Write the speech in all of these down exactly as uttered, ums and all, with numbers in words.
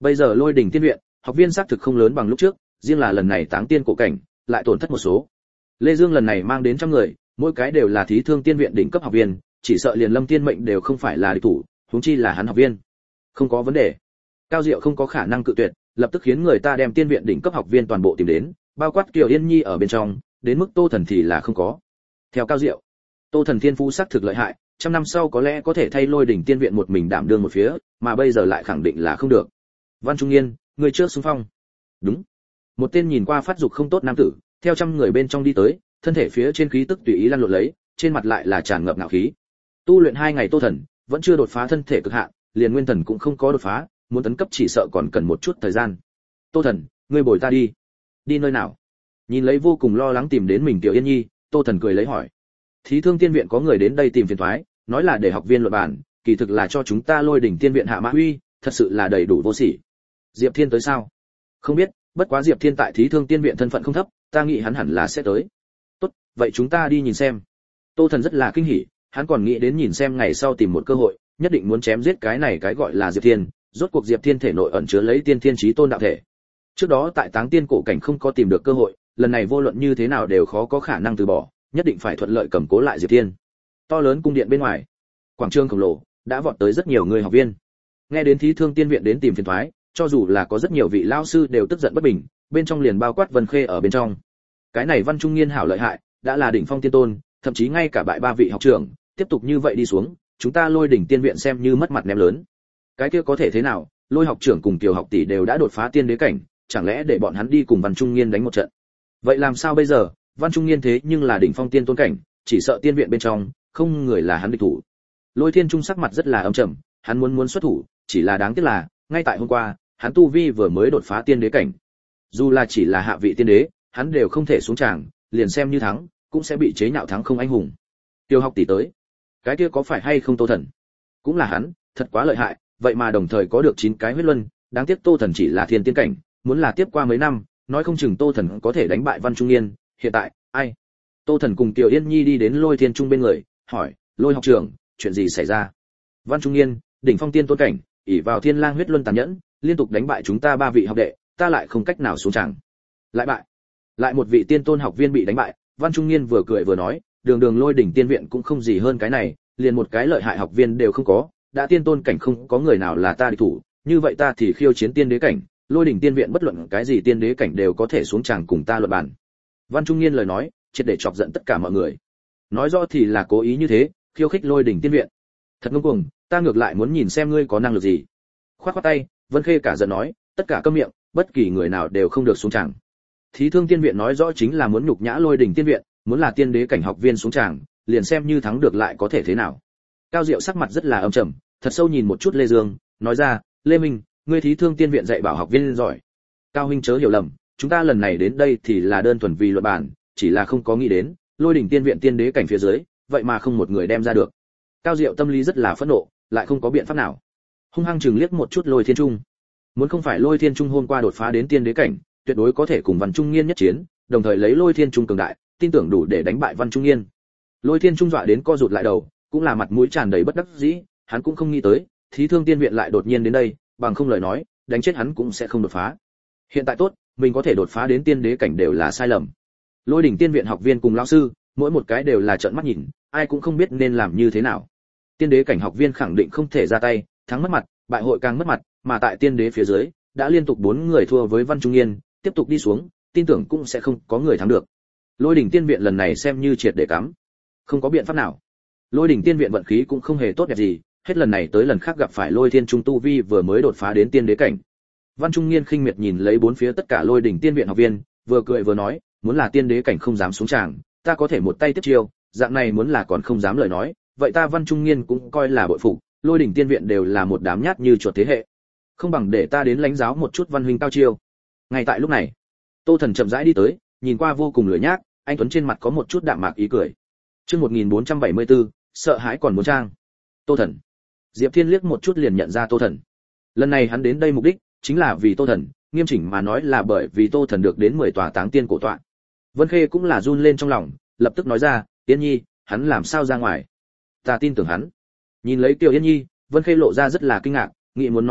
Bây giờ Lôi Đỉnh Tiên viện, học viên xác thực không lớn bằng lúc trước, riêng là lần này táng tiên cổ cảnh, lại tổn thất một số. Lê Dương lần này mang đến trăm người, mỗi cái đều là thí thương tiên viện đỉnh cấp học viên, chỉ sợ liền Lâm Tiên Mệnh đều không phải là địch thủ, huống chi là hắn học viên. Không có vấn đề. Cao Diệu không có khả năng cự tuyệt, lập tức khiến người ta đem tiên viện đỉnh cấp học viên toàn bộ tìm đến, bao quát Kiều Yên Nhi ở bên trong, đến mức Tô Thần thì là không có. Theo Cao Diệu, Tô Thần thiên phú sắc thực lợi hại, trăm năm sau có lẽ có thể thay Lôi Đỉnh Tiên viện một mình đảm đương một phía, mà bây giờ lại khẳng định là không được. Văn Trung Nghiên, người trước xung phong. Đúng. Một tên nhìn qua phát dục không tốt nam tử, theo trăm người bên trong đi tới, thân thể phía trên khí tức tùy ý lăn lộn lấy, trên mặt lại là tràn ngập ngạo khí. Tu luyện hai ngày Tô Thần, vẫn chưa đột phá thân thể cực hạn, liền nguyên thần cũng không có đột phá, muốn tấn cấp chỉ sợ còn cần một chút thời gian. Tô Thần, ngươi bồi ta đi. Đi nơi nào? Nhìn lấy vô cùng lo lắng tìm đến mình Tiểu Yên Nhi, Tô Thần cười lấy hỏi. Thí thương tiên viện có người đến đây tìm phiền toái, nói là để học viên luận bàn, kỳ thực là cho chúng ta Lôi Đỉnh Tiên viện hạ mã uy, thật sự là đầy đủ vô sỉ. Diệp Thiên tới sao? Không biết, bất quá Diệp Thiên tại thí thương tiên viện thân phận không thấp, ta nghĩ hắn hẳn là sẽ tới. Tốt, vậy chúng ta đi nhìn xem. Tô Thần rất là kinh hỉ, hắn còn nghĩ đến nhìn xem ngày sau tìm một cơ hội, nhất định muốn chém giết cái này cái gọi là Diệp Thiên, rốt cuộc Diệp Thiên thể nội ẩn chứa lấy tiên thiên chí tôn đạo thể. Trước đó tại Táng Tiên cổ cảnh không có tìm được cơ hội, lần này vô luận như thế nào đều khó có khả năng từ bỏ, nhất định phải thuận lợi cầm cố lại Diệp Thiên. To lớn cung điện bên ngoài, quảng trường khổng lồ, đã vọt tới rất nhiều người học viên. Nghe đến thí thương tiên viện đến tìm phiền toái, cho dù là có rất nhiều vị lão sư đều tức giận bất bình, bên trong liền bao quát Vân Khê ở bên trong. Cái này Văn Trung Nghiên hảo lợi hại, đã là đỉnh phong tiên tôn, thậm chí ngay cả bại ba vị học trưởng, tiếp tục như vậy đi xuống, chúng ta Lôi Đỉnh Tiên viện xem như mất mặt ném lớn. Cái kia có thể thế nào, Lôi học trưởng cùng Tiểu học tỷ đều đã đột phá tiên đế cảnh, chẳng lẽ để bọn hắn đi cùng Văn Trung Nghiên đánh một trận? Vậy làm sao bây giờ? Văn Trung Nghiên thế nhưng là đỉnh phong tiên tôn cảnh, chỉ sợ tiên viện bên trong không người là hắn địch thủ. Lôi Thiên Trung sắc mặt rất là âm trầm, hắn muốn muốn xuất thủ, chỉ là đáng tiếc là, ngay tại hôm qua, hắn tu vi vừa mới đột phá tiên đế cảnh. Dù là chỉ là hạ vị tiên đế, hắn đều không thể xuống tràng, liền xem như thắng, cũng sẽ bị chế nhạo thắng không anh hùng. Tiêu học tỷ tới, cái kia có phải hay không Tô Thần? Cũng là hắn, thật quá lợi hại, vậy mà đồng thời có được chín cái huyết luân, đáng tiếc Tô Thần chỉ là thiên tiên cảnh, muốn là tiếp qua mấy năm, nói không chừng Tô Thần có thể đánh bại Văn Trung Nghiên, hiện tại, ai? Tô Thần cùng Tiểu Yên Nhi đi đến Lôi Thiên Trung bên người, hỏi, Lôi học trưởng, chuyện gì xảy ra? Văn Trung Nghiên, đỉnh phong tiên tôn cảnh, ỷ vào Thiên Lang huyết luân tàn nhẫn, liên tục đánh bại chúng ta ba vị học đệ, ta lại không cách nào xuống tràng. Lại bại. Lại một vị tiên tôn học viên bị đánh bại, Văn Trung Nghiên vừa cười vừa nói, đường đường Lôi Đỉnh Tiên viện cũng không gì hơn cái này, liền một cái lợi hại học viên đều không có, đã tiên tôn cảnh không có người nào là ta địch thủ, như vậy ta thì khiêu chiến tiên đế cảnh, Lôi Đỉnh Tiên viện bất luận cái gì tiên đế cảnh đều có thể xuống tràng cùng ta luận bàn. Văn Trung Nghiên lời nói, triệt để chọc giận tất cả mọi người. Nói rõ thì là cố ý như thế, khiêu khích Lôi Đỉnh Tiên viện. Thật ngông cuồng, ta ngược lại muốn nhìn xem ngươi có năng lực gì. Khoát khoát tay, Vân Khê cả giận nói, tất cả câm miệng, bất kỳ người nào đều không được xuống tràng. Thí thương tiên viện nói rõ chính là muốn nhục nhã Lôi Đỉnh Tiên viện, muốn là tiên đế cảnh học viên xuống tràng, liền xem như thắng được lại có thể thế nào. Cao Diệu sắc mặt rất là âm trầm, thật sâu nhìn một chút Lê Dương, nói ra, Lê Minh, ngươi thí thương tiên viện dạy bảo học viên giỏi. Cao huynh chớ hiểu lầm, chúng ta lần này đến đây thì là đơn thuần vì luận bàn, chỉ là không có nghĩ đến, Lôi Đỉnh Tiên viện tiên đế cảnh phía dưới, vậy mà không một người đem ra được. Cao Diệu tâm lý rất là phẫn nộ, lại không có biện pháp nào. Hung hăng chừng liếc một chút Lôi Thiên Trung. Muốn không phải Lôi Thiên Trung hôm qua đột phá đến tiên đế cảnh, tuyệt đối có thể cùng Văn Trung Nghiên nhất chiến, đồng thời lấy Lôi Thiên Trung cường đại, tin tưởng đủ để đánh bại Văn Trung Nghiên. Lôi Thiên Trung dọa đến co rụt lại đầu, cũng là mặt mũi tràn đầy bất đắc dĩ, hắn cũng không nghĩ tới, thí thương tiên viện lại đột nhiên đến đây, bằng không lời nói, đánh chết hắn cũng sẽ không đột phá. Hiện tại tốt, mình có thể đột phá đến tiên đế cảnh đều là sai lầm. Lôi Đỉnh Tiên viện học viên cùng lão sư, mỗi một cái đều là trợn mắt nhìn, ai cũng không biết nên làm như thế nào. Tiên đế cảnh học viên khẳng định không thể ra tay, thắng mất mặt, bại hội càng mất mặt, mà tại tiên đế phía dưới, đã liên tục bốn người thua với Văn Trung Nghiên, tiếp tục đi xuống, tin tưởng cũng sẽ không có người thắng được. Lôi Đỉnh Tiên viện lần này xem như triệt để cắm. Không có biện pháp nào. Lôi Đỉnh Tiên viện vận khí cũng không hề tốt đẹp gì, hết lần này tới lần khác gặp phải Lôi Thiên Trung tu vi vừa mới đột phá đến tiên đế cảnh. Văn Trung Nghiên khinh miệt nhìn lấy bốn phía tất cả Lôi Đỉnh Tiên viện học viên, vừa cười vừa nói, muốn là tiên đế cảnh không dám xuống tràng, ta có thể một tay tiếp chiêu, dạng này muốn là còn không dám lời nói, vậy ta Văn Trung Nghiên cũng coi là bội phục, Lôi Đỉnh Tiên viện đều là một đám nhát như chuột thế hệ. Không bằng để ta đến lãnh giáo một chút văn huynh cao chiêu. Ngay tại lúc này, Tô Thần chậm rãi đi tới, nhìn qua vô cùng lười nhác, anh tuấn trên mặt có một chút đạm mạc ý cười. Chương một nghìn bốn trăm bảy mươi tư, sợ hãi còn muốn trang. Tô Thần. Diệp Thiên liếc một chút liền nhận ra Tô Thần. Lần này hắn đến đây mục đích chính là vì Tô Thần, nghiêm chỉnh mà nói là bởi vì Tô Thần được đến mười tòa táng tiên cổ tọa. Vân Khê cũng là run lên trong lòng, lập tức nói ra, Yên Nhi, hắn làm sao ra ngoài? Ta tin tưởng hắn. Nhìn lấy Tiểu Yên Nhi, Vân Khê lộ ra rất là kinh ngạc, nghĩ muốn nói chuyện,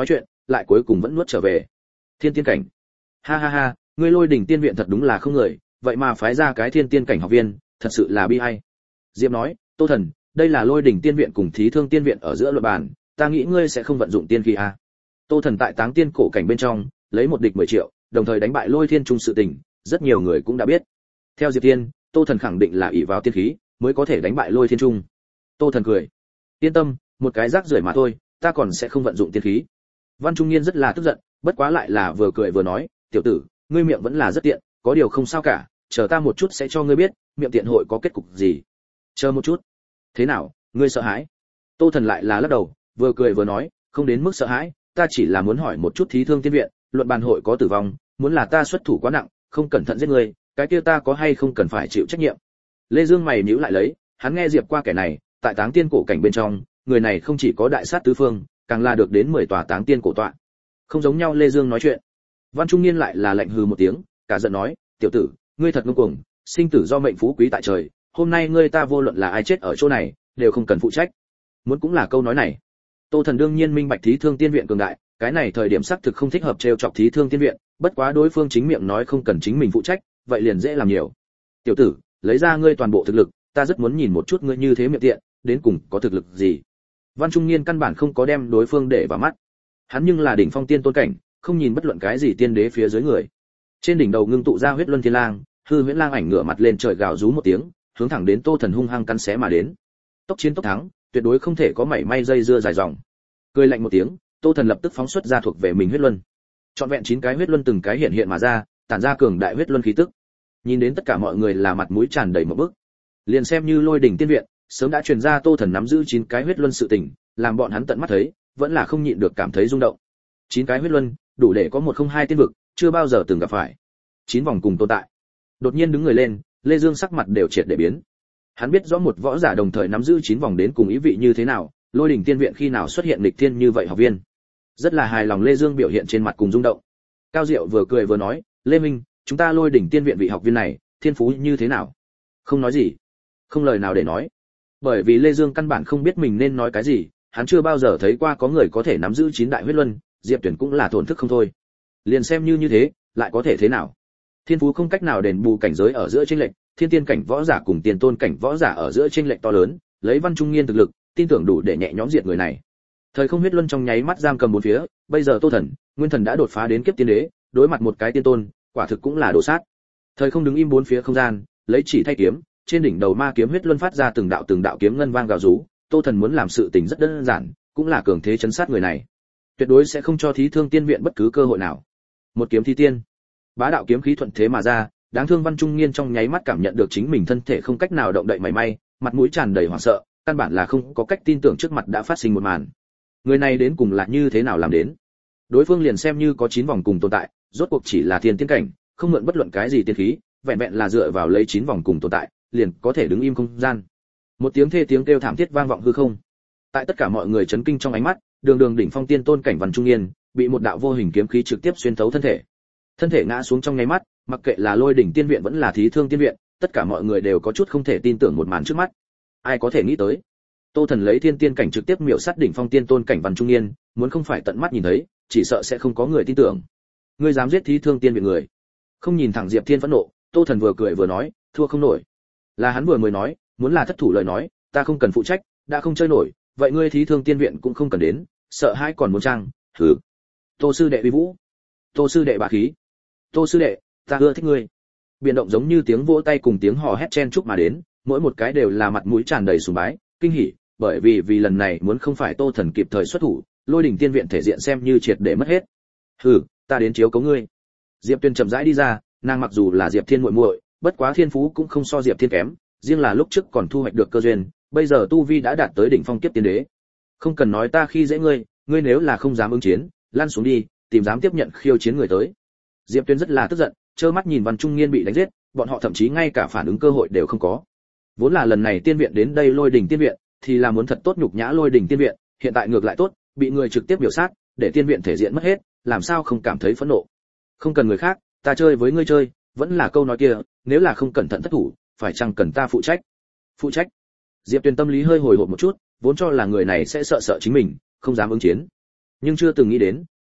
lại cuối cùng vẫn nuốt trở về. Thiên tiên cảnh. Ha ha ha, ngươi Lôi Đỉnh Tiên viện thật đúng là không người, vậy mà phái ra cái thiên tiên cảnh học viên, thật sự là bi ai. Diệp nói, Tô Thần, đây là Lôi Đỉnh Tiên viện cùng Thí Thương Tiên viện ở giữa luận bàn, ta nghĩ ngươi sẽ không vận dụng tiên khí à? Tô Thần tại Táng Tiên cổ cảnh bên trong, lấy một địch mười triệu, đồng thời đánh bại Lôi Thiên Trung sự tình, rất nhiều người cũng đã biết. Theo Diệp Tiên, Tô Thần khẳng định là ỷ vào tiên khí, mới có thể đánh bại Lôi Thiên Trung. Tô Thần cười, yên tâm, một cái rác rưởi mà thôi, ta còn sẽ không vận dụng tiên khí. Văn Trung Nghiên rất là tức giận, bất quá lại là vừa cười vừa nói, tiểu tử, ngươi miệng vẫn là rất tiện, có điều không sao cả, chờ ta một chút sẽ cho ngươi biết, miệng tiện hội có kết cục gì. Chờ một chút. Thế nào, ngươi sợ hãi? Tô Thần lại là lắc đầu, vừa cười vừa nói, không đến mức sợ hãi, ta chỉ là muốn hỏi một chút Thí Thương Tiên viện, luận bàn hội có tử vong, muốn là ta xuất thủ quá nặng, không cẩn thận giết ngươi, cái kia ta có hay không cần phải chịu trách nhiệm. Lê Dương mày nhíu lại lấy, hắn nghe Diệp qua kẻ này, tại Táng Tiên cổ cảnh bên trong, người này không chỉ có đại sát tứ phương, càng là được đến mười tòa Táng Tiên cổ tọa. Không giống nhau. Lê Dương nói chuyện. Văn Trung Niên lại là lạnh hừ một tiếng, cả giận nói, tiểu tử, ngươi thật ngông cuồng, sinh tử do mệnh phú quý tại trời, hôm nay ngươi ta vô luận là ai chết ở chỗ này, đều không cần phụ trách. Muốn cũng là câu nói này. Tô Thần đương nhiên minh bạch Thí Thương Tiên viện cường đại, cái này thời điểm xác thực không thích hợp trêu chọc Thí Thương Tiên viện, bất quá đối phương chính miệng nói không cần chính mình phụ trách, vậy liền dễ làm nhiều. Tiểu tử, lấy ra ngươi toàn bộ thực lực, ta rất muốn nhìn một chút ngươi như thế miệng tiện, đến cùng có thực lực gì. Văn Trung Niên căn bản không có đem đối phương để vào mắt. Hắn nhưng là đỉnh phong tiên tôn cảnh, không nhìn bất luận cái gì tiên đế phía dưới người. Trên đỉnh đầu ngưng tụ ra huyết luân thiên lang, hư huyễn lang ảnh ngửa mặt lên trời gào rú một tiếng, hướng thẳng đến Tô Thần hung hăng cắn xé mà đến. Tốc chiến tốc thắng, tuyệt đối không thể có mảy may dây dưa dài dòng. Cười lạnh một tiếng, Tô Thần lập tức phóng xuất ra thuộc về mình huyết luân. Trọn vẹn chín cái huyết luân từng cái hiện hiện mà ra, tản ra cường đại huyết luân khí tức. Nhìn đến tất cả mọi người là mặt mũi tràn đầy một bức. Liền xem như Lôi Đỉnh Tiên viện, sớm đã truyền ra Tô Thần nắm giữ chín cái huyết luân sự tình, làm bọn hắn tận mắt thấy, vẫn là không nhịn được cảm thấy rung động. Chín cái huyết luân, đủ để có một không hai tiên vực, chưa bao giờ từng gặp phải. Chín vòng cùng tồn tại. Đột nhiên đứng người lên, Lê Dương sắc mặt đều triệt để biến. Hắn biết rõ một võ giả đồng thời nắm giữ chín vòng đến cùng ý vị như thế nào, Lôi Đỉnh Tiên viện khi nào xuất hiện nghịch thiên như vậy học viên. Rất là hài lòng Lê Dương biểu hiện trên mặt cùng rung động. Cao Diệu vừa cười vừa nói, Lê Minh, chúng ta Lôi Đỉnh Tiên viện vị học viên này, thiên phú như thế nào? Không nói gì, không lời nào để nói. Bởi vì Lê Dương căn bản không biết mình nên nói cái gì, hắn chưa bao giờ thấy qua có người có thể nắm giữ chín đại huyết luân, Diệp Tuyển cũng là thổn thức không thôi. Liền xem như như thế, lại có thể thế nào? Thiên phú không cách nào đền bù cảnh giới ở giữa chênh lệch, thiên tiên cảnh võ giả cùng tiền tôn cảnh võ giả ở giữa chênh lệch to lớn, lấy Văn Trung Nghiên thực lực, tin tưởng đủ để nhẹ nhõm diệt người này. Thời không huyết luân trong nháy mắt giam cầm bốn phía, bây giờ Tô Thần, Nguyên Thần đã đột phá đến kiếp tiên đế, đối mặt một cái tiên tôn, quả thực cũng là đồ sát. Thời không đứng im bốn phía không gian, lấy chỉ thay kiếm, trên đỉnh đầu ma kiếm huyết luân phát ra từng đạo từng đạo kiếm ngân vang gào rú, Tô Thần muốn làm sự tình rất đơn giản, cũng là cường thế chấn sát người này. Tuyệt đối sẽ không cho Thí Thương Tiên viện bất cứ cơ hội nào. Một kiếm thi tiên, bá đạo kiếm khí thuận thế mà ra, đáng thương Văn Trung Nghiên trong nháy mắt cảm nhận được chính mình thân thể không cách nào động đậy mảy may, mặt mũi tràn đầy hoảng sợ, căn bản là không có cách tin tưởng trước mặt đã phát sinh một màn. Người này đến cùng là như thế nào làm đến? Đối phương liền xem như có chín vòng cùng tồn tại, rốt cuộc chỉ là thiên tiên cảnh, không mượn bất luận cái gì tiên khí, vẹn vẹn là dựa vào lấy chín vòng cùng tồn tại, liền có thể đứng im không gian. Một tiếng thê tiếng kêu thảm thiết vang vọng hư không. Tại tất cả mọi người chấn kinh trong ánh mắt, đường đường đỉnh phong tiên tôn cảnh Văn Trung Nghiên, bị một đạo vô hình kiếm khí trực tiếp xuyên thấu thân thể. Thân thể ngã xuống trong nháy mắt, mặc kệ là Lôi Đỉnh Tiên viện vẫn là Thí Thương Tiên viện, tất cả mọi người đều có chút không thể tin tưởng một màn trước mắt. Ai có thể nghĩ tới? Tô Thần lấy thiên tiên cảnh trực tiếp miểu sát đỉnh phong tiên tôn cảnh Văn Trung Nghiên, muốn không phải tận mắt nhìn thấy, chỉ sợ sẽ không có người tin tưởng. Ngươi dám giết Thí Thương Tiên viện người? Không nhìn thẳng Diệp Thiên phẫn nộ, Tô Thần vừa cười vừa nói, thua không nổi. Là hắn vừa mới nói, muốn là thất thủ lời nói, ta không cần phụ trách, đã không chơi nổi, vậy ngươi Thí Thương Tiên viện cũng không cần đến, sợ hãi còn muốn trang, hừ. Tô sư đệ uy vũ, Tô sư đệ bá khí, Tô sư đệ, ta ưa thích ngươi. Biến động giống như tiếng vỗ tay cùng tiếng hò hét chen chúc mà đến, mỗi một cái đều là mặt mũi tràn đầy sùng bái, kinh hỉ, bởi vì vì lần này muốn không phải Tô Thần kịp thời xuất thủ, Lôi Đỉnh Tiên viện thể diện xem như triệt để mất hết. Hừ, ta đến chiếu cố ngươi. Diệp Tuyên chậm rãi đi ra, nàng mặc dù là Diệp Thiên muội muội, bất quá thiên phú cũng không so Diệp Thiên kém, riêng là lúc trước còn thu hoạch được cơ duyên, bây giờ tu vi đã đạt tới đỉnh phong kiếp tiên đế. Không cần nói ta khi dễ ngươi, ngươi nếu là không dám ứng chiến, lăn xuống đi, tìm dám tiếp nhận khiêu chiến người tới. Diệp Tuyên rất là tức giận, trơ mắt nhìn Văn Trung Nghiên bị đánh giết, bọn họ thậm chí ngay cả phản ứng cơ hội đều không có. Vốn là lần này tiên viện đến đây Lôi Đỉnh Tiên viện, thì là muốn thật tốt nhục nhã Lôi Đỉnh Tiên viện, hiện tại ngược lại tốt, bị người trực tiếp biểu sát, để tiên viện thể diện mất hết, làm sao không cảm thấy phẫn nộ. Không cần người khác, ta chơi với ngươi chơi, vẫn là câu nói kia, nếu là không cẩn thận thất thủ, phải chăng cần ta phụ trách? Phụ trách? Diệp Tuyên tâm lý hơi hồi hộp một chút, vốn cho là người này sẽ sợ sợ chính mình, không dám ứng chiến. Nhưng chưa từng nghĩ đến,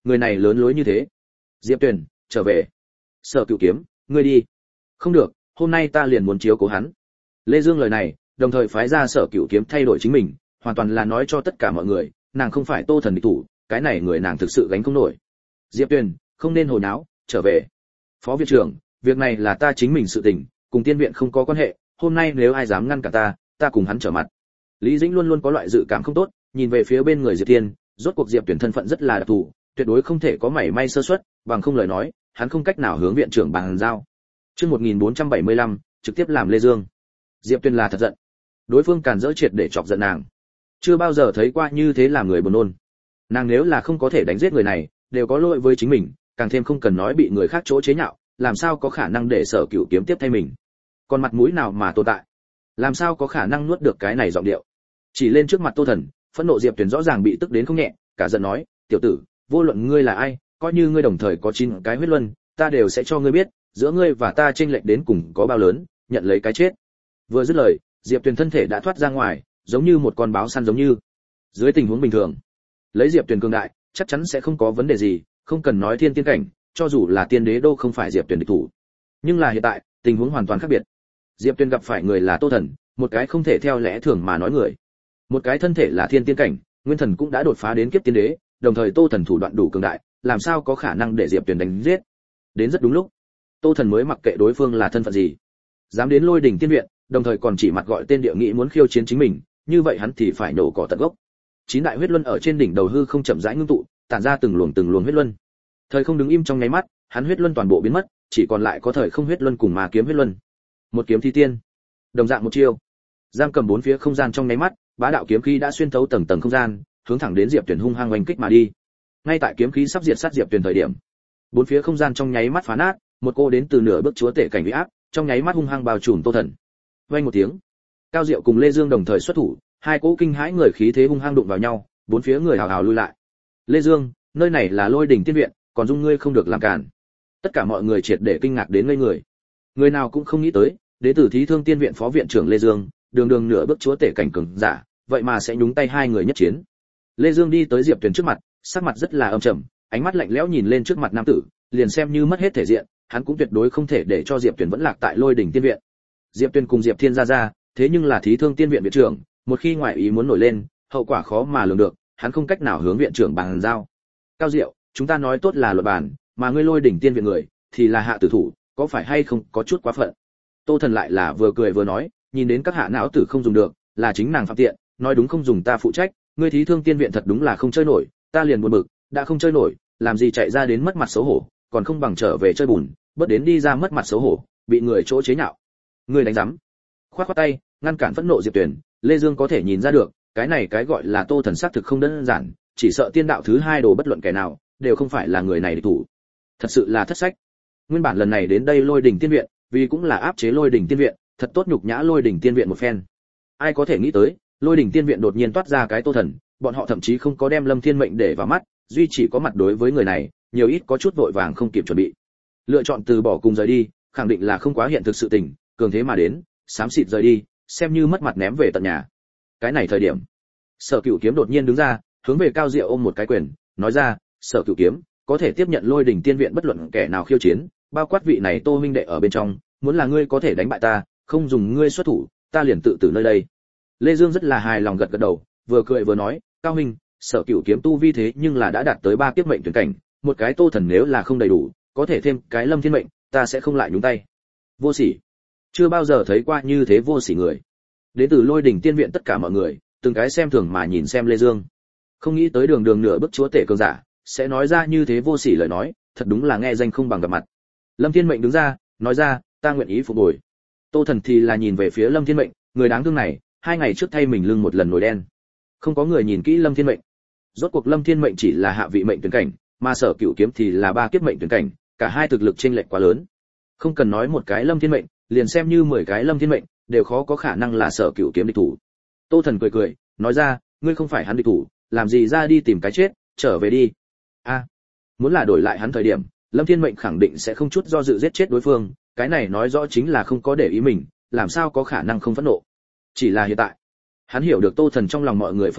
người này lớn lối như thế. Diệp Tuyền, trở về. Sở Cửu Kiếm, ngươi đi. Không được, hôm nay ta liền muốn chiếu cố hắn. Lê Dương lời này, đồng thời phái ra Sở Cửu Kiếm thay đổi chính mình, hoàn toàn là nói cho tất cả mọi người, nàng không phải Tô Thần địch thủ, cái này người nàng thực sự gánh không nổi. Diệp Tuyền, không nên hồ nháo, trở về. Phó viện trưởng, việc này là ta chính mình sự tình, cùng tiên viện không có quan hệ, hôm nay nếu ai dám ngăn cả ta, ta cùng hắn trở mặt. Lý Dĩnh luôn luôn có loại dự cảm không tốt, nhìn về phía bên người Diệp Tiên, rốt cuộc Diệp Tuyền thân phận rất là đặc thù, tuyệt đối không thể có mảy may sơ suất, bằng không lời nói, hắn không cách nào hướng viện trưởng bàn giao. Chương một nghìn bốn trăm bảy mươi lăm, trực tiếp làm Lê Dương. Diệp Tuyền là thật giận. Đối phương càn rỡ triệt để chọc giận nàng. Chưa bao giờ thấy qua như thế làm người buồn nôn. Nàng nếu là không có thể đánh giết người này, đều có lỗi với chính mình, càng thêm không cần nói bị người khác chỗ chế nhạo, làm sao có khả năng để Sở Cửu Kiếm tiếp thay mình. Còn mặt mũi nào mà tồn tại? Làm sao có khả năng nuốt được cái này giọng điệu? Chỉ lên trước mặt Tô Thần, phẫn nộ Diệp Tuyền rõ ràng bị tức đến không nhẹ, cả giận nói, "Tiểu tử, vô luận ngươi là ai, coi như ngươi đồng thời có chín cái huyết luân, ta đều sẽ cho ngươi biết, giữa ngươi và ta chênh lệch đến cùng có bao lớn, nhận lấy cái chết." Vừa dứt lời, Diệp Tuyền thân thể đã thoát ra ngoài, giống như một con báo săn giống như. Dưới tình huống bình thường, lấy Diệp Tuyền cường đại, chắc chắn sẽ không có vấn đề gì, không cần nói thiên tiên cảnh, cho dù là tiên đế đô không phải Diệp Tuyền địch thủ. Nhưng là hiện tại, tình huống hoàn toàn khác biệt. Diệp Tuyền gặp phải người là Tô Thần, một cái không thể theo lẽ thường mà nói người. Một cái thân thể là thiên tiên cảnh, nguyên thần cũng đã đột phá đến kiếp tiên đế, đồng thời Tô Thần thủ đoạn đủ cường đại, làm sao có khả năng để Diệp Tuyền đánh giết. Đến rất đúng lúc, Tô Thần mới mặc kệ đối phương là thân phận gì, dám đến Lôi Đỉnh Tiên viện, đồng thời còn chỉ mặt gọi tên địa nghị muốn khiêu chiến chính mình, như vậy hắn thì phải nổ cỏ tận gốc. Chín đại huyết luân ở trên đỉnh đầu hư không chậm rãi ngưng tụ, tản ra từng luồng từng luồng huyết luân. Thời không đứng im trong nháy mắt, hắn huyết luân toàn bộ biến mất, chỉ còn lại có thời không huyết luân cùng ma kiếm huyết luân. Một kiếm thi tiên, đồng dạng một chiêu. Giam cầm bốn phía không gian trong nháy mắt, bá đạo kiếm khí đã xuyên thấu tầng tầng không gian, hướng thẳng đến Diệp Tuyền hung hăng oanh kích mà đi. Ngay tại kiếm khí sắp diệt sát Diệp Tuyền thời điểm, bốn phía không gian trong nháy mắt phá nát, một cô đến từ nửa bước chúa tể cảnh uy áp, trong nháy mắt hung hăng bao trùm Tô Thần. Vang một tiếng, Cao Diệu cùng Lê Dương đồng thời xuất thủ, hai cỗ kinh hãi người khí thế hung hăng đụng vào nhau, bốn phía người hào hào lui lại. Lê Dương, nơi này là Lôi Đỉnh Tiên viện, còn dung ngươi không được làm cản. Tất cả mọi người triệt để kinh ngạc đến ngây người. Người nào cũng không nghĩ tới, đến từ Thí Thương Tiên viện phó viện trưởng Lê Dương, đường đường nửa bước chúa tể cảnh cường giả, vậy mà sẽ nhúng tay hai người nhất chiến. Lê Dương đi tới Diệp Tuyền trước mặt, sắc mặt rất là âm trầm, ánh mắt lạnh lẽo nhìn lên trước mặt nam tử, liền xem như mất hết thể diện, hắn cũng tuyệt đối không thể để cho Diệp Tuyền vẫn lạc tại Lôi Đỉnh Tiên viện. Diệp Tuyền cùng Diệp Thiên gia gia, thế nhưng là Thí Thương Tiên viện viện trưởng, một khi ngoại ý muốn nổi lên, hậu quả khó mà lường được, hắn không cách nào hướng viện trưởng bàn giao. Cao Diệu, chúng ta nói tốt là luật bàn, mà ngươi Lôi Đỉnh Tiên viện người thì là hạ tử thủ, có phải hay không có chút quá phận. Tô Thần lại là vừa cười vừa nói, nhìn đến các hạ não tử không dùng được, là chính nàng phạm tiện, nói đúng không dùng ta phụ trách, ngươi Thí Thương Tiên viện thật đúng là không chơi nổi, ta liền buồn bực, đã không chơi nổi, làm gì chạy ra đến mất mặt xấu hổ, còn không bằng trở về chơi bùn, bớt đến đi ra mất mặt xấu hổ, bị người chỗ chế nhạo. Ngươi đánh rắm. Khoát khoát tay, ngăn cản phẫn nộ Diệp Tuyền, Lê Dương có thể nhìn ra được, cái này cái gọi là Tô Thần xác thực không đơn giản, chỉ sợ tiên đạo thứ hai đồ bất luận kẻ nào, đều không phải là người này địch thủ. Thật sự là thất sách. Nguyên bản lần này đến đây Lôi Đỉnh Tiên viện, vì cũng là áp chế Lôi Đỉnh Tiên viện, thật tốt nhục nhã Lôi Đỉnh Tiên viện một phen. Ai có thể nghĩ tới, Lôi Đỉnh Tiên viện đột nhiên toát ra cái Tô Thần, bọn họ thậm chí không có đem Lâm Thiên Mệnh để vào mắt, duy chỉ có mặt đối với người này, nhiều ít có chút vội vàng không kịp chuẩn bị. Lựa chọn từ bỏ cùng rời đi, khẳng định là không quá hiện thực sự tình, cường thế mà đến, xám xịt rời đi, xem như mất mặt ném về tận nhà. Cái này thời điểm, Sở Cửu Kiếm đột nhiên đứng ra, hướng về Cao Diệu ôm một cái quyền, nói ra, Sở Cửu Kiếm, có thể tiếp nhận Lôi Đỉnh Tiên viện bất luận kẻ nào khiêu chiến, bao quát vị này Tô huynh đệ ở bên trong, muốn là ngươi có thể đánh bại ta, không dùng ngươi xuất thủ, ta liền tự tử nơi đây. Lê Dương rất là hài lòng gật gật đầu, vừa cười vừa nói, Cao huynh, Sở Cửu Kiếm tu vi thế nhưng là đã đạt tới ba kiếp mệnh tuyển cảnh, một cái Tô Thần nếu là không đầy đủ, có thể thêm cái Lâm Thiên Mệnh, ta sẽ không lại nhúng tay. Vô sỉ, chưa bao giờ thấy qua như thế vô sỉ người. Đến từ Lôi Đỉnh Tiên viện tất cả mọi người, từng cái xem thường mà nhìn xem Lê Dương. Không nghĩ tới đường đường nửa bước chúa tể cường giả, sẽ nói ra như thế vô sỉ lời nói, thật đúng là nghe danh không bằng gặp mặt. Lâm Thiên Mệnh đứng ra, nói ra, ta nguyện ý phục bồi. Tô Thần thì là nhìn về phía Lâm Thiên Mệnh, người đáng thương này, hai ngày trước thay mình lưng một lần nổi đen. Không có người nhìn kỹ Lâm Thiên Mệnh. Rốt cuộc Lâm Thiên Mệnh chỉ là hạ vị mệnh tuyển cảnh, mà Sở Cửu Kiếm thì là ba kiếp mệnh tuyển cảnh, cả hai thực lực chênh lệch quá lớn. Không cần nói một cái Lâm Thiên Mệnh, liền xem như mười cái Lâm Thiên Mệnh, đều khó có khả năng là Sở Cửu Kiếm địch thủ. Tô Thần cười cười, nói ra, ngươi không phải hắn địch thủ, làm gì ra đi tìm cái chết, trở về đi. A, muốn là đổi lại hắn thời điểm, Lâm Thiên Mệnh khẳng định sẽ không chút do dự giết chết đối phương, cái này nói rõ chính là không có để ý mình, làm sao có khả năng không phẫn nộ. Chỉ là hiện tại, hắn hiểu được Tô Thần trong lòng mọi người phân lượng,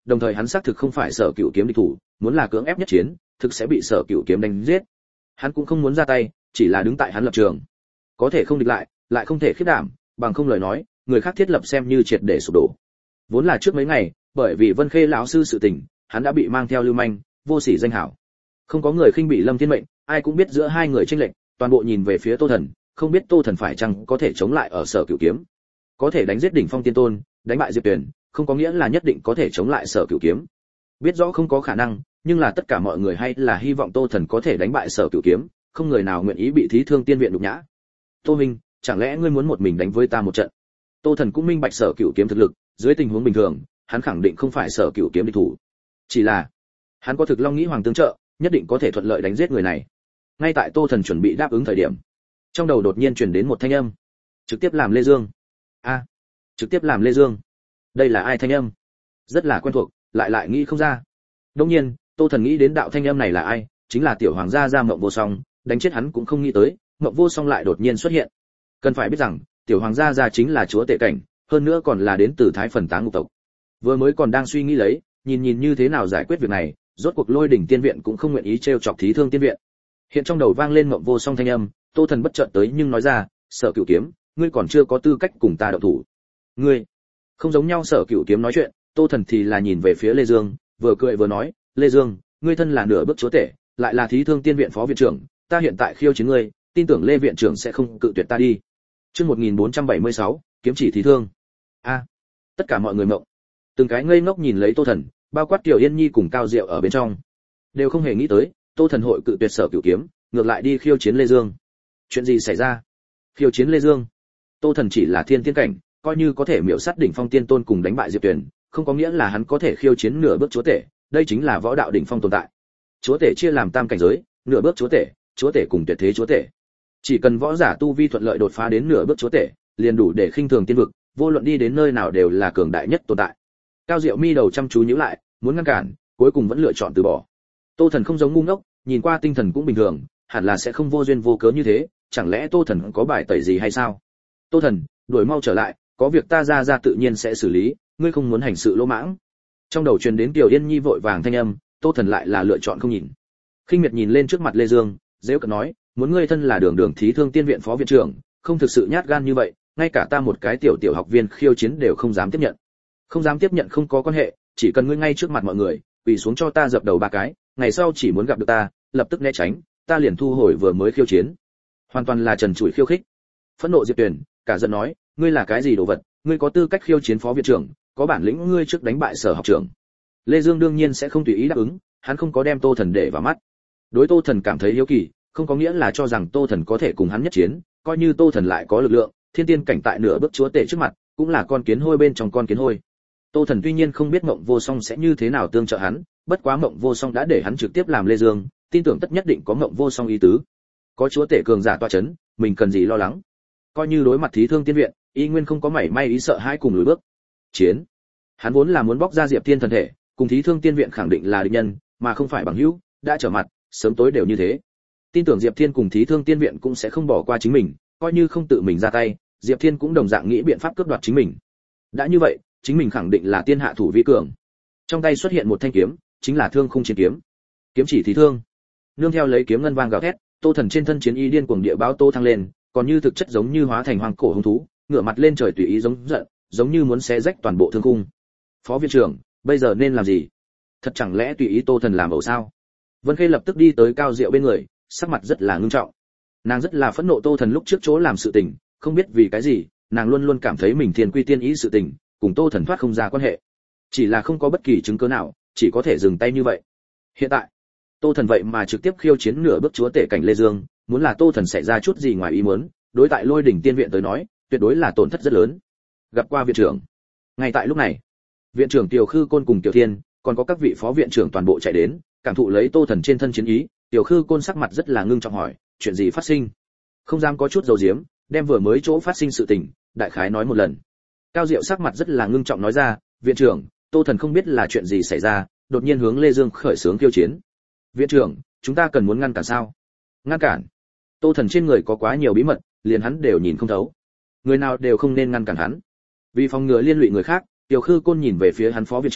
đồng thời hắn xác thực không phải Sở Cửu Kiếm địch thủ, muốn là cưỡng ép nhất chiến, thực sẽ bị Sở Cửu Kiếm đánh giết. Hắn cũng không muốn ra tay, chỉ là đứng tại hắn lập trường. Có thể không địch lại, lại không thể khiếp đảm, bằng không lời nói, người khác thiết lập xem như triệt để sụp đổ. Vốn là trước mấy ngày, bởi vì Vân Khê lão sư sự tình, hắn đã bị mang theo lưu manh, vô sỉ danh hảo. Không có người khinh bị Lâm Thiên Mệnh, ai cũng biết giữa hai người chênh lệch, toàn bộ nhìn về phía Tô Thần, không biết Tô Thần phải chăng có thể chống lại ở Sở Cửu Kiếm. Có thể đánh giết đỉnh phong tiên tôn, đánh bại Diệp Tuyền, không có nghĩa là nhất định có thể chống lại Sở Cửu Kiếm. Biết rõ không có khả năng, nhưng là tất cả mọi người hay là hy vọng Tô Thần có thể đánh bại Sở Cửu Kiếm, không người nào nguyện ý bị Thí Thương Tiên viện nhục nhã. Tô Minh, chẳng lẽ ngươi muốn một mình đánh với ta một trận? Tô Thần cũng minh bạch Sở Cửu Kiếm thực lực, dưới tình huống bình thường, hắn khẳng định không phải Sở Cửu Kiếm địch thủ. Chỉ là, hắn có thực long nghĩ hoàng tương trợ, nhất định có thể thuận lợi đánh giết người này. Ngay tại Tô Thần chuẩn bị đáp ứng thời điểm, trong đầu đột nhiên truyền đến một thanh âm, trực tiếp làm Lê Dương. A, trực tiếp làm Lê Dương. Đây là ai thanh âm? Rất là quen thuộc, lại lại nghĩ không ra. Đương nhiên, Tô Thần nghĩ đến đạo thanh âm này là ai, chính là tiểu hoàng gia gia Mộng Vô Song, đánh chết hắn cũng không nghĩ tới, Mộng Vô Song lại đột nhiên xuất hiện. Cần phải biết rằng, tiểu hoàng gia gia chính là chúa tể cảnh, hơn nữa còn là đến từ Thái Phần Táng Ngục tộc. Vừa mới còn đang suy nghĩ lấy, nhìn nhìn như thế nào giải quyết việc này, rốt cuộc Lôi Đỉnh Tiên viện cũng không nguyện ý trêu chọc Thí Thương Tiên viện. Hiện trong đầu vang lên Mộng Vô Song thanh âm, Tô Thần bất chợt tới nhưng nói ra, Sở Cửu Kiếm, ngươi còn chưa có tư cách cùng ta động thủ. Ngươi, không giống nhau. Sở Cửu Kiếm nói chuyện, Tô Thần thì là nhìn về phía Lê Dương, vừa cười vừa nói, Lê Dương, ngươi thân là nửa bước chúa tể, lại là Thí Thương Tiên viện phó viện trưởng, ta hiện tại khiêu chiến ngươi, tin tưởng Lê viện trưởng sẽ không cự tuyệt ta đi. Chương một nghìn bốn trăm bảy mươi sáu, kiếm chỉ Thí Thương. A, tất cả mọi người mộng, từng cái ngây ngốc nhìn lấy Tô Thần, bao quát Tiểu Yên Nhi cùng Cao Diệu ở bên trong, đều không hề nghĩ tới, Tô Thần hội cự tuyệt Sở Cửu Kiếm, ngược lại đi khiêu chiến Lê Dương. Chuyện gì xảy ra? Khiêu chiến Lê Dương? Tô Thần chỉ là thiên tiên cảnh, coi như có thể miểu sát đỉnh phong tiên tôn cùng đánh bại Diệp Tuyền, không có nghĩa là hắn có thể khiêu chiến nửa bước chúa tể, đây chính là võ đạo đỉnh phong tồn tại. Chúa tể chia làm tam cảnh giới, nửa bước chúa tể, chúa tể cùng tuyệt thế chúa tể. Chỉ cần võ giả tu vi thuận lợi đột phá đến nửa bước chúa tể, liền đủ để khinh thường tiên vực, vô luận đi đến nơi nào đều là cường đại nhất tồn tại. Cao Diệu mi đầu chăm chú nhíu lại, muốn ngăn cản, cuối cùng vẫn lựa chọn từ bỏ. Tô Thần không giống ngu ngốc, nhìn qua tinh thần cũng bình thường, hẳn là sẽ không vô duyên vô cớ như thế, chẳng lẽ Tô Thần có bài tẩy gì hay sao? Tô Thần, đuổi mau trở lại, có việc ta ra ra tự nhiên sẽ xử lý, ngươi không muốn hành sự lỗ mãng. Trong đầu truyền đến Tiểu Yên Nhi vội vàng thanh âm, Tô Thần lại là lựa chọn không nhìn. Khinh miệt nhìn lên trước mặt Lê Dương, giễu cợt nói, muốn ngươi thân là đường đường Thí Thương Tiên viện phó viện trưởng, không thực sự nhát gan như vậy, ngay cả ta một cái tiểu tiểu học viên khiêu chiến đều không dám tiếp nhận. Không dám tiếp nhận không có quan hệ, chỉ cần ngươi ngay trước mặt mọi người, quỳ xuống cho ta dập đầu ba cái, ngày sau chỉ muốn gặp được ta, lập tức né tránh, ta liền thu hồi vừa mới khiêu chiến. Hoàn toàn là trần trụi khiêu khích. Phẫn nộ Diệp Tuyền, cả giận nói, ngươi là cái gì đồ vật, ngươi có tư cách khiêu chiến phó viện trưởng, có bản lĩnh ngươi trước đánh bại Sở học trưởng. Lê Dương đương nhiên sẽ không tùy ý đáp ứng, hắn không có đem Tô Thần để vào mắt. Đối Tô Thần cảm thấy hiếu kỳ, không có nghĩa là cho rằng Tô Thần có thể cùng hắn nhất chiến, coi như Tô Thần lại có lực lượng, thiên tiên cảnh tại nửa bước chúa tể trước mặt, cũng là con kiến hôi bên trong con kiến hôi. Tô Thần tuy nhiên không biết Mộng Vô Song sẽ như thế nào tương trợ hắn, bất quá Mộng Vô Song đã để hắn trực tiếp làm Lê Dương, tin tưởng tất nhất định có Mộng Vô Song ý tứ. Có chúa tể cường giả tọa chấn, mình cần gì lo lắng? Coi như đối mặt Thí Thương Tiên viện, y nguyên không có mảy may ý sợ hãi cùng lùi bước. Chiến. Hắn vốn là muốn bóc ra Diệp Tiên thần thể, cùng Thí Thương Tiên viện khẳng định là địch nhân, mà không phải bằng hữu, đã trở mặt, sớm tối đều như thế. Tin tưởng Diệp Thiên cùng Thí Thương Tiên viện cũng sẽ không bỏ qua chính mình, coi như không tự mình ra tay, Diệp Thiên cũng đồng dạng nghĩ biện pháp cướp đoạt chính mình. Đã như vậy, chính mình khẳng định là tiên hạ thủ vi cường. Trong tay xuất hiện một thanh kiếm, chính là Thương Khung Chiến kiếm. Kiếm chỉ Thí Thương. Nương theo lấy kiếm ngân vang gào thét, Tô Thần trên thân chiến y điên cuồng địa báo tô thăng lên, còn như thực chất giống như hóa thành hoàng cổ hung thú, ngửa mặt lên trời tùy ý giống giận, giống như muốn xé rách toàn bộ thương khung. Phó viện trưởng, bây giờ nên làm gì? Thật chẳng lẽ tùy ý Tô Thần làm ẩu sao? Vân Khê lập tức đi tới Cao Diệu bên người, sắc mặt rất là ngưng trọng. Nàng rất là phẫn nộ Tô Thần lúc trước chỗ làm sự tình, không biết vì cái gì, nàng luôn luôn cảm thấy mình thiên quy tiên ý sự tình, cùng Tô Thần thoát không ra quan hệ. Chỉ là không có bất kỳ chứng cứ nào, chỉ có thể dừng tay như vậy. Hiện tại, Tô Thần vậy mà trực tiếp khiêu chiến nửa bước chúa tể cảnh Lê Dương, muốn là Tô Thần xảy ra chút gì ngoài ý muốn, đối tại Lôi Đỉnh Tiên viện tới nói, tuyệt đối là tổn thất rất lớn. Gặp qua viện trưởng. Ngay tại lúc này, viện trưởng Tiểu Khư Côn cùng Tiểu Thiên, còn có các vị phó viện trưởng toàn bộ chạy đến, cảm thụ lấy Tô Thần trên thân chiến ý, Tiểu Khư Côn sắc mặt rất là ngưng trọng hỏi, chuyện gì phát sinh? Không dám có chút dầu diếm, đem vừa mới chỗ phát sinh sự tình, đại khái nói một lần. Cao Diệu sắc mặt rất là ngưng trọng nói ra, viện trưởng, Tô Thần không biết là chuyện gì xảy ra, đột nhiên hướng Lê Dương khởi xướng khiêu chiến. Viện trưởng, chúng ta cần muốn ngăn cản sao? Ngăn cản? Tô Thần trên người có quá nhiều bí mật, liền hắn đều nhìn không thấu. Người nào đều không nên ngăn cản hắn. Vì phòng ngừa liên lụy người khác, Tiểu Khư Côn nhìn về phía hắn phó viện trưởng,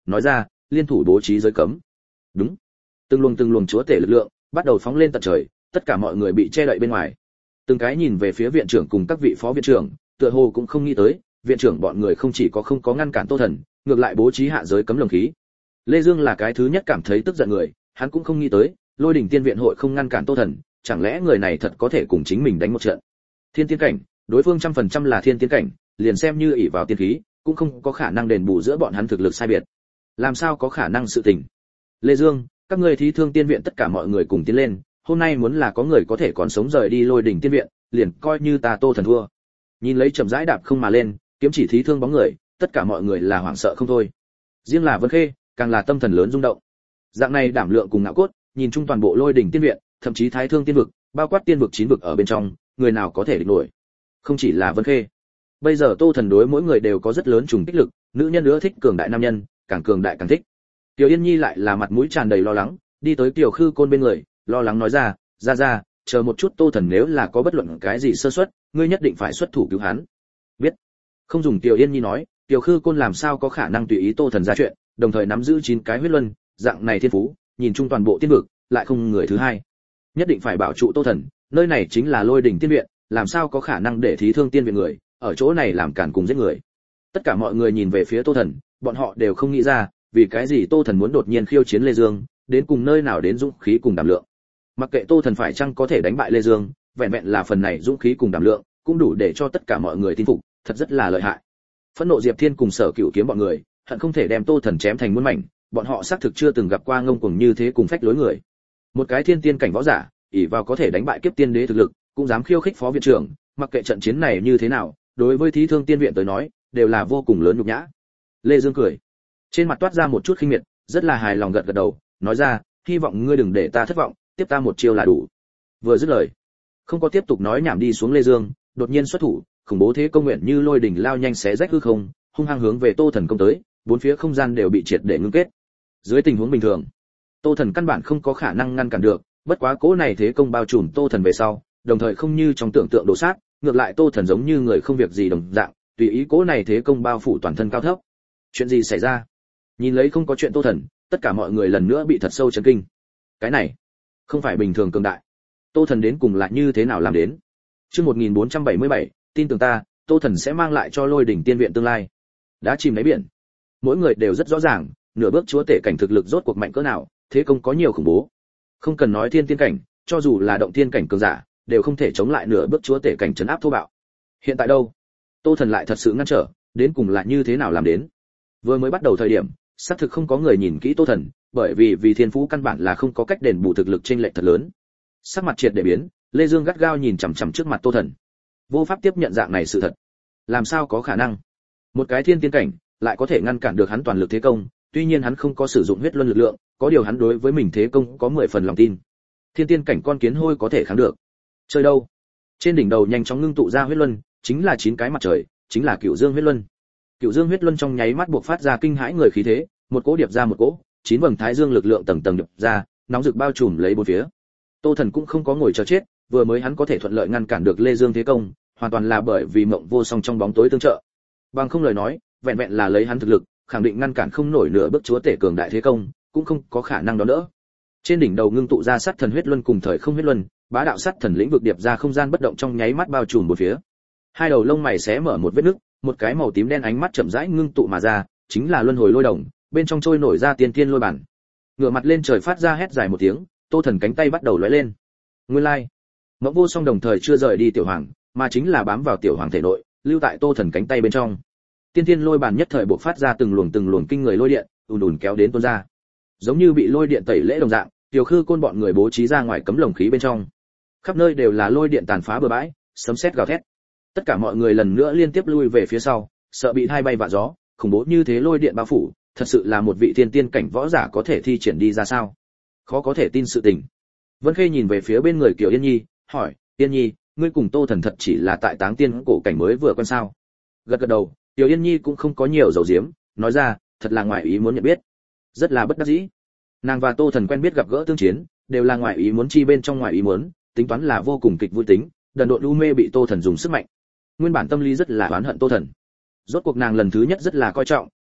nói ra, liên thủ bố trí giới cấm. Đúng. Từng luồng từng luồng chúa tể lực lượng bắt đầu phóng lên tận trời, tất cả mọi người bị che đậy bên ngoài. Từng cái nhìn về phía viện trưởng cùng các vị phó viện trưởng, tựa hồ cũng không nghĩ tới, viện trưởng bọn người không chỉ có không có ngăn cản Tô Thần, ngược lại bố trí hạ giới cấm lồng khí. Lê Dương là cái thứ nhất cảm thấy tức giận người, hắn cũng không nghĩ tới, Lôi Đỉnh Tiên viện hội không ngăn cản Tô Thần, chẳng lẽ người này thật có thể cùng chính mình đánh một trận. Thiên tiên cảnh, đối phương trăm phần trăm là thiên tiên cảnh, liền xem như ỷ vào tiên khí, cũng không có khả năng đền bù giữa bọn hắn thực lực sai biệt. Làm sao có khả năng sự tình? Lê Dương, các ngươi thí thương tiên viện tất cả mọi người cùng tiến lên, hôm nay muốn là có người có thể còn sống rời đi Lôi Đỉnh Tiên viện, liền coi như ta Tô Thần thua. Nhìn lấy chậm rãi đạp không mà lên, kiếm chỉ thí thương bóng người, tất cả mọi người là hoảng sợ không thôi. Riêng là Vân Khê, càng là tâm thần lớn rung động. Dạng này đảm lượng cùng ngạo cốt, nhìn chung toàn bộ Lôi Đỉnh Tiên viện, thậm chí Thái Thương Tiên vực, bao quát tiên vực chín vực ở bên trong, người nào có thể địch nổi. Không chỉ là Vân Khê. Bây giờ Tô Thần đối mỗi người đều có rất lớn trùng kích lực, nữ nhân nữa thích cường đại nam nhân, càng cường đại càng thích. Tiểu Yên Nhi lại là mặt mũi tràn đầy lo lắng, đi tới Tiểu Khư Côn bên người, lo lắng nói ra, "Ra ra, chờ một chút, Tô Thần nếu là có bất luận cái gì sơ suất, ngươi nhất định phải xuất thủ cứu hắn." Biết. Không dùng Tiểu Yên Nhi nói, Tiểu Khư Côn làm sao có khả năng tùy ý Tô Thần ra chuyện, đồng thời nắm giữ chín cái huyết luân, dạng này thiên phú, nhìn chung toàn bộ tiên vực, lại không người thứ hai. Nhất định phải bảo trụ Tô Thần, nơi này chính là Lôi Đỉnh Tiên viện, làm sao có khả năng để thí thương tiên viện người ở chỗ này làm cản cùng giết người. Tất cả mọi người nhìn về phía Tô Thần, bọn họ đều không nghĩ ra, vì cái gì Tô Thần muốn đột nhiên khiêu chiến Lê Dương, đến cùng nơi nào đến dũng khí cùng đảm lượng. Mặc kệ Tô Thần phải chăng có thể đánh bại Lê Dương, vẹn vẹn là phần này dũng khí cùng đảm lượng, cũng đủ để cho tất cả mọi người tin phục, thật rất là lợi hại. Phẫn nộ Diệp Thiên cùng Sở Cửu kiếm bọn người, hận không thể đem Tô Thần chém thành muôn mảnh, bọn họ xác thực chưa từng gặp qua ngông cuồng như thế cùng phách lối người. Một cái thiên tiên cảnh võ giả, ỷ vào có thể đánh bại kiếp tiên đế thực lực, cũng dám khiêu khích phó viện trưởng, mặc kệ trận chiến này như thế nào, đối với thí thương tiên viện tới nói, đều là vô cùng lớn nhục nhã. Lê Dương cười, trên mặt toát ra một chút khinh miệt, rất là hài lòng gật gật đầu, nói ra, hy vọng ngươi đừng để ta thất vọng, tiếp ta một chiêu là đủ. Vừa dứt lời, không có tiếp tục nói nhảm đi xuống Lê Dương, đột nhiên xuất thủ, khủng bố thế công nguyện như lôi đỉnh lao nhanh xé rách hư không, hung hăng hướng về Tô Thần công tới, bốn phía không gian đều bị triệt để ngưng kết. Dưới tình huống bình thường, Tô Thần căn bản không có khả năng ngăn cản được, bất quá cỗ này thế công bao trùm Tô Thần về sau, đồng thời không như trong tưởng tượng đổ sát, ngược lại Tô Thần giống như người không việc gì đồng dạng, tùy ý cỗ này thế công bao phủ toàn thân cao thấp. Chuyện gì xảy ra? Nhìn lấy không có chuyện Tô Thần, tất cả mọi người lần nữa bị thật sâu chấn kinh. Cái này, không phải bình thường cường đại. Tô Thần đến cùng là như thế nào làm đến? Chương một nghìn bốn trăm bảy mươi bảy, tin tưởng ta, Tô Thần sẽ mang lại cho Lôi Đỉnh Tiên viện tương lai. Đã chìm đáy biển. Mỗi người đều rất rõ ràng, nửa bước chúa tể cảnh thực lực rốt cuộc mạnh cỡ nào, thế công có nhiều khủng bố. Không cần nói thiên tiên cảnh, cho dù là động tiên cảnh cường giả, đều không thể chống lại nửa bước chúa tể cảnh trấn áp thô bạo. Hiện tại đâu? Tô Thần lại thật sự ngăn trở, đến cùng là như thế nào làm đến? Vừa mới bắt đầu thời điểm, xác thực không có người nhìn kỹ Tô Thần, bởi vì vì thiên phú căn bản là không có cách đền bù thực lực chênh lệch thật lớn. Sắc mặt triệt để biến, Lê Dương gắt gao nhìn chằm chằm trước mặt Tô Thần, vô pháp tiếp nhận dạng này sự thật. Làm sao có khả năng? Một cái thiên tiên cảnh lại có thể ngăn cản được hắn toàn lực thế công, tuy nhiên hắn không có sử dụng huyết luân lực lượng, có điều hắn đối với mình thế công có mười phần lòng tin. Thiên tiên cảnh con kiến hôi có thể kháng được. Chơi đâu? Trên đỉnh đầu nhanh chóng ngưng tụ ra huyết luân, chính là chín cái mặt trời, chính là Cửu Dương huyết luân. Cửu Dương huyết luân trong nháy mắt buộc phát ra kinh hãi người khí thế, một cỗ điệp ra một cỗ, chín vầng thái dương lực lượng tầng tầng điệp ra, nóng rực bao trùm lấy bốn phía. Tô Thần cũng không có ngồi chờ chết, vừa mới hắn có thể thuận lợi ngăn cản được Lê Dương thế công, hoàn toàn là bởi vì Mộng Vô Song trong bóng tối tương trợ. Bằng không lời nói, vẹn vẹn là lấy hắn thực lực, khẳng định ngăn cản không nổi nửa bước chúa tể cường đại thế công, cũng không có khả năng đó nữa. Trên đỉnh đầu ngưng tụ ra sát thần huyết luân cùng thời không huyết luân, bá đạo sát thần lĩnh vực điệp ra không gian bất động trong nháy mắt bao trùm bốn phía. Hai đầu lông mày xé mở một vết nứt, một cái màu tím đen ánh mắt chậm rãi ngưng tụ mà ra, chính là luân hồi lôi đồng, bên trong trôi nổi ra tiên tiên lôi bản. Ngửa mặt lên trời phát ra hét dài một tiếng, Tô Thần cánh tay bắt đầu lóe lên. Nguyên lai, like. Mộng Vô Song đồng thời chưa rời đi tiểu hoàng, mà chính là bám vào tiểu hoàng thể nội, lưu tại Tô Thần cánh tay bên trong. Tiên tiên lôi bản nhất thời bộc phát ra từng luồng từng luồng kinh người lôi điện, ùn ùn kéo đến tuôn ra. Giống như bị lôi điện tẩy lễ đồng dạng, Tiểu Khư Côn bọn người bố trí ra ngoài cấm lồng khí bên trong. Khắp nơi đều là lôi điện tàn phá bừa bãi, sấm sét gào thét. Tất cả mọi người lần nữa liên tiếp lui về phía sau, sợ bị hai bay vạ gió, khủng bố như thế lôi điện bao phủ, thật sự là một vị tiên tiên cảnh võ giả có thể thi triển đi ra sao? Khó có thể tin sự tình. Vân Khê nhìn về phía bên người Kiều Yên Nhi, hỏi, Yên Nhi, ngươi cùng Tô Thần thật chỉ là tại Táng Tiên cổ cảnh mới vừa quen sao? Gật gật đầu, Kiều Yên Nhi cũng không có nhiều dầu diếm, nói ra, thật là ngoài ý muốn nhận biết. Rất là bất đắc dĩ. Nàng và Tô Thần quen biết gặp gỡ tương chiến, đều là ngoài ý muốn chi bên trong ngoài ý muốn, tính toán là vô cùng kịch vui tính, đần độn u mê bị Tô Thần dùng sức mạnh. Nguyên bản tâm lý rất là oán hận Tô Thần. Rốt cuộc nàng lần thứ nhất rất là coi trọng,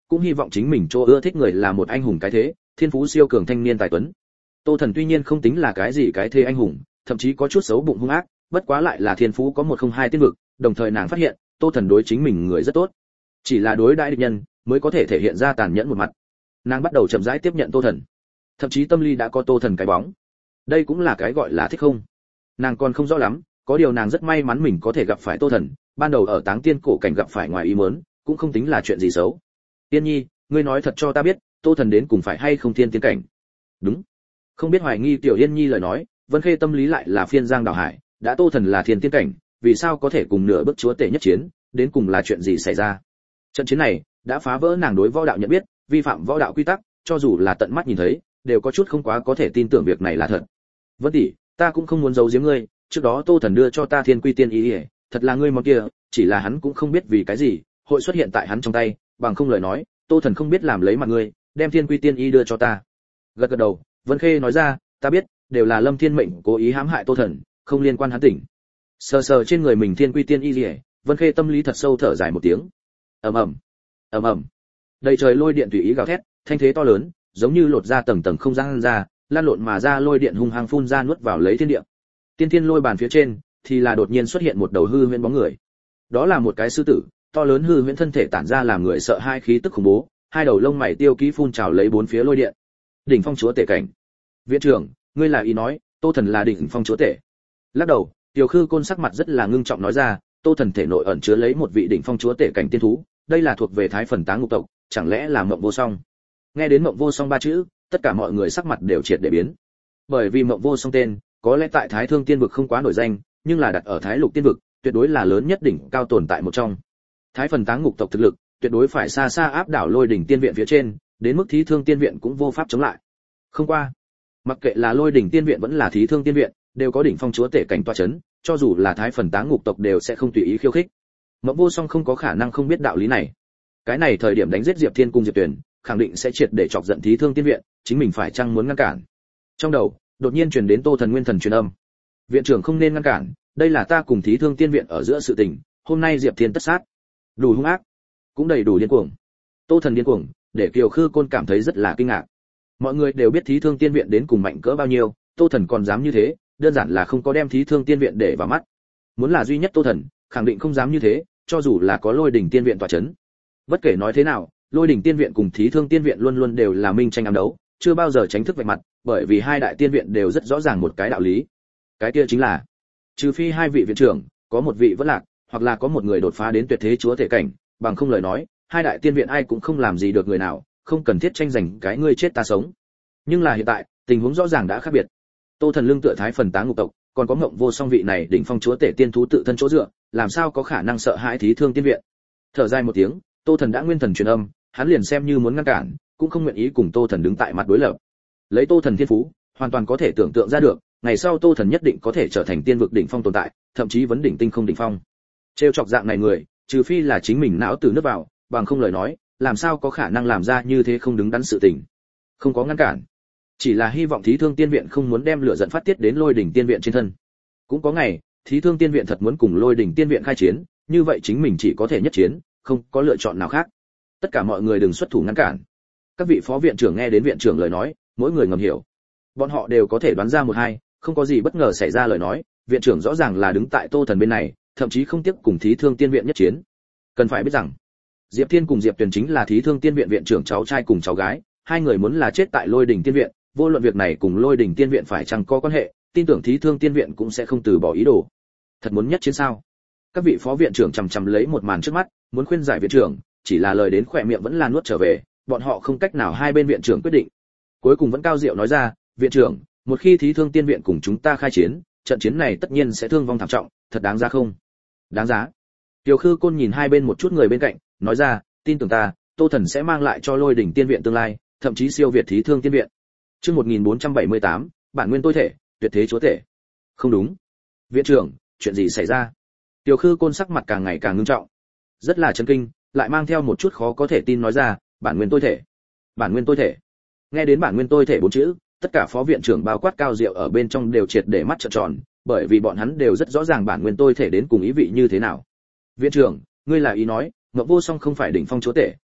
cũng hy vọng chính mình chỗ ưa thích người là một anh hùng cái thế, thiên phú siêu cường thanh niên tài tuấn. Tô Thần tuy nhiên không tính là cái gì cái thế anh hùng, thậm chí có chút xấu bụng hung ác, bất quá lại là thiên phú có một không hai tiên vực, đồng thời nàng phát hiện, Tô Thần đối chính mình người rất tốt. Chỉ là đối đãi địch nhân mới có thể thể hiện ra tàn nhẫn một mặt. Nàng bắt đầu chậm rãi tiếp nhận Tô Thần. Thậm chí tâm lý đã có Tô Thần cái bóng. Đây cũng là cái gọi là thích không. Nàng còn không rõ lắm, có điều nàng rất may mắn mình có thể gặp phải Tô Thần, ban đầu ở Táng Tiên cổ cảnh gặp phải ngoài ý muốn, cũng không tính là chuyện gì xấu. Tiên Nhi, ngươi nói thật cho ta biết, Tô Thần đến cùng phải hay không thiên tiên cảnh? Đúng. Không biết hoài nghi Tiểu Yên Nhi lời nói, Vân Khê tâm lý lại là phiên giang đảo hải, đã Tô Thần là thiên tiên cảnh, vì sao có thể cùng nửa bước chúa tể nhất chiến, đến cùng là chuyện gì xảy ra? Trận chiến này đã phá vỡ nàng đối võ đạo nhận biết, vi phạm võ đạo quy tắc, cho dù là tận mắt nhìn thấy, đều có chút không quá có thể tin tưởng việc này là thật. Vân tỷ, ta cũng không muốn giấu giếm ngươi, trước đó Tô Thần đưa cho ta Thiên Quy Tiên ý, ý thật là ngươi món kia, chỉ là hắn cũng không biết vì cái gì hội xuất hiện tại hắn trong tay, bằng không lời nói, Tô Thần không biết làm lấy mặt ngươi, đem Thiên Quy Tiên y đưa cho ta. Gật gật đầu, Vân Khê nói ra, ta biết, đều là Lâm Thiên Mệnh cố ý hãm hại Tô Thần, không liên quan hắn tỉnh. Sờ sờ trên người mình Thiên Quy Tiên y liễu, Vân Khê tâm lý thật sâu thở dài một tiếng. Ầm ầm, ầm ầm. Đầy trời lôi điện tùy ý gào thét, thanh thế to lớn, giống như lột ra tầng tầng không gian ra, lan lộn mà ra lôi điện hung hăng phun ra nuốt vào lấy thiên địa. Tiên thiên lôi bàn phía trên thì là đột nhiên xuất hiện một đầu hư huyễn bóng người. Đó là một cái sư tử, to lớn hư huyễn thân thể tản ra làm người sợ hai khí tức khủng bố, hai đầu lông mày tiêu ký phun trào lấy bốn phía lôi điện. Đỉnh phong chúa tể cảnh. Viện trưởng, ngươi là ý nói, Tô Thần là đỉnh phong chúa tể? Lắc đầu, Tiểu Khư Côn sắc mặt rất là ngưng trọng nói ra, Tô Thần thể nội ẩn chứa lấy một vị đỉnh phong chúa tể cảnh tiên thú, đây là thuộc về Thái Phần Táng Ngục tộc, chẳng lẽ là Mộng Vô Song? Nghe đến Mộng Vô Song ba chữ, tất cả mọi người sắc mặt đều triệt để biến. Bởi vì Mộng Vô Song tên, có lẽ tại Thái Thương Tiên vực không quá nổi danh, nhưng là đặt ở Thái Lục Tiên vực, tuyệt đối là lớn nhất đỉnh cao tồn tại một trong. Thái Phần Táng Ngục tộc thực lực, tuyệt đối phải xa xa áp đảo Lôi Đỉnh Tiên viện phía trên, đến mức Thí Thương Tiên viện cũng vô pháp chống lại. Không qua, mặc kệ là Lôi Đỉnh Tiên viện vẫn là Thí Thương Tiên viện, đều có đỉnh phong chúa tể cảnh tọa chấn, cho dù là Thái Phần Táng Ngục tộc đều sẽ không tùy ý khiêu khích. Mộng Vô Song không có khả năng không biết đạo lý này. Cái này thời điểm đánh giết Diệp Thiên cùng Diệp Tuyền, khẳng định sẽ triệt để chọc giận Thí Thương Tiên viện, chính mình phải chăng muốn ngăn cản. Trong đầu, đột nhiên truyền đến Tô Thần nguyên thần truyền âm. Viện trưởng không nên ngăn cản, đây là ta cùng Thí Thương Tiên viện ở giữa sự tình, hôm nay Diệp Thiên tất sát. Đủ hung ác, cũng đầy đủ điên cuồng. Tô Thần điên cuồng, để Kiều Khư Côn cảm thấy rất là kinh ngạc. Mọi người đều biết Thí Thương Tiên viện đến cùng mạnh cỡ bao nhiêu, Tô Thần còn dám như thế, đơn giản là không có đem Thí Thương Tiên viện để vào mắt. Muốn là duy nhất Tô Thần, khẳng định không dám như thế, cho dù là có Lôi Đỉnh Tiên viện tọa chấn. Bất kể nói thế nào, Lôi Đỉnh Tiên viện cùng Thí Thương Tiên viện luôn luôn đều là minh tranh ám đấu, chưa bao giờ tránh thức vạch mặt, bởi vì hai đại tiên viện đều rất rõ ràng một cái đạo lý. Cái kia chính là, trừ phi hai vị viện trưởng, có một vị vẫn lạc, hoặc là có một người đột phá đến tuyệt thế chúa thể cảnh, bằng không lời nói, hai đại tiên viện ai cũng không làm gì được người nào, không cần thiết tranh giành cái ngươi chết ta sống. Nhưng là hiện tại, tình huống rõ ràng đã khác biệt. Tô Thần lưng tựa Thái Phần Táng Ngục tộc, còn có Mộng Vô Song vị này đỉnh phong chúa tể tiên thú tự thân chỗ dựa, làm sao có khả năng sợ hãi Thí Thương Tiên viện. Thở dài một tiếng, Tô Thần đã nguyên thần truyền âm, hắn liền xem như muốn ngăn cản, cũng không nguyện ý cùng Tô Thần đứng tại mặt đối lập. Lấy Tô Thần thiên phú, hoàn toàn có thể tưởng tượng ra được, ngày sau Tô Thần nhất định có thể trở thành tiên vực đỉnh phong tồn tại, thậm chí vấn đỉnh tinh không đỉnh phong. Trêu chọc dạng này người, trừ phi là chính mình não từ nước vào, bằng không lời nói, làm sao có khả năng làm ra như thế không đứng đắn sự tình. Không có ngăn cản, chỉ là hy vọng Thí Thương Tiên viện không muốn đem lửa giận phát tiết đến Lôi Đỉnh Tiên viện trên thân. Cũng có ngày, Thí Thương Tiên viện thật muốn cùng Lôi Đỉnh Tiên viện khai chiến, như vậy chính mình chỉ có thể nhất chiến, không có lựa chọn nào khác. Tất cả mọi người đừng xuất thủ ngăn cản. Các vị phó viện trưởng nghe đến viện trưởng lời nói, mỗi người ngầm hiểu. Bọn họ đều có thể đoán ra một hai, không có gì bất ngờ xảy ra lời nói, viện trưởng rõ ràng là đứng tại Tô Thần bên này, thậm chí không tiếc cùng Thí Thương Tiên viện nhất chiến. Cần phải biết rằng, Diệp Thiên cùng Diệp Tuyền chính là Thí Thương Tiên viện viện trưởng cháu trai cùng cháu gái, hai người muốn là chết tại Lôi Đỉnh Tiên viện, vô luận việc này cùng Lôi Đỉnh Tiên viện phải chăng có quan hệ, tin tưởng Thí Thương Tiên viện cũng sẽ không từ bỏ ý đồ. Thật muốn nhất chiến sao? Các vị phó viện trưởng chằm chằm lấy một màn trước mắt, muốn khuyên giải viện trưởng, chỉ là lời đến khỏe miệng vẫn là nuốt trở về, bọn họ không cách nào hai bên viện trưởng quyết định. Cuối cùng vẫn cao diệu nói ra, viện trưởng, một khi Thí Thương Tiên viện cùng chúng ta khai chiến, trận chiến này tất nhiên sẽ thương vong thảm trọng, thật đáng giá không? Đáng giá. Tiểu Khư Côn nhìn hai bên một chút người bên cạnh, nói ra, tin tưởng ta, Tô Thần sẽ mang lại cho Lôi Đỉnh Tiên viện tương lai, thậm chí siêu việt Thí Thương Tiên viện. Chương một nghìn bốn trăm bảy mươi tám, bản nguyên tôi thể, tuyệt thế chúa thể. Không đúng. Viện trưởng, chuyện gì xảy ra? Tiểu Khư Côn sắc mặt càng ngày càng nghiêm trọng, rất là chấn kinh, lại mang theo một chút khó có thể tin nói ra, bản nguyên tôi thể. Bản nguyên tôi thể. Nghe đến bản nguyên tôi thể bốn chữ, tất cả phó viện trưởng bao quát cao diệu ở bên trong đều triệt để mắt trợn tròn, bởi vì bọn hắn đều rất rõ ràng bản nguyên tôi thể đến cùng ý vị như thế nào. Viện trưởng, ngươi là ý nói, Ngọc Vô Song không phải đỉnh phong chúa tể,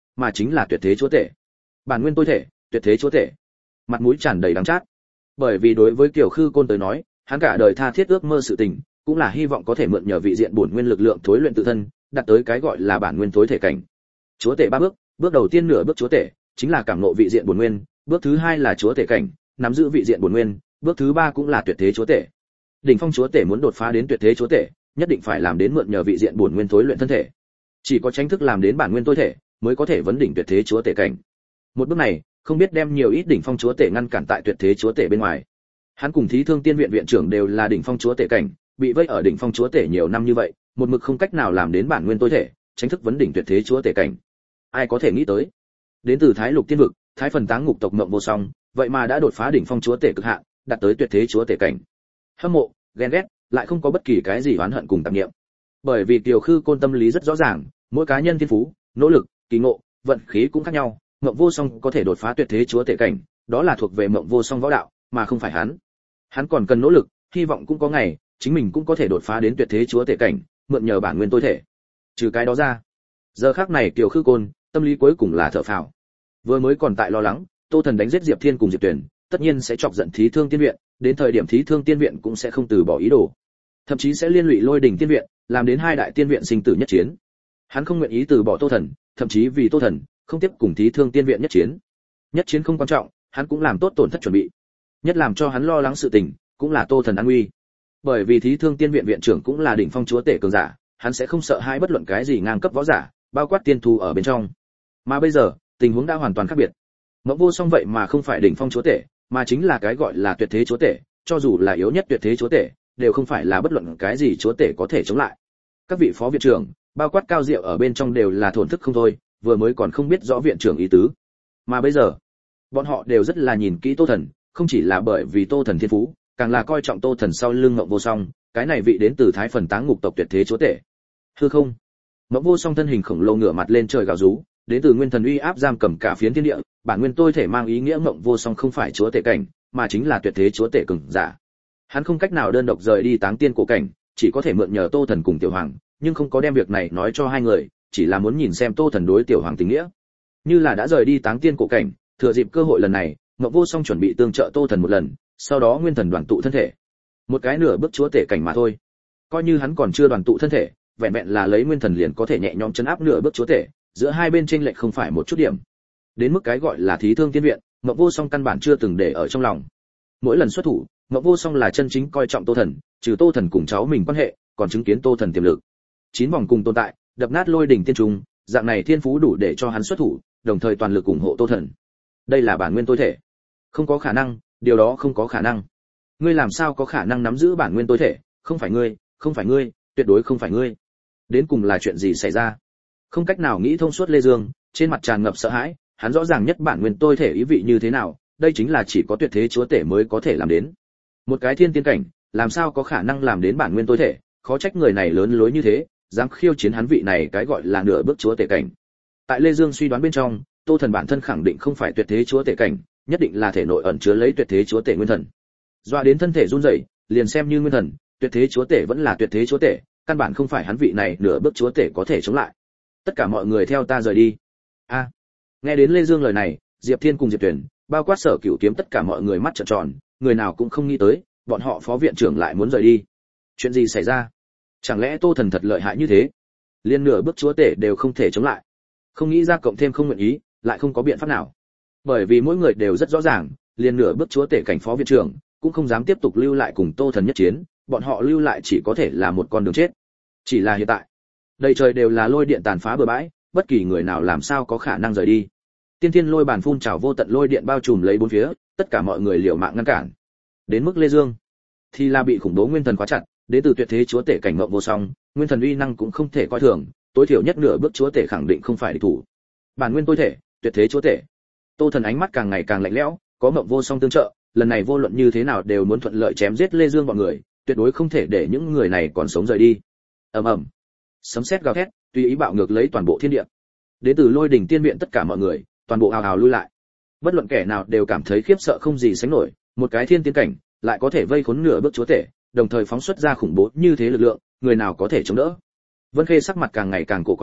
mà chính là tuyệt thế chúa tể. Bản nguyên tối thể, tuyệt thế chúa tể. Mặt mũi tràn đầy đắng chát. Bởi vì đối với Kiều Khư Côn tới nói, hắn cả đời tha thiết ước mơ sự tình, cũng là hy vọng có thể mượn nhờ vị diện bổn nguyên lực lượng thối luyện tự thân, đạt tới cái gọi là bản nguyên tối thể cảnh. Chúa tể ba bước, bước đầu tiên nửa bước chúa tể, chính là cảm ngộ vị diện bổn nguyên, bước thứ hai là chúa tể cảnh, nắm giữ vị diện bổn nguyên, bước thứ ba cũng là tuyệt thế chúa tể. Đỉnh phong chúa tể muốn đột phá đến tuyệt thế chúa tể, nhất định phải làm đến mượn nhờ vị diện bổn nguyên thối luyện thân thể. Chỉ có chính thức làm đến bản nguyên tối thể, mới có thể vấn đỉnh tuyệt thế chúa tể cảnh. Một bước này, không biết đem nhiều ít đỉnh phong chúa tể ngăn cản tại tuyệt thế chúa tể bên ngoài. Hắn cùng Thí Thương Tiên viện viện trưởng đều là đỉnh phong chúa tể cảnh, bị vây ở đỉnh phong chúa tể nhiều năm như vậy, một mực không cách nào làm đến bản nguyên tối thể, chính thức vấn đỉnh tuyệt thế chúa tể cảnh. Ai có thể nghĩ tới? Đến từ Thái Lục Tiên vực, Thái Phần Táng ngục tộc Mộng Vô Song, vậy mà đã đột phá đỉnh phong chúa tể cực hạn, đạt tới tuyệt thế chúa tể cảnh. Hâm mộ, ghen ghét, lại không có bất kỳ cái gì oán hận cùng tạp niệm. Bởi vì Kiều Khư Côn tâm lý rất rõ ràng, mỗi cá nhân thiên phú, nỗ lực, kỳ ngộ, vận khí cũng khác nhau, Mộng Vô Song có thể đột phá tuyệt thế chúa tể cảnh, đó là thuộc về Mộng Vô Song võ đạo, mà không phải hắn. Hắn còn cần nỗ lực, hy vọng cũng có ngày, chính mình cũng có thể đột phá đến tuyệt thế chúa tể cảnh, mượn nhờ bản nguyên tối thể. Trừ cái đó ra, giờ khắc này Kiều Khư Côn, tâm lý cuối cùng là thở phào. Vừa mới còn tại lo lắng, Tô Thần đánh giết Diệp Thiên cùng Diệp Tuyển, tất nhiên sẽ chọc giận Thí Thương Tiên viện, đến thời điểm Thí Thương Tiên viện cũng sẽ không từ bỏ ý đồ, thậm chí sẽ liên lụy Lôi Đỉnh Tiên viện, làm đến hai đại tiên viện sinh tử nhất chiến. Hắn không nguyện ý từ bỏ Tô Thần, thậm chí vì Tô Thần, không tiếp cùng Thí Thương Tiên viện nhất chiến. Nhất chiến không quan trọng, hắn cũng làm tốt tổn thất chuẩn bị. Nhất làm cho hắn lo lắng sự tình, cũng là Tô Thần an nguy. Bởi vì Thí Thương Tiên viện viện trưởng cũng là đỉnh phong chúa tể cường giả, hắn sẽ không sợ hãi bất luận cái gì ngang cấp võ giả, bao quát tiên thú ở bên trong. Mà bây giờ, tình huống đã hoàn toàn khác biệt. Mộng Vô Song vậy mà không phải đỉnh phong chúa tể, mà chính là cái gọi là tuyệt thế chúa tể, cho dù là yếu nhất tuyệt thế chúa tể, đều không phải là bất luận cái gì chúa tể có thể chống lại. Các vị phó viện trưởng, bao quát Cao Diệu ở bên trong đều là thổn thức không thôi, vừa mới còn không biết rõ viện trưởng ý tứ, mà bây giờ, bọn họ đều rất là nhìn kỹ Tô Thần, không chỉ là bởi vì Tô Thần thiên phú, càng là coi trọng Tô Thần sau lưng Mộng Vô Song, cái này vị đến từ Thái Phần Táng ngục tộc tuyệt thế chúa tể. Hư không, Mộng Vô Song thân hình khổng lồ ngửa mặt lên trời gào rú, đến từ nguyên thần uy áp giam cầm cả phiến thiên địa, bản nguyên tôi thể mang ý nghĩa Mộng Vô Song không phải chúa tể cảnh, mà chính là tuyệt thế chúa tể cường giả. Hắn không cách nào đơn độc rời đi Táng Tiên cổ cảnh, chỉ có thể mượn nhờ Tô Thần cùng Tiểu Hoàng, nhưng không có đem việc này nói cho hai người, chỉ là muốn nhìn xem Tô Thần đối Tiểu Hoàng tình nghĩa. Như là đã rời đi Táng Tiên cổ cảnh, thừa dịp cơ hội lần này, Mộng Vô Song chuẩn bị tương trợ Tô Thần một lần, sau đó nguyên thần đoàn tụ thân thể. Một cái nửa bước chúa tể cảnh mà thôi. Coi như hắn còn chưa đoàn tụ thân thể, vẹn vẹn là lấy nguyên thần liền có thể nhẹ nhõm chấn áp nửa bước chúa tể, giữa hai bên chênh lệch không phải một chút điểm. Đến mức cái gọi là Thí Thương Tiên viện, Mộng Vô Song căn bản chưa từng để ở trong lòng. Mỗi lần xuất thủ, Mộng Vô Song là chân chính coi trọng Tô Thần, trừ Tô Thần cùng cháu mình quan hệ, còn chứng kiến Tô Thần tiềm lực. Chín vòng cùng tồn tại, đập nát Lôi Đỉnh Tiên Trùng, dạng này thiên phú đủ để cho hắn xuất thủ, đồng thời toàn lực ủng hộ Tô Thần. Đây là bản nguyên tối thể. Không có khả năng, điều đó không có khả năng. Ngươi làm sao có khả năng nắm giữ bản nguyên tối thể, không phải ngươi, không phải ngươi, tuyệt đối không phải ngươi. Đến cùng là chuyện gì xảy ra? Không cách nào nghĩ thông suốt Lê Dương, trên mặt tràn ngập sợ hãi, hắn rõ ràng nhất bản nguyên tối thể ý vị như thế nào, đây chính là chỉ có tuyệt thế chúa tể mới có thể làm đến. Một cái thiên tiên cảnh, làm sao có khả năng làm đến bản nguyên tối thể, khó trách người này lớn lối như thế, dám khiêu chiến hắn vị này cái gọi là nửa bước chúa tể cảnh. Tại Lê Dương suy đoán bên trong, Tô Thần bản thân khẳng định không phải tuyệt thế chúa tể cảnh, nhất định là thể nội ẩn chứa lấy tuyệt thế chúa tể nguyên thần. Doa đến thân thể run rẩy, liền xem như nguyên thần, tuyệt thế chúa tể vẫn là tuyệt thế chúa tể, căn bản không phải hắn vị này nửa bước chúa tể có thể chống lại. Tất cả mọi người theo ta rời đi. A. À, nghe đến Lê Dương lời này, Diệp Thiên cùng Diệp Tuyển, bao quát Sở Cửu Kiếm tất cả mọi người mắt trợn tròn, người nào cũng không nghĩ tới, bọn họ phó viện trưởng lại muốn rời đi. Chuyện gì xảy ra? Chẳng lẽ Tô Thần thật lợi hại như thế? Liên nửa bước chúa tể đều không thể chống lại. Không nghĩ ra cộng thêm không nguyện ý, lại không có biện pháp nào. Bởi vì mỗi người đều rất rõ ràng, liên nửa bước chúa tể cảnh phó viện trưởng cũng không dám tiếp tục lưu lại cùng Tô Thần nhất chiến, bọn họ lưu lại chỉ có thể là một con đường chết. Chỉ là hiện tại, đầy trời đều là lôi điện tàn phá bừa bãi, bất kỳ người nào làm sao có khả năng rời đi. Tiên thiên lôi bản phun trào vô tận lôi điện bao trùm lấy bốn phía, tất cả mọi người liều mạng ngăn cản. Đến mức Lê Dương thì là bị khủng bố nguyên thần khóa chặt, đến từ tuyệt thế chúa tể cảnh Mộng Vô Song, nguyên thần uy năng cũng không thể coi thường, tối thiểu nhất nửa bước chúa tể khẳng định không phải địch thủ. Bản nguyên tối thể, tuyệt thế chúa tể. Tô Thần ánh mắt càng ngày càng lạnh lẽo, có Mộng Vô Song tương trợ, lần này vô luận như thế nào đều muốn thuận lợi chém giết Lê Dương bọn người, tuyệt đối không thể để những người này còn sống rời đi. Ầm ầm. Sấm sét gào thét, tùy ý bạo ngược lấy toàn bộ thiên địa. Đến từ Lôi Đỉnh Tiên viện tất cả mọi người, toàn bộ ào ào lui lại. Bất luận kẻ nào đều cảm thấy khiếp sợ không gì sánh nổi, một cái thiên tiên cảnh lại có thể vây khốn nửa bước chúa tể, đồng thời phóng xuất ra khủng bố như thế lực lượng, người nào có thể chống đỡ? Vân Khê sắc mặt càng ngày càng cổ quái,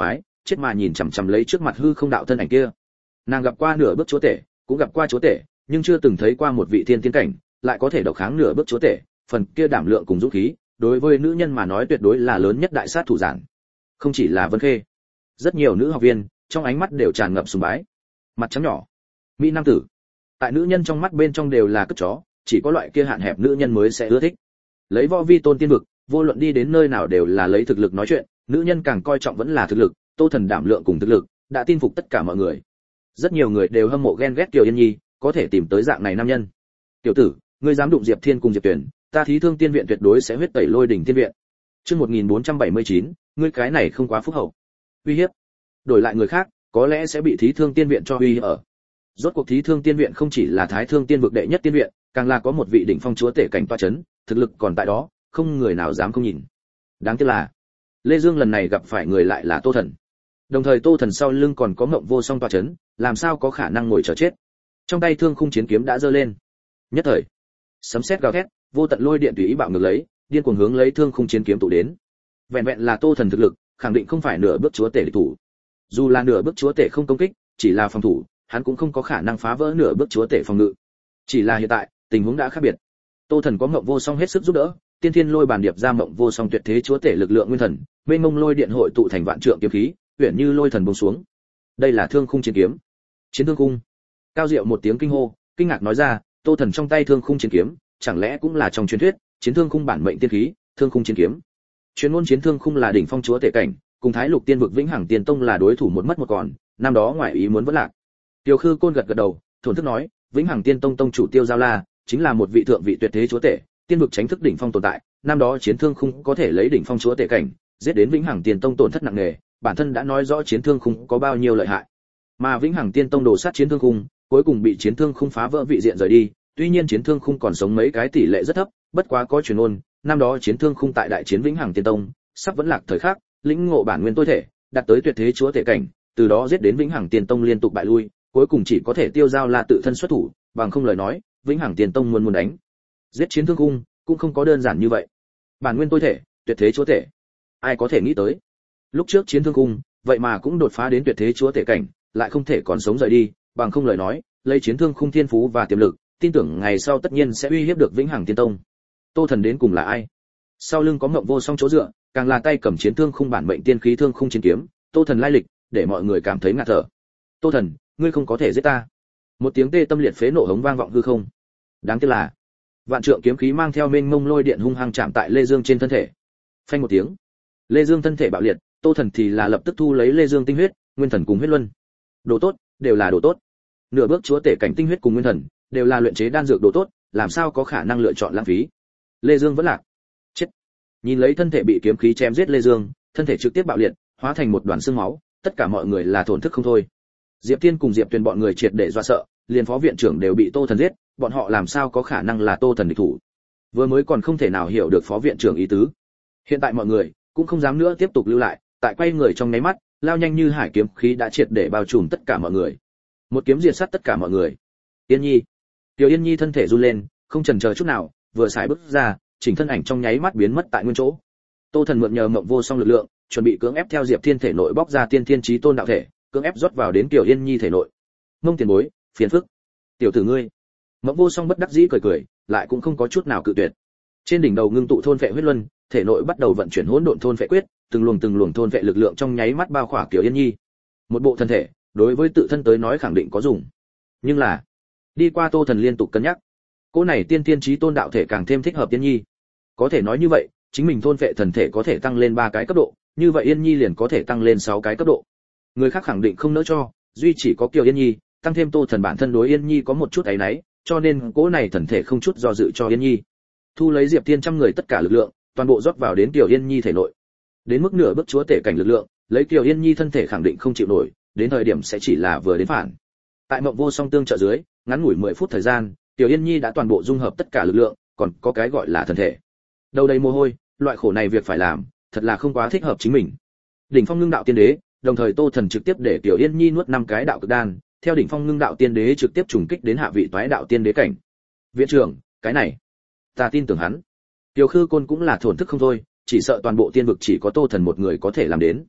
chết mà nhìn chằm chằm lấy trước mặt hư không đạo thân ảnh kia. Nàng gặp qua nửa bước chúa tể, cũng gặp qua chúa tể, nhưng chưa từng thấy qua một vị thiên tiên cảnh lại có thể độc kháng nửa bước chúa tể, phần kia đảm lượng cùng dũng khí, đối với nữ nhân mà nói tuyệt đối là lớn nhất đại sát thủ giản. Không chỉ là Vân Khê, rất nhiều nữ học viên trong ánh mắt đều tràn ngập sùng bái. Mặt trắng nhỏ, mỹ nam tử, tại nữ nhân trong mắt bên trong đều là cất chó, chỉ có loại kia hạn hẹp nữ nhân mới sẽ ưa thích. Lấy võ vi tôn tiên vực, vô luận đi đến nơi nào đều là lấy thực lực nói chuyện, nữ nhân càng coi trọng vẫn là thực lực, Tô Thần đảm lượng cùng thực lực đã tin phục tất cả mọi người. Rất nhiều người đều hâm mộ ghen ghét Kiều Yên Nhi, có thể tìm tới dạng này nam nhân. Tiểu tử, ngươi dám đụng Diệp Thiên cùng Diệp Tuyển, ta Thí Thương Tiên viện tuyệt đối sẽ huyết tẩy Lôi Đỉnh Tiên viện. Chương một nghìn bốn trăm bảy mươi chín, ngươi cái này không quá phúc hậu. Uy hiếp. Đổi lại người khác, có lẽ sẽ bị Thí Thương Tiên viện cho uy hiếp ở. Rốt cuộc Thí Thương Tiên viện không chỉ là Thái Thương Tiên vực đệ nhất tiên viện, càng là có một vị đỉnh phong chúa tể cảnh toa chấn, thực lực còn tại đó, không người nào dám không nhìn. Đáng tiếc là, Lê Dương lần này gặp phải người lại là Tô Thần. Đồng thời Tô Thần sau lưng còn có Mộng Vô Song toa chấn, làm sao có khả năng ngồi chờ chết. Trong tay Thương Khung chiến kiếm đã giơ lên. Nhất thời, sấm sét gào thét, vô tận lôi điện tùy ý bạo ngược lấy, điên cuồng hướng lấy Thương Khung chiến kiếm tụ đến. Vẹn vẹn là Tô Thần thực lực, khẳng định không phải nửa bước chúa tể địch thủ. Dù là nửa bước chúa tể không công kích, chỉ là phòng thủ, hắn cũng không có khả năng phá vỡ nửa bước chúa tể phòng ngự. Chỉ là hiện tại, tình huống đã khác biệt. Tô Thần có Mộng Vô Song hết sức giúp đỡ, tiên thiên lôi bàn điệp ra Mộng Vô Song tuyệt thế chúa tể lực lượng nguyên thần, mênh mông lôi điện hội tụ thành vạn trượng kiếm khí, uyển như lôi thần buông xuống. Đây là Thương Khung chiến kiếm. Chiến thương khung. Cao Diệu một tiếng kinh hô, kinh ngạc nói ra, Tô Thần trong tay Thương Khung chiến kiếm, chẳng lẽ cũng là trong truyền thuyết, chiến thương khung bản mệnh tiên khí, Thương Khung chiến kiếm. Chuyên môn chiến thương khung là đỉnh phong chúa tể cảnh, cùng Thái Lục Tiên vực Vĩnh Hằng Tiên Tông là đối thủ một mất một còn, năm đó ngoại ý muốn vẫn lạc. Tiêu Khư Côn gật gật đầu, thổn thức nói, Vĩnh Hằng Tiên Tông tông chủ Tiêu Giao La, chính là một vị thượng vị tuyệt thế chúa tể, tiên vực tránh thức đỉnh phong tồn tại, năm đó chiến thương khung có thể lấy đỉnh phong chúa tể cảnh, giết đến Vĩnh Hằng Tiên Tông tổn thất nặng nề, bản thân đã nói rõ chiến thương khung có bao nhiêu lợi hại. Mà Vĩnh Hằng Tiên Tông đổ sát chiến thương khung, cuối cùng bị chiến thương khung phá vỡ vị diện rời đi, tuy nhiên chiến thương khung còn sống mấy cái tỷ lệ rất thấp, bất quá có truyền ngôn, năm đó chiến thương khung tại đại chiến Vĩnh Hằng Tiên Tông, sắp vẫn lạc thời khắc, lĩnh ngộ bản nguyên tối thể, đạt tới tuyệt thế chúa tể cảnh, từ đó giết đến Vĩnh Hằng Tiên Tông liên tục bại lui, cuối cùng chỉ có thể Tiêu Giao La tự thân xuất thủ, bằng không lời nói, Vĩnh Hằng Tiên Tông muốn muốn đánh giết chiến thương khung, cũng không có đơn giản như vậy. Bản nguyên tối thể, tuyệt thế chúa tể, ai có thể nghĩ tới? Lúc trước chiến thương khung, vậy mà cũng đột phá đến tuyệt thế chúa tể cảnh, lại không thể còn sống rời đi, bằng không lời nói, lấy chiến thương khung thiên phú và tiềm lực, tin tưởng ngày sau tất nhiên sẽ uy hiếp được Vĩnh Hằng Tiên Tông. Tô Thần đến cùng là ai? Sau lưng có Mộng Vô Song chỗ dựa, càng là tay cầm chiến thương khung bản mệnh tiên khí Thương Khung chiến kiếm, Tô Thần lai lịch, để mọi người cảm thấy ngạt thở. Tô Thần, ngươi không có thể giết ta. Một tiếng tê tâm liệt phế nổ hống vang vọng hư không. Đáng tiếc là, vạn trượng kiếm khí mang theo mênh mông lôi điện hung hăng chạm tại Lê Dương trên thân thể. Phanh một tiếng, Lê Dương thân thể bạo liệt, Tô Thần thì là lập tức thu lấy Lê Dương tinh huyết, nguyên thần cùng huyết luân. Đồ tốt, đều là đồ tốt. Nửa bước chúa tể cảnh tinh huyết cùng nguyên thần, đều là luyện chế đan dược đồ tốt, làm sao có khả năng lựa chọn lãng phí. Lê Dương vẫn lạc. Chết. Nhìn lấy thân thể bị kiếm khí chém giết Lê Dương, thân thể trực tiếp bạo liệt, hóa thành một đoàn xương máu, tất cả mọi người là thổn thức không thôi. Diệp Tiên cùng Diệp Tuyền bọn người triệt để dọa sợ, liền phó viện trưởng đều bị Tô Thần giết, bọn họ làm sao có khả năng là Tô Thần địch thủ. Vừa mới còn không thể nào hiểu được phó viện trưởng ý tứ. Hiện tại mọi người cũng không dám nữa tiếp tục lưu lại, tại quay người trong nháy mắt, lao nhanh như hải kiếm khí đã triệt để bao trùm tất cả mọi người. Một kiếm diệt sát tất cả mọi người. Yên Nhi. Tiểu Yên Nhi thân thể run lên, không chần chờ chút nào, vừa xài bước ra, chỉnh thân ảnh trong nháy mắt biến mất tại nguyên chỗ. Tô Thần mượn nhờ Mộng Vô Song lực lượng, chuẩn bị cưỡng ép theo Diệp Thiên thể nội bóc ra tiên thiên chí tôn đạo thể, cưỡng ép rót vào đến Tiểu Yên Nhi thể nội. Mông tiền bối, phiền phức. Tiểu tử ngươi. Mộng Vô Song bất đắc dĩ cười cười, lại cũng không có chút nào cự tuyệt. Trên đỉnh đầu ngưng tụ thôn phệ huyết luân, thể nội bắt đầu vận chuyển hỗn độn thôn phệ quyết, từng luồng từng luồng thôn phệ lực lượng trong nháy mắt bao khỏa Tiểu Yên Nhi. Một bộ thân thể, đối với tự thân tới nói khẳng định có dùng. Nhưng là, đi qua Tô Thần liên tục cân nhắc, cô này tiên tiên chí tôn đạo thể càng thêm thích hợp Yên Nhi. Có thể nói như vậy, chính mình thôn phệ thần thể có thể tăng lên ba cái cấp độ, như vậy Yên Nhi liền có thể tăng lên sáu cái cấp độ. Người khác khẳng định không nỡ cho, duy chỉ có Kiều Yên Nhi, tăng thêm Tô Thần bản thân đối Yên Nhi có một chút áy náy, cho nên cỗ này thần thể không chút do dự cho Yên Nhi. Thu lấy Diệp Thiên trăm người tất cả lực lượng, toàn bộ rót vào đến Kiều Yên Nhi thể nội. Đến mức nửa bước chúa tể cảnh lực lượng, lấy Kiều Yên Nhi thân thể khẳng định không chịu nổi, đến thời điểm sẽ chỉ là vừa đến phản. Tại Mộng Vô Song tương trợ dưới, ngắn ngủi mười phút thời gian, Kiều Yên Nhi đã toàn bộ dung hợp tất cả lực lượng, còn có cái gọi là thần thể. Đầu đầy mồ hôi, loại khổ này việc phải làm, thật là không quá thích hợp chính mình. Đỉnh phong ngưng đạo tiên đế, đồng thời Tô Thần trực tiếp để Kiều Yên Nhi nuốt năm cái đạo cực đan, theo đỉnh phong ngưng đạo tiên đế trực tiếp trùng kích đến hạ vị toái đạo tiên đế cảnh. Viện trưởng, cái này, ta tin tưởng hắn. Tiêu Khư Côn cũng là thổn thức không thôi, chỉ sợ toàn bộ tiên vực chỉ có Tô Thần một người có thể làm đến.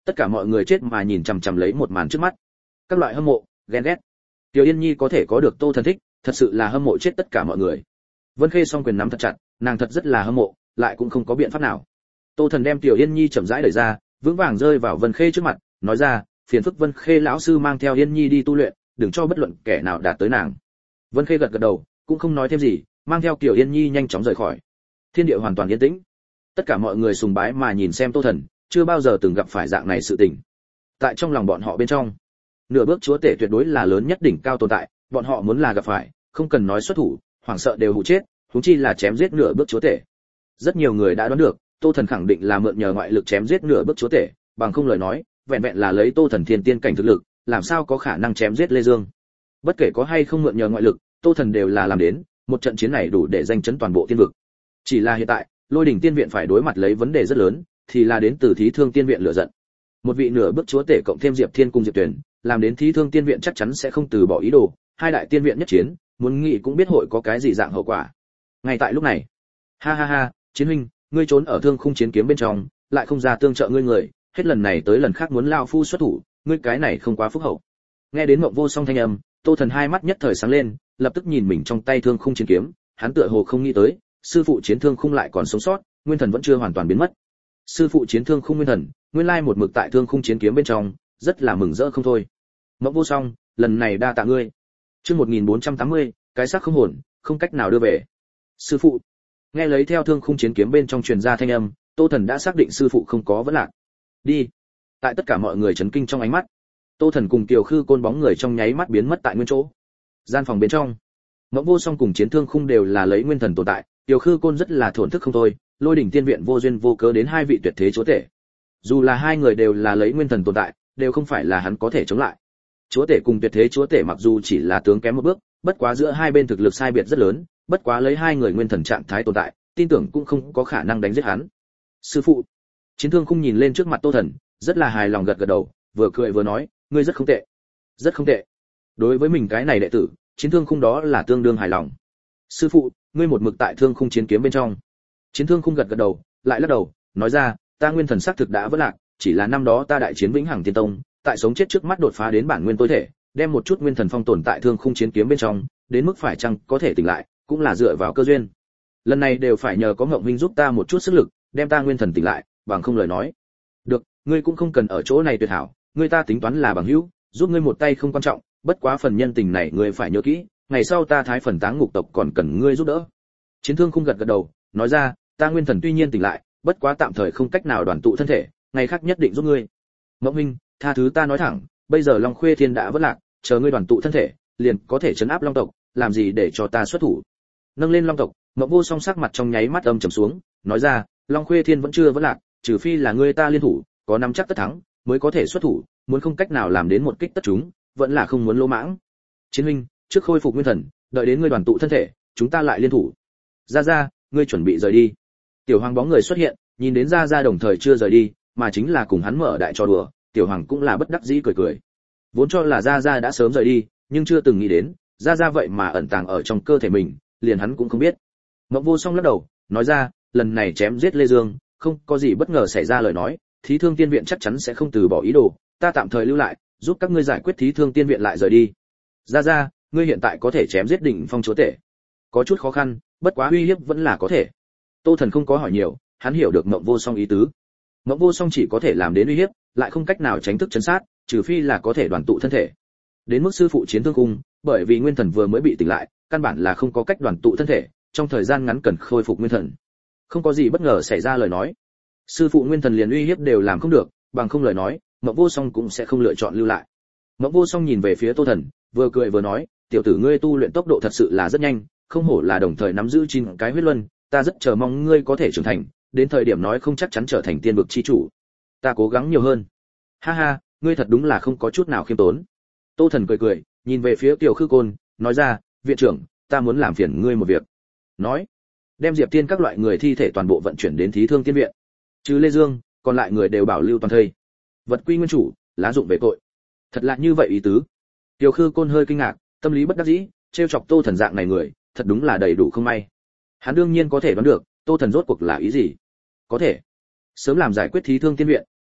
Tất cả mọi người chết mà nhìn chằm chằm lấy một màn trước mắt. Các loại hâm mộ, ghen ghét. Tiểu Yên Nhi có thể có được Tô Thần thích, thật sự là hâm mộ chết tất cả mọi người. Vân Khê song quyền nắm thật chặt, nàng thật rất là hâm mộ, lại cũng không có biện pháp nào. Tô Thần đem Tiểu Yên Nhi chậm rãi đẩy ra, vững vàng rơi vào Vân Khê trước mặt, nói ra, phiền phức Vân Khê lão sư mang theo Yên Nhi đi tu luyện, đừng cho bất luận kẻ nào đạt tới nàng. Vân Khê gật gật đầu, cũng không nói thêm gì, mang theo Tiểu Yên Nhi nhanh chóng rời khỏi. Thiên địa hoàn toàn yên tĩnh. Tất cả mọi người sùng bái mà nhìn xem Tô Thần, chưa bao giờ từng gặp phải dạng này sự tình. Tại trong lòng bọn họ bên trong, nửa bước chúa tể tuyệt đối là lớn nhất đỉnh cao tồn tại, bọn họ muốn là gặp phải, không cần nói xuất thủ, hoảng sợ đều hụ chết, huống chi là chém giết nửa bước chúa tể. Rất nhiều người đã đoán được, Tô Thần khẳng định là mượn nhờ ngoại lực chém giết nửa bước chúa tể, bằng không lời nói, vẹn vẹn là lấy Tô Thần thiên tiên cảnh thực lực, làm sao có khả năng chém giết Lê Dương. Bất kể có hay không mượn nhờ ngoại lực, Tô Thần đều là làm đến, một trận chiến này đủ để danh chấn toàn bộ tiên vực. Chỉ là hiện tại, Lôi đỉnh tiên viện phải đối mặt lấy vấn đề rất lớn, thì là đến từ Thí Thương tiên viện lựa giận. Một vị nửa bước chúa tể cộng thêm Diệp Thiên cùng Diệp Tuyển, làm đến Thí Thương tiên viện chắc chắn sẽ không từ bỏ ý đồ, hai đại tiên viện nhất chiến, muốn nghĩ cũng biết hội có cái gì dạng hậu quả. Ngay tại lúc này, ha ha ha, Chiến huynh, ngươi trốn ở Thương Khung chiến kiếm bên trong, lại không ra tương trợ ngươi người, hết lần này tới lần khác muốn lao phu xuất thủ, ngươi cái này không quá phúc hậu. Nghe đến Mộng Vô Song thanh âm, Tô Thần hai mắt nhất thời sáng lên, lập tức nhìn mình trong tay Thương Khung chiến kiếm, hắn tựa hồ không nghĩ tới, sư phụ chiến thương khung lại còn sống sót, nguyên thần vẫn chưa hoàn toàn biến mất. Sư phụ chiến thương khung nguyên thần, nguyên lai một mực tại thương khung chiến kiếm bên trong, rất là mừng rỡ không thôi. Mộng Vô Song, lần này đa tạ ngươi. Chương một nghìn bốn trăm tám mươi, cái xác không hồn, không cách nào đưa về. Sư phụ. Nghe lấy theo thương khung chiến kiếm bên trong truyền ra thanh âm, Tô Thần đã xác định sư phụ không có vấn lạc. Đi. Tại tất cả mọi người chấn kinh trong ánh mắt, Tô Thần cùng Tiểu Khư Côn bóng người trong nháy mắt biến mất tại nguyên chỗ. Gian phòng bên trong, Mộng Vô Song cùng chiến thương khung đều là lấy nguyên thần tồn tại, Tiểu Khư Côn rất là thổn thức không thôi, Lôi đỉnh tiên viện vô duyên vô cớ đến hai vị tuyệt thế chúa tể. Dù là hai người đều là lấy nguyên thần tồn tại, đều không phải là hắn có thể chống lại. Chúa tể cùng tuyệt thế chúa tể mặc dù chỉ là tướng kém một bước, bất quá giữa hai bên thực lực sai biệt rất lớn, bất quá lấy hai người nguyên thần trạng thái tồn tại, tin tưởng cũng không có khả năng đánh giết hắn. Sư phụ. Chiến thương khung nhìn lên trước mặt Tô Thần, rất là hài lòng gật gật đầu, vừa cười vừa nói, ngươi rất không tệ. Rất không tệ. Đối với mình cái này đệ tử, chiến thương khung đó là tương đương hài lòng. Sư phụ, ngươi một mực tại thương khung chiến kiếm bên trong. Chiến thương khung gật gật đầu, lại lắc đầu, nói ra, ta nguyên thần xác thực đã vỡ lạc, chỉ là năm đó ta đại chiến vĩnh hằng tiên tông, tại sống chết trước mắt đột phá đến bản nguyên tối thể, đem một chút nguyên thần phong tồn tại thương khung chiến kiếm bên trong, đến mức phải chăng có thể tỉnh lại, cũng là dựa vào cơ duyên. Lần này đều phải nhờ có Ngộng Huynh giúp ta một chút sức lực, đem ta nguyên thần tỉnh lại, bằng không lời nói. Được, ngươi cũng không cần ở chỗ này tuyệt hảo, ngươi ta tính toán là bằng hữu, giúp ngươi một tay không quan trọng, bất quá phần nhân tình này ngươi phải nhớ kỹ, ngày sau ta thái phần táng ngục tộc còn cần ngươi giúp đỡ. Chiến thương khung gật gật đầu, nói ra, ta nguyên thần tuy nhiên tỉnh lại, bất quá tạm thời không cách nào đoàn tụ thân thể, ngày khác nhất định giúp ngươi. Ngộng Huynh, tha thứ ta nói thẳng, bây giờ Long Khuê Thiên đã vỡ lạc, chờ ngươi đoàn tụ thân thể, liền có thể trấn áp Long tộc, làm gì để cho ta xuất thủ. Nâng lên Long tộc, Ngộng Vô Song sắc mặt trong nháy mắt âm trầm xuống, nói ra, Long Khuê Thiên vẫn chưa vỡ lạc, trừ phi là ngươi ta liên thủ, có nắm chắc tất thắng, mới có thể xuất thủ, muốn không cách nào làm đến một kích tất chúng, vẫn là không muốn lỗ mãng. Chiến huynh, trước khôi phục nguyên thần, đợi đến ngươi đoàn tụ thân thể, chúng ta lại liên thủ. Ra ra, ngươi chuẩn bị rời đi. Tiểu Hoàng bóng người xuất hiện, nhìn đến Ra Ra đồng thời chưa rời đi, mà chính là cùng hắn mở đại trò đùa, Tiểu Hoàng cũng là bất đắc dĩ cười cười. Vốn cho là Ra Ra đã sớm rời đi, nhưng chưa từng nghĩ đến, Ra Ra vậy mà ẩn tàng ở trong cơ thể mình, liền hắn cũng không biết. Ngộng Vô Song lắc đầu, nói ra, lần này chém giết Lê Dương, không có gì bất ngờ xảy ra lời nói, Thí Thương Tiên viện chắc chắn sẽ không từ bỏ ý đồ, ta tạm thời lưu lại, giúp các ngươi giải quyết Thí Thương Tiên viện lại rời đi. Ra Ra, ngươi hiện tại có thể chém giết đỉnh phong chúa tể. Có chút khó khăn, bất quá uy hiếp vẫn là có thể. Tô Thần không có hỏi nhiều, hắn hiểu được Ngộng Vô Song ý tứ. Ngộng Vô Song chỉ có thể làm đến uy hiếp, lại không cách nào tránh thức trấn sát, trừ phi là có thể đoàn tụ thân thể. Đến mức sư phụ chiến thương cung, bởi vì nguyên thần vừa mới bị tỉnh lại, căn bản là không có cách đoàn tụ thân thể, trong thời gian ngắn cần khôi phục nguyên thần. Không có gì bất ngờ xảy ra lời nói, sư phụ nguyên thần liền uy hiếp đều làm không được, bằng không lời nói, Ngộng Vô Song cũng sẽ không lựa chọn lưu lại. Ngộng Vô Song nhìn về phía Tô Thần, vừa cười vừa nói, tiểu tử ngươi tu luyện tốc độ thật sự là rất nhanh, không hổ là đồng thời nắm giữ chín cái huyết luân, ta rất chờ mong ngươi có thể trưởng thành, đến thời điểm nói không chắc chắn trở thành tiên vực chi chủ. Ta cố gắng nhiều hơn. Ha ha, ngươi thật đúng là không có chút nào khiêm tốn. Tô Thần cười cười, nhìn về phía Tiểu Khư Côn, nói ra, viện trưởng, ta muốn làm phiền ngươi một việc. Nói, đem Diệp Tiên các loại người thi thể toàn bộ vận chuyển đến Thí Thương Tiên viện. Trừ Lê Dương, còn lại người đều bảo lưu toàn thây. Vật quy nguyên chủ, lá dụng về tội. Thật là như vậy ý tứ. Tiểu Khư Côn hơi kinh ngạc, tâm lý bất đắc dĩ, trêu chọc Tô Thần dạng này người, thật đúng là đầy đủ không may. Hắn đương nhiên có thể đoán được, Tô Thần rốt cuộc là ý gì. Có thể sớm làm giải quyết Thí Thương Tiên viện,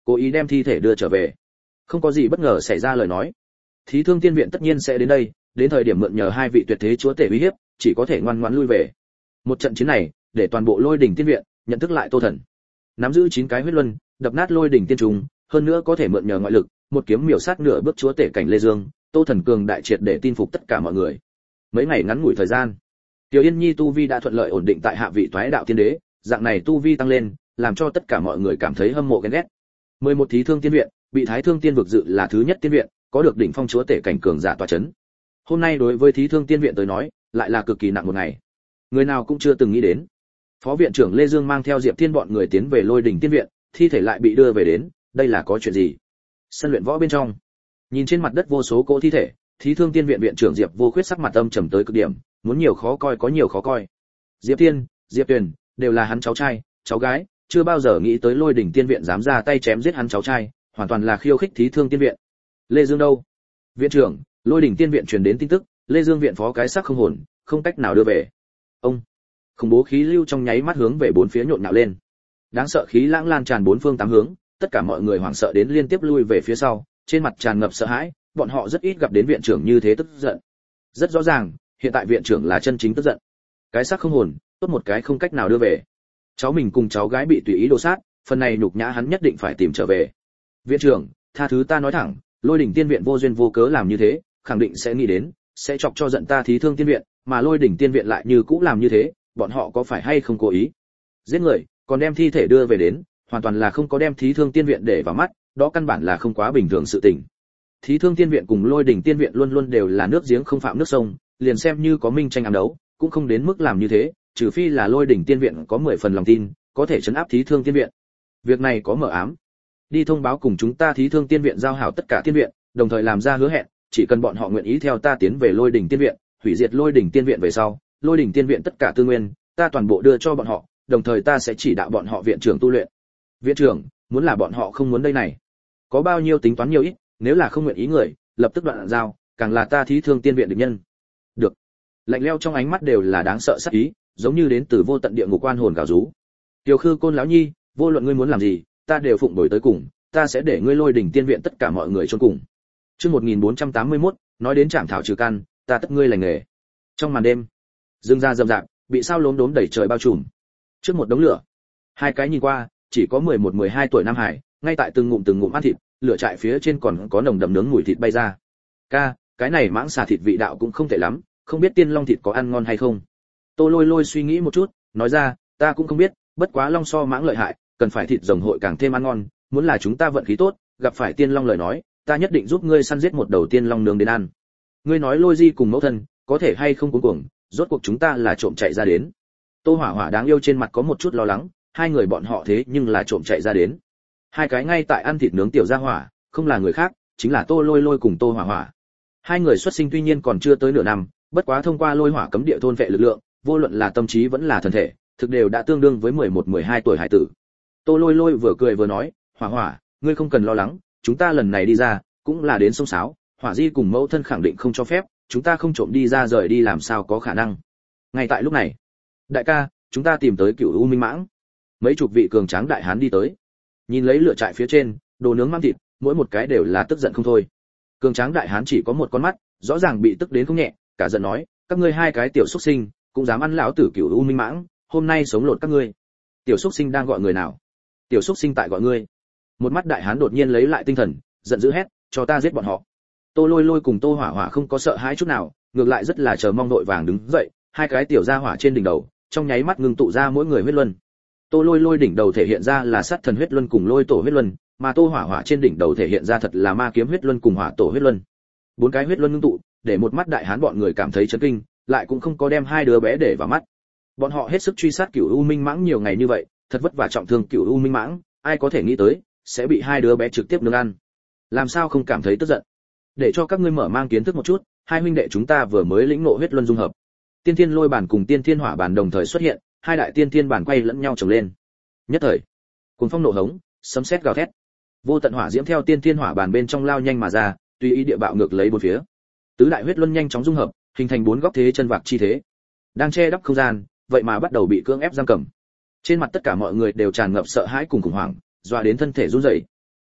cố ý đem thi thể đưa trở về. Không có gì bất ngờ xảy ra lời nói, Thí Thương Tiên viện tất nhiên sẽ đến đây, đến thời điểm mượn nhờ hai vị tuyệt thế chúa tể uy hiếp, chỉ có thể ngoan ngoãn lui về. Một trận chiến này, để toàn bộ Lôi Đỉnh Tiên viện nhận thức lại Tô Thần. Nắm giữ chín cái huyết luân, đập nát Lôi Đỉnh Tiên trùng, hơn nữa có thể mượn nhờ ngoại lực, một kiếm miểu sát nửa bước chúa tể cảnh Lê Dương, Tô Thần cường đại triệt để tin phục tất cả mọi người. Mấy ngày ngắn ngủi thời gian, Tiểu Yên Nhi tu vi đã thuận lợi ổn định tại hạ vị Toái Đạo Tiên Đế, dạng này tu vi tăng lên, làm cho tất cả mọi người cảm thấy hâm mộ ghen ghét. mười một Thí Thương Tiên viện, bị Thái Thương Tiên vực dự là thứ nhất tiên viện, có được đỉnh phong chúa tể cảnh cường giả tọa chấn. Hôm nay đối với Thí Thương Tiên viện tới nói, lại là cực kỳ nặng một ngày. Người nào cũng chưa từng nghĩ đến, Phó viện trưởng Lê Dương mang theo Diệp Thiên bọn người tiến về Lôi Đỉnh Tiên viện, thi thể lại bị đưa về đến, đây là có chuyện gì? Sân luyện võ bên trong, nhìn trên mặt đất vô số cỗ thi thể, Thí Thương Tiên viện viện trưởng Diệp Vô Khuyết sắc mặt âm trầm tới cực điểm, muốn nhiều khó coi có nhiều khó coi. Diệp Thiên, Diệp Tuyền đều là hắn cháu trai, cháu gái, chưa bao giờ nghĩ tới Lôi Đỉnh Tiên viện dám ra tay chém giết hắn cháu trai, hoàn toàn là khiêu khích Thí Thương Tiên viện. Lê Dương đâu? Viện trưởng, Lôi Đỉnh Tiên viện truyền đến tin tức, Lê Dương viện phó cái xác không hồn, không cách nào đưa về. Ông, khủng bố khí lưu trong nháy mắt hướng về bốn phía nhộn nhạo lên. Đáng sợ khí lãng lan tràn bốn phương tám hướng, tất cả mọi người hoảng sợ đến liên tiếp lui về phía sau, trên mặt tràn ngập sợ hãi, bọn họ rất ít gặp đến viện trưởng như thế tức giận. Rất rõ ràng, hiện tại viện trưởng là chân chính tức giận. Cái xác không hồn, tốt một cái không cách nào đưa về. Cháu mình cùng cháu gái bị tùy ý đồ sát, phần này nhục nhã hắn nhất định phải tìm trở về. Viện trưởng, tha thứ ta nói thẳng, Lôi Đỉnh Tiên viện vô duyên vô cớ làm như thế, khẳng định sẽ nghĩ đến, sẽ chọc cho giận ta Thí Thương Tiên viện, mà Lôi Đỉnh Tiên viện lại như cũ làm như thế, bọn họ có phải hay không cố ý? Giết người, còn đem thi thể đưa về đến, hoàn toàn là không có đem Thí Thương Tiên viện để vào mắt, đó căn bản là không quá bình thường sự tình. Thí Thương Tiên viện cùng Lôi Đỉnh Tiên viện luôn luôn đều là nước giếng không phạm nước sông, liền xem như có minh tranh ám đấu, cũng không đến mức làm như thế, trừ phi là Lôi Đỉnh Tiên viện có mười phần lòng tin, có thể trấn áp Thí Thương Tiên viện. Việc này có mở ám. Đi thông báo cùng chúng ta Thí Thương Tiên viện giao hảo tất cả tiên viện, đồng thời làm ra hứa hẹn, chỉ cần bọn họ nguyện ý theo ta tiến về Lôi Đỉnh Tiên viện, hủy diệt Lôi Đỉnh Tiên viện về sau, Lôi Đỉnh Tiên viện tất cả tư nguyên, ta toàn bộ đưa cho bọn họ, đồng thời ta sẽ chỉ đạo bọn họ viện trưởng tu luyện. Viện trưởng, muốn là bọn họ không muốn đây này, có bao nhiêu tính toán nhiều ít, nếu là không nguyện ý người, lập tức đoạn giao, càng là ta Thí Thương Tiên viện địch nhân. Được. Lạnh lẽo trong ánh mắt đều là đáng sợ sát ý, giống như đến từ vô tận địa ngục quan hồn gào rú. Tiểu Khư Côn lão nhi, vô luận ngươi muốn làm gì, ta đều phụng đổi tới cùng, ta sẽ để ngươi Lôi Đỉnh Tiên viện tất cả mọi người chôn cùng. Chương một nghìn bốn trăm tám mươi mốt, nói đến trảm thảo trừ căn, ta tất ngươi lành nghề. Trong màn đêm, rừng ra rậm rạp, bị sao lốm đốm đẩy trời bao trùm. Trước một đống lửa, hai cái nhìn qua, chỉ có mười một mười hai tuổi nam hải, ngay tại từng ngụm từng ngụm ăn thịt, lửa trại phía trên còn có nồng đậm nướng mùi thịt bay ra. Ca, cái này mãng xà thịt vị đạo cũng không tệ lắm, không biết tiên long thịt có ăn ngon hay không. Tô Lôi Lôi suy nghĩ một chút, nói ra, ta cũng không biết, bất quá long so mãng lợi hại, cần phải thịt rồng hội càng thêm ăn ngon, muốn là chúng ta vận khí tốt, gặp phải tiên long lời nói, ta nhất định giúp ngươi săn giết một đầu tiên long nướng đến ăn. Ngươi nói Lôi Di cùng mẫu thân, có thể hay không cuống cuồng, rốt cuộc chúng ta là trộm chạy ra đến. Tô Hỏa Hỏa đáng yêu trên mặt có một chút lo lắng, hai người bọn họ thế nhưng là trộm chạy ra đến. Hai cái ngay tại ăn thịt nướng tiểu gia hỏa, không là người khác, chính là Tô Lôi Lôi cùng Tô Hỏa Hỏa. Hai người xuất sinh tuy nhiên còn chưa tới nửa năm, bất quá thông qua lôi hỏa cấm địa thôn vệ lực lượng, vô luận là tâm trí vẫn là thân thể, thực đều đã tương đương với mười một mười hai tuổi hải tử. Tô Lôi Lôi vừa cười vừa nói, Hỏa Hỏa, ngươi không cần lo lắng, chúng ta lần này đi ra, cũng là đến sông sáo, Hỏa Di cùng mẫu thân khẳng định không cho phép, chúng ta không trộm đi ra rời đi làm sao có khả năng. Ngay tại lúc này, đại ca, chúng ta tìm tới Cửu U Minh Mãng. Mấy chục vị cường tráng đại hán đi tới, nhìn lấy lửa trại phía trên, đồ nướng mang thịt, mỗi một cái đều là tức giận không thôi. Cường tráng đại hán chỉ có một con mắt, rõ ràng bị tức đến không nhẹ, cả giận nói, các ngươi hai cái tiểu xuất sinh, cũng dám ăn lão tử Cửu U Minh Mãng, hôm nay sống lột các ngươi. Tiểu xuất sinh đang gọi người nào? Tiểu xuất sinh tại gọi ngươi. Một mắt đại hán đột nhiên lấy lại tinh thần, giận dữ hét, cho ta giết bọn họ. Tô Lôi Lôi cùng Tô Hỏa Hỏa không có sợ hãi chút nào, ngược lại rất là chờ mong đội vàng đứng dậy, hai cái tiểu gia hỏa trên đỉnh đầu, trong nháy mắt ngưng tụ ra mỗi người huyết luân. Tô Lôi Lôi đỉnh đầu thể hiện ra là sát thần huyết luân cùng lôi tổ huyết luân, mà Tô Hỏa Hỏa trên đỉnh đầu thể hiện ra thật là ma kiếm huyết luân cùng hỏa tổ huyết luân. Bốn cái huyết luân ngưng tụ, để một mắt đại hán bọn người cảm thấy chấn kinh, lại cũng không có đem hai đứa bé để vào mắt. Bọn họ hết sức truy sát Cửu U Minh Mãng nhiều ngày như vậy, thật vất vả trọng thương Cửu U Minh Mãng, ai có thể nghĩ tới sẽ bị hai đứa bé trực tiếp nướng ăn. Làm sao không cảm thấy tức giận? Để cho các ngươi mở mang kiến thức một chút, hai huynh đệ chúng ta vừa mới lĩnh ngộ huyết luân dung hợp. Tiên Thiên Lôi bản cùng Tiên Thiên Hỏa bản đồng thời xuất hiện, hai đại tiên thiên bản quay lẫn nhau chồng lên. Nhất thời, cuồng phong nổ hống, sấm sét gào thét. Vô tận hỏa diễm theo Tiên Thiên Hỏa bản bên trong lao nhanh mà ra, tùy ý địa bạo ngược lấy bốn phía. Tứ đại huyết luân nhanh chóng dung hợp, hình thành bốn góc thế chân vạc chi thế. Đang che đắp không gian, vậy mà bắt đầu bị cưỡng ép giam cầm. Trên mặt tất cả mọi người đều tràn ngập sợ hãi cùng khủng hoảng, dọa đến thân thể run rẩy.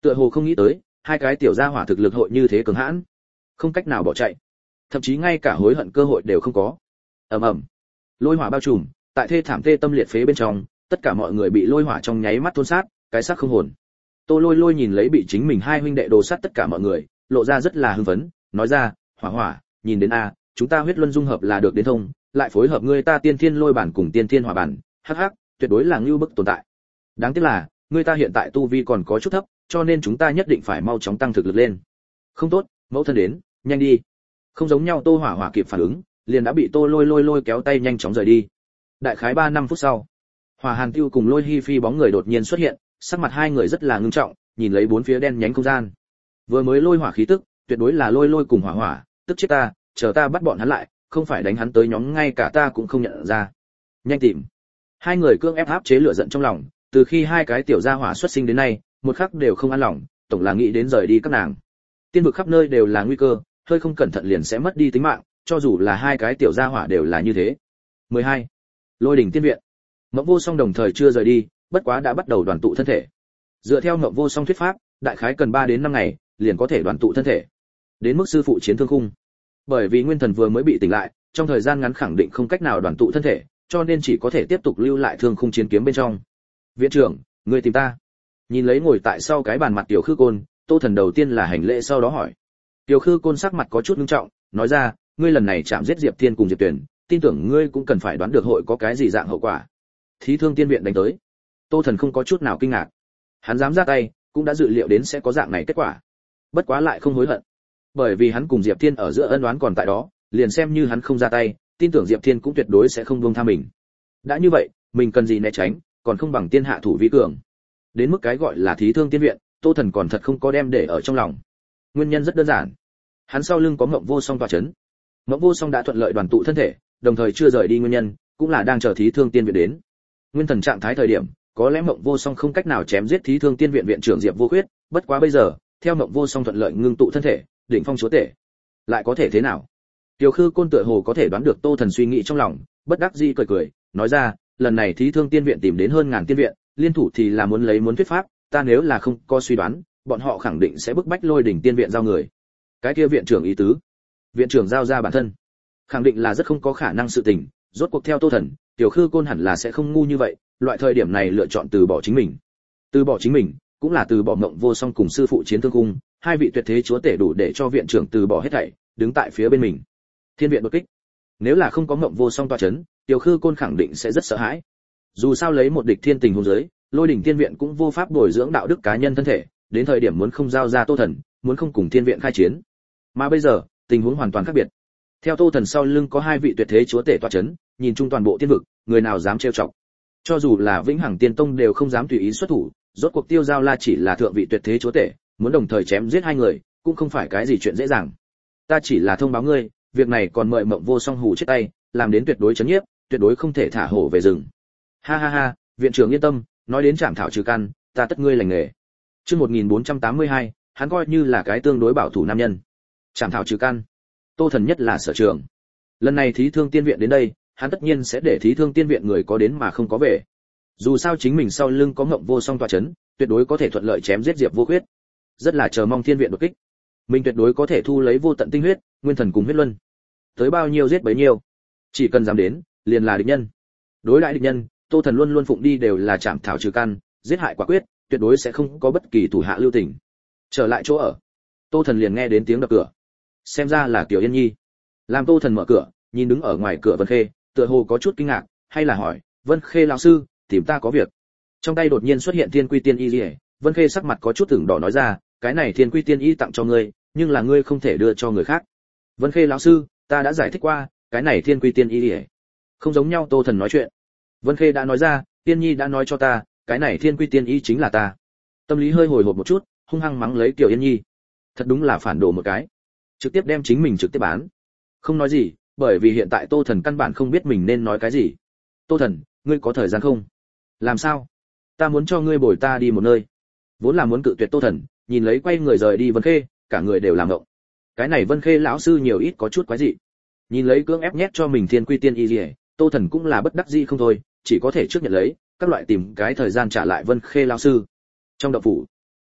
Tựa hồ không nghĩ tới, hai cái tiểu gia hỏa thực lực hội như thế cường hãn, không cách nào bỏ chạy, thậm chí ngay cả hối hận cơ hội đều không có. Ầm ầm, lôi hỏa bao trùm, tại thê thảm tê tâm liệt phế bên trong, tất cả mọi người bị lôi hỏa trong nháy mắt thôn sát, cái xác không hồn. Tô Lôi Lôi nhìn lấy bị chính mình hai huynh đệ đồ sát tất cả mọi người, lộ ra rất là hưng phấn, nói ra, "Hỏa Hỏa, nhìn đến a, chúng ta huyết luân dung hợp là được đến thông, lại phối hợp ngươi ta tiên thiên lôi bản cùng tiên thiên hỏa bản, hắc hắc, tuyệt đối là ngưu bức tồn tại. Đáng tiếc là, ngươi ta hiện tại tu vi còn có chút thấp, cho nên chúng ta nhất định phải mau chóng tăng thực lực lên." "Không tốt, mẫu thân đến, nhanh đi." Không giống nhau, Tô Hỏa Hỏa kịp phản ứng, liền đã bị Tô Lôi Lôi lôi kéo tay nhanh chóng rời đi. Đại khái ba năm phút sau, Hỏa Hàn Tiêu cùng Lôi Hi Phi bóng người đột nhiên xuất hiện, sắc mặt hai người rất là ngưng trọng, nhìn lấy bốn phía đen nhánh không gian. Vừa mới lôi hỏa khí tức, tuyệt đối là Lôi Lôi cùng Hỏa Hỏa, tức chết ta, chờ ta bắt bọn hắn lại, không phải đánh hắn tới nhóm ngay cả ta cũng không nhận ra. Nhanh tìm. Hai người cương ép áp chế lửa giận trong lòng, từ khi hai cái tiểu gia hỏa xuất sinh đến nay, một khắc đều không an lòng, tổng là nghĩ đến rời đi các nàng. Tiên vực khắp nơi đều là nguy cơ, hơi không cẩn thận liền sẽ mất đi tính mạng, cho dù là hai cái tiểu gia hỏa đều là như thế. mười hai. Lôi đỉnh tiên viện. Mộng Vô Song đồng thời chưa rời đi, bất quá đã bắt đầu đoàn tụ thân thể. Dựa theo Mộng Vô Song thuyết pháp, đại khái cần ba đến năm ngày, liền có thể đoàn tụ thân thể. Đến mức sư phụ chiến thương khung, bởi vì nguyên thần vừa mới bị tỉnh lại, trong thời gian ngắn khẳng định không cách nào đoàn tụ thân thể, cho nên chỉ có thể tiếp tục lưu lại thương khung chiến kiếm bên trong. Viện trưởng, ngươi tìm ta? Nhìn lấy ngồi tại sau cái bàn mặt tiểu khư côn, Tô Thần đầu tiên là hành lễ sau đó hỏi. Tiểu khư côn sắc mặt có chút nghiêm trọng, nói ra, ngươi lần này chạm giết Diệp Thiên cùng Diệp Tuyển, tin tưởng ngươi cũng cần phải đoán được hội có cái gì dạng hậu quả. Thí Thương Tiên viện đánh tới. Tô Thần không có chút nào kinh ngạc. Hắn dám ra tay, cũng đã dự liệu đến sẽ có dạng này kết quả. Bất quá lại không hối hận, bởi vì hắn cùng Diệp Thiên ở giữa ân oán còn tại đó, liền xem như hắn không ra tay, tin tưởng Diệp Thiên cũng tuyệt đối sẽ không buông tha mình. Đã như vậy, mình cần gì né tránh, còn không bằng tiên hạ thủ vi cường. Đến mức cái gọi là Thí Thương Tiên viện, Tô Thần còn thật không có đem để ở trong lòng. Nguyên nhân rất đơn giản, hắn sau lưng có Mộng Vô Song tọa chấn. Mộng Vô Song đã thuận lợi đoàn tụ thân thể, đồng thời chưa rời đi nguyên nhân, cũng là đang chờ Thí Thương Tiên viện đến. Nguyên thần trạng thái thời điểm, có lẽ Mộng Vô Song không cách nào chém giết Thí Thương Tiên viện viện trưởng Diệp Vô Khuyết, bất quá bây giờ, theo Mộng Vô Song thuận lợi ngưng tụ thân thể, đỉnh phong chúa tể, lại có thể thế nào? Tiểu Khư Côn tựa hồ có thể đoán được Tô Thần suy nghĩ trong lòng, bất đắc dĩ cười cười, nói ra, lần này Thí Thương Tiên viện tìm đến hơn ngàn tiên viện, liên thủ thì là muốn lấy muốn thuyết pháp, ta nếu là không có suy đoán, bọn họ khẳng định sẽ bức bách Lôi đỉnh tiên viện giao người. Cái kia viện trưởng ý tứ, viện trưởng giao ra bản thân, khẳng định là rất không có khả năng sự tình, rốt cuộc theo Tô Thần, Tiểu Khư Côn hẳn là sẽ không ngu như vậy, loại thời điểm này lựa chọn từ bỏ chính mình. Từ bỏ chính mình, cũng là từ bỏ Mộng Vô Song cùng sư phụ chiến thương cung, hai vị tuyệt thế chúa tể đủ để cho viện trưởng từ bỏ hết thảy, đứng tại phía bên mình. Thiên viện đột kích. Nếu là không có Mộng Vô Song tọa chấn, Tiểu Khư Côn khẳng định sẽ rất sợ hãi. Dù sao lấy một địch thiên tình huống dưới, Lôi đỉnh tiên viện cũng vô pháp bồi dưỡng đạo đức cá nhân thân thể, đến thời điểm muốn không giao ra Tô Thần, muốn không cùng thiên viện khai chiến. Mà bây giờ, tình huống hoàn toàn khác biệt. Theo Tô Thần sau lưng có hai vị tuyệt thế chúa tể tọa chấn, nhìn chung toàn bộ tiên vực, người nào dám trêu chọc. Cho dù là Vĩnh Hằng Tiên Tông đều không dám tùy ý xuất thủ, rốt cuộc Tiêu Giao La chỉ là thượng vị tuyệt thế chúa tể, muốn đồng thời chém giết hai người, cũng không phải cái gì chuyện dễ dàng. Ta chỉ là thông báo ngươi, việc này còn mời Mộng Vô Song hù chết tay, làm đến tuyệt đối chấn nhiếp, tuyệt đối không thể thả hổ về rừng. Ha ha ha, viện trưởng yên tâm, nói đến trảm thảo trừ căn, ta tất ngươi lành nghề. Chương một nghìn bốn trăm tám mươi hai, hắn coi như là cái tương đối bảo thủ nam nhân. Trảm thảo trừ căn, Tô Thần nhất là sở trường. Lần này Thí Thương Tiên viện đến đây, hắn tất nhiên sẽ để Thí Thương Tiên viện người có đến mà không có về. Dù sao chính mình sau lưng có Mộng Vô Song tọa chấn, tuyệt đối có thể thuận lợi chém giết Diệp Vô Khuyết. Rất là chờ mong thiên viện đột kích. Mình tuyệt đối có thể thu lấy vô tận tinh huyết, nguyên thần cùng huyết luân. Tới bao nhiêu giết bấy nhiêu. Chỉ cần dám đến, liền là địch nhân. Đối đãi địch nhân, Tô Thần luôn luôn phụng đi đều là chạm thảo trừ căn, giết hại quả quyết, tuyệt đối sẽ không có bất kỳ thủ hạ lưu tình. Trở lại chỗ ở, Tô Thần liền nghe đến tiếng đập cửa. Xem ra là Kiều Yên Nhi. Làm Tô Thần mở cửa, nhìn đứng ở ngoài cửa Vân Khê, tựa hồ có chút kinh ngạc, hay là hỏi, "Vân Khê lão sư, tìm ta có việc?" Trong tay đột nhiên xuất hiện Thiên Quy Tiên Y Liễu, Vân Khê sắc mặt có chút ửng đỏ nói ra, "Cái này Thiên Quy Tiên Y tặng cho ngươi, nhưng là ngươi không thể đưa cho người khác." "Vân Khê lão sư, ta đã giải thích qua, cái này Thiên Quy Tiên Y Liễu không giống nhau." Tô Thần nói chuyện. Vân Khê đã nói ra, "Tiên Nhi đã nói cho ta, cái này Thiên Quy Tiên Y chính là ta." Tâm lý hơi hồi hộp một chút, hung hăng mắng lấy Kiều Yên Nhi. Thật đúng là phản đồ một cái, trực tiếp đem chính mình trực tiếp bán. Không nói gì, bởi vì hiện tại Tô Thần căn bản không biết mình nên nói cái gì. "Tô Thần, ngươi có thời gian không?" "Làm sao?" "Ta muốn cho ngươi bồi ta đi một nơi." Vốn là muốn cự tuyệt Tô Thần, nhìn lấy quay người rời đi Vân Khê, cả người đều làm ngộng. Cái này Vân Khê lão sư nhiều ít có chút quái dị. Nhìn lấy cưỡng ép nhét cho mình Thiên Quy Tiên Y Liễu, Tô Thần cũng là bất đắc dĩ không thôi, chỉ có thể trước nhận lấy, các loại tìm cái thời gian trả lại Vân Khê lão sư. Trong động phủ,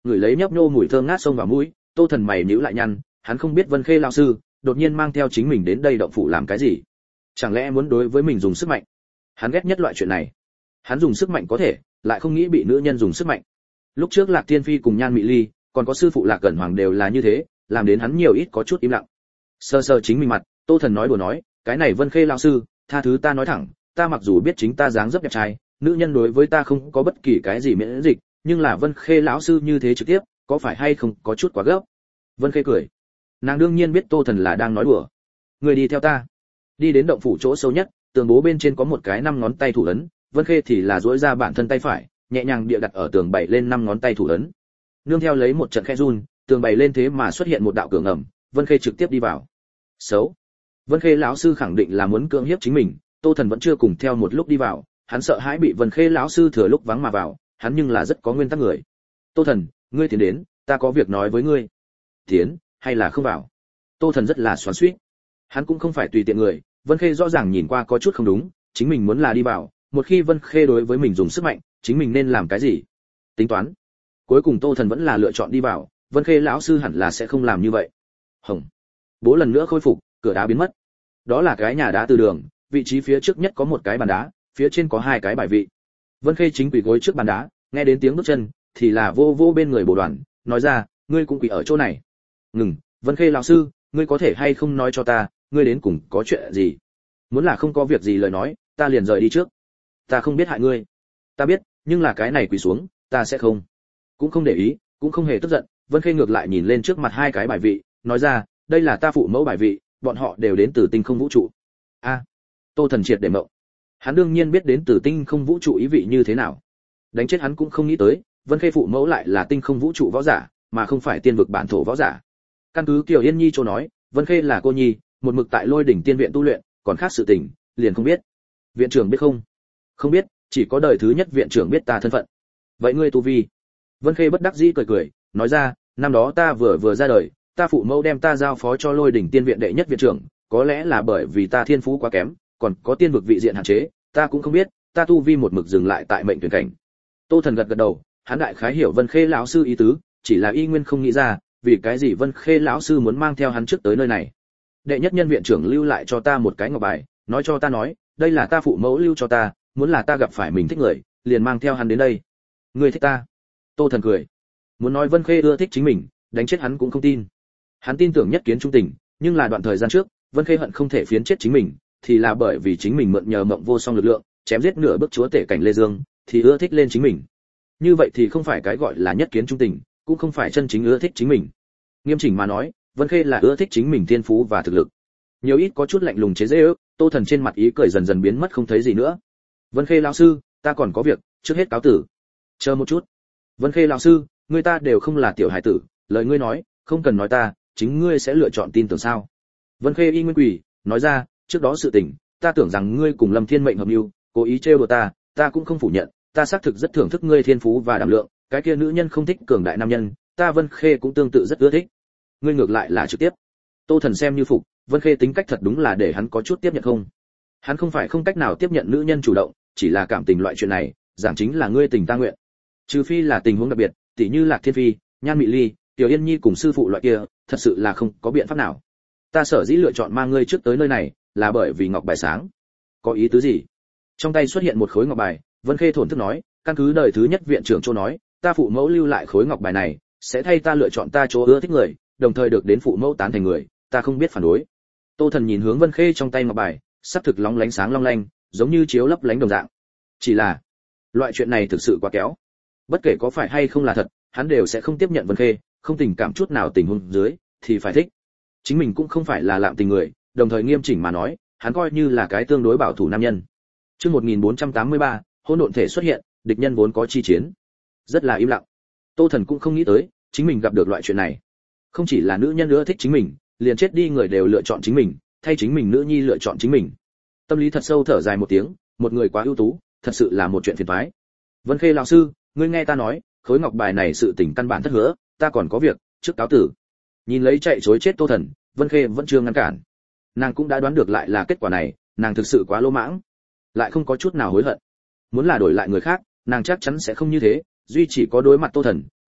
ngửi lấy nhấp nhô mùi thơm ngát xông vào mũi, Tô Thần mày nhíu lại nhăn, hắn không biết Vân Khê lão sư đột nhiên mang theo chính mình đến đây động phủ làm cái gì, chẳng lẽ muốn đối với mình dùng sức mạnh? Hắn ghét nhất loại chuyện này. Hắn dùng sức mạnh có thể, lại không nghĩ bị nữ nhân dùng sức mạnh. Lúc trước Lạc Thiên Phi cùng Nhan Mị Ly, còn có sư phụ Lạc Cẩn Hoàng đều là như thế, làm đến hắn nhiều ít có chút im lặng. Sơ sơ chính mình mặt, Tô Thần nói đùa nói, cái này Vân Khê lão sư, tha thứ ta nói thẳng, ta mặc dù biết chính ta dáng dấp đẹp trai, nữ nhân đối với ta không có bất kỳ cái gì miễn dịch, nhưng là Vân Khê lão sư như thế trực tiếp, có phải hay không có chút quá gấp? Vân Khê cười. Nàng đương nhiên biết Tô Thần là đang nói đùa. Người đi theo ta. Đi đến động phủ chỗ sâu nhất, tường bố bên trên có một cái năm ngón tay thủ ấn, Vân Khê thì là duỗi ra bản thân tay phải, nhẹ nhàng địa đặt ở tường bảy lên năm ngón tay thủ ấn. Nương theo lấy một trận khẽ run, tường bảy lên thế mà xuất hiện một đạo cửa ngầm, Vân Khê trực tiếp đi vào. Xấu. Vân Khê lão sư khẳng định là muốn cưỡng hiếp chính mình, Tô Thần vẫn chưa cùng theo một lúc đi vào, hắn sợ hãi bị Vân Khê lão sư thừa lúc vắng mà vào, hắn nhưng là rất có nguyên tắc người. Tô Thần, ngươi tiến đến, ta có việc nói với ngươi. Tiến, hay là không vào? Tô Thần rất là xoắn xuýt. Hắn cũng không phải tùy tiện người, Vân Khê rõ ràng nhìn qua có chút không đúng, chính mình muốn là đi vào, một khi Vân Khê đối với mình dùng sức mạnh, chính mình nên làm cái gì? Tính toán. Cuối cùng Tô Thần vẫn là lựa chọn đi vào, Vân Khê lão sư hẳn là sẽ không làm như vậy. Hồng. Bố lần nữa khôi phục, cửa đá biến mất. Đó là cái nhà đá từ đường, vị trí phía trước nhất có một cái bàn đá, phía trên có hai cái bài vị. Vân Khê chính quỳ gối trước bàn đá, nghe đến tiếng bước chân, thì là vô vô bên người Bồ Đoàn, nói ra, ngươi cũng quỳ ở chỗ này. Ngừng, Vân Khê lão sư, ngươi có thể hay không nói cho ta, ngươi đến cùng có chuyện gì? Muốn là không có việc gì lời nói, ta liền rời đi trước. Ta không biết hại ngươi. Ta biết, nhưng là cái này quỳ xuống, ta sẽ không. Cũng không để ý, cũng không hề tức giận, Vân Khê ngược lại nhìn lên trước mặt hai cái bài vị, nói ra, đây là ta phụ mẫu bài vị, bọn họ đều đến từ tinh không vũ trụ. A. À, Tô Thần triệt để mộng. Hắn đương nhiên biết đến từ tinh không vũ trụ ý vị như thế nào. Đánh chết hắn cũng không nghĩ tới, Vân Khê phụ mẫu lại là tinh không vũ trụ võ giả, mà không phải tiên vực bản thổ võ giả. Căn cứ Kiều Yên Nhi chỗ nói, Vân Khê là cô nhi, một mực tại Lôi đỉnh tiên viện tu luyện, còn khác sự tình, liền không biết. Viện trưởng biết không? Không biết, chỉ có đời thứ nhất viện trưởng biết ta thân phận. Vậy ngươi tu vi? Vân Khê bất đắc dĩ cười cười, nói ra, năm đó ta vừa vừa ra đời, ta phụ mẫu đem ta giao phó cho Lôi đỉnh tiên viện đệ nhất viện trưởng, có lẽ là bởi vì ta thiên phú quá kém, còn có tiên vực vị diện hạn chế, ta cũng không biết, ta tu vi một mực dừng lại tại mệnh tuyển cảnh. Tô Thần gật gật đầu, hắn đại khái hiểu Vân Khê lão sư ý tứ, chỉ là y nguyên không nghĩ ra, vì cái gì Vân Khê lão sư muốn mang theo hắn trước tới nơi này. Đệ nhất nhân viện trưởng lưu lại cho ta một cái ngọc bài, nói cho ta nói, đây là ta phụ mẫu lưu cho ta, muốn là ta gặp phải mình thích người, liền mang theo hắn đến đây. Ngươi thích ta? Tô Thần cười. Muốn nói Vân Khê ưa thích chính mình, đánh chết hắn cũng không tin. Hắn tin tưởng nhất kiến trung tình, nhưng là đoạn thời gian trước, Vân Khê hận không thể phiến chết chính mình, thì là bởi vì chính mình mượn nhờ mộng vô song lực lượng, chém giết nửa bước chúa tể cảnh Lê Dương, thì ưa thích lên chính mình. Như vậy thì không phải cái gọi là nhất kiến trung tình, cũng không phải chân chính ưa thích chính mình. Nghiêm chỉnh mà nói, Vân Khê là ưa thích chính mình thiên phú và thực lực. Nhiều ít có chút lạnh lùng chế giễu, Tô Thần trên mặt ý cười dần dần biến mất không thấy gì nữa. Vân Khê lão sư, ta còn có việc, trước hết cáo tử. Chờ một chút. Vân Khê lão sư, người ta đều không là tiểu hải tử, lời ngươi nói, không cần nói ta, chính ngươi sẽ lựa chọn tin tưởng sao? Vân Khê y nguyên quỷ, nói ra, trước đó sự tình, ta tưởng rằng ngươi cùng Lâm Thiên mệnh hợp mưu, cố ý trêu đùa ta, ta cũng không phủ nhận, ta xác thực rất thưởng thức ngươi thiên phú và đảm lượng, cái kia nữ nhân không thích cường đại nam nhân, ta Vân Khê cũng tương tự rất ưa thích. Ngươi ngược lại là trực tiếp. Tô Thần xem như phục, Vân Khê tính cách thật đúng là để hắn có chút tiếp nhận không. Hắn không phải không cách nào tiếp nhận nữ nhân chủ động, chỉ là cảm tình loại chuyện này, giảng chính là ngươi tình ta nguyện. Trừ phi là tình huống đặc biệt, tỉ như Lạc Thiên Phi, Nhan Mị Ly, Tiểu Yên Nhi cùng sư phụ loại kia, thật sự là không có biện pháp nào. Ta sở dĩ lựa chọn mang ngươi trước tới nơi này, là bởi vì ngọc bài sáng. Có ý tứ gì? Trong tay xuất hiện một khối ngọc bài, Vân Khê thổn thức nói, căn cứ đời thứ nhất viện trưởng chỗ nói, ta phụ mẫu lưu lại khối ngọc bài này, sẽ thay ta lựa chọn ta chỗ ưa thích người, đồng thời được đến phụ mẫu tán thành người, ta không biết phản đối. Tô Thần nhìn hướng Vân Khê trong tay ngọc bài, sắc thực lóng lánh sáng long lanh, giống như chiếu lấp lánh đồng dạng. Chỉ là, loại chuyện này thực sự quá kéo. Bất kể có phải hay không là thật, hắn đều sẽ không tiếp nhận Vân Khê, không tình cảm chút nào tình huống dưới, thì phải thích. Chính mình cũng không phải là lạm tình người, đồng thời nghiêm chỉnh mà nói, hắn coi như là cái tương đối bảo thủ nam nhân. Chương một nghìn bốn trăm tám mươi ba, hỗn độn thể xuất hiện, địch nhân vốn có chi chiến. Rất là im lặng. Tô Thần cũng không nghĩ tới, chính mình gặp được loại chuyện này. Không chỉ là nữ nhân nữa thích chính mình, liền chết đi người đều lựa chọn chính mình, thay chính mình nữ nhi lựa chọn chính mình. Tâm lý thật sâu thở dài một tiếng, một người quá ưu tú, thật sự là một chuyện phiền toái. Vân Khê lão sư, ngươi nghe ta nói, khối ngọc bài này sự tình căn bản thất hứa, ta còn có việc, trước cáo tử. Nhìn lấy chạy trối chết Tô Thần, Vân Khê vẫn chưa ngăn cản. Nàng cũng đã đoán được lại là kết quả này, nàng thực sự quá lỗ mãng, lại không có chút nào hối hận. Muốn là đổi lại người khác, nàng chắc chắn sẽ không như thế, duy chỉ có đối mặt Tô Thần,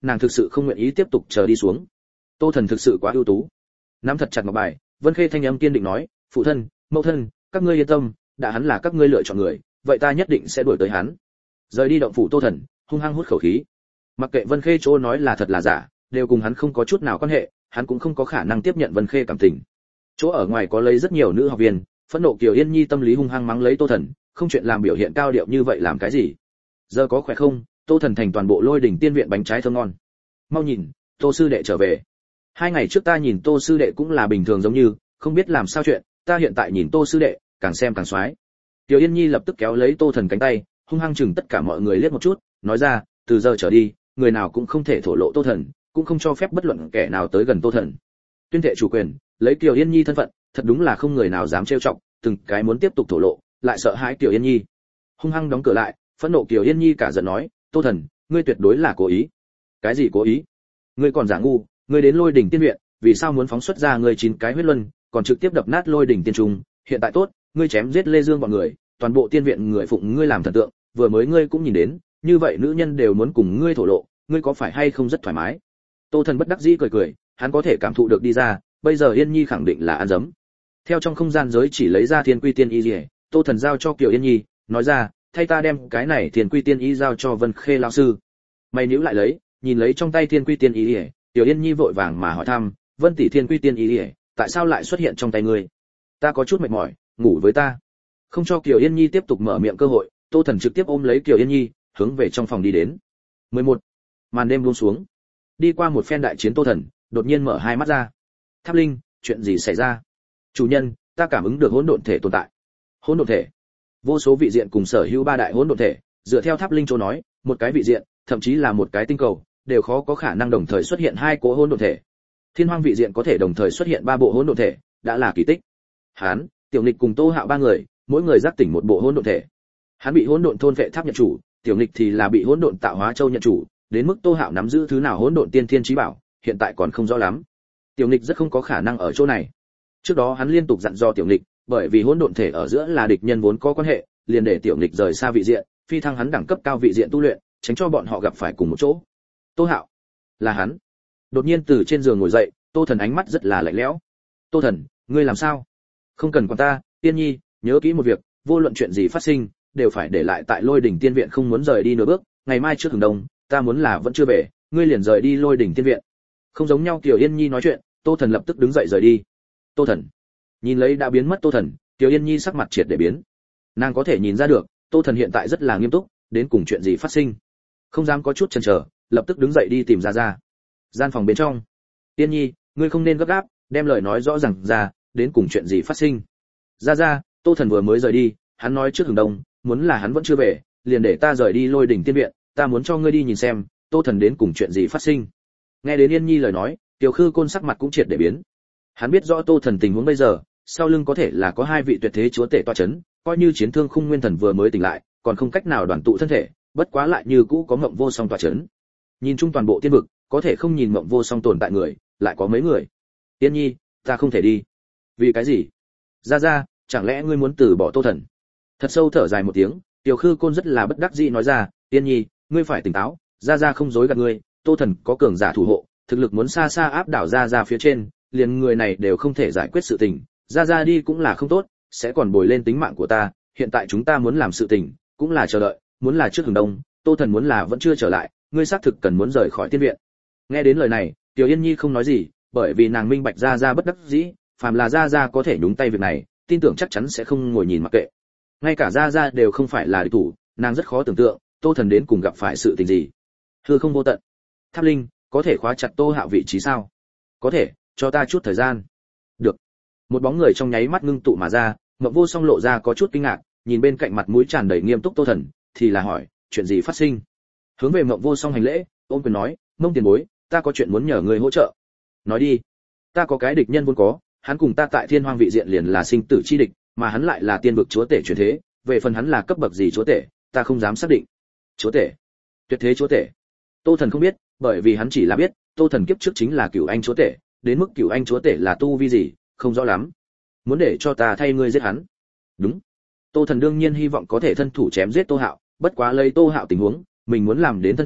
nàng thực sự không nguyện ý tiếp tục chờ đi xuống. Tô Thần thực sự quá ưu tú. Nắm thật chặt ngọc bài, Vân Khê thanh âm kiên định nói, phụ thân, mẫu thân, các ngươi yên tâm, đã hắn là các ngươi lựa chọn người, vậy ta nhất định sẽ đuổi tới hắn. Rời đi động phủ Tô Thần, hung hăng hút khẩu khí. Mặc kệ Vân Khê chỗ nói là thật là giả, đều cùng hắn không có chút nào quan hệ, hắn cũng không có khả năng tiếp nhận Vân Khê cảm tình. Chỗ ở ngoài có lấy rất nhiều nữ học viên, phẫn nộ Kiều Yên Nhi tâm lý hung hăng mắng lấy Tô Thần, không chuyện làm biểu hiện cao điệu như vậy làm cái gì? Giờ có khỏe không? Tô Thần thành toàn bộ Lôi Đỉnh Tiên viện bánh trái thơm ngon. Mau nhìn, Tô sư đệ trở về. Hai ngày trước ta nhìn Tô sư đệ cũng là bình thường giống như, không biết làm sao chuyện, ta hiện tại nhìn Tô sư đệ, càng xem càng xoái. Kiều Yên Nhi lập tức kéo lấy Tô Thần cánh tay, hung hăng chừng tất cả mọi người liếc một chút, nói ra, từ giờ trở đi, người nào cũng không thể thổ lộ Tô Thần, cũng không cho phép bất luận kẻ nào tới gần Tô Thần. Tuyên thệ chủ quyền, lấy Kiều Yên Nhi thân phận, thật đúng là không người nào dám trêu chọc, từng cái muốn tiếp tục thổ lộ, lại sợ hãi Kiều Yên Nhi. Hung hăng đóng cửa lại, phẫn nộ Kiều Yên Nhi cả giận nói, Tô Thần, ngươi tuyệt đối là cố ý. Cái gì cố ý? Ngươi còn giả ngu, ngươi đến Lôi Đỉnh Tiên viện, vì sao muốn phóng xuất ra ngươi chín cái huyết luân, còn trực tiếp đập nát Lôi Đỉnh Tiên Trung, hiện tại tốt, ngươi chém giết Lê Dương bọn người, toàn bộ tiên viện người phụng ngươi làm thần tượng, vừa mới ngươi cũng nhìn đến, như vậy nữ nhân đều muốn cùng ngươi thổ lộ, ngươi có phải hay không rất thoải mái? Tô Thần bất đắc dĩ cười cười, hắn có thể cảm thụ được đi ra, bây giờ Yên Nhi khẳng định là ăn dấm. Theo trong không gian giới chỉ lấy ra Thiên Quy Tiên Y Liễu, Tô Thần giao cho Kiều Yên Nhi, nói ra, thay ta đem cái này Thiên Quy Tiên Y giao cho Vân Khê lão sư. Mày níu lại lấy, nhìn lấy trong tay Thiên Quy Tiên Y Liễu, Kiều Yên Nhi vội vàng mà hỏi thăm, Vân tỷ Thiên Quy Tiên Y Liễu, tại sao lại xuất hiện trong tay ngươi? Ta có chút mệt mỏi, ngủ với ta. Không cho Kiều Yên Nhi tiếp tục mở miệng cơ hội, Tô Thần trực tiếp ôm lấy Kiều Yên Nhi, hướng về trong phòng đi đến. mười một. Màn đêm buông xuống. Đi qua một phen đại chiến, Tô Thần đột nhiên mở hai mắt ra. Tháp Linh, chuyện gì xảy ra? Chủ nhân, ta cảm ứng được hỗn độn thể tồn tại. Hỗn độn thể? Vô số vị diện cùng sở hữu ba đại hỗn độn thể, dựa theo Tháp Linh chỗ nói, một cái vị diện, thậm chí là một cái tinh cầu, đều khó có khả năng đồng thời xuất hiện hai cỗ hỗn độn thể. Thiên Hoang vị diện có thể đồng thời xuất hiện ba bộ hỗn độn thể, đã là kỳ tích. Hán, Tiểu Lịch cùng Tô Hạo ba người, mỗi người giác tỉnh một bộ hỗn độn thể. Hắn bị hỗn độn thôn vệ tháp nhận chủ, Tiểu Lịch thì là bị hỗn độn tạo hóa châu nhận chủ, đến mức Tô Hạo nắm giữ thứ nào hỗn độn tiên thiên chí bảo, hiện tại còn không rõ lắm. Tiểu Lịch rất không có khả năng ở chỗ này. Trước đó hắn liên tục dặn dò Tiểu Lịch, bởi vì hỗn độn thể ở giữa là địch nhân vốn có quan hệ, liền để Tiểu Lịch rời xa vị diện, phi thăng hắn đẳng cấp cao vị diện tu luyện, tránh cho bọn họ gặp phải cùng một chỗ. Tô Hạo, là hắn. Đột nhiên từ trên giường ngồi dậy, Tô Thần ánh mắt rất là lạnh lẽo. Tô Thần, ngươi làm sao? Không cần quản ta, Tiên Nhi, nhớ kỹ một việc, vô luận chuyện gì phát sinh, đều phải để lại tại Lôi Đỉnh Tiên viện, không muốn rời đi nửa bước, ngày mai trước hừng đông, ta muốn là vẫn chưa về, ngươi liền rời đi Lôi Đỉnh Tiên viện. Không giống nhau, Kiều Yên Nhi nói chuyện, Tô Thần lập tức đứng dậy rời đi. Tô Thần, nhìn lấy đã biến mất Tô Thần, Kiều Yên Nhi sắc mặt triệt để biến. Nàng có thể nhìn ra được, Tô Thần hiện tại rất là nghiêm túc, đến cùng chuyện gì phát sinh. Không dám có chút chần chờ, lập tức đứng dậy đi tìm Gia Gia. Gian phòng bên trong, Tiên Nhi, ngươi không nên gấp gáp, đem lời nói rõ ràng ra, đến cùng chuyện gì phát sinh. Gia Gia, Tô Thần vừa mới rời đi, hắn nói trước hừng đông, muốn là hắn vẫn chưa về, liền để ta rời đi Lôi Đỉnh Tiên viện, ta muốn cho ngươi đi nhìn xem, Tô Thần đến cùng chuyện gì phát sinh. Nghe đến Yên Nhi lời nói, Tiểu Khư Côn sắc mặt cũng triệt để biến. Hắn biết rõ Tô Thần tình huống bây giờ, sau lưng có thể là có hai vị tuyệt thế chúa tể tọa chấn, coi như Chiến Thương Khung Nguyên Thần vừa mới tỉnh lại, còn không cách nào đoàn tụ thân thể, bất quá lại như cũ có Ngộng Vô Song tọa chấn. Nhìn chung toàn bộ tiên vực, có thể không nhìn Ngộng Vô Song tồn tại người, lại có mấy người. Yên Nhi, ta không thể đi. Vì cái gì? Gia Gia, chẳng lẽ ngươi muốn từ bỏ Tô Thần? Thật sâu thở dài một tiếng, Tiểu Khư Côn rất là bất đắc dĩ nói ra, Yên Nhi, ngươi phải tỉnh táo, Gia Gia không dối gạt ngươi, Tô Thần có cường giả thủ hộ, thực lực muốn xa xa áp đảo Gia Gia phía trên, liền người này đều không thể giải quyết sự tình, Gia Gia đi cũng là không tốt, sẽ còn bồi lên tính mạng của ta, hiện tại chúng ta muốn làm sự tình, cũng là chờ đợi, muốn là trước hừng đông, Tô Thần muốn là vẫn chưa trở lại, ngươi xác thực cần muốn rời khỏi tiên viện. Nghe đến lời này, Tiểu Yên Nhi không nói gì, bởi vì nàng minh bạch Gia Gia bất đắc dĩ, phàm là Gia Gia có thể nhúng tay việc này, tin tưởng chắc chắn sẽ không ngồi nhìn mặc kệ. Ngay cả Gia Gia đều không phải là địch thủ, nàng rất khó tưởng tượng, Tô Thần đến cùng gặp phải sự tình gì. Hư không vô tận. Tháp Linh, có thể khóa chặt Tô Hạo vị trí sao? Có thể, cho ta chút thời gian. Được. Một bóng người trong nháy mắt ngưng tụ mà ra, Ngộng Vô Song lộ ra có chút kinh ngạc, nhìn bên cạnh mặt mũi tràn đầy nghiêm túc Tô Thần, thì là hỏi, chuyện gì phát sinh? Hướng về Ngộng Vô Song hành lễ, ôm quyền nói, Mông tiền bối, ta có chuyện muốn nhờ người hỗ trợ. Nói đi. Ta có cái địch nhân vốn có, hắn cùng ta tại Thiên Hoang vị diện liền là sinh tử chi địch, mà hắn lại là tiên vực chúa tể truyền thế, về phần hắn là cấp bậc gì chúa tể, ta không dám xác định. Chúa tể? Tuyệt thế chúa tể? Tô Thần không biết, bởi vì hắn chỉ là biết, Tô Thần kiếp trước chính là Cửu Anh chúa tể, đến mức Cửu Anh chúa tể là tu vi gì, không rõ lắm. Muốn để cho ta thay ngươi giết hắn? Đúng. Tô Thần đương nhiên hy vọng có thể thân thủ chém giết Tô Hạo, bất quá lấy Tô Hạo tình huống, mình muốn làm đến thân thủ,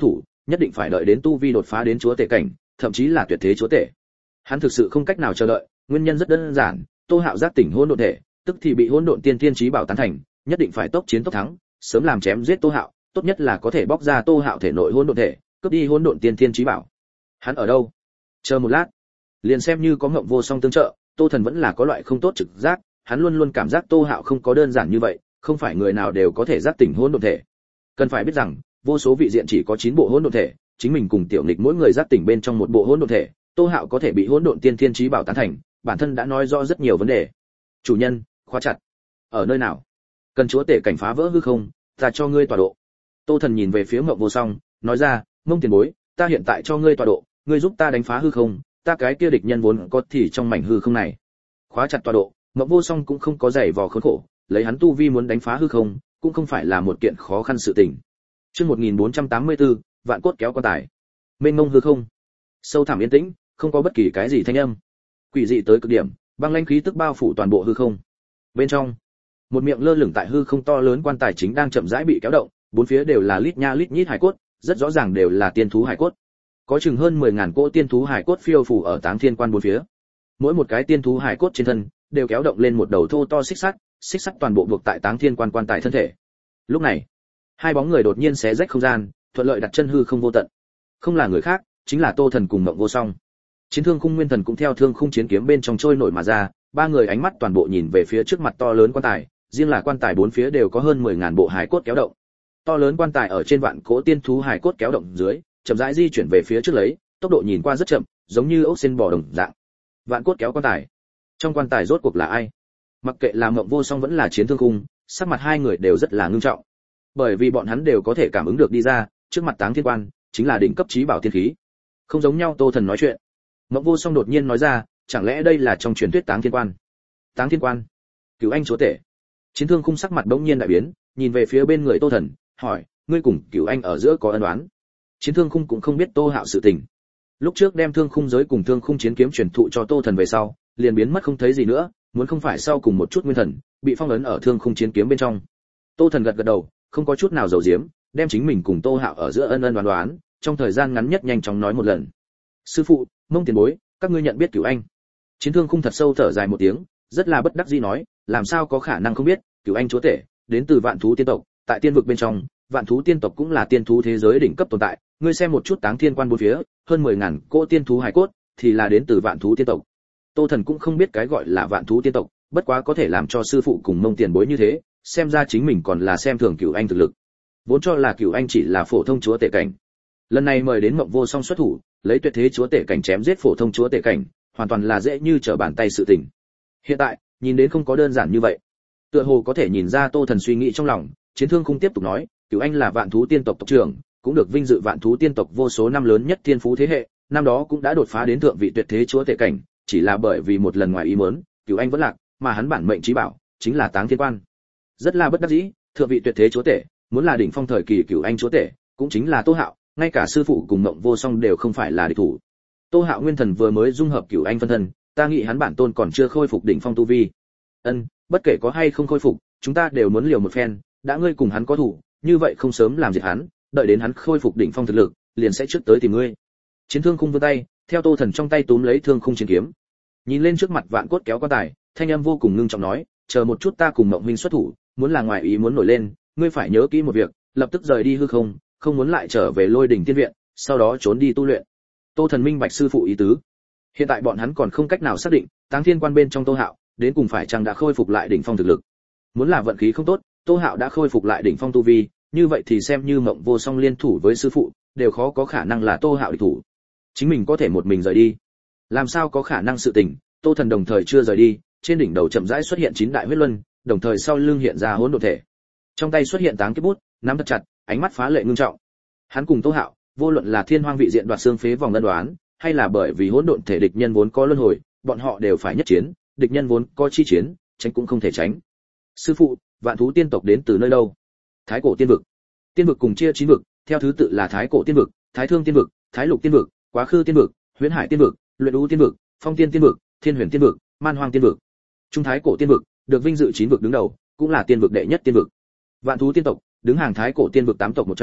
nhất định phải đợi đến tu vi đột phá đến chúa tể cảnh, thậm chí là tuyệt thế chúa tể. Hắn thực sự không cách nào chờ đợi, nguyên nhân rất đơn giản, Tô Hạo giác tỉnh hỗn độn thể, tức thì bị hỗn độn tiên thiên chí bảo tán thành, nhất định phải tốc chiến tốc thắng, sớm làm chém giết Tô Hạo, tốt nhất là có thể bóc ra Tô Hạo thể nội hỗn độn thể, cướp đi hỗn độn tiên thiên chí bảo. Hắn ở đâu? Chờ một lát, liền xem như có Ngộng Vô Song tương trợ, Tô Thần vẫn là có loại không tốt trực giác, hắn luôn luôn cảm giác Tô Hạo không có đơn giản như vậy, không phải người nào đều có thể giác tỉnh hỗn độn thể. Cần phải biết rằng, vô số vị diện chỉ có chín bộ hỗn độn thể, chính mình cùng Tiểu Nghịch mỗi người giác tỉnh bên trong một bộ hỗn độn thể, Tô Hạo có thể bị hỗn độn tiên thiên chí bảo tán thành, bản thân đã nói rõ rất nhiều vấn đề. Chủ nhân, khóa chặt. Ở nơi nào? Cần chúa tể cảnh phá vỡ hư không, ta cho ngươi tọa độ. Tô Thần nhìn về phía Ngộng Vô Song, nói ra, Mông tiền bối, ta hiện tại cho ngươi tọa độ, ngươi giúp ta đánh phá hư không, ta cái kia địch nhân vốn có thì trong mảnh hư không này. Khóa chặt tọa độ, Ngộng Vô Song cũng không có giày vò khốn khổ, lấy hắn tu vi muốn đánh phá hư không, cũng không phải là một kiện khó khăn sự tình. Chương một nghìn bốn trăm tám mươi tư, vạn cốt kéo quan tài. Mênh mông hư không, sâu thẳm yên tĩnh, không có bất kỳ cái gì thanh âm. Quỷ dị tới cực điểm, băng lãnh khí tức bao phủ toàn bộ hư không. Bên trong, một miệng lơ lửng tại hư không to lớn quan tài chính đang chậm rãi bị kéo động, bốn phía đều là lít nha lít nhít hải cốt, rất rõ ràng đều là tiên thú hải cốt. Có chừng hơn mười ngàn cỗ tiên thú hải cốt phiêu phù ở Táng Thiên Quan bốn phía. Mỗi một cái tiên thú hải cốt trên thân đều kéo động lên một đầu thô to xích sắt, xích sắt toàn bộ buộc tại Táng Thiên Quan quan tài thân thể. Lúc này, hai bóng người đột nhiên xé rách không gian, thuận lợi đặt chân hư không vô tận. Không là người khác, chính là Tô Thần cùng Ngộng Vô Song. Chiến Thương Khung Nguyên Thần cũng theo Thương Khung chiến kiếm bên trong trôi nổi mà ra, ba người ánh mắt toàn bộ nhìn về phía trước mặt to lớn quan tài, riêng là quan tài bốn phía đều có hơn mười ngàn bộ hải cốt kéo động. To lớn quan tài ở trên vạn cỗ tiên thú hải cốt kéo động dưới, chậm rãi di chuyển về phía trước lấy, tốc độ nhìn qua rất chậm, giống như ốc sên bò đồng dạng. Vạn cốt kéo quan tài. Trong quan tài rốt cuộc là ai? Mặc kệ là Ngộng Vô Song vẫn là Chiến Thương Khung, sắc mặt hai người đều rất là ngưng trọng. Bởi vì bọn hắn đều có thể cảm ứng được đi ra, trước mặt Táng Thiên Quan chính là đỉnh cấp chí bảo tiên khí. Không giống nhau. Tô Thần nói chuyện, Ngộng Vô Song đột nhiên nói ra, chẳng lẽ đây là trong truyền thuyết Táng Thiên Quan? Táng Thiên Quan? Cửu Anh chúa tể. Chiến Thương Khung sắc mặt bỗng nhiên đại biến, nhìn về phía bên người Tô Thần, hỏi, ngươi cùng Cửu Anh ở giữa có ân oán? Chiến Thương Khung cũng không biết Tô Hạo sự tình. Lúc trước đem Thương Khung giới cùng Thương Khung chiến kiếm truyền thụ cho Tô Thần về sau, liền biến mất không thấy gì nữa, muốn không phải sau cùng một chút nguyên thần, bị phong ấn ở Thương Khung chiến kiếm bên trong. Tô Thần gật gật đầu, không có chút nào giấu giếm, đem chính mình cùng Tô Hạo ở giữa ân ân đoán đoán, trong thời gian ngắn nhất nhanh chóng nói một lần. Sư phụ, Mông tiền bối, các ngươi nhận biết Cửu Anh? Chiến Thương Khung thật sâu thở dài một tiếng, rất là bất đắc dĩ nói, làm sao có khả năng không biết, Cửu Anh chúa tể, đến từ vạn thú tiên tộc, tại tiên vực bên trong, vạn thú tiên tộc cũng là tiên thú thế giới đỉnh cấp tồn tại, ngươi xem một chút Táng Thiên Quan bốn phía, hơn mười ngàn cỗ tiên thú hải cốt, thì là đến từ vạn thú tiên tộc. Tô Thần cũng không biết cái gọi là vạn thú tiên tộc, bất quá có thể làm cho sư phụ cùng Mông tiền bối như thế, xem ra chính mình còn là xem thường Cửu Anh thực lực. Vốn cho là Cửu Anh chỉ là phổ thông chúa tể cảnh. Lần này mời đến Ngộng Vô Song xuất thủ, lấy tuyệt thế chúa tể cảnh chém giết phổ thông chúa tể cảnh, hoàn toàn là dễ như trở bàn tay sự tình. Hiện tại, nhìn đến không có đơn giản như vậy. Tựa hồ có thể nhìn ra Tô Thần suy nghĩ trong lòng, Chiến Thương Khung tiếp tục nói, Cửu Anh là vạn thú tiên tộc tộc trưởng, cũng được vinh dự vạn thú tiên tộc vô số năm lớn nhất thiên phú thế hệ, năm đó cũng đã đột phá đến thượng vị tuyệt thế chúa tể cảnh, chỉ là bởi vì một lần ngoài ý muốn, Cửu Anh vẫn lạc, mà hắn bản mệnh chí bảo chính là Táng Thiên Quan. Rất là bất đắc dĩ, thượng vị tuyệt thế chúa tể, muốn là đỉnh phong thời kỳ Cửu Anh chúa tể, cũng chính là Tô Hạo, ngay cả sư phụ cùng Ngộng Vô Song đều không phải là địch thủ. Tô Hạo nguyên thần vừa mới dung hợp Cửu Anh phân thân, ta nghĩ hắn bản tôn còn chưa khôi phục đỉnh phong tu vi. Ân, bất kể có hay không khôi phục, chúng ta đều muốn liều một phen, đã ngươi cùng hắn có thủ, như vậy không sớm làm diệt hắn, đợi đến hắn khôi phục đỉnh phong thực lực, liền sẽ trước tới tìm ngươi. Chiến Thương Khung vươn tay, theo Tô Thần trong tay túm lấy Thương Khung chiến kiếm. Nhìn lên trước mặt vạn cốt kéo quan tài, thanh âm vô cùng ngưng trọng nói, chờ một chút ta cùng Mộng huynh xuất thủ, muốn là ngoài ý muốn nổi lên, ngươi phải nhớ kỹ một việc, lập tức rời đi hư không, không muốn lại trở về Lôi Đỉnh Tiên viện, sau đó trốn đi tu luyện. Tô Thần minh bạch sư phụ ý tứ. Hiện tại bọn hắn còn không cách nào xác định, Táng Thiên Quan bên trong Tô Hạo, đến cùng phải chăng đã khôi phục lại đỉnh phong thực lực. Muốn là vận khí không tốt, Tô Hạo đã khôi phục lại đỉnh phong tu vi, như vậy thì xem như Ngộng Vô Song liên thủ với sư phụ, đều khó có khả năng là Tô Hạo địch thủ. Chính mình có thể một mình rời đi, làm sao có khả năng sự tình. Tô Thần đồng thời chưa rời đi, trên đỉnh đầu chậm rãi xuất hiện chín đại huyết luân, đồng thời sau lưng hiện ra hỗn độn thể. Trong tay xuất hiện táng kiếp bút, nắm thật chặt, ánh mắt phá lệ ngưng trọng. Hắn cùng Tô Hạo, vô luận là Thiên Hoang vị diện đoạt xương phế vòng ân đoán, hay là bởi vì hỗn độn thể địch nhân vốn có luân hồi, bọn họ đều phải nhất chiến, địch nhân vốn có chi chiến, tránh cũng không thể tránh. Sư phụ, vạn thú tiên tộc đến từ nơi đâu? Thái cổ tiên vực. Tiên vực cùng chia chín vực, theo thứ tự là Thái cổ tiên vực, Thái thương tiên vực, Thái lục tiên vực, Quá khư tiên vực, Huyễn hải tiên vực, Luyện u tiên vực, Phong tiên tiên vực, Thiên huyền tiên vực, Man hoang tiên vực. Trung Thái cổ tiên vực, được vinh dự chín vực đứng đầu, cũng là tiên vực đệ nhất tiên vực. Vạn thú tiên tộc, đứng hàng Thái cổ tiên vực tám tộc một trong,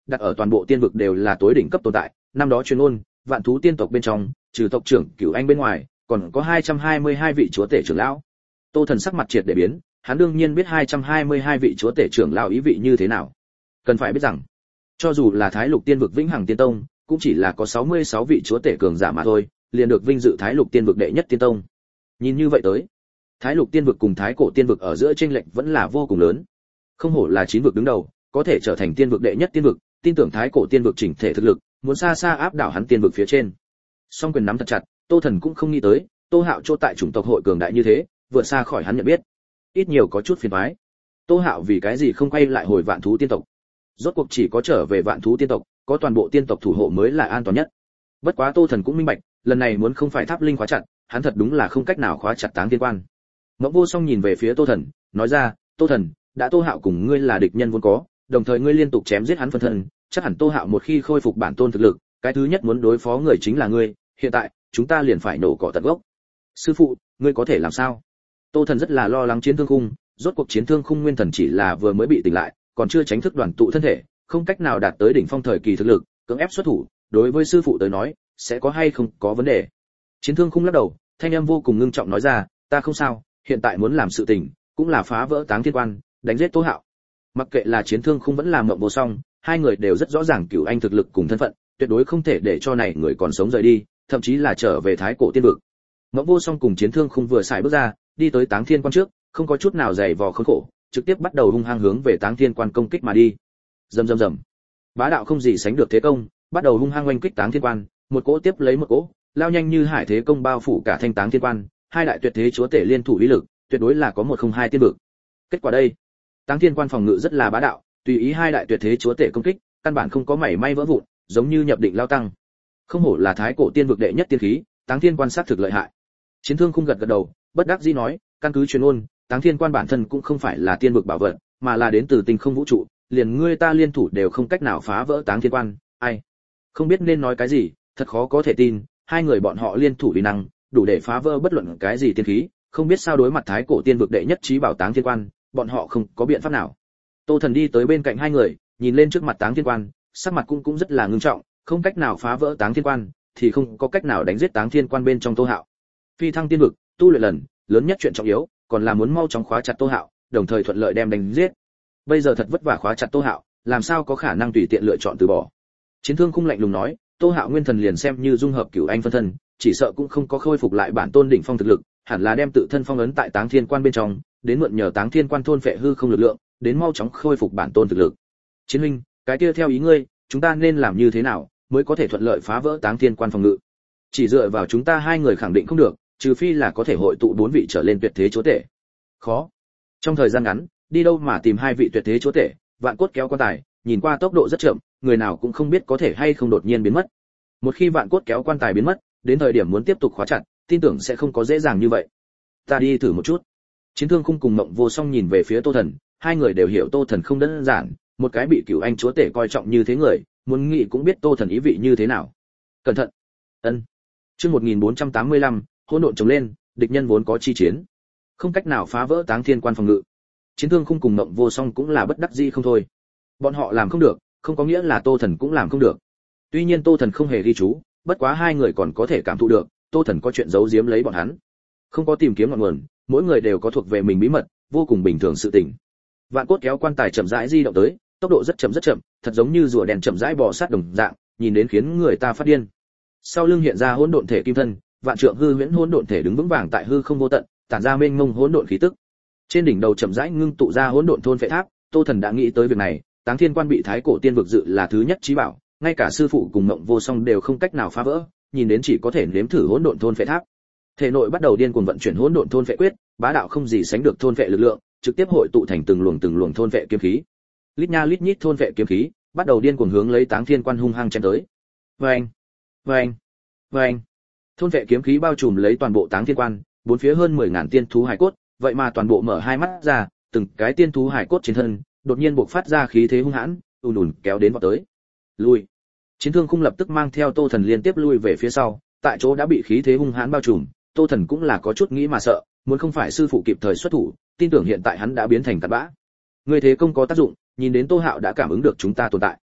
đặt ở toàn bộ tiên vực đều là tối đỉnh cấp tồn tại, năm đó truyền ôn, vạn thú tiên tộc bên trong, trừ tộc trưởng Cửu Anh bên ngoài, còn có hai trăm hai mươi hai vị chúa tể trưởng lão. Tô Thần sắc mặt triệt để biến, hắn đương nhiên biết hai trăm hai mươi hai vị chúa tể trưởng lão ý vị như thế nào. Cần phải biết rằng, cho dù là Thái Lục Tiên vực Vĩnh Hằng Tiên Tông, cũng chỉ là có sáu mươi sáu vị chúa tể cường giả mà thôi, liền được vinh dự Thái Lục Tiên vực đệ nhất tiên tông. Nhìn như vậy tới, Thái Lục Tiên vực cùng Thái Cổ Tiên vực ở giữa chênh lệch vẫn là vô cùng lớn. Không hổ là chín vực đứng đầu, có thể trở thành tiên vực đệ nhất tiên vực, tin tưởng Thái Cổ Tiên vực chỉnh thể thực lực, muốn xa xa áp đảo hắn tiên vực phía trên. Song quyền nắm thật chặt, Tô Thần cũng không nghĩ tới, Tô Hạo chỗ tại chủng tộc hội cường đại như thế, vượt xa khỏi hắn nhận biết. Ít nhiều có chút phiền toái. Tô Hạo vì cái gì không quay lại hồi Vạn thú tiên tộc? Rốt cuộc chỉ có trở về Vạn thú tiên tộc, có toàn bộ tiên tộc thủ hộ mới là an toàn nhất. Bất quá Tô Thần cũng minh bạch, lần này muốn không phải tháp linh khóa chặt, hắn thật đúng là không cách nào khóa chặt Táng Thiên Quan. Mộng Vô Song nhìn về phía Tô Thần, nói ra, Tô Thần, đã Tô Hạo cùng ngươi là địch nhân vốn có, đồng thời ngươi liên tục chém giết hắn phân thân, chắc hẳn Tô Hạo một khi khôi phục bản tôn thực lực, cái thứ nhất muốn đối phó người chính là ngươi, hiện tại, chúng ta liền phải nổ cỏ tận gốc. Sư phụ, ngươi có thể làm sao? Tô Thần rất là lo lắng Chiến Thương Khung, rốt cuộc Chiến Thương Khung nguyên thần chỉ là vừa mới bị tỉnh lại, còn chưa tránh thức đoàn tụ thân thể, không cách nào đạt tới đỉnh phong thời kỳ thực lực, cưỡng ép xuất thủ, đối với sư phụ tới nói, sẽ có hay không có vấn đề. Chiến Thương Khung lắc đầu, thanh âm vô cùng ngưng trọng nói ra, ta không sao, hiện tại muốn làm sự tình, cũng là phá vỡ Táng Thiên Quan, đánh giết Tô Hạo. Mặc kệ là Chiến Thương Khung vẫn là Mộng Vô Song, hai người đều rất rõ ràng Cửu Anh thực lực cùng thân phận, tuyệt đối không thể để cho này người còn sống rời đi, thậm chí là trở về Thái Cổ Tiên vực. Mộng Vô Song cùng Chiến Thương Khung vừa xài bước ra, đi tới Táng Thiên Quan trước, không có chút nào dày vò khốn khổ, trực tiếp bắt đầu hung hăng hướng về Táng Thiên Quan công kích mà đi. Rầm rầm rầm. Bá đạo không gì sánh được thế công, bắt đầu hung hăng oanh kích Táng Thiên Quan, một cỗ tiếp lấy một cỗ, lao nhanh như hải thế công bao phủ cả thanh Táng Thiên Quan, hai đại tuyệt thế chúa tể liên thủ uy lực, tuyệt đối là có một không hai tiên vực. Kết quả đây, Táng Thiên Quan phòng ngự rất là bá đạo, tùy ý hai đại tuyệt thế chúa tể công kích, căn bản không có mảy may vỡ vụn, giống như nhập định lao tăng. Không hổ là Thái Cổ Tiên vực đệ nhất tiên khí, Táng Thiên Quan sát thực lợi hại. Chiến Thương Khung gật gật đầu, bất đắc dĩ nói, căn cứ truyền ôn, Táng Thiên Quan bản thân cũng không phải là tiên vực bảo vật, mà là đến từ tinh không vũ trụ, liền ngươi ta liên thủ đều không cách nào phá vỡ Táng Thiên Quan, ai? Không biết nên nói cái gì, thật khó có thể tin, hai người bọn họ liên thủ uy năng, đủ để phá vỡ bất luận cái gì tiên khí, không biết sao đối mặt Thái Cổ Tiên vực đệ nhất chí bảo Táng Thiên Quan, bọn họ không có biện pháp nào. Tô Thần đi tới bên cạnh hai người, nhìn lên trước mặt Táng Thiên Quan, sắc mặt cũng cũng rất là ngưng trọng, không cách nào phá vỡ Táng Thiên Quan, thì không có cách nào đánh giết Táng Thiên Quan bên trong Tô Hạo. Phi thăng tiên vực, tu luyện lần, lớn nhất chuyện trọng yếu, còn là muốn mau chóng khóa chặt Tô Hạo, đồng thời thuận lợi đem đánh giết. Bây giờ thật vất vả khóa chặt Tô Hạo, làm sao có khả năng tùy tiện lựa chọn từ bỏ. Chiến Thương Khung lạnh lùng nói, Tô Hạo nguyên thần liền xem như dung hợp Cửu Anh phân thân, chỉ sợ cũng không có khôi phục lại bản tôn đỉnh phong thực lực, hẳn là đem tự thân phong ấn tại Táng Thiên Quan bên trong, đến mượn nhờ Táng Thiên Quan thôn phệ hư không lực lượng, đến mau chóng khôi phục bản tôn thực lực. Chiến huynh, cái kia theo ý ngươi, chúng ta nên làm như thế nào mới có thể thuận lợi phá vỡ Táng Thiên Quan phòng ngự? Chỉ dựa vào chúng ta hai người khẳng định không được, trừ phi là có thể hội tụ bốn vị trở lên tuyệt thế chúa tể. Khó. Trong thời gian ngắn, đi đâu mà tìm hai vị tuyệt thế chúa tể, Vạn Cốt kéo quan tài, nhìn qua tốc độ rất chậm, người nào cũng không biết có thể hay không đột nhiên biến mất. Một khi Vạn Cốt kéo quan tài biến mất, đến thời điểm muốn tiếp tục khóa chặt, tin tưởng sẽ không có dễ dàng như vậy. Ta đi thử một chút. Chiến Thương Khung cùng Mộng Vô Song nhìn về phía Tô Thần, hai người đều hiểu Tô Thần không đơn giản, một cái bị Cửu Anh chúa tể coi trọng như thế người, muốn nghĩ cũng biết Tô Thần ý vị như thế nào. Cẩn thận. Ân. Chương một nghìn bốn trăm tám mươi lăm, hỗn độn chống lên, địch nhân vốn có chi chiến, không cách nào phá vỡ Táng Thiên Quan phòng ngự. Chiến Thương Khung cùng Mộng Vô Song cũng là bất đắc dĩ không thôi. Bọn họ làm không được, không có nghĩa là Tô Thần cũng làm không được. Tuy nhiên Tô Thần không hề ghi chú, bất quá hai người còn có thể cảm thụ được, Tô Thần có chuyện giấu giếm lấy bọn hắn. Không có tìm kiếm ngọn nguồn, mỗi người đều có thuộc về mình bí mật, vô cùng bình thường sự tình. Vạn Cốt kéo quan tài chậm rãi di động tới, tốc độ rất chậm rất chậm, thật giống như rùa đèn chậm rãi bò sát đồng dạng, nhìn đến khiến người ta phát điên. Sau lưng hiện ra hỗn độn thể kim thân, vạn trượng hư huyễn hỗn độn thể đứng vững vàng tại hư không vô tận, tản ra mênh mông hỗn độn khí tức. Trên đỉnh đầu chậm rãi ngưng tụ ra hỗn độn thôn phệ tháp, Tô Thần đã nghĩ tới việc này, Táng Thiên Quan bị Thái Cổ Tiên vực dự là thứ nhất chí bảo, ngay cả sư phụ cùng Mộng Vô Song đều không cách nào phá vỡ, nhìn đến chỉ có thể nếm thử hỗn độn thôn phệ tháp. Thể nội bắt đầu điên cuồng vận chuyển hỗn độn thôn phệ quyết, bá đạo không gì sánh được thôn phệ lực lượng, trực tiếp hội tụ thành từng luồng từng luồng thôn phệ kiếm khí. Lít nha lít nhít thôn phệ kiếm khí, bắt đầu điên cuồng hướng lấy Táng Thiên Quan hung hăng chém tới. Oeng, oeng, oeng. Thôn phệ kiếm khí bao trùm lấy toàn bộ Táng Thiên Quan, bốn phía hơn mười ngàn tiên thú hải cốt, vậy mà toàn bộ mở hai mắt ra, từng cái tiên thú hải cốt trên thân, đột nhiên bộc phát ra khí thế hung hãn, ùn ùn kéo đến vọt tới. Lui. Chiến Thương Khung lập tức mang theo Tô Thần liên tiếp lui về phía sau, tại chỗ đã bị khí thế hung hãn bao trùm, Tô Thần cũng là có chút nghĩ mà sợ, muốn không phải sư phụ kịp thời xuất thủ, tin tưởng hiện tại hắn đã biến thành cát bã. Người thế công có tác dụng, nhìn đến Tô Hạo đã cảm ứng được chúng ta tồn tại.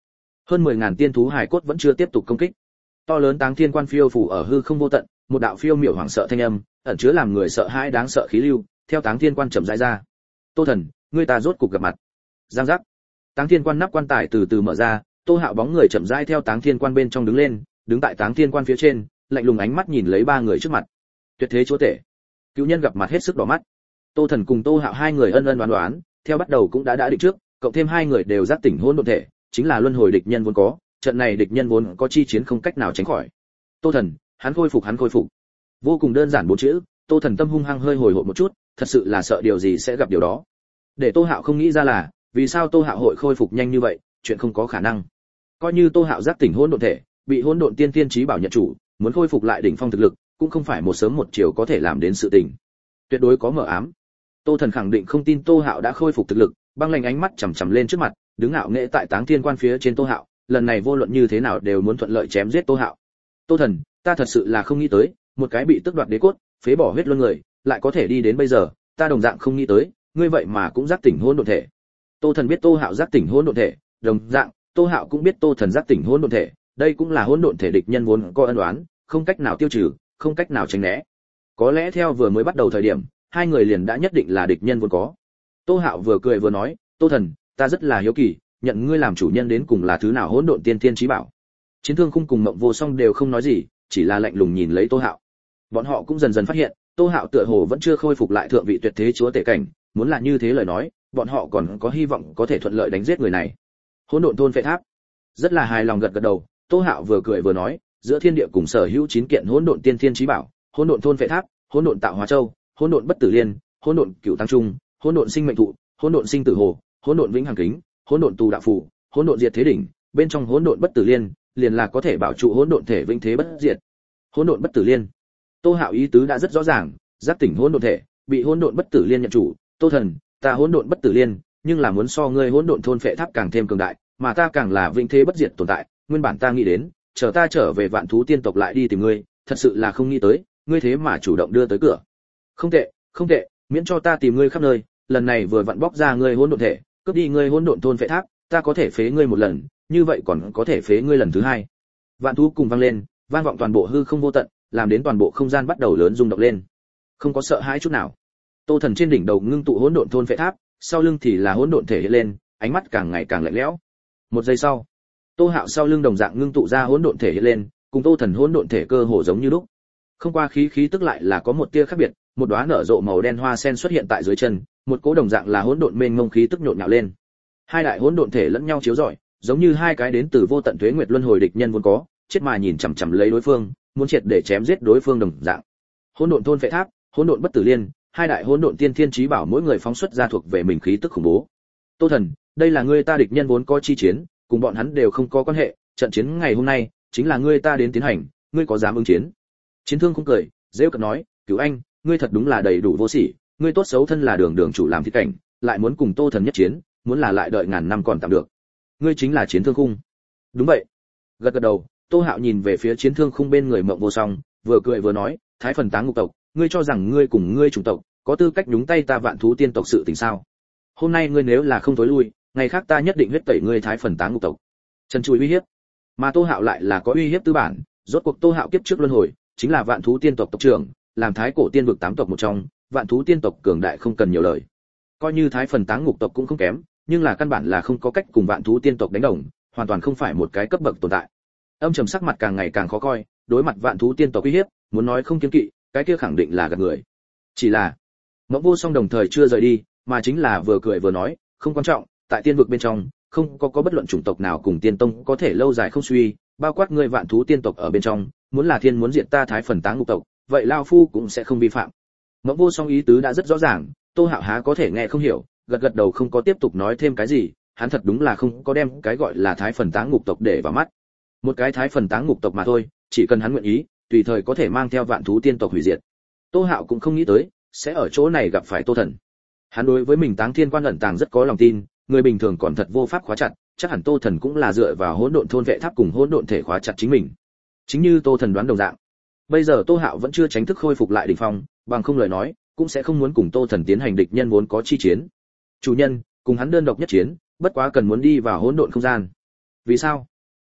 Hơn mười ngàn tiên thú hài cốt vẫn chưa tiếp tục công kích. To lớn táng thiên quan phiêu phủ ở hư không vô tận, một đạo phiêu miểu hoảng sợ thanh âm, ẩn chứa làm người sợ hãi đáng sợ khí lưu, theo táng thiên quan chậm rãi ra. Tô Thần, ngươi ta rốt cục gặp mặt. Giang giác. Táng thiên quan nắp quan tài từ từ mở ra, Tô Hạo bóng người chậm rãi theo táng thiên quan bên trong đứng lên, đứng tại táng thiên quan phía trên, lạnh lùng ánh mắt nhìn lấy ba người trước mặt. Tuyệt thế chúa tể. Cựu nhân gặp mặt hết sức đỏ mắt. Tô Thần cùng Tô Hạo hai người ân ân đoán đoán, theo bắt đầu cũng đã đã định trước, cộng thêm hai người đều giác tỉnh hỗn độn thể, chính là luân hồi địch nhân vốn có, trận này địch nhân vốn có chi chiến không cách nào tránh khỏi. Tô Thần, hắn khôi phục hắn khôi phục. Vô cùng đơn giản bốn chữ, Tô Thần tâm hung hăng hơi hồi hộp một chút, thật sự là sợ điều gì sẽ gặp điều đó. Để Tô Hạo không nghĩ ra là, vì sao Tô Hạo hội khôi phục nhanh như vậy, chuyện không có khả năng. Coi như Tô Hạo giác tỉnh hỗn độn thể, bị hỗn độn tiên tiên chí bảo nhận chủ, muốn khôi phục lại đỉnh phong thực lực, cũng không phải một sớm một chiều có thể làm đến sự tình. Tuyệt đối có mở ám. Tô Thần khẳng định không tin Tô Hạo đã khôi phục thực lực, băng lạnh ánh mắt chằm chằm lên trước mặt, đứng ngạo nghễ tại táng thiên quan phía trên Tô Hạo, lần này vô luận như thế nào đều muốn thuận lợi chém giết Tô Hạo. Tô Thần, ta thật sự là không nghĩ tới, một cái bị tước đoạt đế cốt, phế bỏ huyết luân người, lại có thể đi đến bây giờ, ta đồng dạng không nghĩ tới, ngươi vậy mà cũng giác tỉnh hỗn độn thể. Tô Thần biết Tô Hạo giác tỉnh hỗn độn thể, đồng dạng, Tô Hạo cũng biết Tô Thần giác tỉnh hỗn độn thể, đây cũng là hỗn độn thể địch nhân vốn có ân oán, không cách nào tiêu trừ, không cách nào tránh né. Có lẽ theo vừa mới bắt đầu thời điểm, hai người liền đã nhất định là địch nhân vốn có. Tô Hạo vừa cười vừa nói, Tô Thần, ta rất là hiếu kỳ, nhận ngươi làm chủ nhân đến cùng là thứ nào hỗn độn tiên tiên chí bảo. Chiến Thương Khung cùng Mộng Vô Song đều không nói gì, chỉ là lạnh lùng nhìn lấy Tô Hạo. Bọn họ cũng dần dần phát hiện, Tô Hạo tựa hồ vẫn chưa khôi phục lại thượng vị tuyệt thế chúa tể cảnh, muốn là như thế lời nói, bọn họ còn có hy vọng có thể thuận lợi đánh giết người này. Hỗn độn thôn phệ tháp. Rất là hài lòng gật gật đầu, Tô Hạo vừa cười vừa nói, giữa thiên địa cùng sở hữu chín kiện hỗn độn tiên thiên chí bảo, hỗn độn thôn phệ tháp, hỗn độn tạo hóa châu, hỗn độn bất tử liên, hỗn độn cửu tăng trung, hỗn độn sinh mệnh thụ, hỗn độn sinh tử hồ, hỗn độn vĩnh hằng kính, hỗn độn tù đạo phù, hỗn độn diệt thế đỉnh, bên trong hỗn độn bất tử liên, liền là có thể bảo trụ hỗn độn thể vĩnh thế bất diệt. Hỗn độn bất tử liên. Tô Hạo ý tứ đã rất rõ ràng, giác tỉnh hỗn độn thể, bị hỗn độn bất tử liên nhận chủ, Tô Thần, ta hỗn độn bất tử liên, nhưng là muốn so ngươi hỗn độn thôn phệ tháp càng thêm cường đại, mà ta càng là vĩnh thế bất diệt tồn tại, nguyên bản ta nghĩ đến, chờ ta trở về vạn thú tiên tộc lại đi tìm ngươi, thật sự là không nghĩ tới, ngươi thế mà chủ động đưa tới cửa. Không tệ, không tệ, miễn cho ta tìm ngươi khắp nơi, lần này vừa vặn bóc ra ngươi hỗn độn thể, cướp đi ngươi hỗn độn thôn phệ tháp, ta có thể phế ngươi một lần, như vậy còn có thể phế ngươi lần thứ hai. Vạn thú cùng vang lên, vang vọng toàn bộ hư không vô tận, làm đến toàn bộ không gian bắt đầu lớn rung động lên. Không có sợ hãi chút nào. Tô Thần trên đỉnh đầu ngưng tụ hỗn độn thôn phệ tháp, sau lưng thì là hỗn độn thể hiện lên, ánh mắt càng ngày càng lạnh lẽo. Một giây sau, Tô Hạo sau lưng đồng dạng ngưng tụ ra hỗn độn thể hiện lên, cùng Tô Thần hỗn độn thể cơ hồ giống như lúc. Không qua khí khí tức lại là có một tia khác biệt, một đóa nở rộ màu đen hoa sen xuất hiện tại dưới chân, một cỗ đồng dạng là hỗn độn mênh mông khí tức nhộn nhạo lên. Hai đại hỗn độn thể lẫn nhau chiếu rọi, giống như hai cái đến từ vô tận tuế nguyệt luân hồi địch nhân vốn có, chết mà nhìn chằm chằm lấy đối phương, muốn triệt để chém giết đối phương đồng dạng. Hỗn độn thôn phệ tháp, hỗn độn bất tử liên, hai đại hỗn độn tiên thiên chí bảo mỗi người phóng xuất ra thuộc về mình khí tức khủng bố. Tô Thần, đây là ngươi ta địch nhân vốn có chi chiến, cùng bọn hắn đều không có quan hệ, trận chiến ngày hôm nay chính là ngươi ta đến tiến hành, ngươi có dám ứng chiến? Chiến Thương không cười, giễu cợt nói, Cửu Anh, ngươi thật đúng là đầy đủ vô sỉ, ngươi tốt xấu thân là đường đường chủ làm thịt cảnh, lại muốn cùng Tô Thần nhất chiến, muốn là lại đợi ngàn năm còn tạm được. Ngươi chính là Chiến Thương Khung. Đúng vậy. Gật gật đầu, Tô Hạo nhìn về phía Chiến Thương Khung bên người Mộng Vô Song, vừa cười vừa nói, Thái Phần Táng Ngục tộc, ngươi cho rằng ngươi cùng ngươi chủng tộc có tư cách nhúng tay ta Vạn Thú Tiên tộc sự tình sao? Hôm nay ngươi nếu là không tối lui, ngày khác ta nhất định huyết tẩy ngươi Thái Phần Táng Ngục tộc. Trần Trùi uy hiếp. Mà Tô Hạo lại là có uy hiếp tư bản, rốt cuộc Tô Hạo kiếp trước luân hồi, chính là Vạn Thú Tiên tộc tộc trưởng, làm Thái Cổ Tiên vực tám tộc một trong, Vạn Thú Tiên tộc cường đại không cần nhiều lời. Coi như Thái Phần Táng Ngục tộc cũng không kém, nhưng là căn bản là không có cách cùng Vạn Thú Tiên tộc đánh đồng, hoàn toàn không phải một cái cấp bậc tồn tại. Âm trầm sắc mặt càng ngày càng khó coi, đối mặt Vạn Thú Tiên tộc uy hiếp, muốn nói không kiêng kỵ, cái kia khẳng định là gạt người. Chỉ là, Mộng Vô Song đồng thời chưa rời đi, mà chính là vừa cười vừa nói, không quan trọng, tại tiên vực bên trong, không có có bất luận chủng tộc nào cùng tiên tông có thể lâu dài không suy, bao quát ngươi Vạn Thú Tiên tộc ở bên trong, muốn là thiên muốn diệt ta Thái Phần Táng Ngục tộc, vậy lão phu cũng sẽ không vi phạm. Mộng Vô Song ý tứ đã rất rõ ràng, Tô Hạo há có thể nghe không hiểu, gật gật đầu không có tiếp tục nói thêm cái gì, hắn thật đúng là không có đem cái gọi là Thái Phần Táng Ngục tộc để vào mắt. Một cái Thái Phần Táng Ngục tộc mà thôi, chỉ cần hắn nguyện ý, tùy thời có thể mang theo Vạn Thú Tiên tộc hủy diệt. Tô Hạo cũng không nghĩ tới sẽ ở chỗ này gặp phải Tô Thần. Hắn đối với mình Táng Thiên Quan ẩn tàng rất có lòng tin, người bình thường còn thật vô pháp khóa chặt, chắc hẳn Tô Thần cũng là dựa vào hỗn độn thôn vệ tháp cùng hỗn độn thể khóa chặt chính mình. Chính như Tô Thần đoán đồng dạng. Bây giờ Tô Hạo vẫn chưa tránh thức khôi phục lại đỉnh phong, bằng không lời nói, cũng sẽ không muốn cùng Tô Thần tiến hành địch nhân vốn có chi chiến. Chủ nhân, cùng hắn đơn độc nhất chiến, bất quá cần muốn đi vào hỗn độn không gian. Vì sao?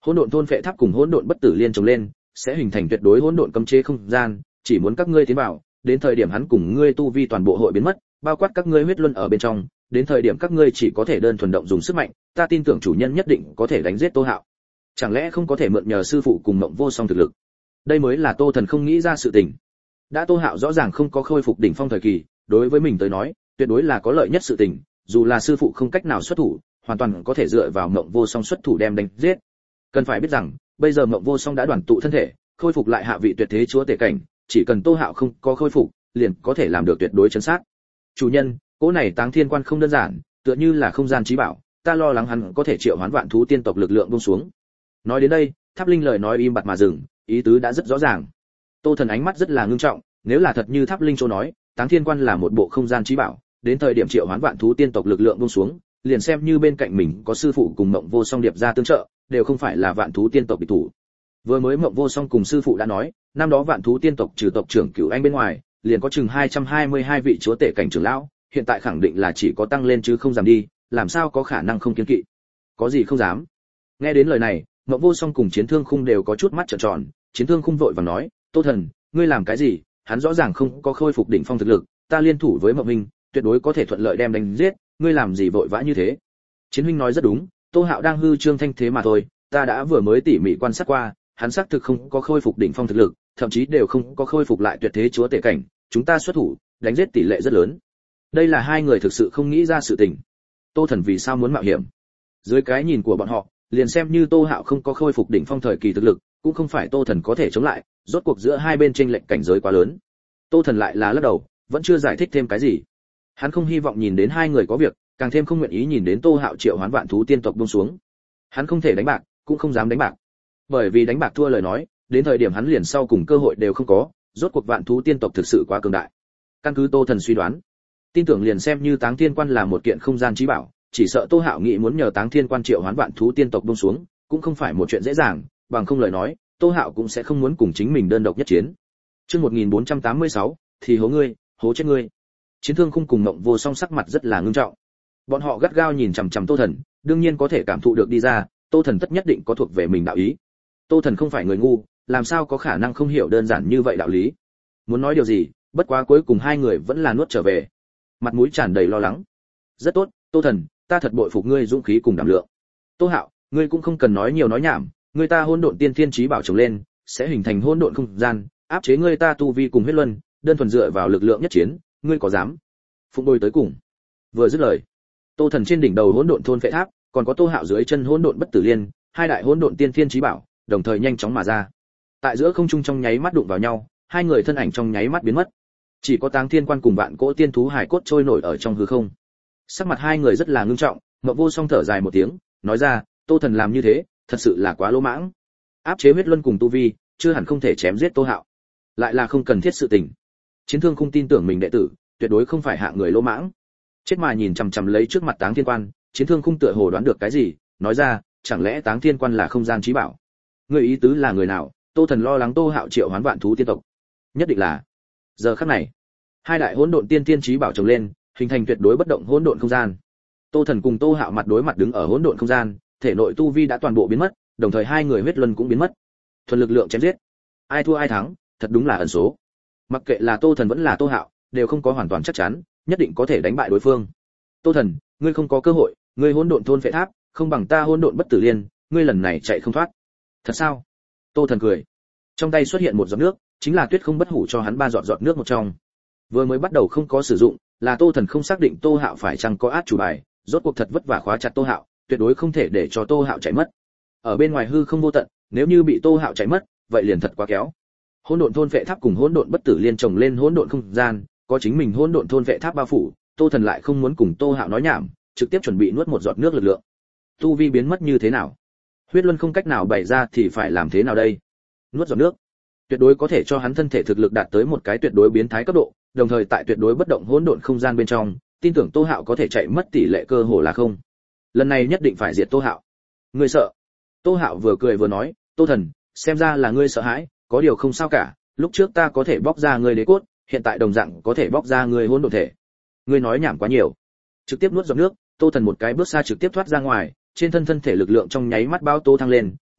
Hỗn độn thôn phệ tháp cùng hỗn độn bất tử liên chồng lên, sẽ hình thành tuyệt đối hỗn độn cấm chế không gian, chỉ muốn các ngươi tiến vào, đến thời điểm hắn cùng ngươi tu vi toàn bộ hội biến mất, bao quát các ngươi huyết luân ở bên trong, đến thời điểm các ngươi chỉ có thể đơn thuần động dùng sức mạnh, ta tin tưởng chủ nhân nhất định có thể đánh giết Tô Hạo. Chẳng lẽ không có thể mượn nhờ sư phụ cùng Mộng Vô Song thực lực? Đây mới là Tô Thần không nghĩ ra sự tình. Đã Tô Hạo rõ ràng không có khôi phục đỉnh phong thời kỳ, đối với mình tới nói, tuyệt đối là có lợi nhất sự tình, dù là sư phụ không cách nào xuất thủ, hoàn toàn có thể dựa vào Mộng Vô Song xuất thủ đem đánh giết. Cần phải biết rằng, bây giờ Mộng Vô Song đã đoàn tụ thân thể, khôi phục lại hạ vị tuyệt thế chúa tể cảnh, chỉ cần Tô Hạo không có khôi phục, liền có thể làm được tuyệt đối chấn sát. Chủ nhân, cỗ này Táng Thiên Quan không đơn giản, tựa như là không gian trí bảo, ta lo lắng hắn có thể triệu hoán vạn thú tiên tộc lực lượng buông xuống. Nói đến đây, Tháp Linh lời nói im bặt mà dừng, ý tứ đã rất rõ ràng. Tô Thần ánh mắt rất là ngưng trọng, nếu là thật như Tháp Linh chỗ nói, Táng Thiên Quan là một bộ không gian trí bảo, đến thời điểm triệu hoán vạn thú tiên tộc lực lượng buông xuống, liền xem như bên cạnh mình có sư phụ cùng Mộng Vô Song điệp ra tương trợ, đều không phải là vạn thú tiên tộc địch thủ. Vừa mới Mộng Vô Song cùng sư phụ đã nói, năm đó vạn thú tiên tộc trừ tộc trưởng Cửu Anh bên ngoài, liền có chừng hai trăm hai mươi hai vị chúa tể cảnh trưởng lão, hiện tại khẳng định là chỉ có tăng lên chứ không giảm đi, làm sao có khả năng không kiêng kỵ? Có gì không dám? Nghe đến lời này, Mộng Vô Song cùng Chiến Thương Khung đều có chút mắt trợn tròn, Chiến Thương Khung vội vàng nói, "Tô Thần, ngươi làm cái gì? Hắn rõ ràng không có khôi phục đỉnh phong thực lực, ta liên thủ với Mộng Minh, tuyệt đối có thể thuận lợi đem đánh giết, ngươi làm gì vội vã như thế?" Chiến huynh nói rất đúng, Tô Hạo đang hư trương thanh thế mà thôi, ta đã vừa mới tỉ mỉ quan sát qua, hắn xác thực không có khôi phục đỉnh phong thực lực, thậm chí đều không có khôi phục lại tuyệt thế chúa tể cảnh, chúng ta xuất thủ, đánh giết tỷ lệ rất lớn. Đây là hai người thực sự không nghĩ ra sự tình. Tô Thần vì sao muốn mạo hiểm? Dưới cái nhìn của bọn họ, liền xem như Tô Hạo không có khôi phục đỉnh phong thời kỳ thực lực, cũng không phải Tô Thần có thể chống lại, rốt cuộc giữa hai bên chênh lệch cảnh giới quá lớn. Tô Thần lại là lắc đầu, vẫn chưa giải thích thêm cái gì. Hắn không hy vọng nhìn đến hai người có việc, càng thêm không nguyện ý nhìn đến Tô Hạo triệu hoán vạn thú tiên tộc buông xuống. Hắn không thể đánh bạc, cũng không dám đánh bạc. Bởi vì đánh bạc thua lời nói, đến thời điểm hắn liền sau cùng cơ hội đều không có, rốt cuộc vạn thú tiên tộc thực sự quá cường đại. Căn cứ Tô Thần suy đoán, tin tưởng liền xem như Táng Thiên Quan là một kiện không gian trí bảo, chỉ sợ Tô Hạo nghĩ muốn nhờ Táng Thiên Quan triệu hoán vạn thú tiên tộc buông xuống, cũng không phải một chuyện dễ dàng, bằng không lời nói, Tô Hạo cũng sẽ không muốn cùng chính mình đơn độc nhất chiến. Chương một nghìn bốn trăm tám mươi sáu, thì hố ngươi, hố chết ngươi. Chiến Thương Khung cùng Mộng Vô Song sắc mặt rất là ngưng trọng. Bọn họ gắt gao nhìn chằm chằm Tô Thần, đương nhiên có thể cảm thụ được đi ra, Tô Thần tất nhất định có thuộc về mình đạo ý. Tô Thần không phải người ngu, làm sao có khả năng không hiểu đơn giản như vậy đạo lý. Muốn nói điều gì, bất quá cuối cùng hai người vẫn là nuốt trở về. Mặt mũi tràn đầy lo lắng. Rất tốt, Tô Thần, ta thật bội phục ngươi dũng khí cùng đảm lượng. Tô Hạo, ngươi cũng không cần nói nhiều nói nhảm, ngươi ta hỗn độn tiên thiên chí bảo trồng lên, sẽ hình thành hỗn độn không gian, áp chế ngươi ta tu vi cùng huyết luân, đơn thuần dựa vào lực lượng nhất chiến, ngươi có dám? Phụng bồi tới cùng. Vừa dứt lời, Tô Thần trên đỉnh đầu hỗn độn thôn phệ tháp, còn có Tô Hạo dưới chân hỗn độn bất tử liên, hai đại hỗn độn tiên thiên chí bảo, đồng thời nhanh chóng mà ra. Tại giữa không trung trong nháy mắt đụng vào nhau, hai người thân ảnh trong nháy mắt biến mất. Chỉ có Táng Thiên Quan cùng vạn cỗ tiên thú hải cốt trôi nổi ở trong hư không. Sắc mặt hai người rất là ngưng trọng, Mộng Vô Song thở dài một tiếng, nói ra, Tô Thần làm như thế, thật sự là quá lỗ mãng. Áp chế huyết luân cùng tu vi, chưa hẳn không thể chém giết Tô Hạo, lại là không cần thiết sự tình. Chiến Thương không tin tưởng mình đệ tử, tuyệt đối không phải hạ người lỗ mãng. Chết mà nhìn chằm chằm lấy trước mặt Táng Thiên Quan, Chiến Thương không tựa hồ đoán được cái gì, nói ra, chẳng lẽ Táng Thiên Quan là không gian trí bảo? Người ý tứ là người nào? Tô Thần lo lắng Tô Hạo triệu hoán vạn thú tiên tộc. Nhất định là. Giờ khắc này, hai đại hỗn độn tiên tiên trí bảo chồng lên, hình thành tuyệt đối bất động hỗn độn không gian. Tô Thần cùng Tô Hạo mặt đối mặt đứng ở hỗn độn không gian, thể nội tu vi đã toàn bộ biến mất, đồng thời hai người huyết luân cũng biến mất. Thuần lực lượng chém giết, ai thua ai thắng, thật đúng là ẩn số. Mặc kệ là Tô Thần vẫn là Tô Hạo, đều không có hoàn toàn chắc chắn, nhất định có thể đánh bại đối phương. Tô Thần, ngươi không có cơ hội, ngươi hỗn độn thôn phệ tháp, không bằng ta hỗn độn bất tử liên, ngươi lần này chạy không thoát. Thật sao? Tô Thần cười. Trong tay xuất hiện một giọt nước, chính là Tuyết Không Bất Hủ cho hắn ba giọt giọt nước một trong. Vừa mới bắt đầu không có sử dụng, là Tô Thần không xác định Tô Hạo phải chăng có át chủ bài, rốt cuộc thật vất vả khóa chặt Tô Hạo, tuyệt đối không thể để cho Tô Hạo chạy mất. Ở bên ngoài hư không vô tận, nếu như bị Tô Hạo chạy mất, vậy liền thật quá kéo. Hỗn độn thôn vệ tháp cùng hỗn độn bất tử liên chồng lên hỗn độn không gian, có chính mình hỗn độn thôn vệ tháp bao phủ, Tô Thần lại không muốn cùng Tô Hạo nói nhảm, trực tiếp chuẩn bị nuốt một giọt nước lực lượng. Tu vi biến mất như thế nào? Huyết luân không cách nào bày ra thì phải làm thế nào đây? Nuốt giọt nước, tuyệt đối có thể cho hắn thân thể thực lực đạt tới một cái tuyệt đối biến thái cấp độ, đồng thời tại tuyệt đối bất động hỗn độn không gian bên trong, tin tưởng Tô Hạo có thể chạy mất tỷ lệ cơ hồ là không. Lần này nhất định phải diệt Tô Hạo. Ngươi sợ? Tô Hạo vừa cười vừa nói, Tô Thần, xem ra là ngươi sợ hãi, có điều không sao cả, lúc trước ta có thể bóc ra ngươi đế cốt, hiện tại đồng dạng có thể bóc ra ngươi hỗn độn thể. Ngươi nói nhảm quá nhiều. Trực tiếp nuốt giọt nước, Tô Thần một cái bước xa trực tiếp thoát ra ngoài, trên thân thân thể lực lượng trong nháy mắt bao tố thăng lên,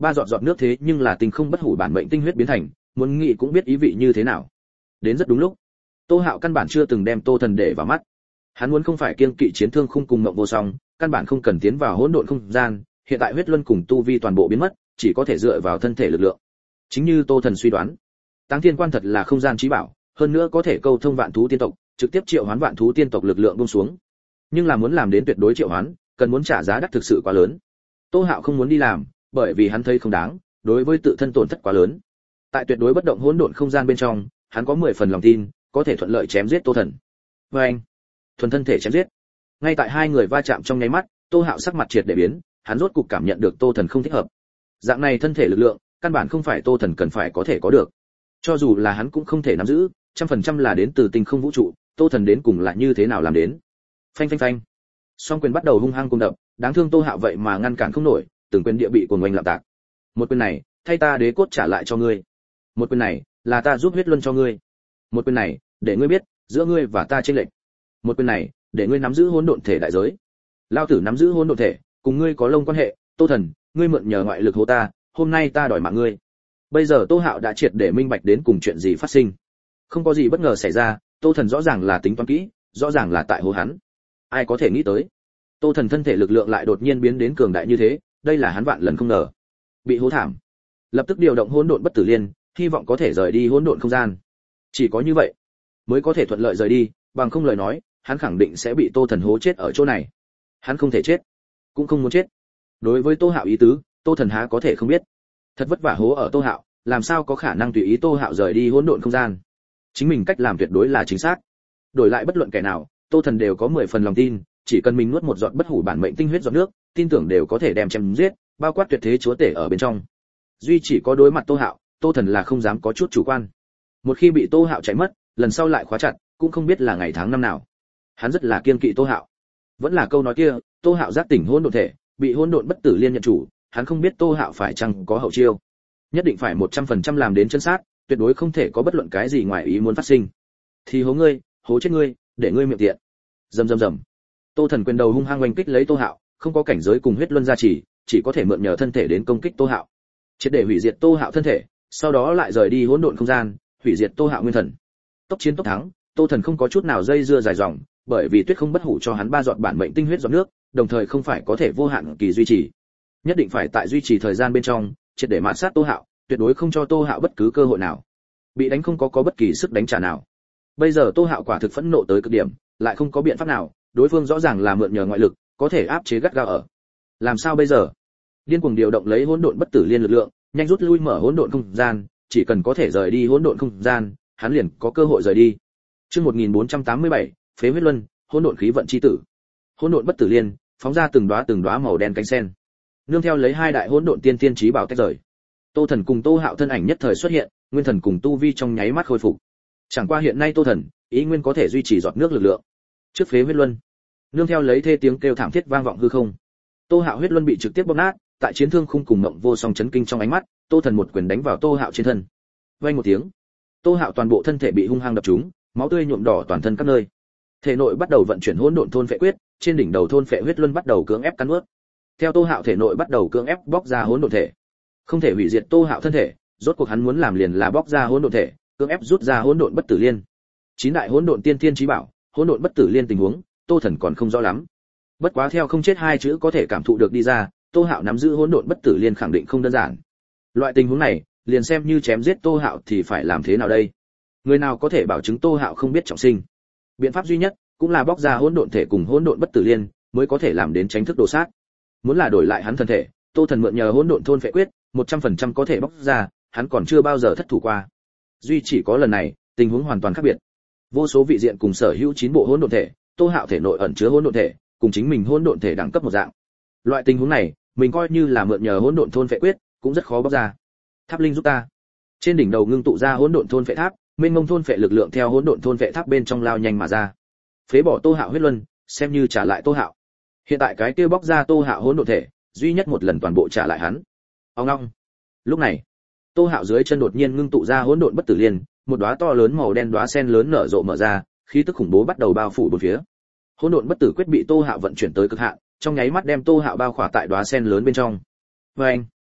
ba giọt giọt nước thế nhưng là tinh không bất hủ bản mệnh tinh huyết biến thành, muốn nghĩ cũng biết ý vị như thế nào. Đến rất đúng lúc. Tô Hạo căn bản chưa từng đem Tô Thần để vào mắt. Hắn muốn không phải kiêng kỵ chiến thương khung cùng mộng vô song, căn bản không cần tiến vào hỗn độn không gian, hiện tại huyết luân cùng tu vi toàn bộ biến mất, chỉ có thể dựa vào thân thể lực lượng. Chính như Tô Thần suy đoán, Táng Thiên Quan thật là không gian chí bảo, hơn nữa có thể câu thông vạn thú tiên tộc, trực tiếp triệu hoán vạn thú tiên tộc lực lượng buông xuống. Nhưng là muốn làm đến tuyệt đối triệu hoán, cần muốn trả giá đắt thực sự quá lớn. Tô Hạo không muốn đi làm, bởi vì hắn thấy không đáng, đối với tự thân tổn thất quá lớn. Tại tuyệt đối bất động hỗn độn không gian bên trong, hắn có mười phần lòng tin, có thể thuận lợi chém giết Tô Thần. Và anh, thuần thân thể chém giết. Ngay tại hai người va chạm trong nháy mắt, Tô Hạo sắc mặt triệt để biến, hắn rốt cục cảm nhận được Tô Thần không thích hợp. Dạng này thân thể lực lượng, căn bản không phải Tô Thần cần phải có thể có được. Cho dù là hắn cũng không thể nắm giữ, trăm phần trăm là đến từ tinh không vũ trụ, Tô Thần đến cùng là như thế nào làm đến. Phanh phanh phanh. Song quyền bắt đầu hung hăng cùng đập, đáng thương Tô Hạo vậy mà ngăn cản không nổi, từng quyền địa bị cuồng oanh lạm tạc. Một quyền này, thay ta đế cốt trả lại cho ngươi. Một quyền này, là ta giúp huyết luân cho ngươi. Một quyền này, để ngươi biết, giữa ngươi và ta chênh lệch. Một quyền này, để ngươi nắm giữ hỗn độn thể đại giới. Lao tử nắm giữ hỗn độn thể, cùng ngươi có lông quan hệ, Tô Thần, ngươi mượn nhờ ngoại lực hô ta, hôm nay ta đòi mạng ngươi. Bây giờ Tô Hạo đã triệt để minh bạch đến cùng chuyện gì phát sinh. Không có gì bất ngờ xảy ra, Tô Thần rõ ràng là tính toán kỹ, rõ ràng là tại hô hắn. Ai có thể nghĩ tới, Tô Thần thân thể lực lượng lại đột nhiên biến đến cường đại như thế, đây là hắn vạn lần không ngờ. Bị hố thảm, lập tức điều động hỗn độn bất tử liên, hy vọng có thể rời đi hỗn độn không gian. Chỉ có như vậy, mới có thể thuận lợi rời đi, bằng không lời nói, hắn khẳng định sẽ bị Tô Thần hố chết ở chỗ này. Hắn không thể chết, cũng không muốn chết. Đối với Tô Hạo ý tứ, Tô Thần há có thể không biết. Thật vất vả hố ở Tô Hạo, làm sao có khả năng tùy ý Tô Hạo rời đi hỗn độn không gian. Chính mình cách làm tuyệt đối là chính xác. Đổi lại bất luận kẻ nào, Tô Thần đều có mười phần lòng tin, chỉ cần mình nuốt một giọt bất hủ bản mệnh tinh huyết giọt nước, tin tưởng đều có thể đem chém giết, bao quát tuyệt thế chúa tể ở bên trong. Duy chỉ có đối mặt Tô Hạo, Tô Thần là không dám có chút chủ quan. Một khi bị Tô Hạo chạy mất, lần sau lại khóa chặt, cũng không biết là ngày tháng năm nào. Hắn rất là kiêng kỵ Tô Hạo. Vẫn là câu nói kia, Tô Hạo giác tỉnh hỗn độn thể, bị hỗn độn bất tử liên nhận chủ, hắn không biết Tô Hạo phải chăng có hậu chiêu. Nhất định phải một trăm phần trăm làm đến chân sát, tuyệt đối không thể có bất luận cái gì ngoài ý muốn phát sinh. Thì hố ngươi, hố chết ngươi, để ngươi miệng tiện. Rầm rầm rầm. Tô Thần quyền đầu hung hăng oanh kích lấy Tô Hạo, không có cảnh giới cùng huyết luân gia trì, chỉ có thể mượn nhờ thân thể đến công kích Tô Hạo. Triệt để hủy diệt Tô Hạo thân thể, sau đó lại rời đi hỗn độn không gian, hủy diệt Tô Hạo nguyên thần. Tốc chiến tốc thắng, Tô Thần không có chút nào dây dưa dài dòng, bởi vì Tuyết Không bất hủ cho hắn ba giọt bản mệnh tinh huyết giọt nước, đồng thời không phải có thể vô hạn kỳ duy trì. Nhất định phải tại duy trì thời gian bên trong, triệt để mạt sát Tô Hạo, tuyệt đối không cho Tô Hạo bất cứ cơ hội nào. Bị đánh không có có bất kỳ sức đánh trả nào. Bây giờ Tô Hạo quả thực phẫn nộ tới cực điểm, lại không có biện pháp nào, đối phương rõ ràng là mượn nhờ ngoại lực, có thể áp chế gắt gao ở. Làm sao bây giờ? Điên cuồng điều động lấy hỗn độn bất tử liên lực lượng, nhanh rút lui mở hỗn độn không gian, chỉ cần có thể rời đi hỗn độn không gian, hắn liền có cơ hội rời đi. Chương một nghìn bốn trăm tám mươi bảy, Phế huyết luân, hỗn độn khí vận chi tử. Hỗn độn bất tử liên, phóng ra từng đóa từng đóa màu đen cánh sen. Nương theo lấy hai đại hỗn độn tiên tiên chí bảo tách rời. Tô Thần cùng Tô Hạo thân ảnh nhất thời xuất hiện, nguyên thần cùng tu vi trong nháy mắt khôi phục. Chẳng qua hiện nay Tô Thần, ý nguyên có thể duy trì giọt nước lực lượng. Trước phế huyết luân, nương theo lấy thê tiếng kêu thảm thiết vang vọng hư không. Tô Hạo huyết luân bị trực tiếp bóp nát, tại chiến thương khung cùng mộng vô song chấn kinh trong ánh mắt, Tô Thần một quyền đánh vào Tô Hạo trên thân. Vang một tiếng, Tô Hạo toàn bộ thân thể bị hung hăng đập trúng, máu tươi nhuộm đỏ toàn thân các nơi. Thể nội bắt đầu vận chuyển hỗn độn thôn phệ quyết, trên đỉnh đầu thôn phệ huyết luân bắt đầu cưỡng ép cắn nuốt. Theo Tô Hạo thể nội bắt đầu cưỡng ép bóc ra hỗn độn thể. Không thể hủy diệt Tô Hạo thân thể, rốt cuộc hắn muốn làm liền là bóc ra hỗn độn thể, cưỡng ép rút ra hỗn độn bất tử liên. Chín đại hỗn độn tiên tiên chí bảo, hỗn độn bất tử liên tình huống, Tô Thần còn không rõ lắm. Bất quá theo không chết hai chữ có thể cảm thụ được đi ra, Tô Hạo nắm giữ hỗn độn bất tử liên khẳng định không đơn giản. Loại tình huống này, liền xem như chém giết Tô Hạo thì phải làm thế nào đây? Người nào có thể bảo chứng Tô Hạo không biết trọng sinh? Biện pháp duy nhất cũng là bóc ra hỗn độn thể cùng hỗn độn bất tử liên, mới có thể làm đến tránh thức đồ sát. Muốn là đổi lại hắn thân thể, Tô Thần mượn nhờ hỗn độn thôn phệ quyết, một trăm phần trăm có thể bóc ra, hắn còn chưa bao giờ thất thủ qua. Duy chỉ có lần này, tình huống hoàn toàn khác biệt. Vô số vị diện cùng sở hữu chín bộ hỗn độn thể, Tô Hạo thể nội ẩn chứa hỗn độn thể, cùng chính mình hỗn độn thể đẳng cấp một dạng. Loại tình huống này, mình coi như là mượn nhờ hỗn độn thôn phệ quyết, cũng rất khó bóc ra. Tháp linh giúp ta. Trên đỉnh đầu ngưng tụ ra hỗn độn thôn phệ tháp, mênh mông thôn phệ lực lượng theo hỗn độn thôn phệ tháp bên trong lao nhanh mà ra. Phế bỏ Tô Hạo huyết luân, xem như trả lại Tô Hạo. Hiện tại cái kia bóc ra Tô Hạo hỗn độn thể, duy nhất một lần toàn bộ trả lại hắn. Ông ngoong. Lúc này, Tô Hạo dưới chân đột nhiên ngưng tụ ra hỗn độn bất tử liên, một đóa to lớn màu đen đóa sen lớn nở rộ mở ra, khí tức khủng bố bắt đầu bao phủ bốn phía. Hỗn độn bất tử quyết bị Tô Hạo vận chuyển tới cực hạn, trong nháy mắt đem Tô Hạo bao khỏa tại đóa sen lớn bên trong. Oeng!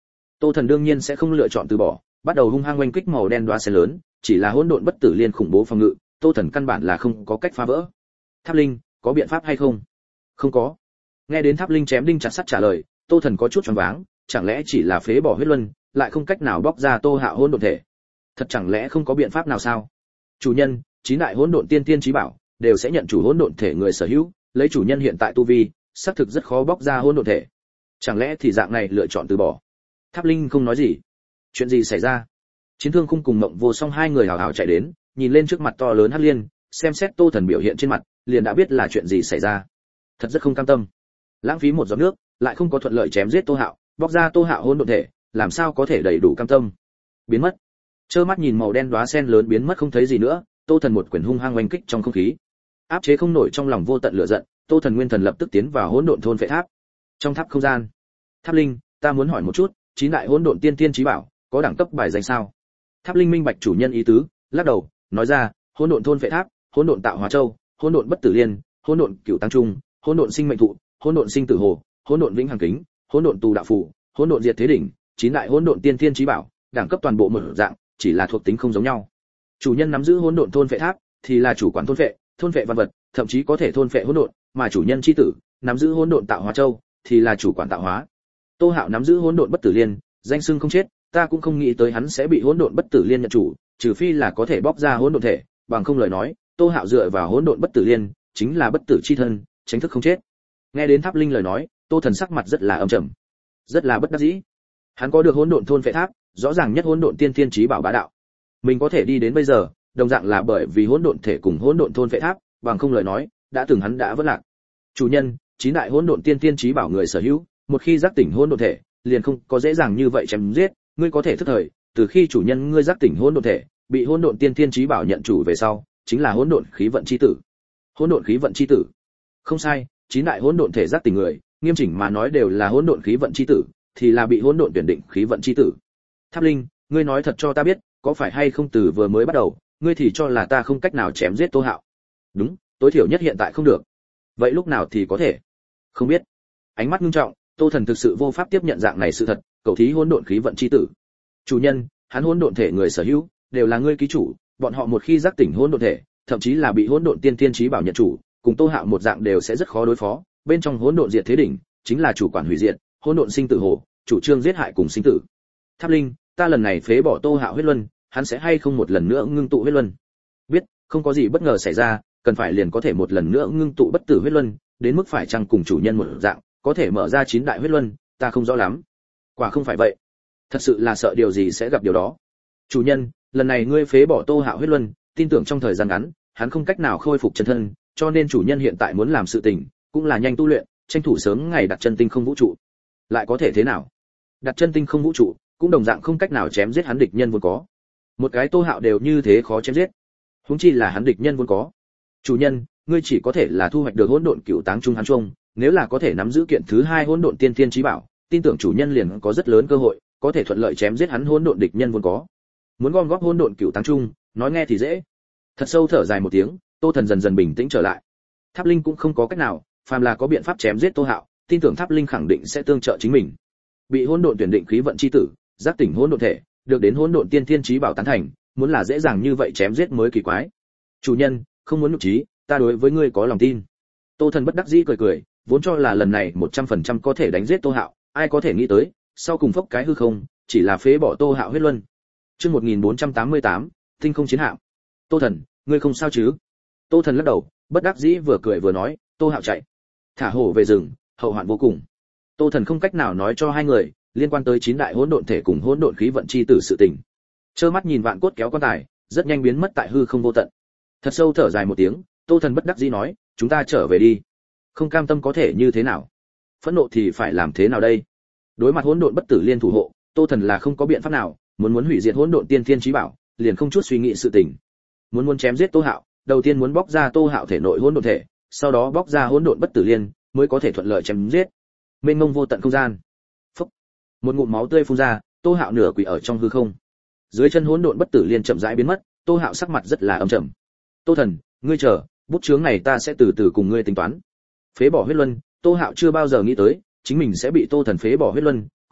Tô Thần đương nhiên sẽ không lựa chọn từ bỏ, bắt đầu hung hăng oanh kích màu đen đóa sen lớn, chỉ là hỗn độn bất tử liên khủng bố phòng ngự, Tô Thần căn bản là không có cách phá vỡ. Tháp Linh, có biện pháp hay không? Không có. Nghe đến Tháp Linh chém đinh chặt sắt trả lời, Tô Thần có chút choáng váng, chẳng lẽ chỉ là phế bỏ huyết luân, lại không cách nào bóc ra Tô Hạo hỗn độn thể? Thật chẳng lẽ không có biện pháp nào sao? Chủ nhân, chín đại hỗn độn tiên tiên chí bảo đều sẽ nhận chủ hỗn độn thể người sở hữu, lấy chủ nhân hiện tại tu vi, xác thực rất khó bóc ra hỗn độn thể. Chẳng lẽ thì dạng này lựa chọn từ bỏ? Tháp Linh không nói gì. Chuyện gì xảy ra? Chiến Thương Khung cùng Mộng Vô Song hai người hào hào chạy đến, nhìn lên trước mặt to lớn Hắc Liên, xem xét Tô Thần biểu hiện trên mặt, liền đã biết là chuyện gì xảy ra. Thật rất không cam tâm. Lãng phí một giọt nước, lại không có thuận lợi chém giết Tô Hạo, bóc ra Tô Hạo hỗn độn thể, làm sao có thể đầy đủ cam tâm. Biến mất. Trơ mắt nhìn màu đen đóa sen lớn biến mất không thấy gì nữa, Tô Thần một quyền hung hăng oanh kích trong không khí. Áp chế không nổi trong lòng vô tận lửa giận, Tô Thần nguyên thần lập tức tiến vào hỗn độn thôn phệ tháp. Trong tháp không gian. Tháp Linh, ta muốn hỏi một chút, chín đại hỗn độn tiên tiên chí bảo, có đẳng cấp bài danh sao? Tháp Linh minh bạch chủ nhân ý tứ, lắc đầu, nói ra, hỗn độn thôn phệ tháp, hỗn độn tạo hóa châu, hỗn độn bất tử liên, hỗn độn cửu tăng trung, hỗn độn sinh mệnh thụ, hỗn độn sinh tử hồ, hỗn độn vĩnh hằng kính, hỗn độn tù đạo phù, hỗn độn diệt thế đỉnh, chín đại hỗn độn tiên tiên chí bảo, đẳng cấp toàn bộ một dạng, chỉ là thuộc tính không giống nhau. Chủ nhân nắm giữ hỗn độn thôn phệ tháp, thì là chủ quản thôn phệ, thôn phệ văn vật, thậm chí có thể thôn phệ hỗn độn, mà chủ nhân chi tử, nắm giữ hỗn độn tạo hóa châu, thì là chủ quản tạo hóa. Tô Hạo nắm giữ hỗn độn bất tử liên, danh xưng không chết, ta cũng không nghĩ tới hắn sẽ bị hỗn độn bất tử liên nhận chủ, trừ phi là có thể bóc ra hỗn độn thể, bằng không lời nói, Tô Hạo dựa vào hỗn độn bất tử liên, chính là bất tử chi thân, tránh thức không chết. Nghe đến Tháp Linh lời nói, Tô Thần sắc mặt rất là âm trầm, rất là bất đắc dĩ. Hắn có được hỗn độn thôn phệ tháp, rõ ràng nhất hỗn độn tiên tiên chí bảo bá đạo. Mình có thể đi đến bây giờ, đồng dạng là bởi vì hỗn độn thể cùng hỗn độn thôn phệ tháp, bằng không lời nói, đã từng hắn đã vất lạc. Chủ nhân, chín đại hỗn độn tiên tiên chí bảo người sở hữu, một khi giác tỉnh hỗn độn thể, liền không có dễ dàng như vậy chém giết, ngươi có thể thức thời, từ khi chủ nhân ngươi giác tỉnh hỗn độn thể, bị hỗn độn tiên tiên chí bảo nhận chủ về sau, chính là hỗn độn khí vận chi tử. Hỗn độn khí vận chi tử. Không sai, chín đại hỗn độn thể giác tỉnh người, nghiêm chỉnh mà nói đều là hỗn độn khí vận chi tử, thì là bị hỗn độn tuyển định khí vận chi tử. Tháp Linh, ngươi nói thật cho ta biết, có phải hay không từ vừa mới bắt đầu, ngươi thì cho là ta không cách nào chém giết Tô Hạo? Đúng, tối thiểu nhất hiện tại không được. Vậy lúc nào thì có thể? Không biết. Ánh mắt nghiêm trọng, Tô Thần thực sự vô pháp tiếp nhận dạng này sự thật, cầu thí hỗn độn khí vận chi tử. Chủ nhân, hắn hỗn độn thể người sở hữu, đều là ngươi ký chủ, bọn họ một khi giác tỉnh hỗn độn thể, thậm chí là bị hỗn độn tiên tiên chí bảo nhận chủ, cùng Tô Hạo một dạng đều sẽ rất khó đối phó. Bên trong hỗn độn diệt thế đỉnh, chính là chủ quản hủy diệt, hỗn độn sinh tử hồ, chủ trương giết hại cùng sinh tử. Tháp Linh, ta lần này phế bỏ Tô Hạo huyết luân, hắn sẽ hay không một lần nữa ngưng tụ huyết luân? Biết, không có gì bất ngờ xảy ra, cần phải liền có thể một lần nữa ngưng tụ bất tử huyết luân, đến mức phải chăng cùng chủ nhân một dạng, có thể mở ra chín đại huyết luân, ta không rõ lắm. Quả không phải vậy. Thật sự là sợ điều gì sẽ gặp điều đó. Chủ nhân, lần này ngươi phế bỏ Tô Hạo huyết luân, tin tưởng trong thời gian ngắn, hắn không cách nào khôi phục chân thân, cho nên chủ nhân hiện tại muốn làm sự tình, cũng là nhanh tu luyện, tranh thủ sớm ngày đặt chân tinh không vũ trụ. Lại có thể thế nào? Đặt chân tinh không vũ trụ, cũng đồng dạng không cách nào chém giết hắn địch nhân vốn có. Một cái Tô Hạo đều như thế khó chém giết, huống chi là hắn địch nhân vốn có. Chủ nhân, ngươi chỉ có thể là thu hoạch được hỗn độn cựu táng trung hắn trung, nếu là có thể nắm giữ kiện thứ hai hỗn độn tiên tiên chí bảo, tin tưởng chủ nhân liền có rất lớn cơ hội, có thể thuận lợi chém giết hắn hỗn độn địch nhân vốn có. Muốn gom góp hỗn độn cựu táng trung, nói nghe thì dễ. Thật sâu thở dài một tiếng, Tô Thần dần dần bình tĩnh trở lại. Tháp Linh cũng không có cách nào, phàm là có biện pháp chém giết Tô Hạo, tin tưởng Tháp Linh khẳng định sẽ tương trợ chính mình. Bị hỗn độn tuyển định khí vận chi tử, giác tỉnh hỗn độn thể, được đến hỗn độn tiên thiên chí bảo tán thành, muốn là dễ dàng như vậy chém giết mới kỳ quái. Chủ nhân, không muốn nhục trí, ta đối với ngươi có lòng tin. Tô Thần bất đắc dĩ cười cười, vốn cho là lần này một trăm phần trăm có thể đánh giết Tô Hạo, ai có thể nghĩ tới, sau cùng phốc cái hư không, chỉ là phế bỏ Tô Hạo huyết luân. Chương một nghìn bốn trăm tám mươi tám, tinh không chiến hạm. Tô Thần, ngươi không sao chứ? Tô Thần lắc đầu, bất đắc dĩ vừa cười vừa nói, Tô Hạo chạy, thả hổ về rừng, hậu hoạn vô cùng. Tô Thần không cách nào nói cho hai người liên quan tới chín đại hỗn độn thể cùng hỗn độn khí vận chi tử sự tình. Trơ mắt nhìn vạn cốt kéo quan tài, rất nhanh biến mất tại hư không vô tận. Thật sâu thở dài một tiếng, Tô Thần bất đắc dĩ nói, chúng ta trở về đi. Không cam tâm có thể như thế nào? Phẫn nộ thì phải làm thế nào đây? Đối mặt hỗn độn bất tử liên thủ hộ, Tô Thần là không có biện pháp nào, muốn muốn hủy diệt hỗn độn tiên thiên chí bảo, liền không chút suy nghĩ sự tình. Muốn muốn chém giết Tô Hạo, đầu tiên muốn bóc ra Tô Hạo thể nội hỗn độn thể, sau đó bóc ra hỗn độn bất tử liên, mới có thể thuận lợi chém giết. Mênh mông vô tận không gian. Phốc. Một ngụm máu tươi phun ra, Tô Hạo nửa quỳ ở trong hư không. Dưới chân hỗn độn bất tử liên chậm rãi biến mất, Tô Hạo sắc mặt rất là âm trầm. Tô Thần, ngươi chờ, bút chướng này ta sẽ từ từ cùng ngươi tính toán. Phế bỏ huyết luân, Tô Hạo chưa bao giờ nghĩ tới, chính mình sẽ bị Tô Thần phế bỏ huyết luân,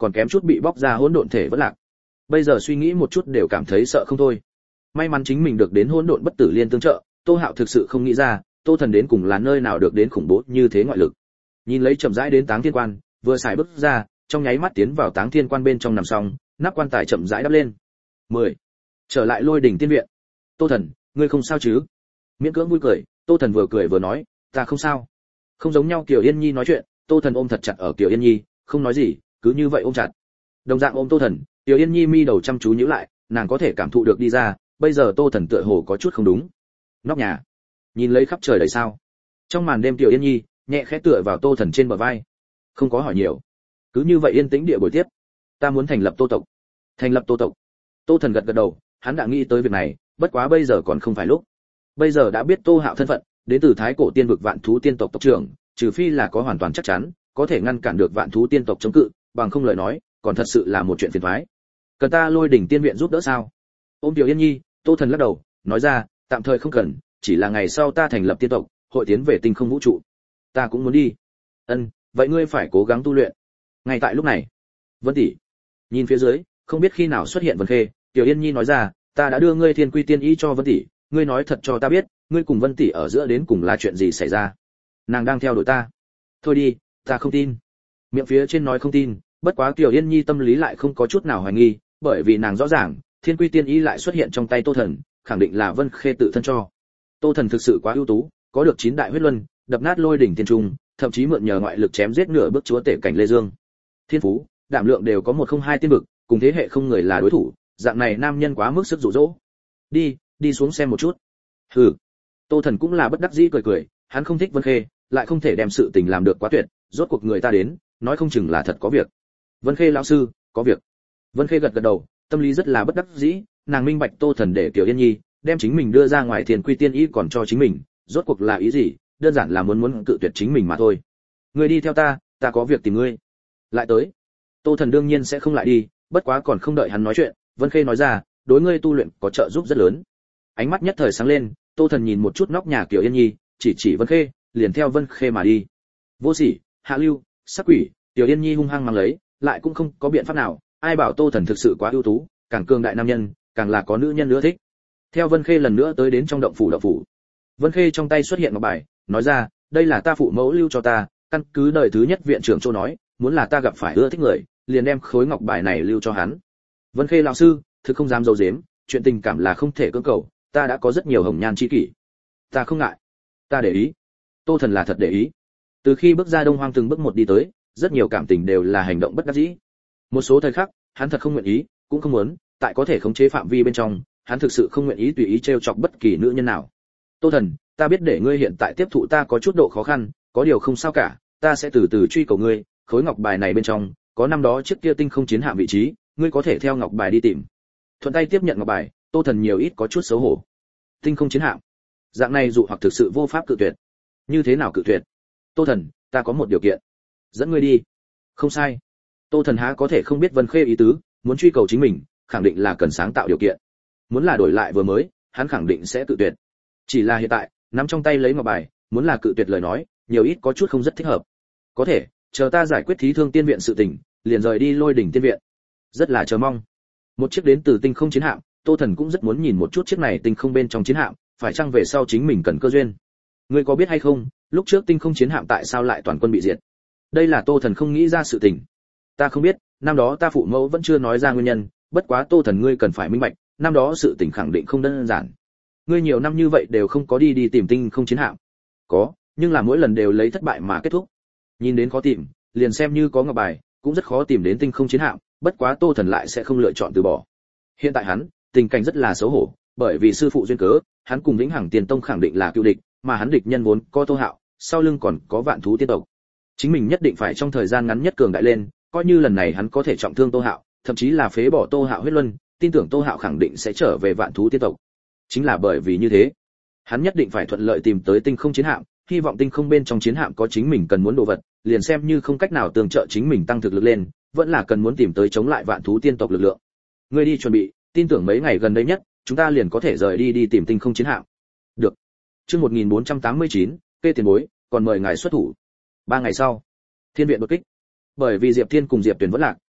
còn kém chút bị bóc ra hỗn độn thể vẫn lạc. Bây giờ suy nghĩ một chút đều cảm thấy sợ không thôi. May mắn chính mình được đến hỗn độn bất tử liên tương trợ, Tô Hạo thực sự không nghĩ ra, Tô Thần đến cùng là nơi nào được đến khủng bố như thế ngoại lực. Nhìn lấy chậm rãi đến Táng Thiên Quan, vừa xài bước ra, trong nháy mắt tiến vào Táng Thiên Quan bên trong nằm xong, nắp quan tài chậm rãi đắp lên. mười. Trở lại Lôi Đỉnh Tiên viện. Tô Thần, ngươi không sao chứ? Miễn cưỡng vui cười, Tô Thần vừa cười vừa nói, ta không sao. Không giống nhau Kiều Yên Nhi nói chuyện, Tô Thần ôm thật chặt ở Kiều Yên Nhi, không nói gì, cứ như vậy ôm chặt. Đồng dạng ôm Tô Thần, Kiều Yên Nhi mi đầu chăm chú nhíu lại, nàng có thể cảm thụ được đi ra, bây giờ Tô Thần tựa hồ có chút không đúng. Nóc nhà, nhìn lấy khắp trời đầy sao. Trong màn đêm Kiều Yên Nhi nhẹ khẽ tựa vào Tô Thần trên bờ vai, không có hỏi nhiều, cứ như vậy yên tĩnh địa buổi tiếp. Ta muốn thành lập Tô tộc. Thành lập Tô tộc. Tô Thần gật gật đầu, hắn đã nghĩ tới việc này, bất quá bây giờ còn không phải lúc. Bây giờ đã biết Tô Hạo thân phận, đến từ Thái Cổ Tiên vực Vạn Thú Tiên tộc tộc trưởng, trừ phi là có hoàn toàn chắc chắn, có thể ngăn cản được Vạn Thú Tiên tộc chống cự, bằng không lời nói, còn thật sự là một chuyện phiền toái. Cần ta Lôi Đỉnh Tiên viện giúp đỡ sao? Ôm Tiểu Yên Nhi, Tô Thần lắc đầu, nói ra, tạm thời không cần, chỉ là ngày sau ta thành lập tiên tộc, hội tiến về tinh không vũ trụ. Ta cũng muốn đi. Ân, vậy ngươi phải cố gắng tu luyện. Ngay tại lúc này, Vân tỷ, nhìn phía dưới, không biết khi nào xuất hiện Vân Khê, Tiểu Yên Nhi nói ra, ta đã đưa ngươi Thiên Quy Tiên ý cho Vân tỷ, ngươi nói thật cho ta biết, ngươi cùng Vân tỷ ở giữa đến cùng là chuyện gì xảy ra? Nàng đang theo đuổi ta. Thôi đi, ta không tin. Miệng phía trên nói không tin, bất quá Tiểu Yên Nhi tâm lý lại không có chút nào hoài nghi, bởi vì nàng rõ ràng, Thiên Quy Tiên ý lại xuất hiện trong tay Tô Thần, khẳng định là Vân Khê tự thân cho. Tô Thần thực sự quá ưu tú, có được chín đại huyết luân, đập nát Lôi Đỉnh Tiên Trung, thậm chí mượn nhờ ngoại lực chém giết nửa bước chúa tể cảnh Lê Dương. Thiên phú, đảm lượng đều có một không hai tiên vực, cùng thế hệ không người là đối thủ, dạng này nam nhân quá mức sức dụ dỗ. Đi, đi xuống xem một chút. Hừ. Tô Thần cũng là bất đắc dĩ cười cười, hắn không thích Vân Khê, lại không thể đem sự tình làm được quá tuyệt, rốt cuộc người ta đến, nói không chừng là thật có việc. Vân Khê lão sư, có việc. Vân Khê gật gật đầu, tâm lý rất là bất đắc dĩ, nàng minh bạch Tô Thần để Tiểu Yên Nhi đem chính mình đưa ra ngoài Thiên Quy Tiên ý còn cho chính mình, rốt cuộc là ý gì, đơn giản là muốn muốn cự tuyệt chính mình mà thôi. Ngươi đi theo ta, ta có việc tìm ngươi. Lại tới. Tô Thần đương nhiên sẽ không lại đi, bất quá còn không đợi hắn nói chuyện, Vân Khê nói ra, đối ngươi tu luyện có trợ giúp rất lớn. Ánh mắt nhất thời sáng lên, Tô Thần nhìn một chút nóc nhà Kiều Yên Nhi, chỉ chỉ Vân Khê, liền theo Vân Khê mà đi. Vô sỉ, hạ lưu, sắc quỷ, Kiều Yên Nhi hung hăng mang lấy, lại cũng không có biện pháp nào, ai bảo Tô Thần thực sự quá ưu tú, càng cường đại nam nhân, càng là có nữ nhân nữa thích. Theo Vân Khê lần nữa tới đến trong động phủ động phủ. Vân Khê trong tay xuất hiện ngọc bài, nói ra, đây là ta phụ mẫu lưu cho ta, căn cứ đời thứ nhất viện trưởng Châu nói, muốn là ta gặp phải ưa thích người, liền đem khối ngọc bài này lưu cho hắn. Vân Khê lão sư, thực không dám giấu giếm, chuyện tình cảm là không thể cưỡng cầu, ta đã có rất nhiều hồng nhan chi kỷ. Ta không ngại, ta để ý. Tô Thần là thật để ý. Từ khi bước ra Đông Hoang từng bước một đi tới, rất nhiều cảm tình đều là hành động bất đắc dĩ. Một số thời khắc, hắn thật không nguyện ý, cũng không muốn, tại có thể khống chế phạm vi bên trong, hắn thực sự không nguyện ý tùy ý trêu chọc bất kỳ nữ nhân nào. Tô Thần, ta biết để ngươi hiện tại tiếp thụ ta có chút độ khó khăn, có điều không sao cả, ta sẽ từ từ truy cầu ngươi, khối ngọc bài này bên trong có năm đó chiếc kia tinh không chiến hạm vị trí, ngươi có thể theo ngọc bài đi tìm. Thuận tay tiếp nhận ngọc bài, Tô Thần nhiều ít có chút xấu hổ. Tinh không chiến hạm, dạng này dụ hoặc thực sự vô pháp cự tuyệt. Như thế nào cự tuyệt? Tô Thần, ta có một điều kiện, dẫn ngươi đi. Không sai. Tô Thần há có thể không biết Vân Khê ý tứ, muốn truy cầu chính mình, khẳng định là cần sáng tạo điều kiện. Muốn là đổi lại vừa mới, hắn khẳng định sẽ cự tuyệt. Chỉ là hiện tại, nắm trong tay lấy ngọc bài, muốn là cự tuyệt lời nói, nhiều ít có chút không rất thích hợp. Có thể, chờ ta giải quyết Thí Thương Tiên viện sự tình, liền rời đi Lôi Đỉnh Tiên viện. Rất là chờ mong. Một chiếc đến từ tinh không chiến hạm, Tô Thần cũng rất muốn nhìn một chút chiếc này tinh không bên trong chiến hạm, phải chăng về sau chính mình cần cơ duyên. Ngươi có biết hay không, lúc trước tinh không chiến hạm tại sao lại toàn quân bị diệt? Đây là Tô Thần không nghĩ ra sự tình. Ta không biết, năm đó ta phụ mẫu vẫn chưa nói ra nguyên nhân, bất quá Tô Thần ngươi cần phải minh bạch, năm đó sự tình khẳng định không đơn giản. Ngươi nhiều năm như vậy đều không có đi đi tìm tinh không chiến hạm. Có, nhưng là mỗi lần đều lấy thất bại mà kết thúc. Nhìn đến khó tìm, liền xem như có ngọc bài, cũng rất khó tìm đến tinh không chiến hạm, bất quá Tô Thần lại sẽ không lựa chọn từ bỏ. Hiện tại hắn, tình cảnh rất là xấu hổ, bởi vì sư phụ duyên cớ, hắn cùng Vĩnh Hằng Tiền Tông khẳng định là cựu địch, mà hắn địch nhân vốn có Tô Hạo, sau lưng còn có Vạn Thú Tiên tộc. Chính mình nhất định phải trong thời gian ngắn nhất cường đại lên, coi như lần này hắn có thể trọng thương Tô Hạo, thậm chí là phế bỏ Tô Hạo huyết luân, tin tưởng Tô Hạo khẳng định sẽ trở về Vạn Thú Tiên tộc. Chính là bởi vì như thế, hắn nhất định phải thuận lợi tìm tới tinh không chiến hạm, hy vọng tinh không bên trong chiến hạm có chính mình cần muốn đồ vật, liền xem như không cách nào tương trợ chính mình tăng thực lực lên, vẫn là cần muốn tìm tới chống lại Vạn Thú Tiên tộc lực lượng. Ngươi đi chuẩn bị, tin tưởng mấy ngày gần đây nhất, chúng ta liền có thể rời đi đi tìm tinh không chiến hạm. Được. Chương một nghìn bốn trăm tám mươi chín, kê tiền bối, còn mời ngài xuất thủ. Ba ngày sau, Thiên viện đột kích. Bởi vì Diệp Thiên cùng Diệp Tuyền vẫn lạc,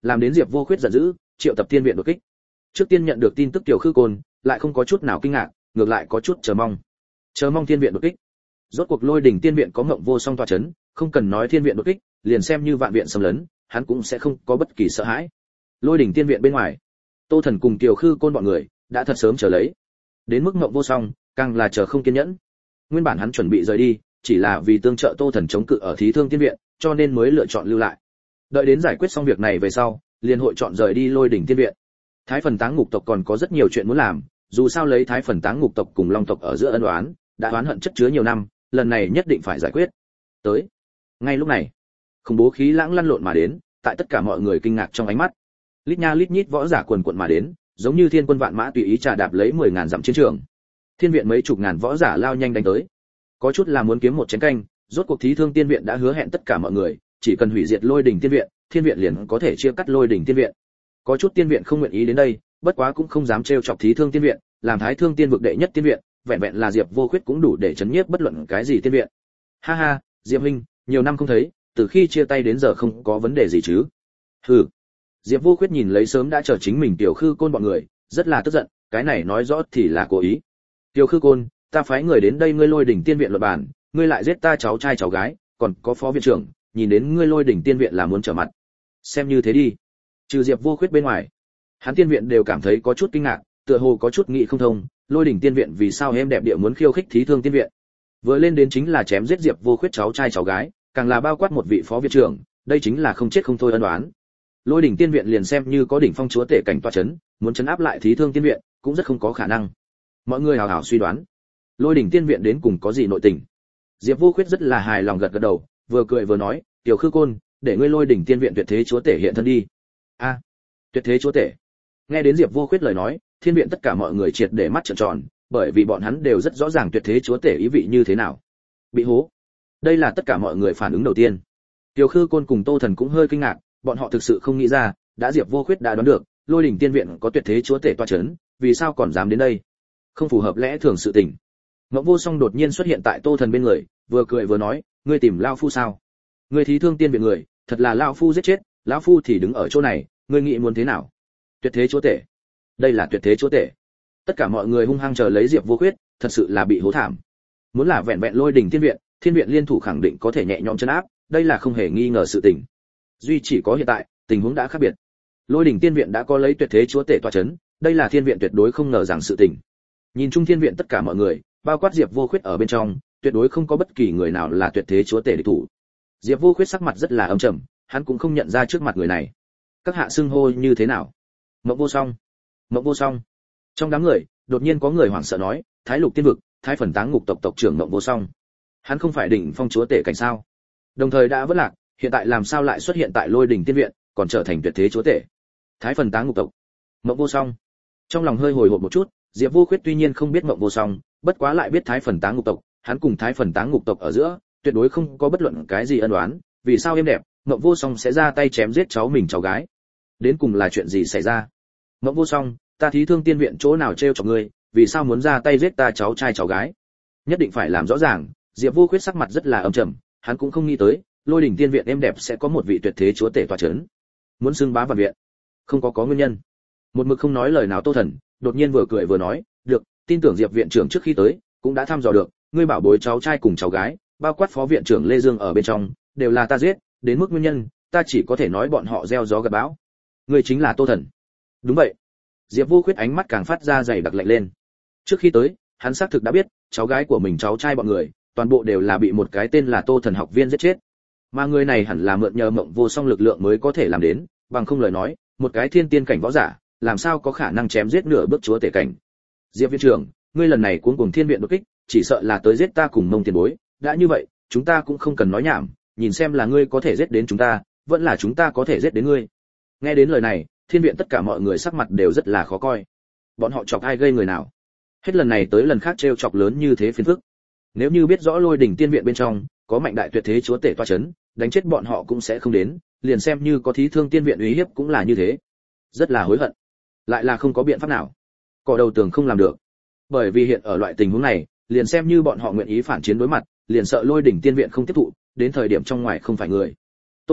làm đến Diệp Vô Khuyết giận dữ, triệu tập tiên viện đột kích. Trước tiên nhận được tin tức Tiểu Khư Côn, lại không có chút nào kinh ngạc, ngược lại có chút chờ mong. Chờ mong tiên viện đột kích. Rốt cuộc Lôi Đỉnh tiên viện có Ngộng Vô Song tọa chấn, không cần nói thiên viện đột kích, liền xem như vạn viện xâm lấn, hắn cũng sẽ không có bất kỳ sợ hãi. Lôi Đỉnh tiên viện bên ngoài, Tô Thần cùng Tiểu Khư Côn bọn người đã thật sớm chờ lấy. Đến mức Ngộng Vô Song, càng là chờ không kiên nhẫn. Nguyên bản hắn chuẩn bị rời đi, chỉ là vì tương trợ Tô Thần chống cự ở Thí Thương tiên viện, cho nên mới lựa chọn lưu lại. Đợi đến giải quyết xong việc này về sau, liền hội chọn rời đi Lôi Đỉnh tiên viện. Thái Phần Táng Ngục tộc còn có rất nhiều chuyện muốn làm, dù sao lấy Thái Phần Táng Ngục tộc cùng Long tộc ở giữa ân oán, đã oán hận chất chứa nhiều năm, lần này nhất định phải giải quyết. Tới. Ngay lúc này, khủng bố khí lãng lăn lộn mà đến, tại tất cả mọi người kinh ngạc trong ánh mắt. Lít nha lít nhít võ giả quần quần mà đến, giống như thiên quân vạn mã tùy ý trà đạp lấy mười ngàn dặm chiến trường. Thiên viện mấy chục ngàn võ giả lao nhanh đánh tới. Có chút là muốn kiếm một chén canh, rốt cuộc Thí Thương tiên viện đã hứa hẹn tất cả mọi người, chỉ cần hủy diệt Lôi Đỉnh tiên viện, thiên viện liền có thể chia cắt Lôi Đỉnh tiên viện. Có chút tiên viện không nguyện ý đến đây, bất quá cũng không dám trêu chọc Thí Thương tiên viện, làm Thái Thương tiên vực đệ nhất tiên viện, vẹn vẹn là Diệp Vô Khuyết cũng đủ để chấn nhiếp bất luận cái gì tiên viện. Ha ha, Diệp huynh, nhiều năm không thấy, từ khi chia tay đến giờ không có vấn đề gì chứ? Hừ. Diệp Vô Khuyết nhìn lấy sớm đã chờ chính mình Tiểu Khư Côn bọn người, rất là tức giận, cái này nói rõ thì là cố ý. Tiểu Khư Côn, ta phái người đến đây ngươi Lôi Đỉnh tiên viện luận bàn, ngươi lại giết ta cháu trai cháu gái, còn có phó viện trưởng, nhìn đến ngươi Lôi Đỉnh tiên viện là muốn trở mặt. Xem như thế đi. Trừ Diệp Vô Khuyết bên ngoài, hắn tiên viện đều cảm thấy có chút kinh ngạc, tựa hồ có chút nghĩ không thông, Lôi Đỉnh tiên viện vì sao em đẹp địa muốn khiêu khích Thí Thương tiên viện. Vừa lên đến chính là chém giết Diệp Vô Khuyết cháu trai cháu gái, càng là bao quát một vị phó viện trưởng, đây chính là không chết không thôi ân oán. Lôi Đỉnh tiên viện liền xem như có đỉnh phong chúa tể cảnh tọa chấn, muốn chấn áp lại Thí Thương tiên viện, cũng rất không có khả năng. Mọi người hào hào suy đoán, Lôi Đỉnh tiên viện đến cùng có gì nội tình. Diệp Vô Khuyết rất là hài lòng gật gật đầu, vừa cười vừa nói, "Tiểu Khư Côn, để ngươi Lôi Đỉnh tiên viện tuyệt thế chúa tể hiện thân đi." A, tuyệt thế chúa tể. Nghe đến Diệp Vô Khuyết lời nói, thiên viện tất cả mọi người triệt để mắt trợn tròn, bởi vì bọn hắn đều rất rõ ràng tuyệt thế chúa tể ý vị như thế nào. Bị hố. Đây là tất cả mọi người phản ứng đầu tiên. Tiểu Khư Côn cùng Tô Thần cũng hơi kinh ngạc, bọn họ thực sự không nghĩ ra, đã Diệp Vô Khuyết đã đoán được, Lôi Đỉnh tiên viện có tuyệt thế chúa tể tọa chấn, vì sao còn dám đến đây? Không phù hợp lẽ thường sự tình. Ngộng Vô Song đột nhiên xuất hiện tại Tô Thần bên người, vừa cười vừa nói, ngươi tìm lão phu sao? Ngươi Thí Thương tiên viện người, thật là lão phu giết chết, lão phu thì đứng ở chỗ này, ngươi nghĩ muốn thế nào? Tuyệt thế chúa tể. Đây là tuyệt thế chúa tể. Tất cả mọi người hung hăng chờ lấy Diệp Vô Khuyết, thật sự là bị hố thảm. Muốn là vẹn vẹn Lôi Đỉnh tiên viện, thiên viện liên thủ khẳng định có thể nhẹ nhõm trấn áp, đây là không hề nghi ngờ sự tình. Duy chỉ có hiện tại, tình huống đã khác biệt. Lôi Đỉnh tiên viện đã có lấy tuyệt thế chúa tể tọa chấn, đây là thiên viện tuyệt đối không ngờ rằng sự tình. Nhìn chung thiên viện tất cả mọi người, bao quát Diệp Vô Khuyết ở bên trong, tuyệt đối không có bất kỳ người nào là tuyệt thế chúa tể địch thủ. Diệp Vô Khuyết sắc mặt rất là âm trầm, hắn cũng không nhận ra trước mặt người này. Các hạ xưng hô như thế nào? Ngộng Vô Song. Ngộng Vô Song. Trong đám người, đột nhiên có người hoảng sợ nói, Thái Lục tiên vực, Thái Phần Táng Ngục tộc tộc trưởng Ngộng Vô Song. Hắn không phải đỉnh phong chúa tể cảnh sao? Đồng thời đã vỡ lạc, hiện tại làm sao lại xuất hiện tại Lôi Đỉnh tiên viện, còn trở thành tuyệt thế chúa tể? Thái Phần Táng Ngục tộc. Ngộng Vô Song. Trong lòng hơi hồi hộp một chút, Diệp Vô Khuyết tuy nhiên không biết Ngộng Vô Song, bất quá lại biết Thái Phần Táng Ngục tộc, hắn cùng Thái Phần Táng Ngục tộc ở giữa, tuyệt đối không có bất luận cái gì ân oán, vì sao êm đẹp, Ngộng Vô Song sẽ ra tay chém giết cháu mình cháu gái? Đến cùng là chuyện gì xảy ra? Ngộng Vô Song, ta Thí Thương tiên viện chỗ nào trêu chọc ngươi, vì sao muốn ra tay giết ta cháu trai cháu gái? Nhất định phải làm rõ ràng. Diệp Vô Khuyết sắc mặt rất là âm trầm, hắn cũng không nghĩ tới, Lôi Đỉnh tiên viện êm đẹp sẽ có một vị tuyệt thế chúa tể tọa chấn. Muốn xưng bá vạn viện, không có có nguyên nhân. Một mực không nói lời nào Tô Thần, đột nhiên vừa cười vừa nói, "Được, tin tưởng Diệp viện trưởng trước khi tới, cũng đã thăm dò được, ngươi bảo bối cháu trai cùng cháu gái, bao quát phó viện trưởng Lê Dương ở bên trong, đều là ta giết, đến mức nguyên nhân, ta chỉ có thể nói bọn họ gieo gió gặt bão. Ngươi chính là Tô Thần." Đúng vậy. Diệp Vô Khuyết ánh mắt càng phát ra dày đặc lạnh lên. Trước khi tới, hắn xác thực đã biết, cháu gái của mình cháu trai bọn người, toàn bộ đều là bị một cái tên là Tô Thần học viên giết chết. Mà người này hẳn là mượn nhờ Ngộng Vô Song lực lượng mới có thể làm đến, bằng không lời nói, một cái thiên tiên cảnh võ giả, làm sao có khả năng chém giết nửa bước chúa tể cảnh. Diệp viện trưởng, ngươi lần này cuống cuồng thiên viện đột kích, chỉ sợ là tới giết ta cùng Mông tiền bối, đã như vậy, chúng ta cũng không cần nói nhảm, nhìn xem là ngươi có thể giết đến chúng ta, vẫn là chúng ta có thể giết đến ngươi. Nghe đến lời này, thiên viện tất cả mọi người sắc mặt đều rất là khó coi. Bọn họ chọc ai gây người nào? Hết lần này tới lần khác trêu chọc lớn như thế phiền phức. Nếu như biết rõ Lôi Đỉnh tiên viện bên trong có mạnh đại tuyệt thế chúa tể toa chấn, đánh chết bọn họ cũng sẽ không đến, liền xem như có Thí Thương tiên viện uy hiếp cũng là như thế. Rất là hối hận, lại là không có biện pháp nào. Cỏ đầu tường không làm được. Bởi vì hiện ở loại tình huống này, liền xem như bọn họ nguyện ý phản chiến đối mặt, liền sợ Lôi Đỉnh tiên viện không tiếp thụ, đến thời điểm trong ngoài không phải người. Tô Thần,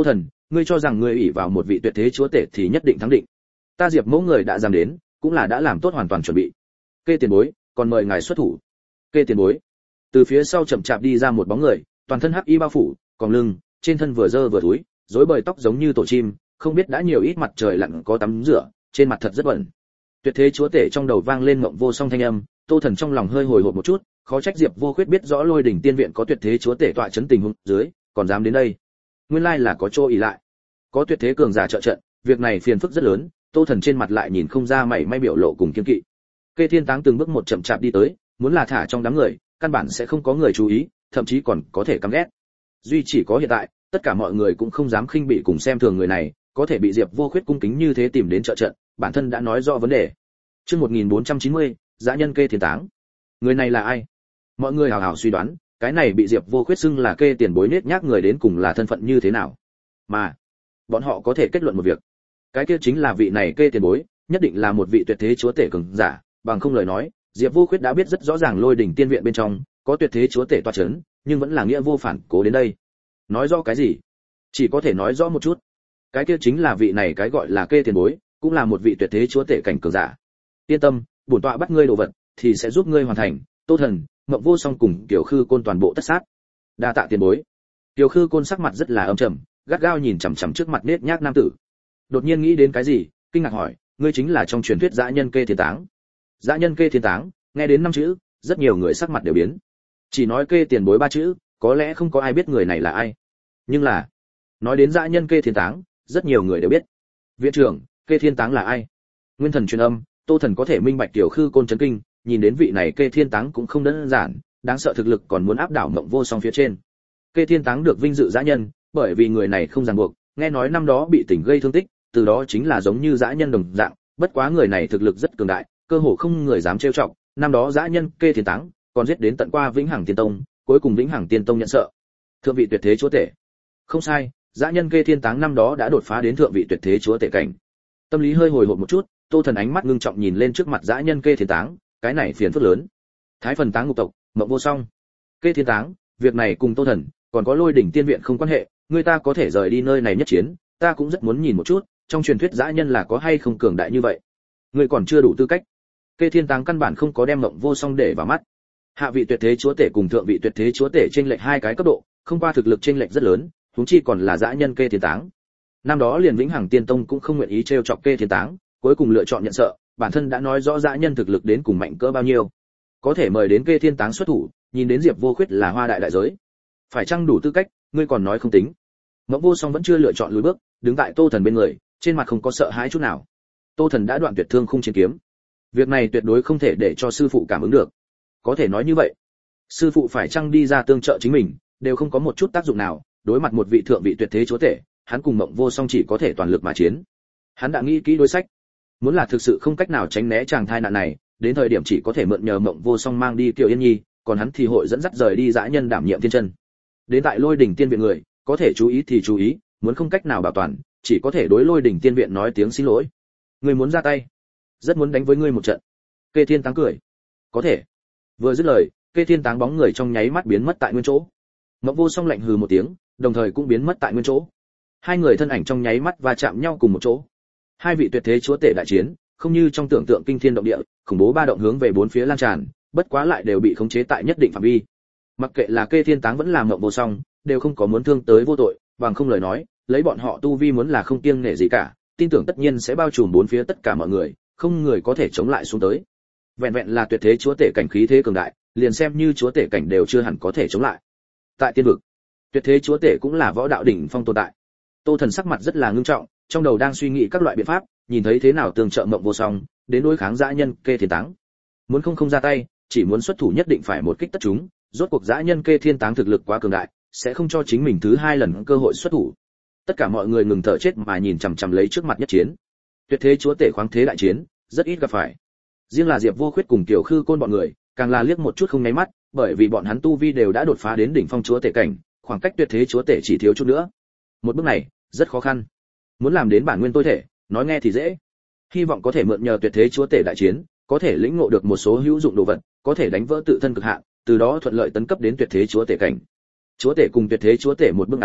ngươi cho rằng ngươi ủy vào một vị tuyệt thế chúa tể thì nhất định thắng định? Ta Diệp Mẫu người đã dám đến, cũng là đã làm tốt hoàn toàn chuẩn bị. Kê tiền bối, còn mời ngài xuất thủ. Kê tiền bối. Từ phía sau chậm chạp đi ra một bóng người, toàn thân hắc y bao phủ, còn lưng, trên thân vừa dơ vừa thúi, rối bời tóc giống như tổ chim, không biết đã nhiều ít mặt trời lặn có tắm rửa, trên mặt thật rất bẩn. Tuyệt thế chúa tể trong đầu vang lên mộng vô song thanh âm, Tô Thần trong lòng hơi hồi hộp một chút, khó trách Diệp Vô Khuyết biết rõ Lôi Đỉnh Tiên viện có tuyệt thế chúa tể tọa chấn tình huống dưới, còn dám đến đây. Nguyên lai là có chỗ ỷ lại. Có tuyệt thế cường giả trợ trận, việc này phiền phức rất lớn, Tô Thần trên mặt lại nhìn không ra mảy may biểu lộ cùng kiên kỵ. Kê Thiên Táng từng bước một chậm chạp đi tới, muốn là thả trong đám người, căn bản sẽ không có người chú ý, thậm chí còn có thể căm ghét. Duy chỉ có hiện tại, tất cả mọi người cũng không dám khinh bị cùng xem thường người này, có thể bị Diệp Vô Khuyết cung kính như thế tìm đến trợ trận, bản thân đã nói rõ vấn đề. Chương một nghìn bốn trăm chín mươi, dã nhân Kê Thiên Táng. Người này là ai? Mọi người hào hào suy đoán, cái này bị Diệp Vô Khuyết xưng là Kê tiền bối nết nhác người đến cùng là thân phận như thế nào. Mà, bọn họ có thể kết luận một việc, cái kia chính là vị này Kê tiền bối, nhất định là một vị tuyệt thế chúa tể cường giả, bằng không lời nói, Diệp Vô Khuyết đã biết rất rõ ràng Lôi Đỉnh Tiên viện bên trong có tuyệt thế chúa tể tọa chấn, nhưng vẫn là nghĩa vô phản cố đến đây. Nói rõ cái gì? Chỉ có thể nói rõ một chút. Cái kia chính là vị này cái gọi là Kê tiền bối, cũng là một vị tuyệt thế chúa tể cảnh cường giả. Yên tâm, bổn tọa bắt ngươi đồ vật thì sẽ giúp ngươi hoàn thành. Tô Thần, Mộng Vô Song cùng Kiều Khư Côn toàn bộ tất sát. Đa tạ tiền bối. Kiều Khư Côn sắc mặt rất là âm trầm, gắt gao nhìn chằm chằm trước mặt nết nhác nam tử. Đột nhiên nghĩ đến cái gì, kinh ngạc hỏi, ngươi chính là trong truyền thuyết dã nhân Kê Thiên Táng? Dã nhân Kê Thiên Táng, nghe đến năm chữ, rất nhiều người sắc mặt đều biến. Chỉ nói Kê tiền bối ba chữ, có lẽ không có ai biết người này là ai. Nhưng là, nói đến dã nhân Kê Thiên Táng, rất nhiều người đều biết. Viện trưởng, Kê Thiên Táng là ai? Nguyên Thần truyền âm, Tô Thần có thể minh bạch Tiểu Khư Côn chấn kinh, nhìn đến vị này Kê Thiên Táng cũng không đơn giản, đáng sợ thực lực còn muốn áp đảo Mộng Vô Song phía trên. Kê Thiên Táng được vinh dự dã nhân, bởi vì người này không ràng buộc, nghe nói năm đó bị tỉnh gây thương tích, từ đó chính là giống như dã nhân đồng dạng, bất quá người này thực lực rất cường đại, cơ hồ không người dám trêu chọc, năm đó dã nhân Kê Thiên Táng còn giết đến tận qua Vĩnh Hằng Tiên Tông, cuối cùng Vĩnh Hằng Tiên Tông nhận sợ. Thượng vị tuyệt thế chúa tể. Không sai, dã nhân Kê Thiên Táng năm đó đã đột phá đến thượng vị tuyệt thế chúa tể cảnh. Tâm lý hơi hồi hộp một chút, Tô Thần ánh mắt ngưng trọng nhìn lên trước mặt dã nhân Kê Thiên Táng, cái này phiền phức lớn. Thái Phần Táng ngục tộc, Mộng Vô Song, Kê Thiên Táng, việc này cùng Tô Thần, còn có Lôi Đỉnh Tiên viện không quan hệ, người ta có thể rời đi nơi này nhất chiến, ta cũng rất muốn nhìn một chút, trong truyền thuyết dã nhân là có hay không cường đại như vậy. Người còn chưa đủ tư cách. Kê Thiên Táng căn bản không có đem Mộng Vô Song để vào mắt. Hạ vị tuyệt thế chúa tể cùng thượng vị tuyệt thế chúa tể chênh lệch hai cái cấp độ, không qua thực lực chênh lệch rất lớn, huống chi còn là dã nhân Kê Thiên Táng. Năm đó liền Vĩnh Hằng Tiên Tông cũng không nguyện ý trêu chọc Kê Thiên Táng, cuối cùng lựa chọn nhận sợ, bản thân đã nói rõ dã nhân thực lực đến cùng mạnh cỡ bao nhiêu. Có thể mời đến Kê Thiên Táng xuất thủ, nhìn đến Diệp Vô Khuyết là hoa đại đại giới. Phải chăng đủ tư cách, ngươi còn nói không tính. Mộng Vô Song vẫn chưa lựa chọn lùi bước, đứng tại Tô Thần bên người, trên mặt không có sợ hãi chút nào. Tô Thần đã đoạn tuyệt thương khung chiến kiếm. Việc này tuyệt đối không thể để cho sư phụ cảm ứng được. Có thể nói như vậy, sư phụ phải chăng đi ra tương trợ chính mình, đều không có một chút tác dụng nào, đối mặt một vị thượng vị tuyệt thế chúa tể, hắn cùng Mộng Vô Song chỉ có thể toàn lực mà chiến. Hắn đã nghĩ kỹ đối sách, muốn là thực sự không cách nào tránh né chàng thai nạn này, đến thời điểm chỉ có thể mượn nhờ Mộng Vô Song mang đi Kiều Yên Nhi, còn hắn thì hội dẫn dắt rời đi dã nhân đảm nhiệm thiên chân. Đến tại Lôi Đỉnh Tiên viện người, có thể chú ý thì chú ý, muốn không cách nào bảo toàn, chỉ có thể đối Lôi Đỉnh Tiên viện nói tiếng xin lỗi. Ngươi muốn ra tay, rất muốn đánh với ngươi một trận. Kê Thiên Táng cười. Có thể. Vừa dứt lời, Kê Thiên Táng bóng người trong nháy mắt biến mất tại nguyên chỗ. Mộng Vô Song lạnh hừ một tiếng, đồng thời cũng biến mất tại nguyên chỗ. Hai người thân ảnh trong nháy mắt va chạm nhau cùng một chỗ. Hai vị tuyệt thế chúa tể đại chiến, không như trong tưởng tượng kinh thiên động địa, khủng bố ba động hướng về bốn phía lan tràn, bất quá lại đều bị khống chế tại nhất định phạm vi. Mặc kệ là Kê Thiên Táng vẫn là Mộng Vô Song, đều không có muốn thương tới vô tội, bằng không lời nói, lấy bọn họ tu vi muốn là không kiêng nể gì cả, tin tưởng tất nhiên sẽ bao trùm bốn phía tất cả mọi người, không người có thể chống lại xuống tới. Vẹn vẹn là tuyệt thế chúa tể cảnh khí thế cường đại, liền xem như chúa tể cảnh đều chưa hẳn có thể chống lại. Tại tiên vực, tuyệt thế chúa tể cũng là võ đạo đỉnh phong tồn tại. Tô Thần sắc mặt rất là ngưng trọng, trong đầu đang suy nghĩ các loại biện pháp, nhìn thấy thế nào tương trợ Mộng Vô Song, đến đối kháng dã nhân Kê Thiên Táng. Muốn không không ra tay, chỉ muốn xuất thủ nhất định phải một kích tất chúng, rốt cuộc dã nhân Kê Thiên Táng thực lực quá cường đại, sẽ không cho chính mình thứ hai lần cơ hội xuất thủ. Tất cả mọi người ngừng thở chết mà nhìn chằm chằm lấy trước mặt nhất chiến. Tuyệt thế chúa tể khoáng thế đại chiến, rất ít gặp phải. Riêng là Diệp Vô Khuyết cùng Tiểu Khư Côn bọn người, càng là liếc một chút không nháy mắt, bởi vì bọn hắn tu vi đều đã đột phá đến đỉnh phong chúa tể cảnh, khoảng cách tuyệt thế chúa tể chỉ thiếu chút nữa. Một bước này, rất khó khăn. Muốn làm đến bản nguyên tối thể, nói nghe thì dễ. Hy vọng có thể mượn nhờ tuyệt thế chúa tể đại chiến, có thể lĩnh ngộ được một số hữu dụng đồ vật, có thể đánh vỡ tự thân cực hạn, từ đó thuận lợi tấn cấp đến tuyệt thế chúa tể cảnh. Chúa tể cùng tuyệt thế chúa tể một bước ngắn,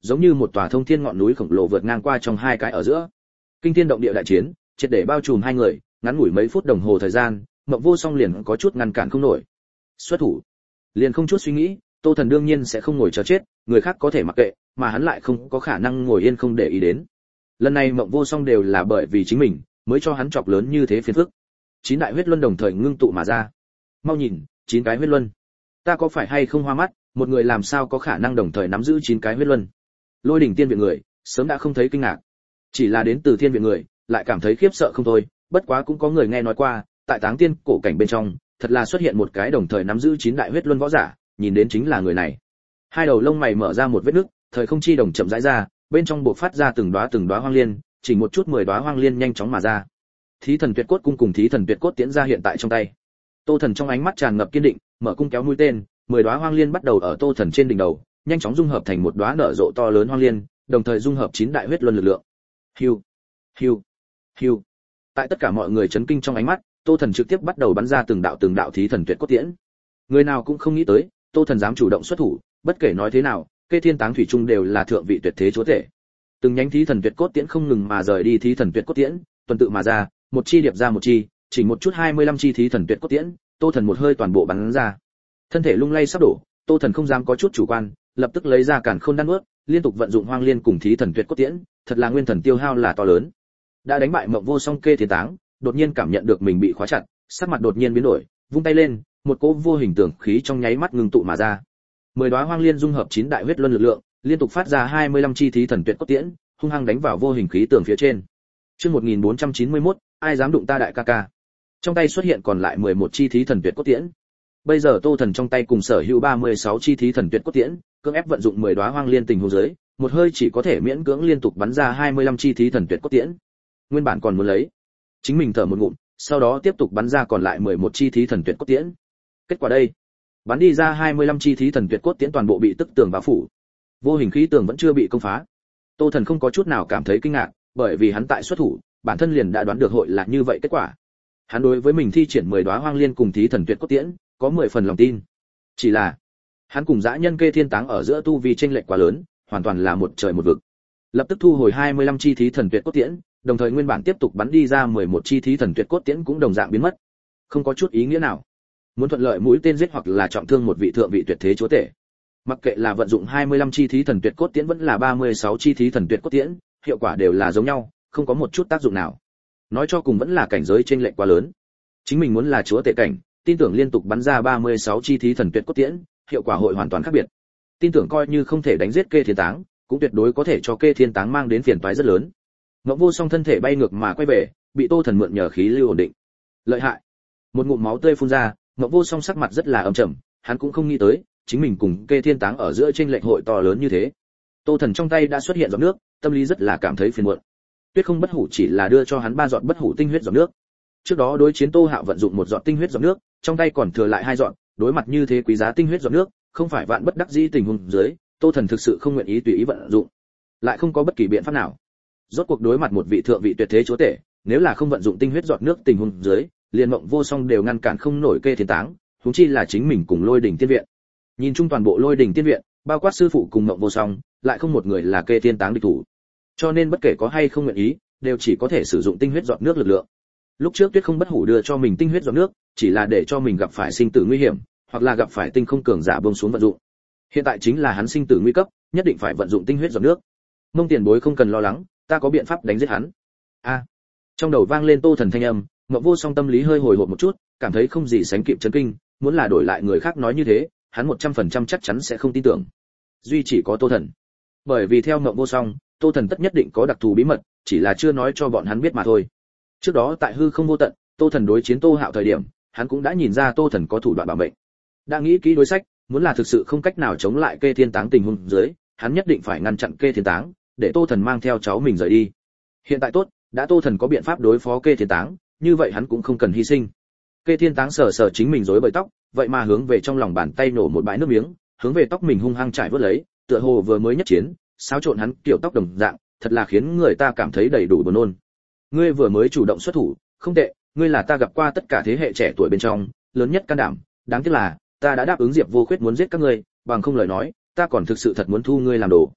giống như một tòa thông thiên ngọn núi khổng lồ vượt ngang qua trong hai cái ở giữa. Kinh thiên động địa đại chiến, triệt để bao trùm hai người, ngắn ngủi mấy phút đồng hồ thời gian, Mộng Vô Song liền có chút ngăn cản không nổi. Xuất thủ, liền không chút suy nghĩ, Tô Thần đương nhiên sẽ không ngồi chờ chết, người khác có thể mặc kệ, mà hắn lại không có khả năng ngồi yên không để ý đến. Lần này Mộng Vô Song đều là bởi vì chính mình, mới cho hắn chọc lớn như thế phiền phức. Chín đại huyết luân đồng thời ngưng tụ mà ra. Mau nhìn, chín cái huyết luân. Ta có phải hay không hoa mắt, một người làm sao có khả năng đồng thời nắm giữ chín cái huyết luân? Lôi đỉnh tiên viện người, sớm đã không thấy kinh ngạc. Chỉ là đến từ thiên viện người, lại cảm thấy khiếp sợ không thôi, bất quá cũng có người nghe nói qua, tại Táng Tiên cổ cảnh bên trong, thật là xuất hiện một cái đồng thời nắm giữ chín đại huyết luân võ giả, nhìn đến chính là người này. Hai đầu lông mày mở ra một vết nứt, thời không chi đồng chậm rãi ra, bên trong bộc phát ra từng đóa từng đóa hoang liên, chỉ một chút mười đóa hoang liên nhanh chóng mà ra. Thí thần tuyệt cốt cung cùng thí thần tuyệt cốt tiễn ra hiện tại trong tay. Tô Thần trong ánh mắt tràn ngập kiên định, mở cung kéo mũi tên, mười đóa hoang liên bắt đầu ở Tô Thần trên đỉnh đầu, nhanh chóng dung hợp thành một đóa nở rộ to lớn hoang liên, đồng thời dung hợp chín đại huyết luân lực lượng. Hiu, hiu, hiu. Tại tất cả mọi người chấn kinh trong ánh mắt, Tô Thần trực tiếp bắt đầu bắn ra từng đạo từng đạo thí thần tuyệt cốt tiễn. Người nào cũng không nghĩ tới, Tô Thần dám chủ động xuất thủ, bất kể nói thế nào, Kê Thiên Táng thủy chung đều là thượng vị tuyệt thế chúa tể. Từng nhánh thí thần tuyệt cốt tiễn không ngừng mà rời đi thí thần tuyệt cốt tiễn, tuần tự mà ra, một chi điệp ra một chi, chỉ một chút hai mươi lăm chi thí thần tuyệt cốt tiễn, Tô Thần một hơi toàn bộ bắn ra. Thân thể lung lay sắp đổ, Tô Thần không dám có chút chủ quan, lập tức lấy ra càn khôn đan nuốt, liên tục vận dụng hoang liên cùng thí thần tuyệt cốt tiễn, thật là nguyên thần tiêu hao là to lớn. Đã đánh bại Mộng Vô Song Kê Thiên Táng, đột nhiên cảm nhận được mình bị khóa chặt, sắc mặt đột nhiên biến đổi, vung tay lên, một cỗ vô hình tưởng khí trong nháy mắt ngưng tụ mà ra. Mười đóa hoang liên dung hợp chín đại huyết luân lực lượng, liên tục phát ra hai mươi lăm chi thí thần tuyệt cốt tiễn, hung hăng đánh vào vô hình khí tường phía trên. Chương một nghìn bốn trăm chín mươi mốt, ai dám đụng ta đại ca ca. Trong tay xuất hiện còn lại mười một chi thí thần tuyệt cốt tiễn. Bây giờ Tô Thần trong tay cùng sở hữu ba mươi sáu chi thí thần tuyệt cốt tiễn, cưỡng ép vận dụng mười đóa hoang liên tình huống dưới, một hơi chỉ có thể miễn cưỡng liên tục bắn ra hai mươi lăm chi thí thần tuyệt cốt tiễn. Nguyên bản còn muốn lấy, chính mình thở một ngụm, sau đó tiếp tục bắn ra còn lại mười một chi thí thần tuyệt cốt tiễn. Kết quả đây, bắn đi ra hai mươi lăm chi thí thần tuyệt cốt tiễn toàn bộ bị tức tường bao phủ. Vô hình khí tường vẫn chưa bị công phá. Tô Thần không có chút nào cảm thấy kinh ngạc, bởi vì hắn tại xuất thủ, bản thân liền đã đoán được hội là như vậy kết quả. Hắn đối với mình thi triển mười đóa hoang liên cùng thí thần tuyệt cốt tiễn, có mười phần lòng tin. Chỉ là, hắn cùng dã nhân Kê Thiên Táng ở giữa tu vi chênh lệch quá lớn, hoàn toàn là một trời một vực. Lập tức thu hồi hai mươi lăm chi thí thần tuyệt cốt tiễn, đồng thời nguyên bản tiếp tục bắn đi ra mười một chi thí thần tuyệt cốt tiễn cũng đồng dạng biến mất. Không có chút ý nghĩa nào. Muốn thuận lợi mũi tên giết hoặc là trọng thương một vị thượng vị tuyệt thế chúa tể. Mặc kệ là vận dụng hai mươi lăm chi thí thần tuyệt cốt tiễn vẫn là ba mươi sáu chi thí thần tuyệt cốt tiễn, hiệu quả đều là giống nhau, không có một chút tác dụng nào. Nói cho cùng vẫn là cảnh giới chênh lệch quá lớn. Chính mình muốn là chúa tể cảnh, tin tưởng liên tục bắn ra ba mươi sáu chi thí thần tuyệt cốt tiễn, hiệu quả hội hoàn toàn khác biệt. Tin tưởng coi như không thể đánh giết Kê Thiên Táng, cũng tuyệt đối có thể cho Kê Thiên Táng mang đến phiền toái rất lớn. Mộng Vô Song thân thể bay ngược mà quay về, bị Tô Thần mượn nhờ khí lưu ổn định. Lợi hại. Một ngụm máu tươi phun ra, Mộng Vô Song sắc mặt rất là âm trầm, hắn cũng không nghĩ tới, chính mình cùng Kê Thiên Táng ở giữa chênh lệch hội to lớn như thế. Tô Thần trong tay đã xuất hiện giọt nước, tâm lý rất là cảm thấy phiền muộn. Tuyết Không Bất Hủ chỉ là đưa cho hắn ba giọt bất hủ tinh huyết giọt nước. Trước đó đối chiến Tô Hạo vận dụng một giọt tinh huyết giọt nước, trong tay còn thừa lại hai giọt, đối mặt như thế quý giá tinh huyết giọt nước, không phải vạn bất đắc dĩ tình huống dưới, Tô Thần thực sự không nguyện ý tùy ý vận dụng, lại không có bất kỳ biện pháp nào. Rốt cuộc đối mặt một vị thượng vị tuyệt thế chúa tể, nếu là không vận dụng tinh huyết giọt nước tình huống dưới, liền Mộng Vô Song đều ngăn cản không nổi Kê Thiên Táng, huống chi là chính mình cùng Lôi Đỉnh Tiên viện. Nhìn chung toàn bộ Lôi Đỉnh Tiên viện, bao quát sư phụ cùng Mộng Vô Song, lại không một người là Kê Thiên Táng địch thủ. Cho nên bất kể có hay không nguyện ý, đều chỉ có thể sử dụng tinh huyết giọt nước lực lượng. Lúc trước Tuyết Không Bất Hủ đưa cho mình tinh huyết giọt nước, chỉ là để cho mình gặp phải sinh tử nguy hiểm, hoặc là gặp phải tinh không cường giả buông xuống vận dụng. Hiện tại chính là hắn sinh tử nguy cấp, nhất định phải vận dụng tinh huyết giọt nước. Mông Tiền Bối không cần lo lắng, ta có biện pháp đánh giết hắn. A. Trong đầu vang lên Tô Thần thanh âm, Mộng Vô Song tâm lý hơi hồi hộp một chút, cảm thấy không gì sánh kịp chấn kinh, muốn là đổi lại người khác nói như thế, hắn một trăm phần trăm chắc chắn sẽ không tin tưởng. Duy chỉ có Tô Thần. Bởi vì theo Mộng Vô Song, Tô Thần tất nhất định có đặc thù bí mật, chỉ là chưa nói cho bọn hắn biết mà thôi. Trước đó tại hư không vô tận, Tô Thần đối chiến Tô Hạo thời điểm, hắn cũng đã nhìn ra Tô Thần có thủ đoạn bảo mệnh. Đã nghĩ kỹ đối sách, muốn là thực sự không cách nào chống lại Kê Thiên Táng tình huống dưới, hắn nhất định phải ngăn chặn Kê Thiên Táng, để Tô Thần mang theo cháu mình rời đi. Hiện tại tốt, đã Tô Thần có biện pháp đối phó Kê Thiên Táng, như vậy hắn cũng không cần hy sinh. Kê Thiên Táng sờ sờ chính mình rối bời tóc, vậy mà hướng về trong lòng bàn tay nổ một bãi nước miếng, hướng về tóc mình hung hăng trải vớt lấy, tựa hồ vừa mới nhất chiến, xáo trộn hắn kiểu tóc đồng dạng, thật là khiến người ta cảm thấy đầy đủ buồn nôn. Ngươi vừa mới chủ động xuất thủ, không tệ, ngươi là ta gặp qua tất cả thế hệ trẻ tuổi bên trong lớn nhất can đảm, đáng tiếc là ta đã đáp ứng Diệp Vô Khuyết muốn giết các ngươi, bằng không lời nói, ta còn thực sự thật muốn thu ngươi làm đồ.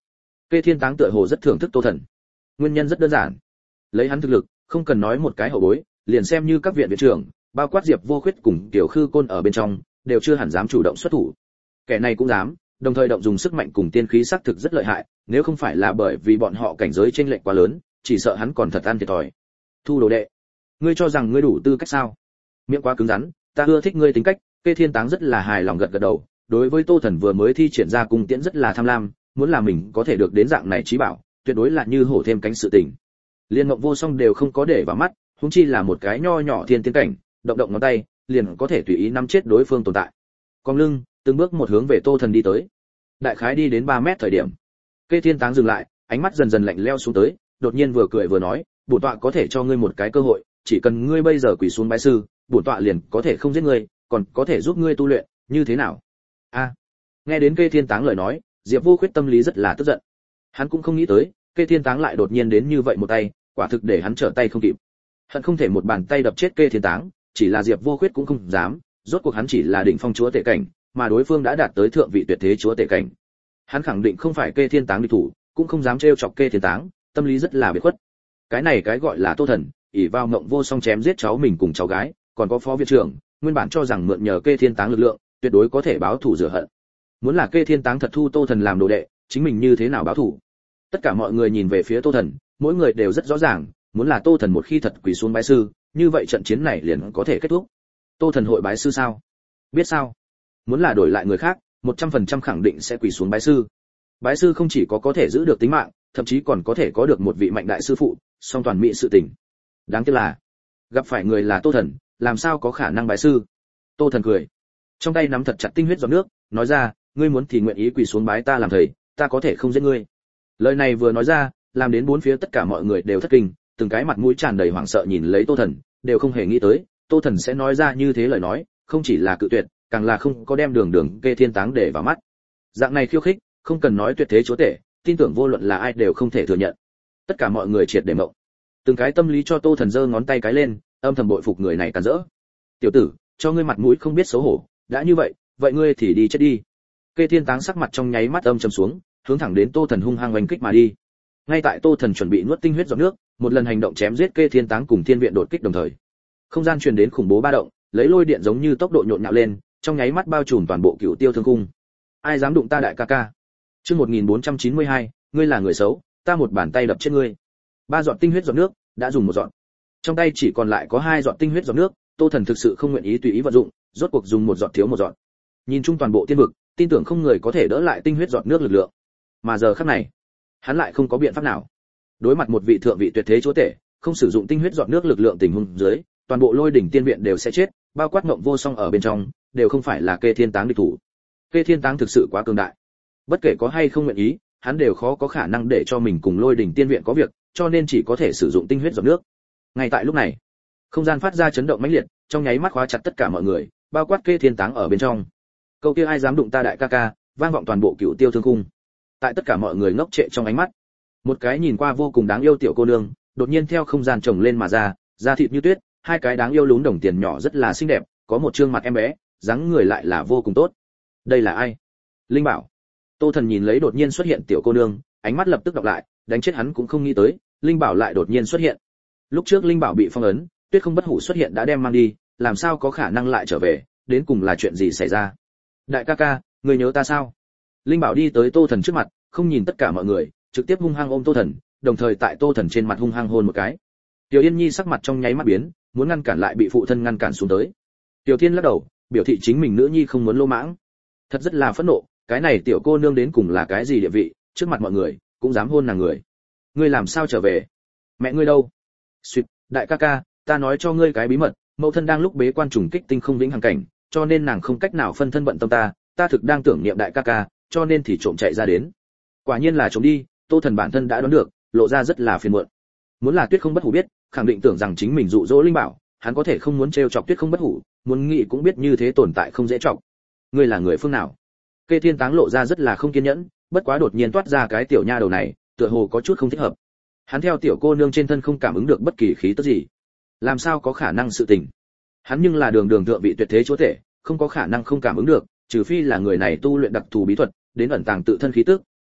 Kê Thiên Táng tựa hồ rất thưởng thức Tô Thần. Nguyên nhân rất đơn giản, lấy hắn thực lực, không cần nói một cái hậu bối, liền xem như các viện viện trưởng, bao quát Diệp Vô Khuyết cùng Tiểu Khư Côn ở bên trong, đều chưa hẳn dám chủ động xuất thủ. Kẻ này cũng dám, đồng thời động dùng sức mạnh cùng tiên khí sắc thực rất lợi hại, nếu không phải là bởi vì bọn họ cảnh giới chênh lệch quá lớn, chỉ sợ hắn còn thật ăn thiệt thòi. Thu đồ đệ, ngươi cho rằng ngươi đủ tư cách sao? Miệng quá cứng rắn, ta ưa thích ngươi tính cách. Kê Thiên Táng rất là hài lòng gật gật đầu, đối với Tô Thần vừa mới thi triển ra cung tiễn rất là tham lam, muốn là mình có thể được đến dạng này trí bảo, tuyệt đối là như hổ thêm cánh sự tình. Liên Ngộng Vô Song đều không có để vào mắt, huống chi là một cái nho nhỏ thiên tiên cảnh, động động ngón tay, liền có thể tùy ý nắm chết đối phương tồn tại. Cong lưng, từng bước một hướng về Tô Thần đi tới. Đại khái đi đến ba mét thời điểm, Kê Thiên Táng dừng lại, ánh mắt dần dần lạnh lẽo xuống tới, đột nhiên vừa cười vừa nói, bổn tọa có thể cho ngươi một cái cơ hội, chỉ cần ngươi bây giờ quỳ xuống bái sư, bổn tọa liền có thể không giết ngươi, còn có thể giúp ngươi tu luyện, như thế nào? A. Nghe đến Kê Thiên Táng lời nói, Diệp Vô Khuyết tâm lý rất là tức giận. Hắn cũng không nghĩ tới, Kê Thiên Táng lại đột nhiên đến như vậy một tay, quả thực để hắn trở tay không kịp. Hận không thể một bàn tay đập chết Kê Thiên Táng, chỉ là Diệp Vô Khuyết cũng không dám, rốt cuộc hắn chỉ là đỉnh phong chúa tể cảnh, mà đối phương đã đạt tới thượng vị tuyệt thế chúa tể cảnh. Hắn khẳng định không phải Kê Thiên Táng địch thủ, cũng không dám trêu chọc Kê Thiên Táng, tâm lý rất là biệt khuất. Cái này cái gọi là Tô Thần, ỷ vào Ngộng Vô Song chém giết cháu mình cùng cháu gái, còn có phó viện trưởng, nguyên bản cho rằng mượn nhờ Kê Thiên Táng lực lượng, tuyệt đối có thể báo thù rửa hận. Muốn là Kê Thiên Táng thật thu Tô Thần làm đồ đệ, chính mình như thế nào báo thù? Tất cả mọi người nhìn về phía Tô Thần, mỗi người đều rất rõ ràng, muốn là Tô Thần một khi thật quỳ xuống bái sư, như vậy trận chiến này liền có thể kết thúc. Tô Thần hội bái sư sao? Biết sao? Muốn là đổi lại người khác, một trăm phần trăm khẳng định sẽ quỳ xuống bái sư. Bái sư không chỉ có có thể giữ được tính mạng, thậm chí còn có thể có được một vị mạnh đại sư phụ, song toàn mỹ sự tình. Đáng tiếc là, gặp phải người là Tô Thần, làm sao có khả năng bái sư? Tô Thần cười, trong tay nắm thật chặt tinh huyết giọt nước, nói ra, ngươi muốn thì nguyện ý quỳ xuống bái ta làm thầy, ta có thể không giết ngươi. Lời này vừa nói ra, làm đến bốn phía tất cả mọi người đều thất kinh, từng cái mặt mũi tràn đầy hoảng sợ nhìn lấy Tô Thần, đều không hề nghĩ tới, Tô Thần sẽ nói ra như thế lời nói, không chỉ là cự tuyệt, càng là không có đem Đường Đường Kê Thiên Táng để vào mắt. Dạng này khiêu khích, không cần nói tuyệt thế chúa tể, tin tưởng vô luận là ai đều không thể thừa nhận. Tất cả mọi người triệt để mộng. Từng cái tâm lý cho Tô Thần giơ ngón tay cái lên, âm thầm bội phục người này càn rỡ. Tiểu tử, cho ngươi mặt mũi không biết xấu hổ, đã như vậy, vậy ngươi thì đi chết đi. Kê Thiên Táng sắc mặt trong nháy mắt âm trầm xuống, hướng thẳng đến Tô Thần hung hăng oanh kích mà đi. Ngay tại Tô Thần chuẩn bị nuốt tinh huyết giọt nước, một lần hành động chém giết Kê Thiên Táng cùng Thiên Viện đột kích đồng thời. Không gian truyền đến khủng bố ba động, lấy lôi điện giống như tốc độ nhộn nhạo lên, trong nháy mắt bao trùm toàn bộ Cửu Tiêu Thương Cung. Ai dám đụng ta đại ca ca? Chương một nghìn bốn trăm chín mươi hai, ngươi là người xấu, ta một bàn tay đập chết ngươi. Ba giọt tinh huyết giọt nước, đã dùng một giọt. Trong tay chỉ còn lại có hai giọt tinh huyết giọt nước, Tô Thần thực sự không nguyện ý tùy ý vận dụng, rốt cuộc dùng một giọt thiếu một giọt. Nhìn chung toàn bộ tiên vực, tin tưởng không người có thể đỡ lại tinh huyết giọt nước lực lượng. Mà giờ khắc này, hắn lại không có biện pháp nào. Đối mặt một vị thượng vị tuyệt thế chúa tể, không sử dụng tinh huyết giọt nước lực lượng tình huống dưới, toàn bộ Lôi đỉnh tiên viện đều sẽ chết, bao quát Ngộng Vô Song ở bên trong, đều không phải là Kê Thiên Táng địch thủ. Kê Thiên Táng thực sự quá cường đại. Bất kể có hay không nguyện ý, hắn đều khó có khả năng để cho mình cùng Lôi đỉnh tiên viện có việc, cho nên chỉ có thể sử dụng tinh huyết giọt nước. Ngay tại lúc này, không gian phát ra chấn động mãnh liệt, trong nháy mắt khóa chặt tất cả mọi người, bao quát Kê Thiên Táng ở bên trong. Câu kia ai dám đụng ta đại ca ca, vang vọng toàn bộ Cửu Tiêu Thương Cung. Tại tất cả mọi người ngốc trệ trong ánh mắt, một cái nhìn qua vô cùng đáng yêu tiểu cô nương, đột nhiên theo không gian chồng lên mà ra, da thịt như tuyết, hai cái đáng yêu lún đồng tiền nhỏ rất là xinh đẹp, có một trương mặt em bé, dáng người lại là vô cùng tốt. Đây là ai? Linh Bảo. Tô Thần nhìn lấy đột nhiên xuất hiện tiểu cô nương, ánh mắt lập tức đọc lại, đánh chết hắn cũng không nghĩ tới, Linh Bảo lại đột nhiên xuất hiện. Lúc trước Linh Bảo bị phong ấn, Tuyết Không Bất Hủ xuất hiện đã đem mang đi, làm sao có khả năng lại trở về, đến cùng là chuyện gì xảy ra? Đại ca ca, ngươi nhớ ta sao? Linh Bảo đi tới Tô Thần trước mặt, không nhìn tất cả mọi người, trực tiếp hung hăng ôm Tô Thần, đồng thời tại Tô Thần trên mặt hung hăng hôn một cái. Tiểu Yên Nhi sắc mặt trong nháy mắt biến, muốn ngăn cản lại bị phụ thân ngăn cản xuống tới. Tiểu Thiên lắc đầu, biểu thị chính mình nữ nhi không muốn lô mãng. Thật rất là phẫn nộ, cái này tiểu cô nương đến cùng là cái gì địa vị, trước mặt mọi người cũng dám hôn nàng người. Ngươi làm sao trở về? Mẹ ngươi đâu? Xuyệt, đại ca ca, ta nói cho ngươi cái bí mật, mẫu thân đang lúc bế quan trùng kích tinh không vĩnh hằng cảnh, cho nên nàng không cách nào phân thân bận tâm ta, ta thực đang tưởng niệm đại ca ca, cho nên thì trộm chạy ra đến. Quả nhiên là trộm đi, Tô Thần bản thân đã đoán được, lộ ra rất là phiền muộn. Muốn là Tuyết Không Bất Hủ biết, khẳng định tưởng rằng chính mình dụ dỗ Linh Bảo, hắn có thể không muốn trêu chọc Tuyết Không Bất Hủ, muốn nghĩ cũng biết như thế tồn tại không dễ chọc. Ngươi là người phương nào? Kê Thiên Táng lộ ra rất là không kiên nhẫn, bất quá đột nhiên toát ra cái tiểu nha đầu này, tựa hồ có chút không thích hợp. Hắn theo tiểu cô nương trên thân không cảm ứng được bất kỳ khí tức gì, làm sao có khả năng sự tình? Hắn nhưng là đường đường thượng vị tuyệt thế chúa tể, không có khả năng không cảm ứng được, trừ phi là người này tu luyện đặc thù bí thuật, đến ẩn tàng tự thân khí tức,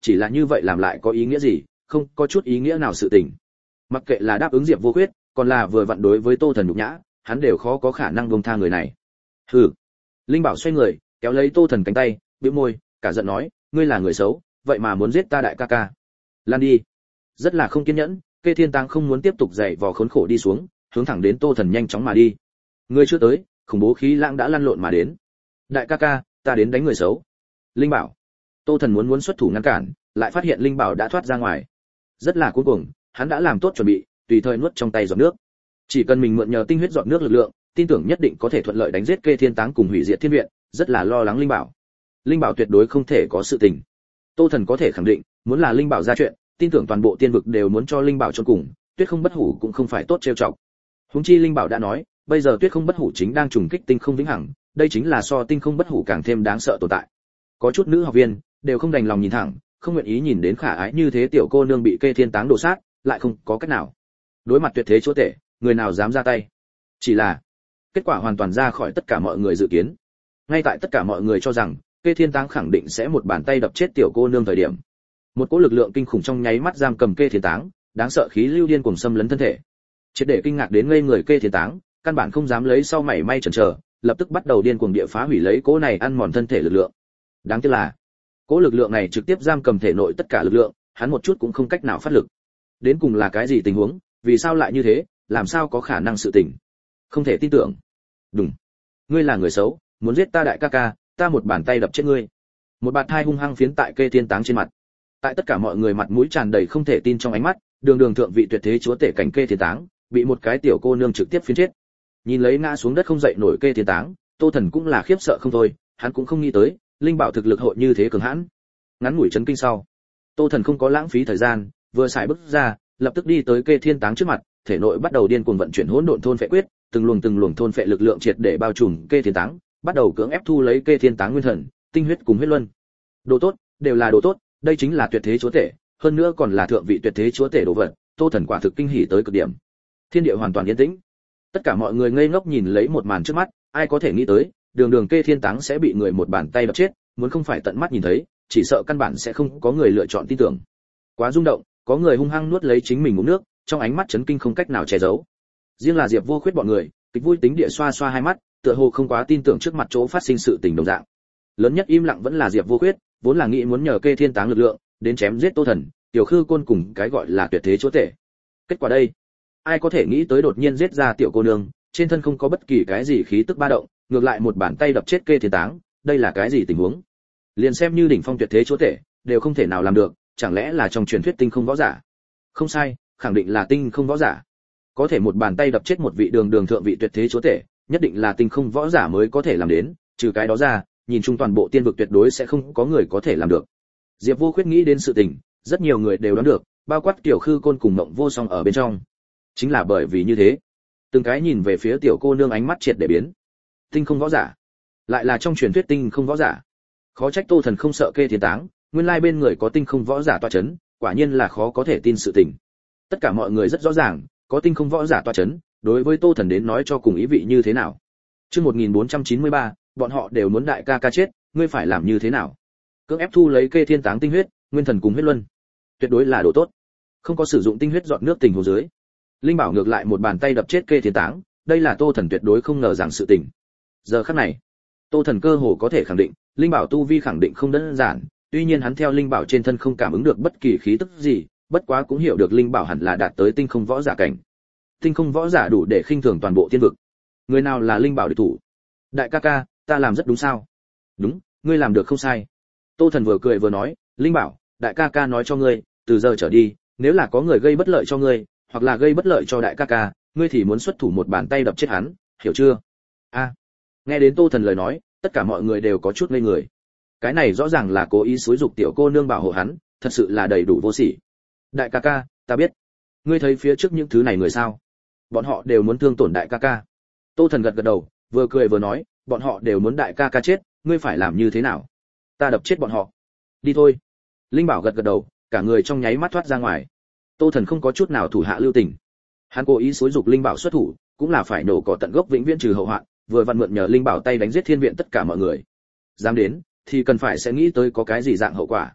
chỉ là như vậy làm lại có ý nghĩa gì, không có chút ý nghĩa nào sự tình. Mặc kệ là đáp ứng Diệp Vô Khuyết, còn là vừa vặn đối với Tô Thần nhục nhã, hắn đều khó có khả năng buông tha người này. Hừ. Linh Bảo xoay người, kéo lấy Tô Thần cánh tay, bĩu môi, cả giận nói, ngươi là người xấu, vậy mà muốn giết ta đại ca ca. Lan đi. Rất là không kiên nhẫn, Kê Thiên Táng không muốn tiếp tục dày vò khốn khổ đi xuống, hướng thẳng đến Tô Thần nhanh chóng mà đi. Ngươi chưa tới, khủng bố khí lãng đã lăn lộn mà đến. Đại ca ca, ta đến đánh người xấu. Linh Bảo. Tô Thần muốn muốn xuất thủ ngăn cản, lại phát hiện Linh Bảo đã thoát ra ngoài. Rất là cuối cùng, hắn đã làm tốt chuẩn bị, tùy thời nuốt trong tay giọt nước. Chỉ cần mình mượn nhờ tinh huyết giọt nước lực lượng, tin tưởng nhất định có thể thuận lợi đánh giết Kê Thiên Táng cùng hủy diệt thiên viện, rất là lo lắng Linh Bảo. Linh Bảo tuyệt đối không thể có sự tình. Tô Thần có thể khẳng định, muốn là Linh Bảo ra chuyện, tin tưởng toàn bộ tiên vực đều muốn cho Linh Bảo chôn cùng, Tuyết Không Bất Hủ cũng không phải tốt trêu chọc. Huống chi Linh Bảo đã nói, bây giờ Tuyết Không Bất Hủ chính đang trùng kích tinh không vĩnh hằng, đây chính là so tinh không bất hủ càng thêm đáng sợ tồn tại. Có chút nữ học viên đều không đành lòng nhìn thẳng, không nguyện ý nhìn đến khả ái như thế tiểu cô nương bị Kê Thiên Táng đổ sát, lại không có cách nào. Đối mặt tuyệt thế chúa tể, người nào dám ra tay? Chỉ là kết quả hoàn toàn ra khỏi tất cả mọi người dự kiến. Ngay tại tất cả mọi người cho rằng Kê Thiên Táng khẳng định sẽ một bàn tay đập chết tiểu cô nương thời điểm, một cỗ lực lượng kinh khủng trong nháy mắt giam cầm Kê Thiên Táng, đáng sợ khí lưu điên cuồng xâm lấn thân thể. Triệt để kinh ngạc đến ngây người Kê Thiên Táng, căn bản không dám lấy sau mảy may chần chờ, lập tức bắt đầu điên cuồng địa phá hủy lấy cỗ này ăn mòn thân thể lực lượng. Đáng tiếc là, cỗ lực lượng này trực tiếp giam cầm thể nội tất cả lực lượng, hắn một chút cũng không cách nào phát lực. Đến cùng là cái gì tình huống, vì sao lại như thế, làm sao có khả năng sự tình? Không thể tin tưởng. Đúng, ngươi là người xấu, muốn giết ta đại ca ca, ta một bàn tay đập chết ngươi. Một bạt thai hung hăng phiến tại Kê Thiên Táng trên mặt. Tại tất cả mọi người mặt mũi tràn đầy không thể tin trong ánh mắt, đường đường thượng vị tuyệt thế chúa tể cảnh Kê Thiên Táng, bị một cái tiểu cô nương trực tiếp phiến chết. Nhìn lấy ngã xuống đất không dậy nổi Kê Thiên Táng, Tô Thần cũng là khiếp sợ không thôi, hắn cũng không nghĩ tới, Linh Bảo thực lực hội như thế cường hãn. Ngắn ngủi chấn kinh sau, Tô Thần không có lãng phí thời gian, vừa xài bước ra, lập tức đi tới Kê Thiên Táng trước mặt, thể nội bắt đầu điên cuồng vận chuyển hỗn độn thôn phệ quyết, từng luồng từng luồng thôn phệ lực lượng triệt để bao trùm Kê Thiên Táng, bắt đầu cưỡng ép thu lấy Kê Thiên Táng nguyên thần, tinh huyết cùng huyết luân. Đồ tốt, đều là đồ tốt, đây chính là tuyệt thế chúa tể, hơn nữa còn là thượng vị tuyệt thế chúa tể đồ vật, Tô Thần quả thực kinh hỉ tới cực điểm. Thiên địa hoàn toàn yên tĩnh. Tất cả mọi người ngây ngốc nhìn lấy một màn trước mắt, ai có thể nghĩ tới, đường đường Kê Thiên Táng sẽ bị người một bàn tay đập chết, muốn không phải tận mắt nhìn thấy, chỉ sợ căn bản sẽ không có người lựa chọn tin tưởng. Quá rung động, có người hung hăng nuốt lấy chính mình uống nước, trong ánh mắt chấn kinh không cách nào che giấu. Riêng là Diệp Vô Khuyết bọn người, kịch vui tính địa xoa xoa hai mắt, tựa hồ không quá tin tưởng trước mặt chỗ phát sinh sự tình đồng dạng. Lớn nhất im lặng vẫn là Diệp Vô Khuyết, vốn là nghĩ muốn nhờ Kê Thiên Táng lực lượng, đến chém giết Tô Thần, tiểu khư côn cùng cái gọi là tuyệt thế chúa tể. Kết quả đây, ai có thể nghĩ tới đột nhiên giết ra tiểu cô nương, trên thân không có bất kỳ cái gì khí tức ba động, ngược lại một bàn tay đập chết Kê Thiên Táng, đây là cái gì tình huống? Liền xem như đỉnh phong tuyệt thế chúa tể, đều không thể nào làm được, chẳng lẽ là trong truyền thuyết tinh không võ giả? Không sai, khẳng định là tinh không võ giả. Có thể một bàn tay đập chết một vị đường đường thượng vị tuyệt thế chúa tể, nhất định là tinh không võ giả mới có thể làm đến, trừ cái đó ra, nhìn chung toàn bộ tiên vực tuyệt đối sẽ không có người có thể làm được. Diệp Vô Khuyết nghĩ đến sự tình, rất nhiều người đều đoán được, bao quát tiểu khư côn cùng mộng vô song ở bên trong. Chính là bởi vì như thế, từng cái nhìn về phía tiểu cô nương ánh mắt triệt để biến. Tinh không võ giả, lại là trong truyền thuyết tinh không võ giả. Khó trách Tô Thần không sợ Kê Thiên Táng, nguyên lai bên người có tinh không võ giả tọa chấn, quả nhiên là khó có thể tin sự tình. Tất cả mọi người rất rõ ràng, có tinh không võ giả tọa chấn, đối với Tô Thần đến nói cho cùng ý vị như thế nào. Chương một nghìn bốn trăm chín mươi ba, bọn họ đều muốn đại ca ca chết, ngươi phải làm như thế nào? Cưỡng ép thu lấy Kê Thiên Táng tinh huyết, nguyên thần cùng huyết luân, tuyệt đối là đồ tốt. Không có sử dụng tinh huyết dọn nước tình hồ dưới, Linh Bảo ngược lại một bàn tay đập chết Kê Thiên Táng, đây là Tô Thần tuyệt đối không ngờ rằng sự tình. Giờ khắc này, Tô Thần cơ hồ có thể khẳng định, Linh Bảo tu vi khẳng định không đơn giản, tuy nhiên hắn theo Linh Bảo trên thân không cảm ứng được bất kỳ khí tức gì, bất quá cũng hiểu được Linh Bảo hẳn là đạt tới tinh không võ giả cảnh. Tinh không võ giả đủ để khinh thường toàn bộ tiên vực. Người nào là Linh Bảo địch thủ? Đại ca ca, ta làm rất đúng sao? Đúng, ngươi làm được không sai. Tô Thần vừa cười vừa nói, Linh Bảo, đại ca ca nói cho ngươi, từ giờ trở đi, nếu là có người gây bất lợi cho ngươi, hoặc là gây bất lợi cho đại ca ca, ngươi thì muốn xuất thủ một bàn tay đập chết hắn, hiểu chưa? A. À, nghe đến Tô Thần lời nói, tất cả mọi người đều có chút ngây người. Cái này rõ ràng là cố ý xúi giục tiểu cô nương bảo hộ hắn, thật sự là đầy đủ vô sỉ. Đại ca ca, ta biết. Ngươi thấy phía trước những thứ này người sao? Bọn họ đều muốn thương tổn đại ca ca. Tô Thần gật gật đầu, vừa cười vừa nói, bọn họ đều muốn đại ca ca chết, ngươi phải làm như thế nào? Ta đập chết bọn họ. Đi thôi. Linh Bảo gật gật đầu, cả người trong nháy mắt thoát ra ngoài. Tô Thần không có chút nào thủ hạ lưu tình. Hắn cố ý xúi giục Linh Bảo xuất thủ, cũng là phải nổ cỏ tận gốc vĩnh viễn trừ hậu hoạn, vừa vặn mượn nhờ Linh Bảo tay đánh giết thiên viện tất cả mọi người. Dám đến, thì cần phải sẽ nghĩ tới có cái gì dạng hậu quả.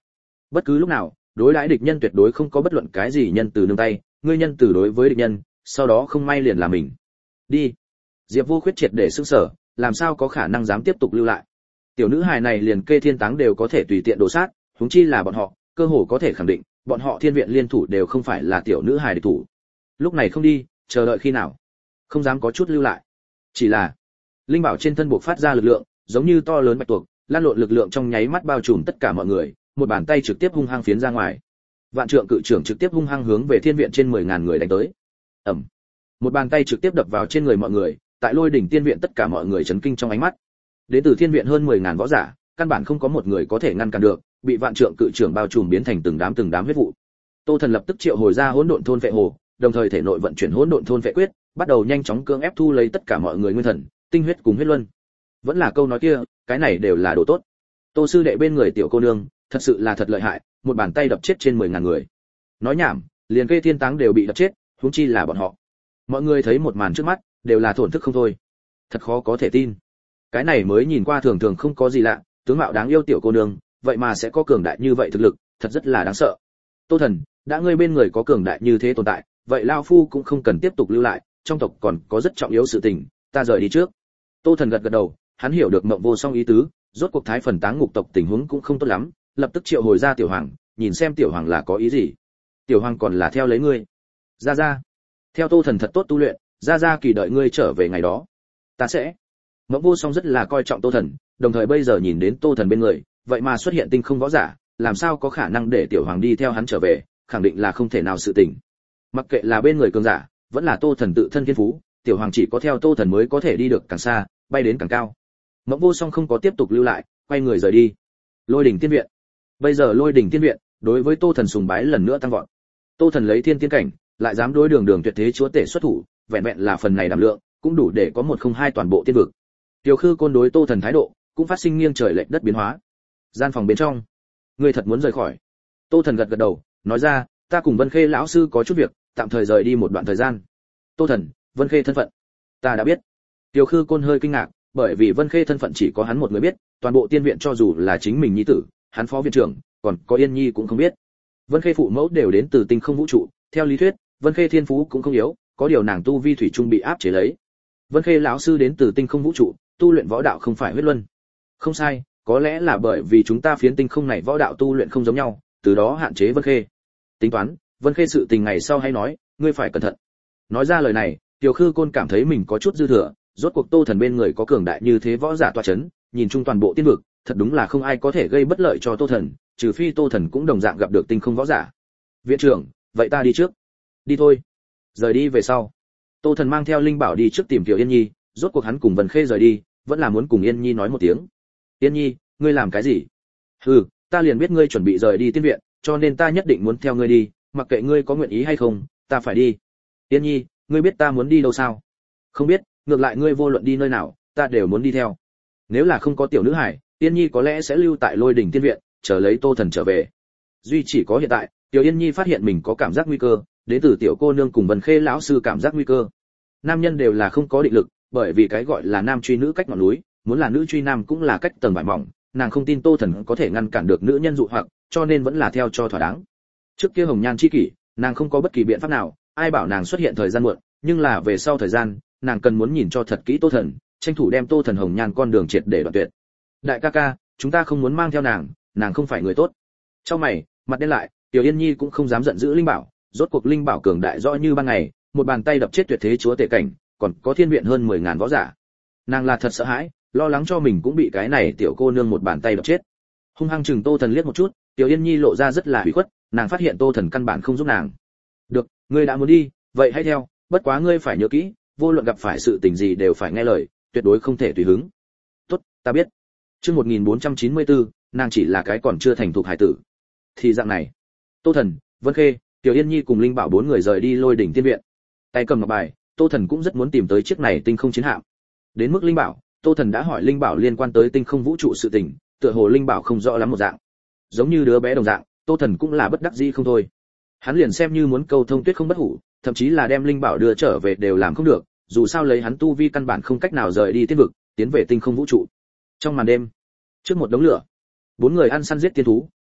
bất cứ lúc nào đối đãi địch nhân tuyệt đối không có bất luận cái gì nhân từ nương tay, ngươi nhân từ đối với địch nhân, sau đó không may liền là mình. Đi. Diệp Vô Khuyết triệt để sững sờ, làm sao có khả năng dám tiếp tục lưu lại. Tiểu nữ hài này liền kê thiên táng đều có thể tùy tiện đổ sát, huống chi là bọn họ, cơ hồ có thể khẳng định, bọn họ thiên viện liên thủ đều không phải là tiểu nữ hài địch thủ. Lúc này không đi, chờ đợi khi nào? Không dám có chút lưu lại. Chỉ là linh bảo trên thân buộc phát ra lực lượng, giống như to lớn bạch tuộc, lan lộn lực lượng trong nháy mắt bao trùm tất cả mọi người, một bàn tay trực tiếp hung hăng phiến ra ngoài. Vạn trượng cự trưởng trực tiếp hung hăng hướng về thiên viện trên mười ngàn người đánh tới. Ầm. Một bàn tay trực tiếp đập vào trên người mọi người, tại Lôi đỉnh tiên viện tất cả mọi người chấn kinh trong ánh mắt. Đến từ thiên viện hơn mười ngàn võ giả, căn bản không có một người có thể ngăn cản được, bị vạn trượng cự trưởng bao trùm biến thành từng đám từng đám huyết vụ. Tô Thần lập tức triệu hồi ra hỗn độn thôn vệ hồ, đồng thời thể nội vận chuyển hỗn độn thôn vệ quyết, bắt đầu nhanh chóng cưỡng ép thu lấy tất cả mọi người nguyên thần, tinh huyết cùng huyết luân. Vẫn là câu nói kia, cái này đều là đồ tốt. Tô sư đệ bên người tiểu cô nương, thật sự là thật lợi hại, một bàn tay đập chết trên mười ngàn người. Nói nhảm, liền Kê Thiên Táng đều bị đập chết, huống chi là bọn họ. Mọi người thấy một màn trước mắt, đều là thổn thức không thôi. Thật khó có thể tin. Cái này mới nhìn qua thường thường không có gì lạ, tướng mạo đáng yêu tiểu cô nương, vậy mà sẽ có cường đại như vậy thực lực, thật rất là đáng sợ. Tô Thần, đã ngươi bên người có cường đại như thế tồn tại, vậy lão phu cũng không cần tiếp tục lưu lại, trong tộc còn có rất trọng yếu sự tình, ta rời đi trước. Tô Thần gật gật đầu, hắn hiểu được Mộng Vô Song ý tứ, rốt cuộc Thái Phần Táng ngục tộc tình huống cũng không tốt lắm, lập tức triệu hồi ra Tiểu Hoàng, nhìn xem Tiểu Hoàng là có ý gì. Tiểu Hoàng còn là theo lấy ngươi. Ra ra. Theo Tô Thần thật tốt tu luyện, ra ra kỳ đợi ngươi trở về ngày đó. Ta sẽ. Mộng Vô Song rất là coi trọng Tô Thần, đồng thời bây giờ nhìn đến Tô Thần bên người, vậy mà xuất hiện tinh không võ giả, làm sao có khả năng để Tiểu Hoàng đi theo hắn trở về, khẳng định là không thể nào sự tình. Mặc kệ là bên người cường giả, vẫn là Tô Thần tự thân thiên phú, Tiểu Hoàng chỉ có theo Tô Thần mới có thể đi được càng xa, bay đến càng cao. Mộng Vô Song không có tiếp tục lưu lại, quay người rời đi. Lôi đỉnh tiên viện. Bây giờ Lôi đỉnh tiên viện, đối với Tô Thần sùng bái lần nữa tăng vọt. Tô Thần lấy thiên tiên cảnh, lại dám đối đường đường tuyệt thế chúa tể xuất thủ, vẹn vẹn là phần này đảm lượng, cũng đủ để có một không hai toàn bộ tiên vực. Tiểu Khư Côn đối Tô Thần thái độ, cũng phát sinh nghiêng trời lệch đất biến hóa. Gian phòng bên trong, ngươi thật muốn rời khỏi? Tô Thần gật gật đầu, nói ra, ta cùng Vân Khê lão sư có chút việc, tạm thời rời đi một đoạn thời gian. Tô Thần, Vân Khê thân phận, ta đã biết. Tiểu Khư Côn hơi kinh ngạc, bởi vì Vân Khê thân phận chỉ có hắn một người biết, toàn bộ tiên viện cho dù là chính mình nhi tử, hắn phó viện trưởng, còn có Yên Nhi cũng không biết. Vân Khê phụ mẫu đều đến từ tinh không vũ trụ, theo lý thuyết, Vân Khê thiên phú cũng không yếu, có điều nàng tu vi thủy chung bị áp chế lấy. Vân Khê lão sư đến từ tinh không vũ trụ, tu luyện võ đạo không phải huyết luân. Không sai, có lẽ là bởi vì chúng ta phiến tinh không này võ đạo tu luyện không giống nhau, từ đó hạn chế Vân Khê. Tính toán, Vân Khê sự tình ngày sau hay nói, ngươi phải cẩn thận. Nói ra lời này, Tiểu Khư Côn cảm thấy mình có chút dư thừa, rốt cuộc Tô Thần bên người có cường đại như thế võ giả tọa chấn, nhìn chung toàn bộ tiên vực, thật đúng là không ai có thể gây bất lợi cho Tô Thần, trừ phi Tô Thần cũng đồng dạng gặp được tinh không võ giả. Viện trưởng, vậy ta đi trước. Đi thôi. Rời đi về sau, Tô Thần mang theo linh bảo đi trước tìm Tiểu Yên Nhi, rốt cuộc hắn cùng Vân Khê rời đi, vẫn là muốn cùng Yên Nhi nói một tiếng. Yên Nhi, ngươi làm cái gì? Hừ, ta liền biết ngươi chuẩn bị rời đi tiên viện, cho nên ta nhất định muốn theo ngươi đi, mặc kệ ngươi có nguyện ý hay không, ta phải đi. Yên Nhi, ngươi biết ta muốn đi đâu sao? Không biết, ngược lại ngươi vô luận đi nơi nào, ta đều muốn đi theo. Nếu là không có tiểu nữ hải, Yên Nhi có lẽ sẽ lưu tại Lôi đỉnh tiên viện, chờ lấy Tô Thần trở về. Duy chỉ có hiện tại, Tiểu Yên Nhi phát hiện mình có cảm giác nguy cơ, đến từ tiểu cô nương cùng Vân Khê lão sư cảm giác nguy cơ. Nam nhân đều là không có định lực, bởi vì cái gọi là nam truy nữ cách ngọn núi, muốn là nữ truy nam cũng là cách tầng vải mỏng, nàng không tin Tô Thần có thể ngăn cản được nữ nhân dụ hoặc, cho nên vẫn là theo cho thỏa đáng. Trước kia hồng nhan chi kỷ, nàng không có bất kỳ biện pháp nào, ai bảo nàng xuất hiện thời gian muộn, nhưng là về sau thời gian, nàng cần muốn nhìn cho thật kỹ Tô Thần, tranh thủ đem Tô Thần hồng nhan con đường triệt để đoạn tuyệt. Đại ca ca, chúng ta không muốn mang theo nàng, nàng không phải người tốt. Trong mày, mặt đen lại, Tiểu Yên Nhi cũng không dám giận dữ linh bảo, rốt cuộc linh bảo cường đại rõ như ban ngày, một bàn tay đập chết tuyệt thế chúa tể cảnh, còn có thiên viện hơn mười ngàn võ giả. Nàng là thật sợ hãi, lo lắng cho mình cũng bị cái này tiểu cô nương một bàn tay đập chết. Hung hăng chừng Tô Thần liếc một chút, Tiểu Yên Nhi lộ ra rất là ủy khuất, nàng phát hiện Tô Thần căn bản không giúp nàng. Được, ngươi đã muốn đi, vậy hãy theo, bất quá ngươi phải nhớ kỹ, vô luận gặp phải sự tình gì đều phải nghe lời, tuyệt đối không thể tùy hứng. Tốt, ta biết. Chương một nghìn bốn trăm chín mươi tư, nàng chỉ là cái còn chưa thành thục hải tử. Thì dạng này, Tô Thần, Vân Khê, Tiểu Yên Nhi cùng linh bảo bốn người rời đi Lôi đỉnh tiên viện. Tay cầm ngọc bài, Tô Thần cũng rất muốn tìm tới chiếc này tinh không chiến hạm. Đến mức linh bảo, Tô Thần đã hỏi linh bảo liên quan tới tinh không vũ trụ sự tình, tựa hồ linh bảo không rõ lắm một dạng. Giống như đứa bé đồng dạng, Tô Thần cũng là bất đắc dĩ không thôi. Hắn liền xem như muốn câu thông tuyết không bất hủ, thậm chí là đem linh bảo đưa trở về đều làm không được, dù sao lấy hắn tu vi căn bản không cách nào rời đi tiên vực, tiến về tinh không vũ trụ. Trong màn đêm, trước một đống lửa, bốn người ăn săn giết tiên thú,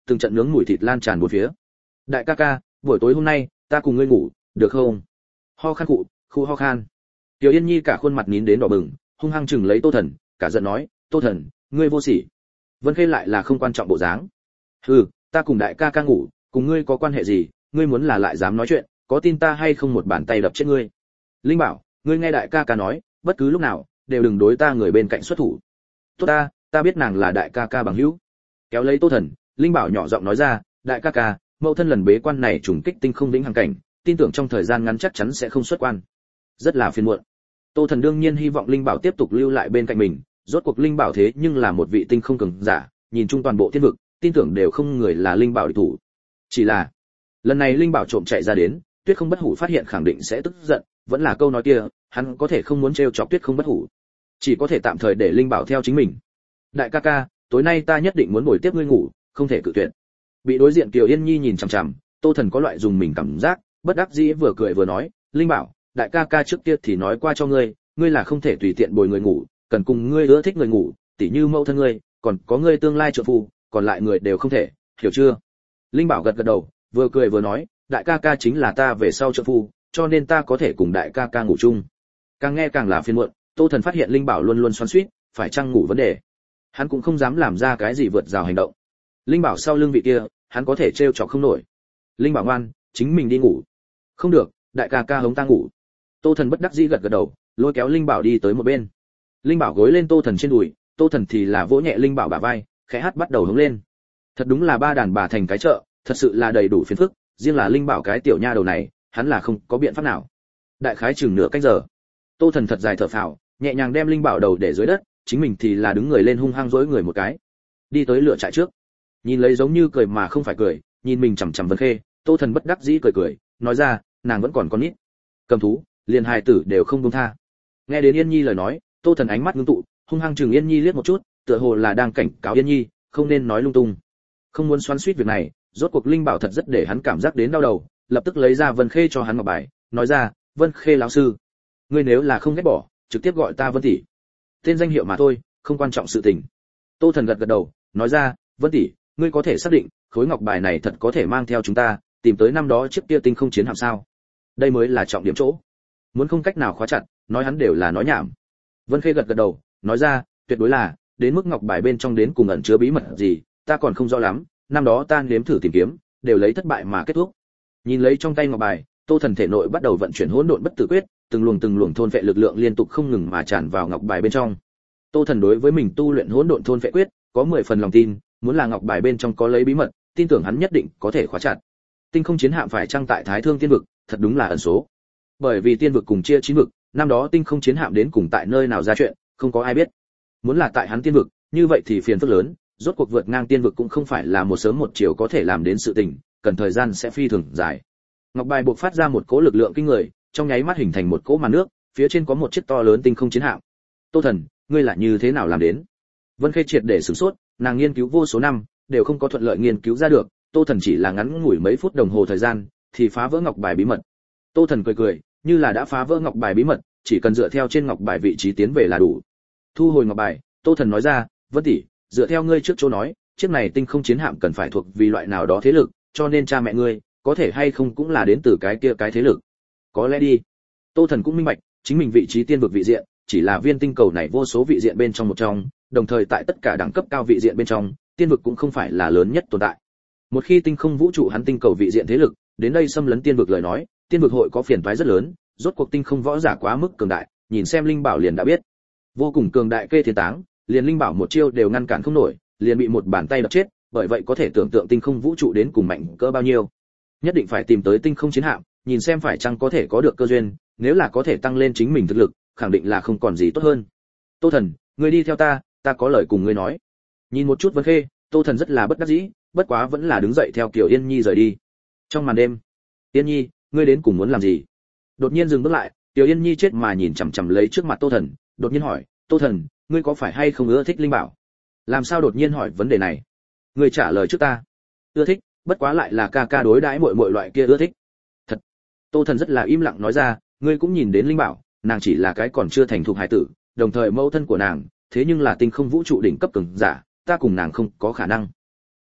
từng trận nướng mùi thịt lan tràn bốn phía. Đại ca ca, buổi tối hôm nay ta cùng ngươi ngủ được không? Ho khan cụ, khu ho khan. Tiểu Yên Nhi cả khuôn mặt nín đến đỏ bừng, hung hăng chừng lấy Tô Thần, cả giận nói, Tô Thần, ngươi vô sỉ. Vân Khê lại là không quan trọng bộ dáng. Hừ, ta cùng đại ca ca ngủ, cùng ngươi có quan hệ gì? Ngươi muốn là lại dám nói chuyện, có tin ta hay không một bàn tay đập chết ngươi. Linh Bảo, ngươi nghe đại ca ca nói, bất cứ lúc nào đều đừng đối ta người bên cạnh xuất thủ. Tốt ta, ta biết nàng là đại ca ca bằng hữu. Kéo lấy Tô Thần, Linh Bảo nhỏ giọng nói ra, đại ca ca, mẫu thân lần bế quan này trùng kích tinh không vĩnh hằng cảnh, tin tưởng trong thời gian ngắn chắc chắn sẽ không xuất quan. Rất là phiền muộn. Tô Thần đương nhiên hy vọng Linh Bảo tiếp tục lưu lại bên cạnh mình, rốt cuộc Linh Bảo thế nhưng là một vị tinh không cường giả, nhìn chung toàn bộ thiên vực, tin tưởng đều không người là Linh Bảo địch thủ. Chỉ là, lần này Linh Bảo trộm chạy ra đến, Tuyết Không Bất Hủ phát hiện khẳng định sẽ tức giận, vẫn là câu nói kia, hắn có thể không muốn trêu chọc Tuyết Không Bất Hủ, chỉ có thể tạm thời để Linh Bảo theo chính mình. Đại ca ca, tối nay ta nhất định muốn bồi tiếp ngươi ngủ, không thể cự tuyệt. Bị đối diện Kiều Yên Nhi nhìn chằm chằm, Tô Thần có loại dùng mình cảm giác, bất đắc dĩ vừa cười vừa nói, Linh Bảo, đại ca ca trước kia thì nói qua cho ngươi, ngươi là không thể tùy tiện bồi người ngủ, cần cùng ngươi ưa thích người ngủ, tỉ như mẫu thân ngươi, còn có ngươi tương lai trợ phu, còn lại người đều không thể, hiểu chưa? Linh Bảo gật gật đầu, vừa cười vừa nói, đại ca ca chính là ta về sau trợ phu, cho nên ta có thể cùng đại ca ca ngủ chung. Càng nghe càng là phiền muộn, Tô Thần phát hiện Linh Bảo luôn luôn xoắn xuýt, phải chăng ngủ vấn đề. Hắn cũng không dám làm ra cái gì vượt rào hành động. Linh Bảo sau lưng vị kia, hắn có thể trêu chọc không nổi. Linh Bảo ngoan, chính mình đi ngủ. Không được, đại ca ca hống ta ngủ. Tô Thần bất đắc dĩ gật gật đầu, lôi kéo Linh Bảo đi tới một bên. Linh Bảo gối lên Tô Thần trên đùi, Tô Thần thì là vỗ nhẹ Linh Bảo bả vai, khẽ hát bắt đầu hống lên. Thật đúng là ba đàn bà thành cái chợ, thật sự là đầy đủ phiền phức, riêng là Linh Bảo cái tiểu nha đầu này, hắn là không có biện pháp nào. Đại khái chừng nửa canh giờ, Tô Thần thật dài thở phào, nhẹ nhàng đem Linh Bảo đầu để dưới đất, chính mình thì là đứng người lên hung hăng dỗi người một cái, đi tới lửa trại trước. Nhìn lấy giống như cười mà không phải cười, nhìn mình chằm chằm Vân Khê, Tô Thần bất đắc dĩ cười cười, nói ra, nàng vẫn còn con nít. Cầm thú, liền hài tử đều không buông tha. Nghe đến Yên Nhi lời nói, Tô Thần ánh mắt ngưng tụ, hung hăng chừng Yên Nhi liếc một chút, tựa hồ là đang cảnh cáo Yên Nhi, không nên nói lung tung. Không muốn xoắn xuýt việc này, rốt cuộc Linh Bảo thật rất để hắn cảm giác đến đau đầu, lập tức lấy ra Vân Khê cho hắn ngọc bài, nói ra, Vân Khê lão sư, ngươi nếu là không ghét bỏ, trực tiếp gọi ta Vân tỷ. Tên danh hiệu mà thôi, không quan trọng sự tình. Tô Thần gật gật đầu, nói ra, Vân tỷ, ngươi có thể xác định, khối ngọc bài này thật có thể mang theo chúng ta, tìm tới năm đó chiếc kia tinh không chiến hạm sao? Đây mới là trọng điểm chỗ. Muốn không cách nào khóa chặt, nói hắn đều là nói nhảm. Vân Khê gật gật đầu, nói ra, tuyệt đối là, đến mức ngọc bài bên trong đến cùng ẩn chứa bí mật gì, ta còn không rõ lắm, năm đó ta nếm thử tìm kiếm, đều lấy thất bại mà kết thúc. Nhìn lấy trong tay ngọc bài, Tô Thần thể nội bắt đầu vận chuyển hỗn độn bất tử quyết, từng luồng từng luồng thôn vệ lực lượng liên tục không ngừng mà tràn vào ngọc bài bên trong. Tô Thần đối với mình tu luyện hỗn độn thôn vệ quyết, có mười phần lòng tin, muốn là ngọc bài bên trong có lấy bí mật, tin tưởng hắn nhất định có thể khóa chặt. Tinh không chiến hạm phải trang tại Thái Thương Tiên vực, thật đúng là ẩn số. Bởi vì tiên vực cùng chia chín vực, năm đó tinh không chiến hạm đến cùng tại nơi nào ra chuyện, không có ai biết. Muốn là tại hắn tiên vực, như vậy thì phiền phức lớn, rốt cuộc vượt ngang tiên vực cũng không phải là một sớm một chiều có thể làm đến sự tình, cần thời gian sẽ phi thường dài. Ngọc bài bộc phát ra một cỗ lực lượng kinh người, trong nháy mắt hình thành một cỗ màn nước, phía trên có một chiếc to lớn tinh không chiến hạm. Tô Thần, ngươi là như thế nào làm đến? Vân Khê triệt để sửng sốt, nàng nghiên cứu vô số năm, đều không có thuận lợi nghiên cứu ra được, Tô Thần chỉ là ngắn ngủi mấy phút đồng hồ thời gian, thì phá vỡ ngọc bài bí mật. Tô Thần cười cười, như là đã phá vỡ ngọc bài bí mật, chỉ cần dựa theo trên ngọc bài vị trí tiến về là đủ. Thu hồi ngọc bài, Tô Thần nói ra, Vân tỷ, dựa theo ngươi trước chỗ nói, chiếc này tinh không chiến hạm cần phải thuộc vì loại nào đó thế lực, cho nên cha mẹ ngươi, có thể hay không cũng là đến từ cái kia cái thế lực. Có lẽ đi. Tô Thần cũng minh bạch, chính mình vị trí tiên vực vị diện, chỉ là viên tinh cầu này vô số vị diện bên trong một trong, đồng thời tại tất cả đẳng cấp cao vị diện bên trong, tiên vực cũng không phải là lớn nhất tồn tại. Một khi tinh không vũ trụ hắn tinh cầu vị diện thế lực, đến đây xâm lấn tiên vực lời nói, tiên vực hội có phiền toái rất lớn, rốt cuộc tinh không võ giả quá mức cường đại, nhìn xem Linh Bảo liền đã biết. Vô cùng cường đại kê thiên táng, liền Linh Bảo một chiêu đều ngăn cản không nổi, liền bị một bàn tay đập chết, bởi vậy có thể tưởng tượng tinh không vũ trụ đến cùng mạnh cỡ bao nhiêu. Nhất định phải tìm tới tinh không chiến hạm, nhìn xem phải chăng có thể có được cơ duyên, nếu là có thể tăng lên chính mình thực lực, khẳng định là không còn gì tốt hơn. Tô Thần, ngươi đi theo ta, ta có lời cùng ngươi nói. Nhìn một chút Vân Khê, Tô Thần rất là bất đắc dĩ, bất quá vẫn là đứng dậy theo Kiều Yên Nhi rời đi. Trong màn đêm, Yên Nhi, ngươi đến cùng muốn làm gì? Đột nhiên dừng bước lại, Kiều Yên Nhi chết mà nhìn chằm chằm lấy trước mặt Tô Thần, đột nhiên hỏi, Tô Thần, ngươi có phải hay không ưa thích Linh Bảo? Làm sao đột nhiên hỏi vấn đề này? Ngươi trả lời trước ta. Ưa thích, bất quá lại là ca ca đối đãi muội muội loại kia ưa thích. Thật. Tô Thần rất là im lặng nói ra, ngươi cũng nhìn đến Linh Bảo, nàng chỉ là cái còn chưa thành thục hải tử, đồng thời mẫu thân của nàng, thế nhưng là tinh không vũ trụ đỉnh cấp cường giả, ta cùng nàng không có khả năng.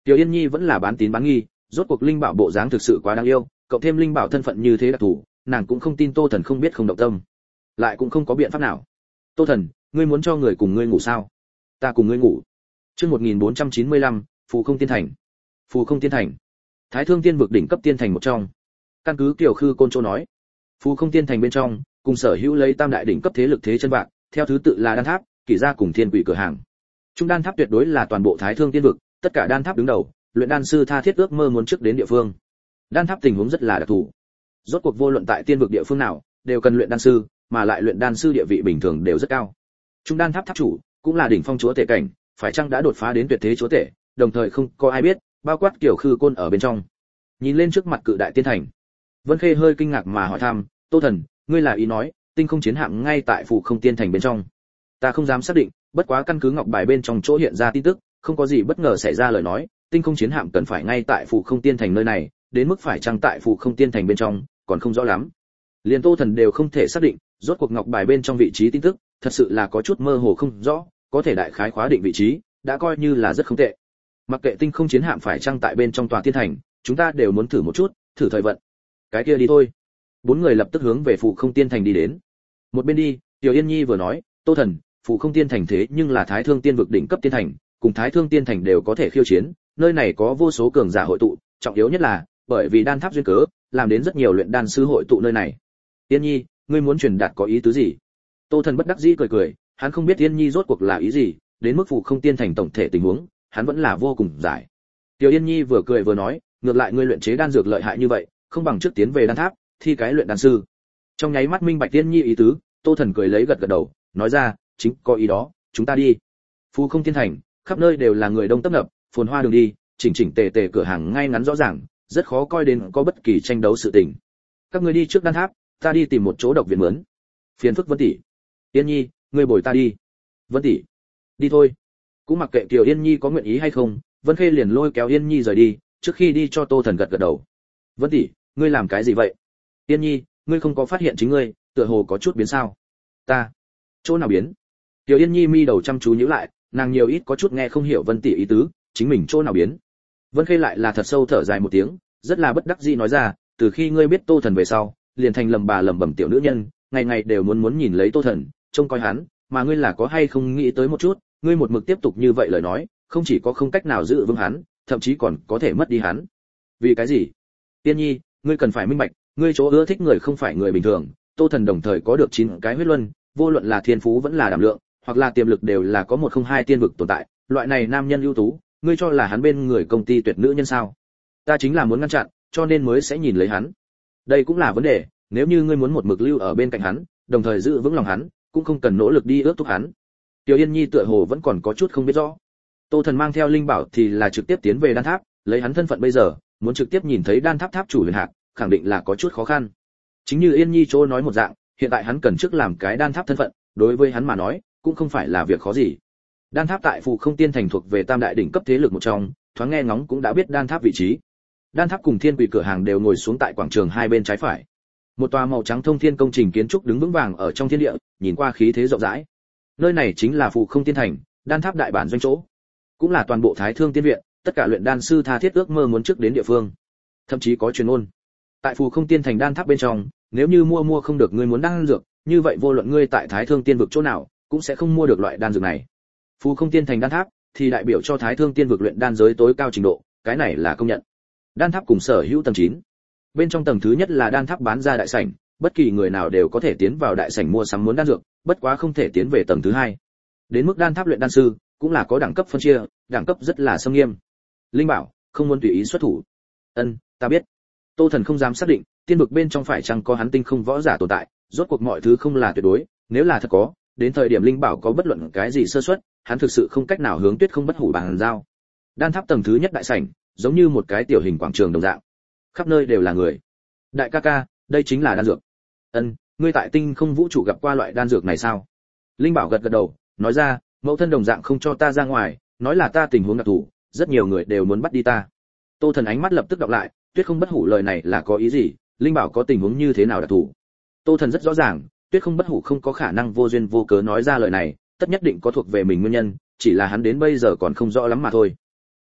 Tiểu Yên Nhi vẫn là bán tín bán nghi, rốt cuộc linh bảo bộ dáng thực sự quá đáng yêu, cộng thêm linh bảo thân phận như thế đặc thù, nàng cũng không tin Tô Thần không biết không động tâm, lại cũng không có biện pháp nào. Tô Thần, ngươi muốn cho người cùng ngươi ngủ sao? Ta cùng ngươi ngủ. Chương một nghìn bốn trăm chín mươi lăm, Phù Không Tiên Thành. Phù Không Tiên Thành, Thái Thương Tiên vực đỉnh cấp tiên thành một trong. Căn cứ Kiều Khư Côn Châu nói, Phù Không Tiên Thành bên trong, cùng sở hữu lấy tam đại đỉnh cấp thế lực thế chân vạc, theo thứ tự là Đan Tháp, Kỷ Gia cùng Thiên Quỷ cửa hàng. Trung Đan Tháp tuyệt đối là toàn bộ Thái Thương Tiên vực, tất cả đan tháp đứng đầu, luyện đan sư tha thiết ước mơ muốn trước đến địa phương. Đan Tháp tình huống rất là đặc thù. Rốt cuộc vô luận tại tiên vực địa phương nào, đều cần luyện đan sư, mà lại luyện đan sư địa vị bình thường đều rất cao. Trung Đan Tháp tháp chủ cũng là đỉnh phong chúa tể cảnh, phải chăng đã đột phá đến tuyệt thế chúa tể, đồng thời không có ai biết, bao quát Kiều Khư Côn ở bên trong. Nhìn lên trước mặt cự đại tiên thành, Vân Khê hơi kinh ngạc mà hỏi thăm, Tô Thần, ngươi là ý nói, tinh không chiến hạm ngay tại Phù Không Tiên Thành bên trong? Ta không dám xác định, bất quá căn cứ ngọc bài bên trong chỗ hiện ra tin tức, không có gì bất ngờ xảy ra lời nói, tinh không chiến hạm cần phải ngay tại Phù Không Tiên Thành nơi này, đến mức phải chăng tại Phù Không Tiên Thành bên trong, còn không rõ lắm. Liên Tô Thần đều không thể xác định, rốt cuộc ngọc bài bên trong vị trí tin tức, thật sự là có chút mơ hồ không rõ, có thể đại khái khóa định vị trí, đã coi như là rất không tệ. Mặc kệ tinh không chiến hạm phải chăng tại bên trong tòa tiên thành, chúng ta đều muốn thử một chút, thử thời vận. Cái kia đi thôi. Bốn người lập tức hướng về Phù Không Tiên Thành đi đến. Một bên đi, Tiểu Yên Nhi vừa nói, Tô Thần, Phù Không Tiên Thành thế nhưng là Thái Thương Tiên vực đỉnh cấp tiên thành, cùng Thái Thương Tiên Thành đều có thể khiêu chiến, nơi này có vô số cường giả hội tụ, trọng yếu nhất là, bởi vì đan tháp duyên cớ, làm đến rất nhiều luyện đan sư hội tụ nơi này. Yên Nhi, ngươi muốn truyền đạt có ý tứ gì? Tô Thần bất đắc dĩ cười cười, hắn không biết Yên Nhi rốt cuộc là ý gì, đến mức Phù Không Tiên Thành tổng thể tình huống, hắn vẫn là vô cùng giải. Tiểu Yên Nhi vừa cười vừa nói, ngược lại ngươi luyện chế đan dược lợi hại như vậy, không bằng trước tiến về đan tháp, thi cái luyện đan sư. Trong nháy mắt minh bạch Yên Nhi ý tứ, Tô Thần cười lấy gật gật đầu, nói ra, chính có ý đó, chúng ta đi. Phù Không Tiên Thành, khắp nơi đều là người đông tấp nập, phồn hoa đường đi, chỉnh chỉnh tề tề cửa hàng ngay ngắn rõ ràng, rất khó coi đến có bất kỳ tranh đấu sự tình. Các ngươi đi trước đan tháp, ta đi tìm một chỗ độc viện mướn. Phiền phức Vân tỷ. Yên Nhi, ngươi bồi ta đi. Vân tỷ. Đi thôi. Cũng mặc kệ Kiều Yên Nhi có nguyện ý hay không, Vân Khê liền lôi kéo Yên Nhi rời đi, trước khi đi cho Tô Thần gật gật đầu. Vân tỷ, ngươi làm cái gì vậy? Yên Nhi, ngươi không có phát hiện chính ngươi, tựa hồ có chút biến sao? Ta, chỗ nào biến? Kiều Yên Nhi mi đầu chăm chú nhíu lại, nàng nhiều ít có chút nghe không hiểu Vân tỷ ý tứ, chính mình chỗ nào biến? Vân Khê lại là thật sâu thở dài một tiếng, rất là bất đắc dĩ nói ra, từ khi ngươi biết Tô Thần về sau, liền thành lầm bà lầm bầm tiểu nữ nhân, ngày ngày đều muốn muốn nhìn lấy Tô Thần, trông coi hắn, mà ngươi là có hay không nghĩ tới một chút, ngươi một mực tiếp tục như vậy lời nói, không chỉ có không cách nào giữ vững hắn, thậm chí còn có thể mất đi hắn. Vì cái gì? Tiên Nhi, ngươi cần phải minh bạch, ngươi chỗ ưa thích người không phải người bình thường, Tô Thần đồng thời có được chín cái huyết luân, vô luận là thiên phú vẫn là đảm lượng, hoặc là tiềm lực đều là có một không hai tiên vực tồn tại, loại này nam nhân ưu tú, ngươi cho là hắn bên người công ty tuyệt nữ nhân sao? Ta chính là muốn ngăn chặn, cho nên mới sẽ nhìn lấy hắn. Đây cũng là vấn đề, nếu như ngươi muốn một mực lưu ở bên cạnh hắn, đồng thời giữ vững lòng hắn, cũng không cần nỗ lực đi ước thúc hắn. Tiểu Yên Nhi tựa hồ vẫn còn có chút không biết rõ. Tô Thần mang theo linh bảo thì là trực tiếp tiến về đan tháp, lấy hắn thân phận bây giờ, muốn trực tiếp nhìn thấy đan tháp tháp chủ Huyền Hạc, khẳng định là có chút khó khăn. Chính như Yên Nhi chỗ nói một dạng, hiện tại hắn cần trước làm cái đan tháp thân phận, đối với hắn mà nói, cũng không phải là việc khó gì. Đan tháp tại Phù Không Tiên Thành thuộc về tam đại đỉnh cấp thế lực một trong, thoáng nghe ngóng cũng đã biết đan tháp vị trí. Đan tháp cùng Thiên Quỷ cửa hàng đều ngồi xuống tại quảng trường hai bên trái phải. Một tòa màu trắng thông thiên công trình kiến trúc đứng vững vàng ở trong thiên địa, nhìn qua khí thế rộng rãi. Nơi này chính là Phù Không Tiên Thành, đan tháp đại bản doanh chỗ, cũng là toàn bộ Thái Thương Tiên viện, tất cả luyện đan sư tha thiết ước mơ muốn trước đến địa phương. Thậm chí có truyền ngôn, tại Phù Không Tiên Thành đan tháp bên trong, nếu như mua mua không được ngươi muốn đan dược, như vậy vô luận ngươi tại Thái Thương Tiên vực chỗ nào, cũng sẽ không mua được loại đan dược này. Phù Không Tiên Thành đan tháp thì đại biểu cho Thái Thương Tiên vực luyện đan giới tối cao trình độ, cái này là công nhận. Đan tháp cùng sở hữu tầng chín. Bên trong tầng thứ nhất là đan tháp bán ra đại sảnh, bất kỳ người nào đều có thể tiến vào đại sảnh mua sắm muốn đan dược, bất quá không thể tiến về tầng thứ hai. Đến mức đan tháp luyện đan sư, cũng là có đẳng cấp phân chia, đẳng cấp rất là xâm nghiêm. Linh bảo, không muốn tùy ý xuất thủ. Ân, ta biết. Tô Thần không dám xác định, tiên vực bên trong phải chăng có hắn tinh không võ giả tồn tại, rốt cuộc mọi thứ không là tuyệt đối, nếu là thật có, đến thời điểm linh bảo có bất luận cái gì sơ suất, hắn thực sự không cách nào hướng Tuyết Không bất hủ bàn giao. Đan tháp tầng thứ nhất đại sảnh, giống như một cái tiểu hình quảng trường đồng dạng, khắp nơi đều là người. Đại ca ca, đây chính là đan dược. Ân, ngươi tại tinh không vũ trụ gặp qua loại đan dược này sao? Linh bảo gật gật đầu, nói ra, mẫu thân đồng dạng không cho ta ra ngoài, nói là ta tình huống đặc thù, rất nhiều người đều muốn bắt đi ta. Tô Thần ánh mắt lập tức đọc lại, Tuyết Không bất hủ lời này là có ý gì? Linh bảo có tình huống như thế nào đặc thù? Tô Thần rất rõ ràng, Tuyết Không bất hủ không có khả năng vô duyên vô cớ nói ra lời này, tất nhất định có thuộc về mình nguyên nhân, chỉ là hắn đến bây giờ còn không rõ lắm mà thôi.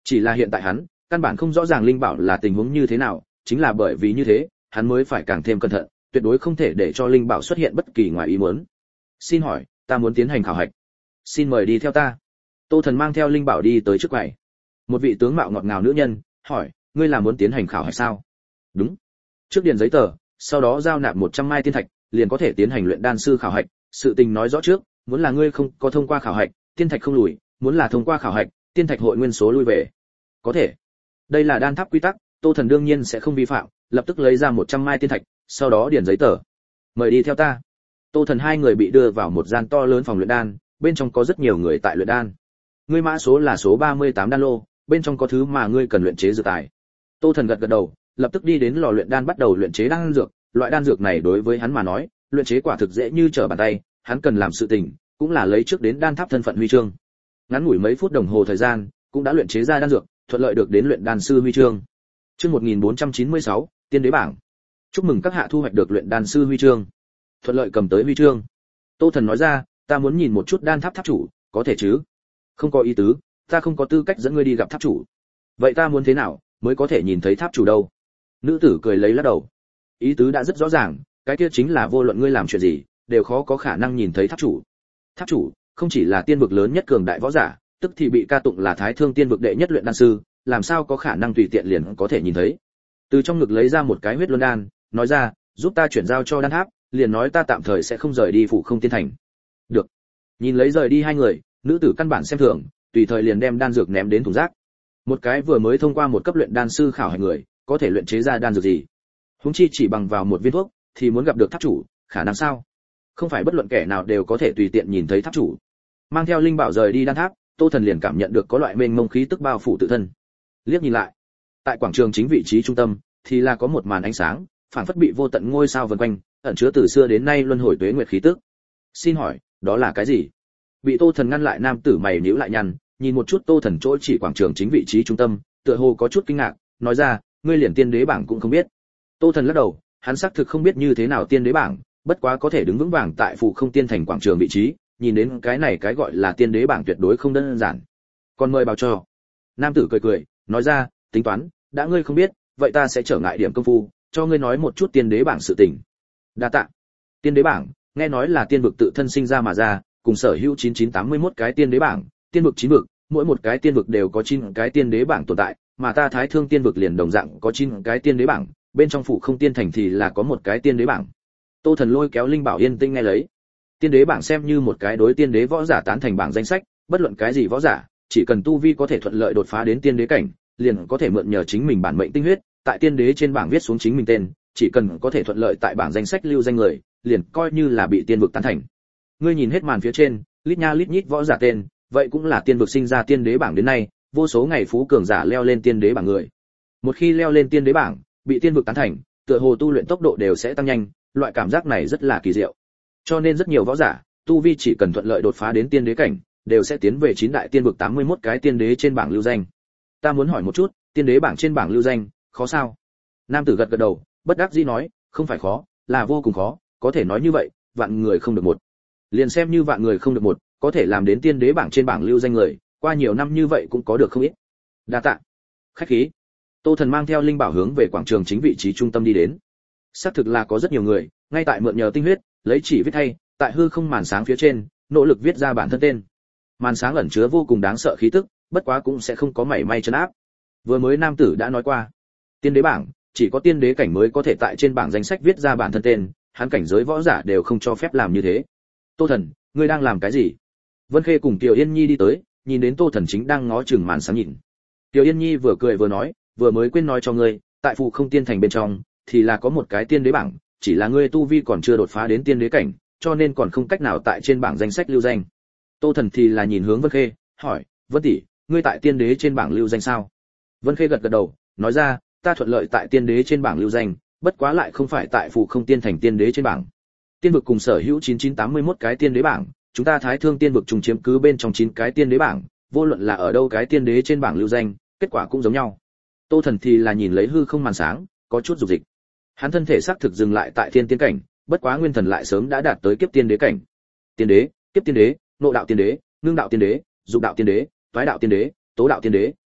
Chỉ là hiện tại hắn căn bản không rõ ràng linh bảo là tình huống như thế nào, chính là bởi vì như thế hắn mới phải càng thêm cẩn thận, tuyệt đối không thể để cho linh bảo xuất hiện bất kỳ ngoài ý muốn. Xin hỏi, ta muốn tiến hành khảo hạch, xin mời đi theo ta. Tô Thần mang theo linh bảo đi tới trước quầy. Một vị tướng mạo ngọt ngào nữ nhân hỏi, ngươi là muốn tiến hành khảo hạch sao? Đúng. Trước điền giấy tờ, sau đó giao nạp một trăm mai tiên thạch, liền có thể tiến hành luyện đan sư khảo hạch. Sự tình nói rõ trước, muốn là ngươi không có thông qua khảo hạch, tiên thạch không lùi, muốn là thông qua khảo hạch, tiên thạch hội nguyên số lui về. Có thể. Đây là đan tháp quy tắc, Tô Thần đương nhiên sẽ không vi phạm, lập tức lấy ra một trăm mai tiên thạch, sau đó điền giấy tờ. Mời đi theo ta. Tô Thần hai người bị đưa vào một gian to lớn phòng luyện đan, bên trong có rất nhiều người tại luyện đan. Ngươi mã số là số ba mươi tám đan lô, bên trong có thứ mà ngươi cần luyện chế dược tài. Tô Thần gật gật đầu, lập tức đi đến lò luyện đan bắt đầu luyện chế đan dược. Loại đan dược này đối với hắn mà nói, luyện chế quả thực dễ như trở bàn tay, hắn cần làm sự tình cũng là lấy trước đến đan tháp thân phận huy chương. Ngắn ngủi mấy phút đồng hồ thời gian, cũng đã luyện chế ra đan dược, thuận lợi được đến luyện đan sư huy chương. Chương một nghìn bốn trăm chín mươi sáu, tiên đế bảng. Chúc mừng các hạ thu hoạch được luyện đan sư huy chương. Thuận lợi cầm tới huy chương. Tô Thần nói ra, ta muốn nhìn một chút đan tháp tháp chủ, có thể chứ? Không có ý tứ, ta không có tư cách dẫn ngươi đi gặp tháp chủ. Vậy ta muốn thế nào mới có thể nhìn thấy tháp chủ đâu? Nữ tử cười lấy lắc đầu. Ý tứ đã rất rõ ràng, cái kia chính là vô luận ngươi làm chuyện gì, đều khó có khả năng nhìn thấy tháp chủ. Tháp chủ không chỉ là tiên vực lớn nhất cường đại võ giả, tức thì bị ca tụng là Thái Thương tiên vực đệ nhất luyện đan sư, làm sao có khả năng tùy tiện liền có thể nhìn thấy. Từ trong ngực lấy ra một cái huyết luân đan, nói ra, giúp ta chuyển giao cho đan tháp, liền nói ta tạm thời sẽ không rời đi phủ không tiên thành. Được. Nhìn lấy rời đi hai người, nữ tử căn bản xem thường, tùy thời liền đem đan dược ném đến thùng rác. Một cái vừa mới thông qua một cấp luyện đan sư khảo hạch người, có thể luyện chế ra đan dược gì? Huống chi chỉ bằng vào một viên thuốc, thì muốn gặp được tháp chủ, khả năng sao? Không phải bất luận kẻ nào đều có thể tùy tiện nhìn thấy tháp chủ. Mang theo linh bảo rời đi đan tháp, Tô Thần liền cảm nhận được có loại mênh mông khí tức bao phủ tự thân. Liếc nhìn lại, tại quảng trường chính vị trí trung tâm, thì là có một màn ánh sáng, phảng phất bị vô tận ngôi sao vần quanh, ẩn chứa từ xưa đến nay luân hồi tuế nguyệt khí tức. Xin hỏi, đó là cái gì? Bị Tô Thần ngăn lại nam tử mày nhíu lại nhăn, nhìn một chút Tô Thần chỗ chỉ quảng trường chính vị trí trung tâm, tựa hồ có chút kinh ngạc, nói ra, ngươi liền tiên đế bảng cũng không biết. Tô Thần lắc đầu, hắn xác thực không biết như thế nào tiên đế bảng, bất quá có thể đứng vững vàng tại phủ không tiên thành quảng trường vị trí, nhìn đến cái này cái gọi là tiên đế bảng tuyệt đối không đơn giản. Còn mời bảo cho. Nam tử cười cười, nói ra, tính toán, đã ngươi không biết, vậy ta sẽ trở ngại điểm công phu, cho ngươi nói một chút tiên đế bảng sự tình. Đa tạ. Tiên đế bảng, nghe nói là tiên vực tự thân sinh ra mà ra, cùng sở hữu chín chín tám mươi mốt cái tiên đế bảng, tiên vực chín vực, mỗi một cái tiên vực đều có chín cái tiên đế bảng tồn tại, mà ta Thái Thương tiên vực liền đồng dạng có chín cái tiên đế bảng, bên trong phủ không tiên thành thì là có một cái tiên đế bảng. Tô Thần lôi kéo linh bảo yên tinh nghe lấy. Tiên đế bảng xem như một cái đối tiên đế võ giả tán thành bảng danh sách, bất luận cái gì võ giả, chỉ cần tu vi có thể thuận lợi đột phá đến tiên đế cảnh, liền có thể mượn nhờ chính mình bản mệnh tinh huyết, tại tiên đế trên bảng viết xuống chính mình tên, chỉ cần có thể thuận lợi tại bảng danh sách lưu danh người, liền coi như là bị tiên vực tán thành. Ngươi nhìn hết màn phía trên, lít nha lít nhít võ giả tên, vậy cũng là tiên vực sinh ra tiên đế bảng đến nay, vô số ngày phú cường giả leo lên tiên đế bảng người. Một khi leo lên tiên đế bảng, bị tiên vực tán thành, tựa hồ tu luyện tốc độ đều sẽ tăng nhanh, loại cảm giác này rất là kỳ diệu. Cho nên rất nhiều võ giả, tu vi chỉ cần thuận lợi đột phá đến tiên đế cảnh, đều sẽ tiến về chín đại tiên vực tám mươi mốt cái tiên đế trên bảng lưu danh. Ta muốn hỏi một chút, tiên đế bảng trên bảng lưu danh, khó sao? Nam tử gật gật đầu, bất đắc dĩ nói, không phải khó, là vô cùng khó, có thể nói như vậy, vạn người không được một. Liền xem như vạn người không được một, có thể làm đến tiên đế bảng trên bảng lưu danh người, qua nhiều năm như vậy cũng có được không ít. Đa tạ. Khách khí. Tô Thần mang theo linh bảo hướng về quảng trường chính vị trí trung tâm đi đến. Xác thực là có rất nhiều người, ngay tại mượn nhờ tinh huyết, lấy chỉ viết thay, tại hư không màn sáng phía trên, nỗ lực viết ra bản thân tên. Màn sáng ẩn chứa vô cùng đáng sợ khí tức, bất quá cũng sẽ không có mảy may trấn áp. Vừa mới nam tử đã nói qua, tiên đế bảng, chỉ có tiên đế cảnh mới có thể tại trên bảng danh sách viết ra bản thân tên, hắn cảnh giới võ giả đều không cho phép làm như thế. Tô Thần, ngươi đang làm cái gì? Vân Khê cùng Tiểu Yên Nhi đi tới, nhìn đến Tô Thần chính đang ngó chừng màn sáng nhìn. Tiểu Yên Nhi vừa cười vừa nói, vừa mới quên nói cho ngươi, tại phù không tiên thành bên trong, thì là có một cái tiên đế bảng, chỉ là ngươi tu vi còn chưa đột phá đến tiên đế cảnh, cho nên còn không cách nào tại trên bảng danh sách lưu danh. Tô Thần thì là nhìn hướng Vân Khê, hỏi, Vân tỷ, ngươi tại tiên đế trên bảng lưu danh sao? Vân Khê gật gật đầu, nói ra, ta thuận lợi tại tiên đế trên bảng lưu danh, bất quá lại không phải tại phù không tiên thành tiên đế trên bảng. Tiên vực cùng sở hữu chín chín tám mươi mốt cái tiên đế bảng, chúng ta Thái Thương tiên vực trùng chiếm cứ bên trong chín cái tiên đế bảng, vô luận là ở đâu cái tiên đế trên bảng lưu danh, kết quả cũng giống nhau. Tô Thần thì là nhìn lấy hư không màn sáng, có chút dục dịch. Hắn thân thể xác thực dừng lại tại thiên tiên cảnh, bất quá nguyên thần lại sớm đã đạt tới kiếp tiên đế cảnh. Tiên đế, kiếp tiên đế, nộ đạo tiên đế, ngưng đạo tiên đế, dục đạo tiên đế, toái đạo tiên đế, tố đạo tiên đế,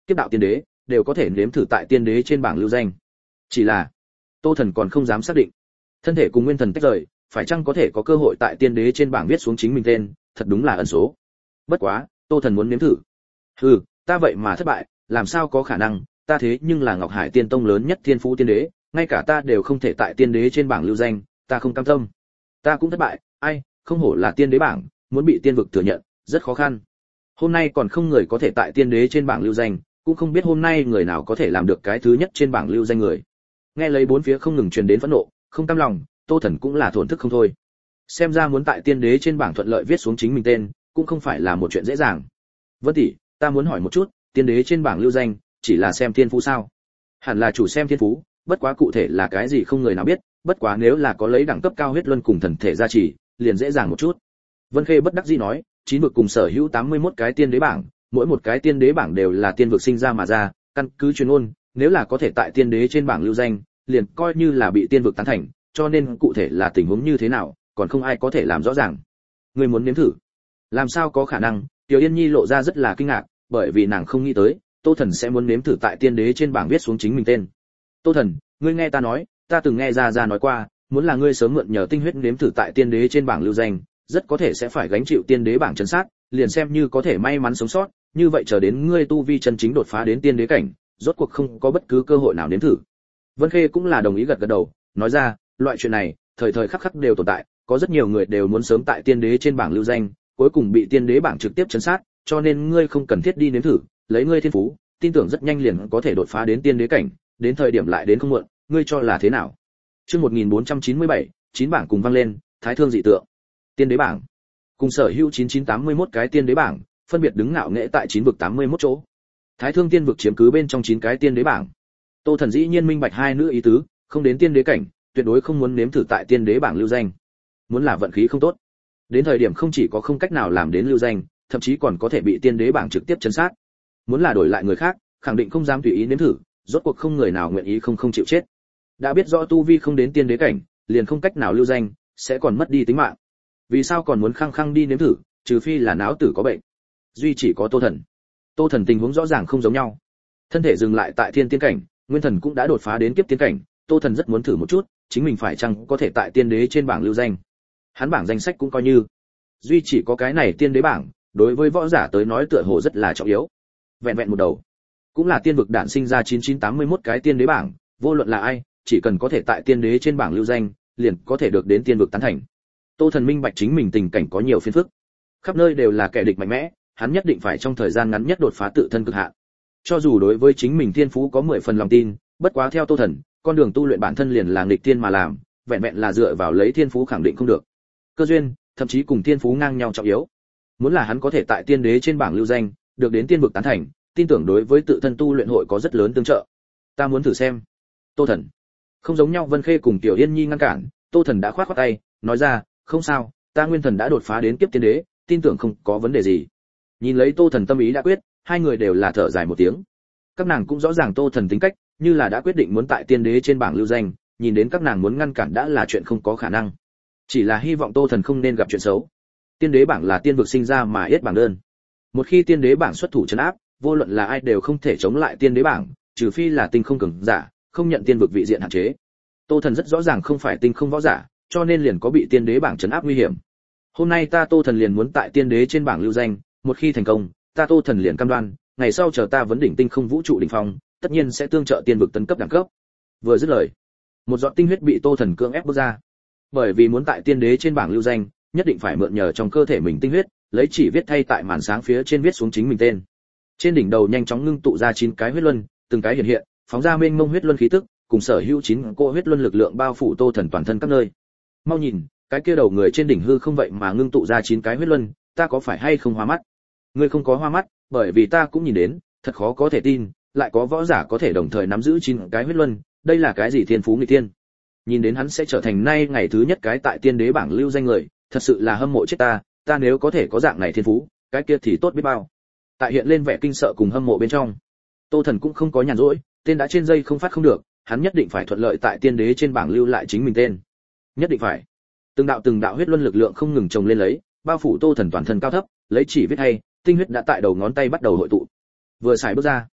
kiếp đạo tiên đế đều có thể nếm thử tại tiên đế trên bảng lưu danh. Chỉ là Tô Thần còn không dám xác định, thân thể cùng nguyên thần tách rời, phải chăng có thể có cơ hội tại tiên đế trên bảng viết xuống chính mình tên, thật đúng là ẩn số. Bất quá, Tô Thần muốn nếm thử. Hừ, ta vậy mà thất bại, làm sao có khả năng, ta thế nhưng là Ngọc Hải Tiên Tông lớn nhất thiên phú tiên đế, ngay cả ta đều không thể tại tiên đế trên bảng lưu danh, ta không cam tâm. Ta cũng thất bại, ai, không hổ là tiên đế bảng, muốn bị tiên vực thừa nhận, rất khó khăn. Hôm nay còn không người có thể tại tiên đế trên bảng lưu danh, cũng không biết hôm nay người nào có thể làm được cái thứ nhất trên bảng lưu danh người. Nghe lấy bốn phía không ngừng truyền đến phẫn nộ, không cam lòng, Tô Thần cũng là thổn thức không thôi. Xem ra muốn tại tiên đế trên bảng thuận lợi viết xuống chính mình tên, cũng không phải là một chuyện dễ dàng. Vân tỷ, ta muốn hỏi một chút, tiên đế trên bảng lưu danh, chỉ là xem thiên phú sao? Hẳn là chủ xem thiên phú, bất quá cụ thể là cái gì không người nào biết, bất quá nếu là có lấy đẳng cấp cao huyết luân cùng thần thể gia trì, liền dễ dàng một chút. Vân Khê bất đắc dĩ nói, chín vực cùng sở hữu tám mươi mốt cái tiên đế bảng, mỗi một cái tiên đế bảng đều là tiên vực sinh ra mà ra, căn cứ chuyên môn, nếu là có thể tại tiên đế trên bảng lưu danh, liền coi như là bị tiên vực tán thành, cho nên cụ thể là tình huống như thế nào, còn không ai có thể làm rõ ràng. Ngươi muốn nếm thử? Làm sao có khả năng? Tiểu Yên Nhi lộ ra rất là kinh ngạc, bởi vì nàng không nghĩ tới, Tô Thần sẽ muốn nếm thử tại tiên đế trên bảng viết xuống chính mình tên. Tô Thần, ngươi nghe ta nói, ta từng nghe ra ra nói qua, muốn là ngươi sớm mượn nhờ tinh huyết nếm thử tại tiên đế trên bảng lưu danh, rất có thể sẽ phải gánh chịu tiên đế bảng trấn sát, liền xem như có thể may mắn sống sót, như vậy chờ đến ngươi tu vi chân chính đột phá đến tiên đế cảnh, rốt cuộc không có bất cứ cơ hội nào nếm thử. Vân Khê cũng là đồng ý gật gật đầu, nói ra, loại chuyện này, thời thời khắc khắc đều tồn tại, có rất nhiều người đều muốn sớm tại tiên đế trên bảng lưu danh, cuối cùng bị tiên đế bảng trực tiếp trấn sát, cho nên ngươi không cần thiết đi nếm thử, lấy ngươi thiên phú, tin tưởng rất nhanh liền có thể đột phá đến tiên đế cảnh, đến thời điểm lại đến không muộn, ngươi cho là thế nào? Chương một nghìn bốn trăm chín mươi bảy, chín bảng cùng vang lên, thái thương dị tượng. Tiên đế bảng. Cùng sở hữu chín chín tám mươi mốt cái tiên đế bảng, phân biệt đứng ngạo nghệ tại chín vực tám mươi mốt chỗ. Thái thương tiên vực chiếm cứ bên trong chín cái tiên đế bảng. Tô Thần dĩ nhiên minh bạch hai nữ ý tứ, không đến tiên đế cảnh, tuyệt đối không muốn nếm thử tại tiên đế bảng lưu danh. Muốn là vận khí không tốt, đến thời điểm không chỉ có không cách nào làm đến lưu danh, thậm chí còn có thể bị tiên đế bảng trực tiếp trấn sát. Muốn là đổi lại người khác, khẳng định không dám tùy ý nếm thử, rốt cuộc không người nào nguyện ý không không chịu chết. Đã biết rõ tu vi không đến tiên đế cảnh, liền không cách nào lưu danh, sẽ còn mất đi tính mạng. Vì sao còn muốn khăng khăng đi nếm thử, trừ phi là não tử có bệnh. Duy chỉ có Tô Thần. Tô Thần tình huống rõ ràng không giống nhau. Thân thể dừng lại tại thiên tiên cảnh, nguyên thần cũng đã đột phá đến kiếp tiên cảnh, Tô Thần rất muốn thử một chút, chính mình phải chăng có thể tại tiên đế trên bảng lưu danh. Hắn bảng danh sách cũng coi như. Duy chỉ có cái này tiên đế bảng, đối với võ giả tới nói tựa hồ rất là trọng yếu. Vẹn vẹn một đầu, cũng là tiên vực đản sinh ra chín chín tám mươi mốt cái tiên đế bảng, vô luận là ai, chỉ cần có thể tại tiên đế trên bảng lưu danh, liền có thể được đến tiên vực tán thành. Tô Thần minh bạch chính mình tình cảnh có nhiều phiền phức, khắp nơi đều là kẻ địch mạnh mẽ, hắn nhất định phải trong thời gian ngắn nhất đột phá tự thân cực hạn. Cho dù đối với chính mình thiên phú có mười phần lòng tin, bất quá theo Tô Thần, con đường tu luyện bản thân liền là nghịch thiên mà làm, vẹn vẹn là dựa vào lấy thiên phú khẳng định không được. Cơ duyên, thậm chí cùng thiên phú ngang nhau trọng yếu. Muốn là hắn có thể tại tiên đế trên bảng lưu danh, được đến tiên vực tán thành, tin tưởng đối với tự thân tu luyện hội có rất lớn tương trợ. Ta muốn thử xem. Tô Thần. Không giống nhau Vân Khê cùng Tiểu Yên Nhi ngăn cản, Tô Thần đã khoát khoát tay, nói ra, không sao, ta nguyên thần đã đột phá đến kiếp tiên đế, tin tưởng không có vấn đề gì. Nhìn lấy Tô Thần tâm ý đã quyết, hai người đều là thở dài một tiếng. Các nàng cũng rõ ràng Tô Thần tính cách, như là đã quyết định muốn tại tiên đế trên bảng lưu danh, nhìn đến các nàng muốn ngăn cản đã là chuyện không có khả năng. Chỉ là hy vọng Tô Thần không nên gặp chuyện xấu. Tiên đế bảng là tiên vực sinh ra mà yết bảng đơn. Một khi tiên đế bảng xuất thủ trấn áp, vô luận là ai đều không thể chống lại tiên đế bảng, trừ phi là tinh không cường giả, không nhận tiên vực vị diện hạn chế. Tô Thần rất rõ ràng không phải tinh không võ giả, cho nên liền có bị tiên đế bảng trấn áp nguy hiểm. Hôm nay ta Tô Thần liền muốn tại tiên đế trên bảng lưu danh, một khi thành công, ta Tô Thần liền cam đoan, ngày sau chờ ta vấn đỉnh tinh không vũ trụ đỉnh phong, tất nhiên sẽ tương trợ tiên vực tấn cấp đẳng cấp. Vừa dứt lời, một giọt tinh huyết bị Tô Thần cưỡng ép bước ra. Bởi vì muốn tại tiên đế trên bảng lưu danh, nhất định phải mượn nhờ trong cơ thể mình tinh huyết, lấy chỉ viết thay tại màn sáng phía trên viết xuống chính mình tên. Trên đỉnh đầu nhanh chóng ngưng tụ ra chín cái huyết luân, từng cái hiện hiện, phóng ra mênh mông huyết luân khí tức, cùng sở hữu chín cô huyết luân lực lượng bao phủ Tô Thần toàn thân các nơi. Mau nhìn, cái kia đầu người trên đỉnh hư không vậy mà ngưng tụ ra chín cái huyết luân, ta có phải hay không hoa mắt? Ngươi không có hoa mắt, bởi vì ta cũng nhìn đến, thật khó có thể tin, lại có võ giả có thể đồng thời nắm giữ chín cái huyết luân, đây là cái gì thiên phú nghịch thiên? Nhìn đến hắn sẽ trở thành nay ngày thứ nhất cái tại tiên đế bảng lưu danh người, thật sự là hâm mộ chết ta, ta nếu có thể có dạng này thiên phú, cái kia thì tốt biết bao. Tại hiện lên vẻ kinh sợ cùng hâm mộ bên trong, Tô Thần cũng không có nhàn rỗi, tên đã trên dây không phát không được, hắn nhất định phải thuận lợi tại tiên đế trên bảng lưu lại chính mình tên. Nhất định phải. Từng đạo từng đạo huyết luân lực lượng không ngừng chồng lên lấy, bao phủ Tô Thần toàn thân cao thấp, lấy chỉ viết hay, tinh huyết đã tại đầu ngón tay bắt đầu hội tụ. Vừa xài bước ra,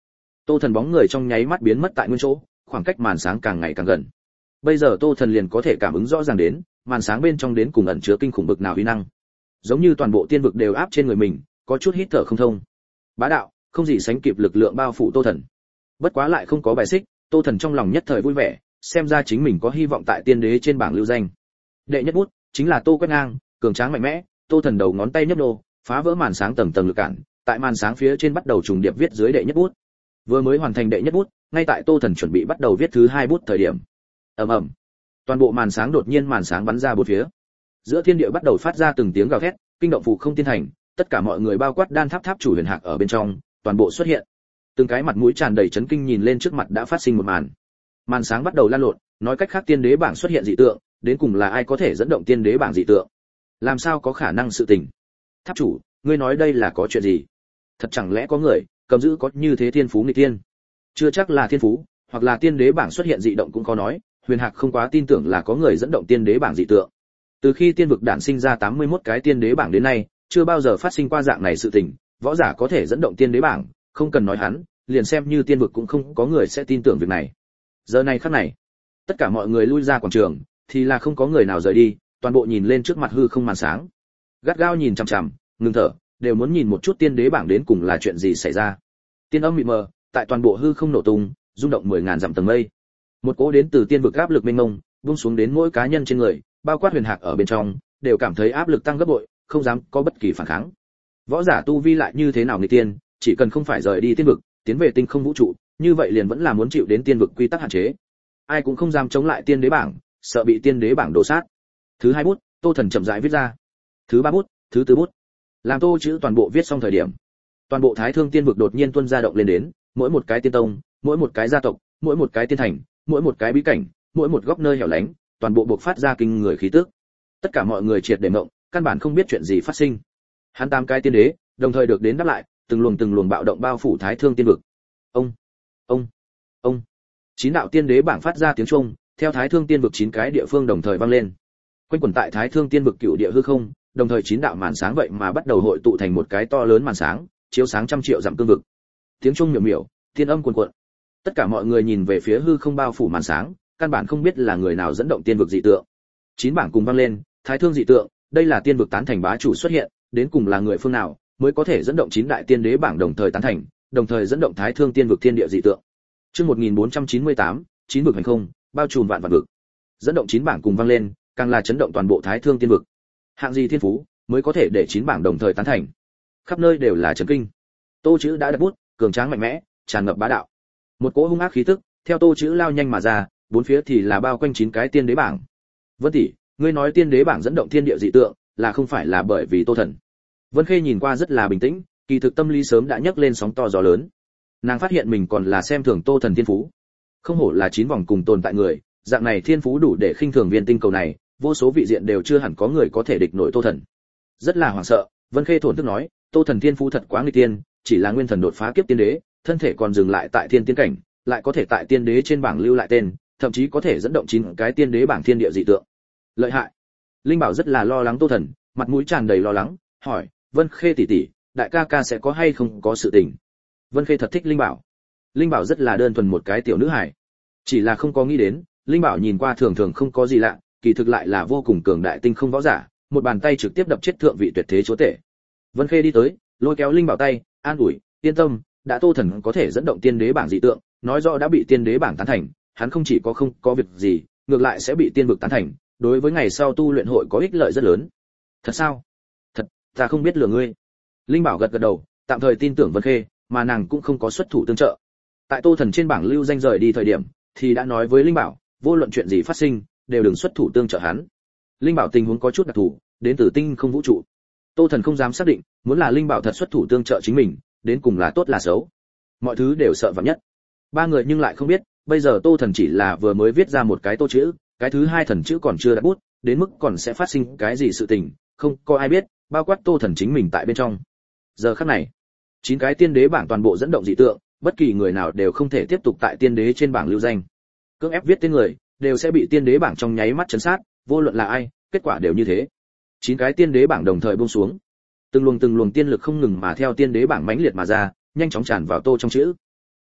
Tô Thần bóng người trong nháy mắt biến mất tại nguyên chỗ, khoảng cách màn sáng càng ngày càng gần. Bây giờ Tô Thần liền có thể cảm ứng rõ ràng đến, màn sáng bên trong đến cùng ẩn chứa kinh khủng bực nào uy năng. Giống như toàn bộ tiên vực đều áp trên người mình, có chút hít thở không thông. Bá đạo, không gì sánh kịp lực lượng bao phủ Tô Thần. Bất quá lại không có bài xích, Tô Thần trong lòng nhất thời vui vẻ, xem ra chính mình có hy vọng tại tiên đế trên bảng lưu danh. Đệ nhất bút chính là Tô Quét Ngang, cường tráng mạnh mẽ, Tô Thần đầu ngón tay nhấp nô, phá vỡ màn sáng tầng tầng lực cản, tại màn sáng phía trên bắt đầu trùng điệp viết dưới đệ nhất bút. Vừa mới hoàn thành đệ nhất bút, ngay tại Tô Thần chuẩn bị bắt đầu viết thứ hai bút thời điểm, ầm ầm, toàn bộ màn sáng đột nhiên màn sáng bắn ra bốn phía. Giữa thiên địa bắt đầu phát ra từng tiếng gào thét, kinh động phù không tiên thành, tất cả mọi người bao quát Đan Tháp Tháp chủ Huyền Hạc ở bên trong, toàn bộ xuất hiện. Từng cái mặt mũi tràn đầy chấn kinh nhìn lên trước mặt đã phát sinh một màn. Màn sáng bắt đầu lan lộn, nói cách khác tiên đế bảng xuất hiện dị tượng, đến cùng là ai có thể dẫn động tiên đế bảng dị tượng? Làm sao có khả năng sự tình? Tháp chủ, ngươi nói đây là có chuyện gì? Thật chẳng lẽ có người cầm giữ có như thế thiên phú nghịch tiên? Chưa chắc là thiên phú, hoặc là tiên đế bảng xuất hiện dị động cũng có nói, Huyền Hạc không quá tin tưởng là có người dẫn động tiên đế bảng dị tượng. Từ khi tiên vực đản sinh ra tám mươi mốt cái tiên đế bảng đến nay, chưa bao giờ phát sinh qua dạng này sự tình, võ giả có thể dẫn động tiên đế bảng, không cần nói hắn, liền xem như tiên vực cũng không có người sẽ tin tưởng việc này. Giờ này khắc này, tất cả mọi người lui ra quảng trường, thì là không có người nào rời đi, toàn bộ nhìn lên trước mặt hư không màn sáng. Gắt gao nhìn chằm chằm, ngừng thở, đều muốn nhìn một chút tiên đế bảng đến cùng là chuyện gì xảy ra. Tiên âm mịt mờ, tại toàn bộ hư không nổ tung, rung động mười ngàn dặm tầng mây. Một cỗ đến từ tiên vực áp lực mênh mông, buông xuống đến mỗi cá nhân trên người, bao quát Huyền Hạc ở bên trong, đều cảm thấy áp lực tăng gấp bội, không dám có bất kỳ phản kháng. Võ giả tu vi lại như thế nào nghịch tiên, chỉ cần không phải rời đi tiên vực, tiến về tinh không vũ trụ, như vậy liền vẫn là muốn chịu đến tiên vực quy tắc hạn chế. Ai cũng không dám chống lại tiên đế bảng, sợ bị tiên đế bảng đổ sát. Thứ hai bút, Tô Thần chậm rãi viết ra. Thứ ba bút, thứ tư bút. Làm Tô chữ toàn bộ viết xong thời điểm, toàn bộ Thái Thương tiên vực đột nhiên tuôn ra động lên đến, mỗi một cái tiên tông, mỗi một cái gia tộc, mỗi một cái tiên thành, mỗi một cái bí cảnh, mỗi một góc nơi hẻo lánh, toàn bộ bộc phát ra kinh người khí tức. Tất cả mọi người triệt để ngộng, căn bản không biết chuyện gì phát sinh. Hắn tám cái tiên đế, đồng thời được đến đáp lại, từng luồng từng luồng bạo động bao phủ Thái Thương tiên vực. Ông, ông, ông. Chín đạo tiên đế bảng phát ra tiếng chuông, theo Thái Thương tiên vực chín cái địa phương đồng thời vang lên. Quanh quẩn tại Thái Thương tiên vực cựu địa hư không, đồng thời chín đạo màn sáng vậy mà bắt đầu hội tụ thành một cái to lớn màn sáng, chiếu sáng trăm triệu dặm cương vực. Tiếng chuông miểu miểu, tiên âm cuồn cuộn. Tất cả mọi người nhìn về phía hư không bao phủ màn sáng, căn bản không biết là người nào dẫn động tiên vực dị tượng. Chín bảng cùng vang lên, Thái Thương dị tượng, đây là tiên vực tán thành bá chủ xuất hiện, đến cùng là người phương nào mới có thể dẫn động chín đại tiên đế bảng đồng thời tán thành, đồng thời dẫn động Thái Thương tiên vực thiên địa dị tượng. Chương một nghìn bốn trăm chín mươi tám, chín vực hành không, bao trùm vạn vạn vực. Dẫn động chín bảng cùng vang lên, càng là chấn động toàn bộ Thái Thương tiên vực. Hạng gì thiên phú mới có thể để chín bảng đồng thời tán thành? Khắp nơi đều là chấn kinh. Tô chữ đã đặt bút, cường tráng mạnh mẽ, tràn ngập bá đạo. Một cỗ hung ác khí tức theo Tô chữ lao nhanh mà ra, bốn phía thì là bao quanh chín cái tiên đế bảng. Vân tỷ, ngươi nói tiên đế bảng dẫn động thiên địa dị tượng, là không phải là bởi vì Tô Thần? Vân Khê nhìn qua rất là bình tĩnh, kỳ thực tâm lý sớm đã nhấc lên sóng to gió lớn. Nàng phát hiện mình còn là xem thường Tô Thần thiên phú. Không hổ là chín vòng cùng tồn tại người, dạng này thiên phú đủ để khinh thường viên tinh cầu này, vô số vị diện đều chưa hẳn có người có thể địch nổi Tô Thần. Rất là hoảng sợ, Vân Khê thổn thức nói, Tô Thần thiên phú thật quá nghịch tiên, chỉ là nguyên thần đột phá kiếp tiên đế, thân thể còn dừng lại tại thiên tiên cảnh, lại có thể tại tiên đế trên bảng lưu lại tên, thậm chí có thể dẫn động chín cái tiên đế bảng thiên địa dị tượng. Lợi hại. Linh Bảo rất là lo lắng Tô Thần, mặt mũi tràn đầy lo lắng, hỏi, Vân Khê tỷ tỷ, đại ca ca sẽ có hay không có sự tình? Vân Khê thật thích Linh Bảo. Linh Bảo rất là đơn thuần một cái tiểu nữ hài, chỉ là không có nghĩ đến, Linh Bảo nhìn qua thường thường không có gì lạ, kỳ thực lại là vô cùng cường đại tinh không võ giả, một bàn tay trực tiếp đập chết thượng vị tuyệt thế chúa tể. Vân Khê đi tới, lôi kéo Linh Bảo tay, an ủi, yên tâm, đã Tô Thần có thể dẫn động tiên đế bảng dị tượng, nói rõ đã bị tiên đế bảng tán thành, hắn không chỉ có không có việc gì, ngược lại sẽ bị tiên vực tán thành, đối với ngày sau tu luyện hội có ích lợi rất lớn. Thật sao? Thật, ta không biết lừa ngươi. Linh Bảo gật gật đầu, tạm thời tin tưởng Vân Khê, mà nàng cũng không có xuất thủ tương trợ. Tại Tô Thần trên bảng lưu danh rời đi thời điểm, thì đã nói với Linh Bảo, vô luận chuyện gì phát sinh, đều đừng xuất thủ tương trợ hắn. Linh Bảo tình huống có chút đặc thù, đến từ tinh không vũ trụ. Tô Thần không dám xác định, muốn là Linh Bảo thật xuất thủ tương trợ chính mình, đến cùng là tốt là xấu. Mọi thứ đều sợ vạn nhất. Ba người nhưng lại không biết, bây giờ Tô Thần chỉ là vừa mới viết ra một cái tô chữ, cái thứ hai thần chữ còn chưa đặt bút, đến mức còn sẽ phát sinh cái gì sự tình, không có ai biết, bao quát Tô Thần chính mình tại bên trong. Giờ khắc này, chín cái tiên đế bảng toàn bộ dẫn động dị tượng, bất kỳ người nào đều không thể tiếp tục tại tiên đế trên bảng lưu danh. Cưỡng ép viết tên người, đều sẽ bị tiên đế bảng trong nháy mắt trấn sát, vô luận là ai, kết quả đều như thế. Chín cái tiên đế bảng đồng thời buông xuống. Từng luồng từng luồng tiên lực không ngừng mà theo tiên đế bảng mãnh liệt mà ra, nhanh chóng tràn vào tô trong chữ.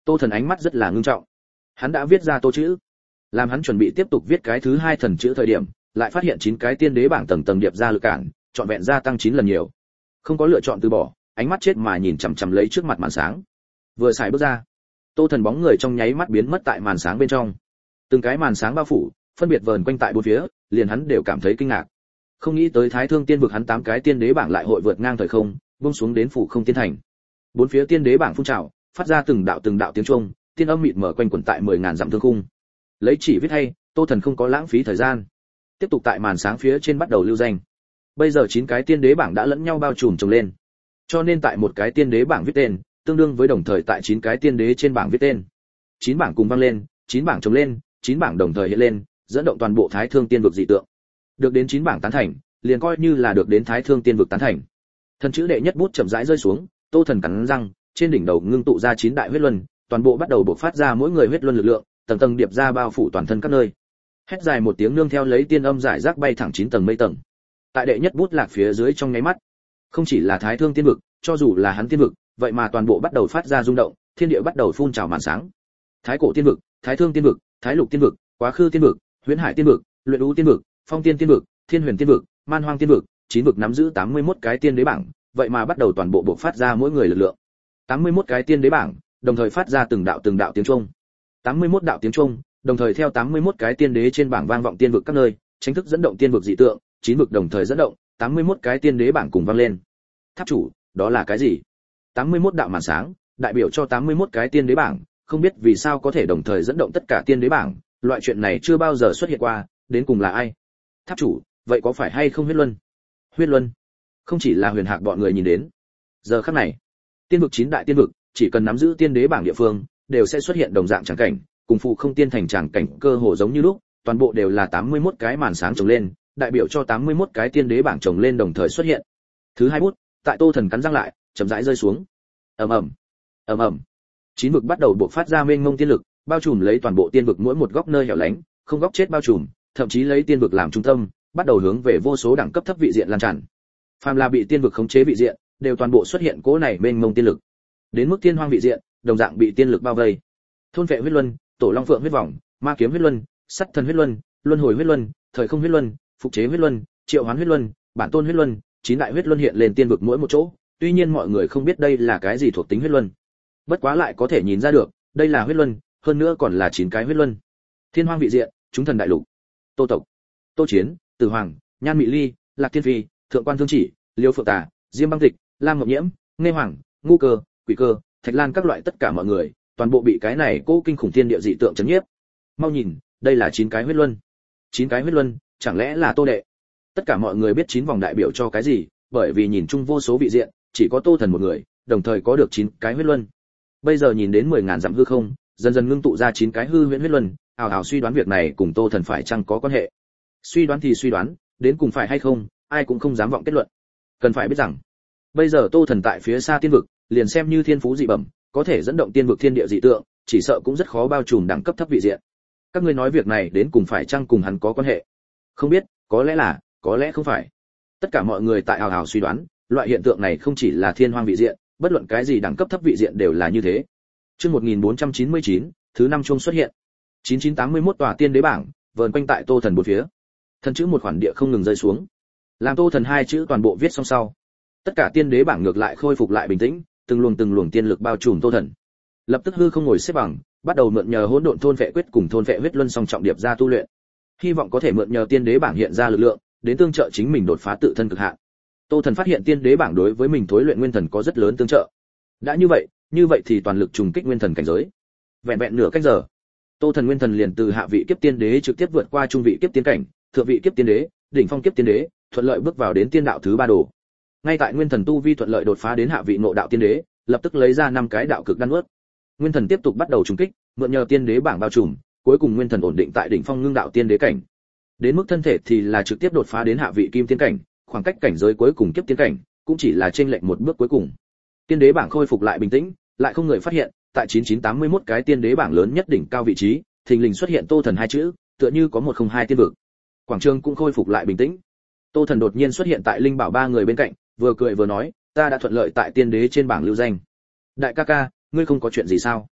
Tô Thần ánh mắt rất là ngưng trọng. Hắn đã viết ra tô chữ. Làm hắn chuẩn bị tiếp tục viết cái thứ hai thần chữ thời điểm, lại phát hiện chín cái tiên đế bảng tầng tầng điệp ra lực cản, trọn vẹn gia tăng chín lần nhiều. Không có lựa chọn từ bỏ, ánh mắt chết mà nhìn chằm chằm lấy trước mặt màn sáng. Vừa xài bước ra, Tô Thần bóng người trong nháy mắt biến mất tại màn sáng bên trong. Từng cái màn sáng bao phủ, phân biệt vờn quanh tại bốn phía, liền hắn đều cảm thấy kinh ngạc. Không nghĩ tới Thái Thương Tiên vực hắn tám cái tiên đế bảng lại hội vượt ngang thời không, buông xuống đến phủ không tiên thành. Bốn phía tiên đế bảng phun trào, phát ra từng đạo từng đạo tiếng chuông, tiên âm mịt mờ quanh quẩn tại mười ngàn dặm thương khung. Lấy chỉ viết hay, Tô Thần không có lãng phí thời gian, tiếp tục tại màn sáng phía trên bắt đầu lưu danh. Bây giờ chín cái tiên đế bảng đã lẫn nhau bao trùm chồng lên, cho nên tại một cái tiên đế bảng viết tên, tương đương với đồng thời tại chín cái tiên đế trên bảng viết tên. Chín bảng cùng vang lên, chín bảng chồng lên, chín bảng đồng thời hiện lên, dẫn động toàn bộ Thái Thương Tiên vực dị tượng. Được đến chín bảng tán thành, liền coi như là được đến Thái Thương Tiên vực tán thành. Thần chữ đệ nhất bút chậm rãi rơi xuống, Tô Thần cắn răng, trên đỉnh đầu ngưng tụ ra chín đại huyết luân, toàn bộ bắt đầu bộc phát ra mỗi người huyết luân lực lượng, tầng tầng điệp ra bao phủ toàn thân các nơi. Hét dài một tiếng nương theo lấy tiên âm giải rác bay thẳng chín tầng mây tầng. Tại đệ nhất bút lạc phía dưới trong nháy mắt, không chỉ là Thái Thương Tiên vực, cho dù là hắn tiên vực, vậy mà toàn bộ bắt đầu phát ra rung động, thiên địa bắt đầu phun trào màn sáng. Thái Cổ Tiên vực, Thái Thương Tiên vực, Thái Lục Tiên vực, Quá Khứ Tiên vực, Huyễn Hải Tiên vực, Luyện U Tiên vực, Phong Tiên Tiên vực, Thiên Huyền Tiên vực, Man Hoang Tiên vực, chín vực nắm giữ tám mươi mốt cái tiên đế bảng, vậy mà bắt đầu toàn bộ bộc phát ra mỗi người lực lượng. tám mươi mốt cái tiên đế bảng, đồng thời phát ra từng đạo từng đạo tiếng chuông. tám mươi mốt đạo tiếng chuông, đồng thời theo tám mươi mốt cái tiên đế trên bảng vang vọng tiên vực các nơi, chính thức dẫn động tiên vực dị tượng, chín vực đồng thời dẫn động, tám mươi mốt cái tiên đế bảng cùng vang lên. Tháp chủ, đó là cái gì? tám mươi mốt đạo màn sáng, đại biểu cho tám mươi mốt cái tiên đế bảng, không biết vì sao có thể đồng thời dẫn động tất cả tiên đế bảng, loại chuyện này chưa bao giờ xuất hiện qua, đến cùng là ai? Tháp chủ, vậy có phải hay không huyết luân? Huyết luân? Không chỉ là Huyền Hạc bọn người nhìn đến. Giờ khắc này, tiên vực chín đại tiên vực, chỉ cần nắm giữ tiên đế bảng địa phương, đều sẽ xuất hiện đồng dạng tràng cảnh, cùng phụ không tiên thành tràng cảnh cơ hồ giống như lúc, toàn bộ đều là tám mươi mốt cái màn sáng chồng lên, đại biểu cho tám mươi mốt cái tiên đế bảng chồng lên đồng thời xuất hiện. Thứ hai bút, tại Tô Thần cắn răng lại, chậm rãi rơi xuống. Ầm ầm, ầm ầm. Chín vực bắt đầu bộc phát ra mênh mông tiên lực, bao trùm lấy toàn bộ tiên vực mỗi một góc nơi hẻo lánh, không góc chết bao trùm, thậm chí lấy tiên vực làm trung tâm, bắt đầu hướng về vô số đẳng cấp thấp vị diện lan tràn. Phàm là bị tiên vực khống chế vị diện, đều toàn bộ xuất hiện cỗ này mênh mông tiên lực. Đến mức tiên hoang vị diện, đồng dạng bị tiên lực bao vây. Thôn vệ huyết luân, tổ long phượng huyết vòng, ma kiếm huyết luân, sắt thần huyết luân, luân hồi huyết luân, thời không huyết luân, phục chế huyết luân, triệu hoán huyết luân, bản tôn huyết luân, chín đại huyết luân hiện lên tiên vực mỗi một chỗ. Tuy nhiên mọi người không biết đây là cái gì thuộc tính huyết luân, bất quá lại có thể nhìn ra được, đây là huyết luân, hơn nữa còn là chín cái huyết luân. Thiên hoang vị diện, chúng thần đại lục, Tô tộc, Tô Chiến, Tử Hoàng, Nhan Mị Ly, Lạc Thiên Phi, Thượng Quan Thương Chỉ, Liêu Phượng Tà, Diêm Băng Tịch, Lam Ngọc Nhiễm, Nghe Hoàng, Ngu Cơ, Quỷ Cơ, Thạch Lan các loại tất cả mọi người, toàn bộ bị cái này cố kinh khủng thiên địa dị tượng chấn nhiếp. Mau nhìn, đây là chín cái huyết luân. Chín cái huyết luân, chẳng lẽ là Tô đệ? Tất cả mọi người biết chín vòng đại biểu cho cái gì, bởi vì nhìn chung vô số vị diện, chỉ có Tô Thần một người, đồng thời có được chín cái huyết luân. Bây giờ nhìn đến mười ngàn dặm hư không, dần dần ngưng tụ ra chín cái hư huyễn huyết luân, ào ào suy đoán việc này cùng Tô Thần phải chăng có quan hệ. Suy đoán thì suy đoán, đến cùng phải hay không, ai cũng không dám vọng kết luận. Cần phải biết rằng, bây giờ Tô Thần tại phía xa tiên vực, liền xem như thiên phú dị bẩm, có thể dẫn động tiên vực thiên địa dị tượng, chỉ sợ cũng rất khó bao trùm đẳng cấp thấp vị diện. Các ngươi nói việc này đến cùng phải chăng cùng hắn có quan hệ? Không biết, có lẽ là, có lẽ không phải. Tất cả mọi người tại ào ào suy đoán, loại hiện tượng này không chỉ là thiên hoang vị diện, bất luận cái gì đẳng cấp thấp vị diện đều là như thế. Chương một nghìn bốn trăm chín mươi chín, thứ năm chuông xuất hiện. chín chín tám mươi mốt tòa tiên đế bảng, vờn quanh tại Tô Thần bốn phía. Thần chữ một khoản địa không ngừng rơi xuống. Làm Tô Thần hai chữ toàn bộ viết xong sau, tất cả tiên đế bảng ngược lại khôi phục lại bình tĩnh, từng luồng từng luồng tiên lực bao trùm Tô Thần. Lập tức hư không ngồi xếp bằng, bắt đầu mượn nhờ hỗn độn thôn vệ quyết cùng thôn vệ huyết luân song trọng điệp ra tu luyện. Hy vọng có thể mượn nhờ tiên đế bảng hiện ra lực lượng, đến tương trợ chính mình đột phá tự thân cực hạn. Tô Thần phát hiện tiên đế bảng đối với mình thối luyện nguyên thần có rất lớn tương trợ. Đã như vậy, như vậy thì toàn lực trùng kích nguyên thần cảnh giới. Vẹn vẹn nửa cách giờ, Tô Thần nguyên thần liền từ hạ vị kiếp tiên đế trực tiếp vượt qua trung vị kiếp tiên cảnh, thượng vị kiếp tiên đế, đỉnh phong kiếp tiên đế, thuận lợi bước vào đến tiên đạo thứ ba đồ. Ngay tại nguyên thần tu vi thuận lợi đột phá đến hạ vị ngộ đạo tiên đế, lập tức lấy ra năm cái đạo cực đan nuốt. Nguyên thần tiếp tục bắt đầu trùng kích, mượn nhờ tiên đế bảng bao trùm, cuối cùng nguyên thần ổn định tại đỉnh phong ngưng đạo tiên đế cảnh. Đến mức thân thể thì là trực tiếp đột phá đến hạ vị kim tiên cảnh, khoảng cách cảnh giới cuối cùng kiếp tiên cảnh, cũng chỉ là chênh lệch một bước cuối cùng. Tiên đế bảng khôi phục lại bình tĩnh, lại không người phát hiện, tại chín chín tám mươi mốt cái tiên đế bảng lớn nhất đỉnh cao vị trí, thình lình xuất hiện Tô Thần hai chữ, tựa như có một không hai tiên vực. Quảng trường cũng khôi phục lại bình tĩnh. Tô Thần đột nhiên xuất hiện tại linh bảo ba người bên cạnh, vừa cười vừa nói, ta đã thuận lợi tại tiên đế trên bảng lưu danh. Đại ca ca, ngươi không có chuyện gì sao?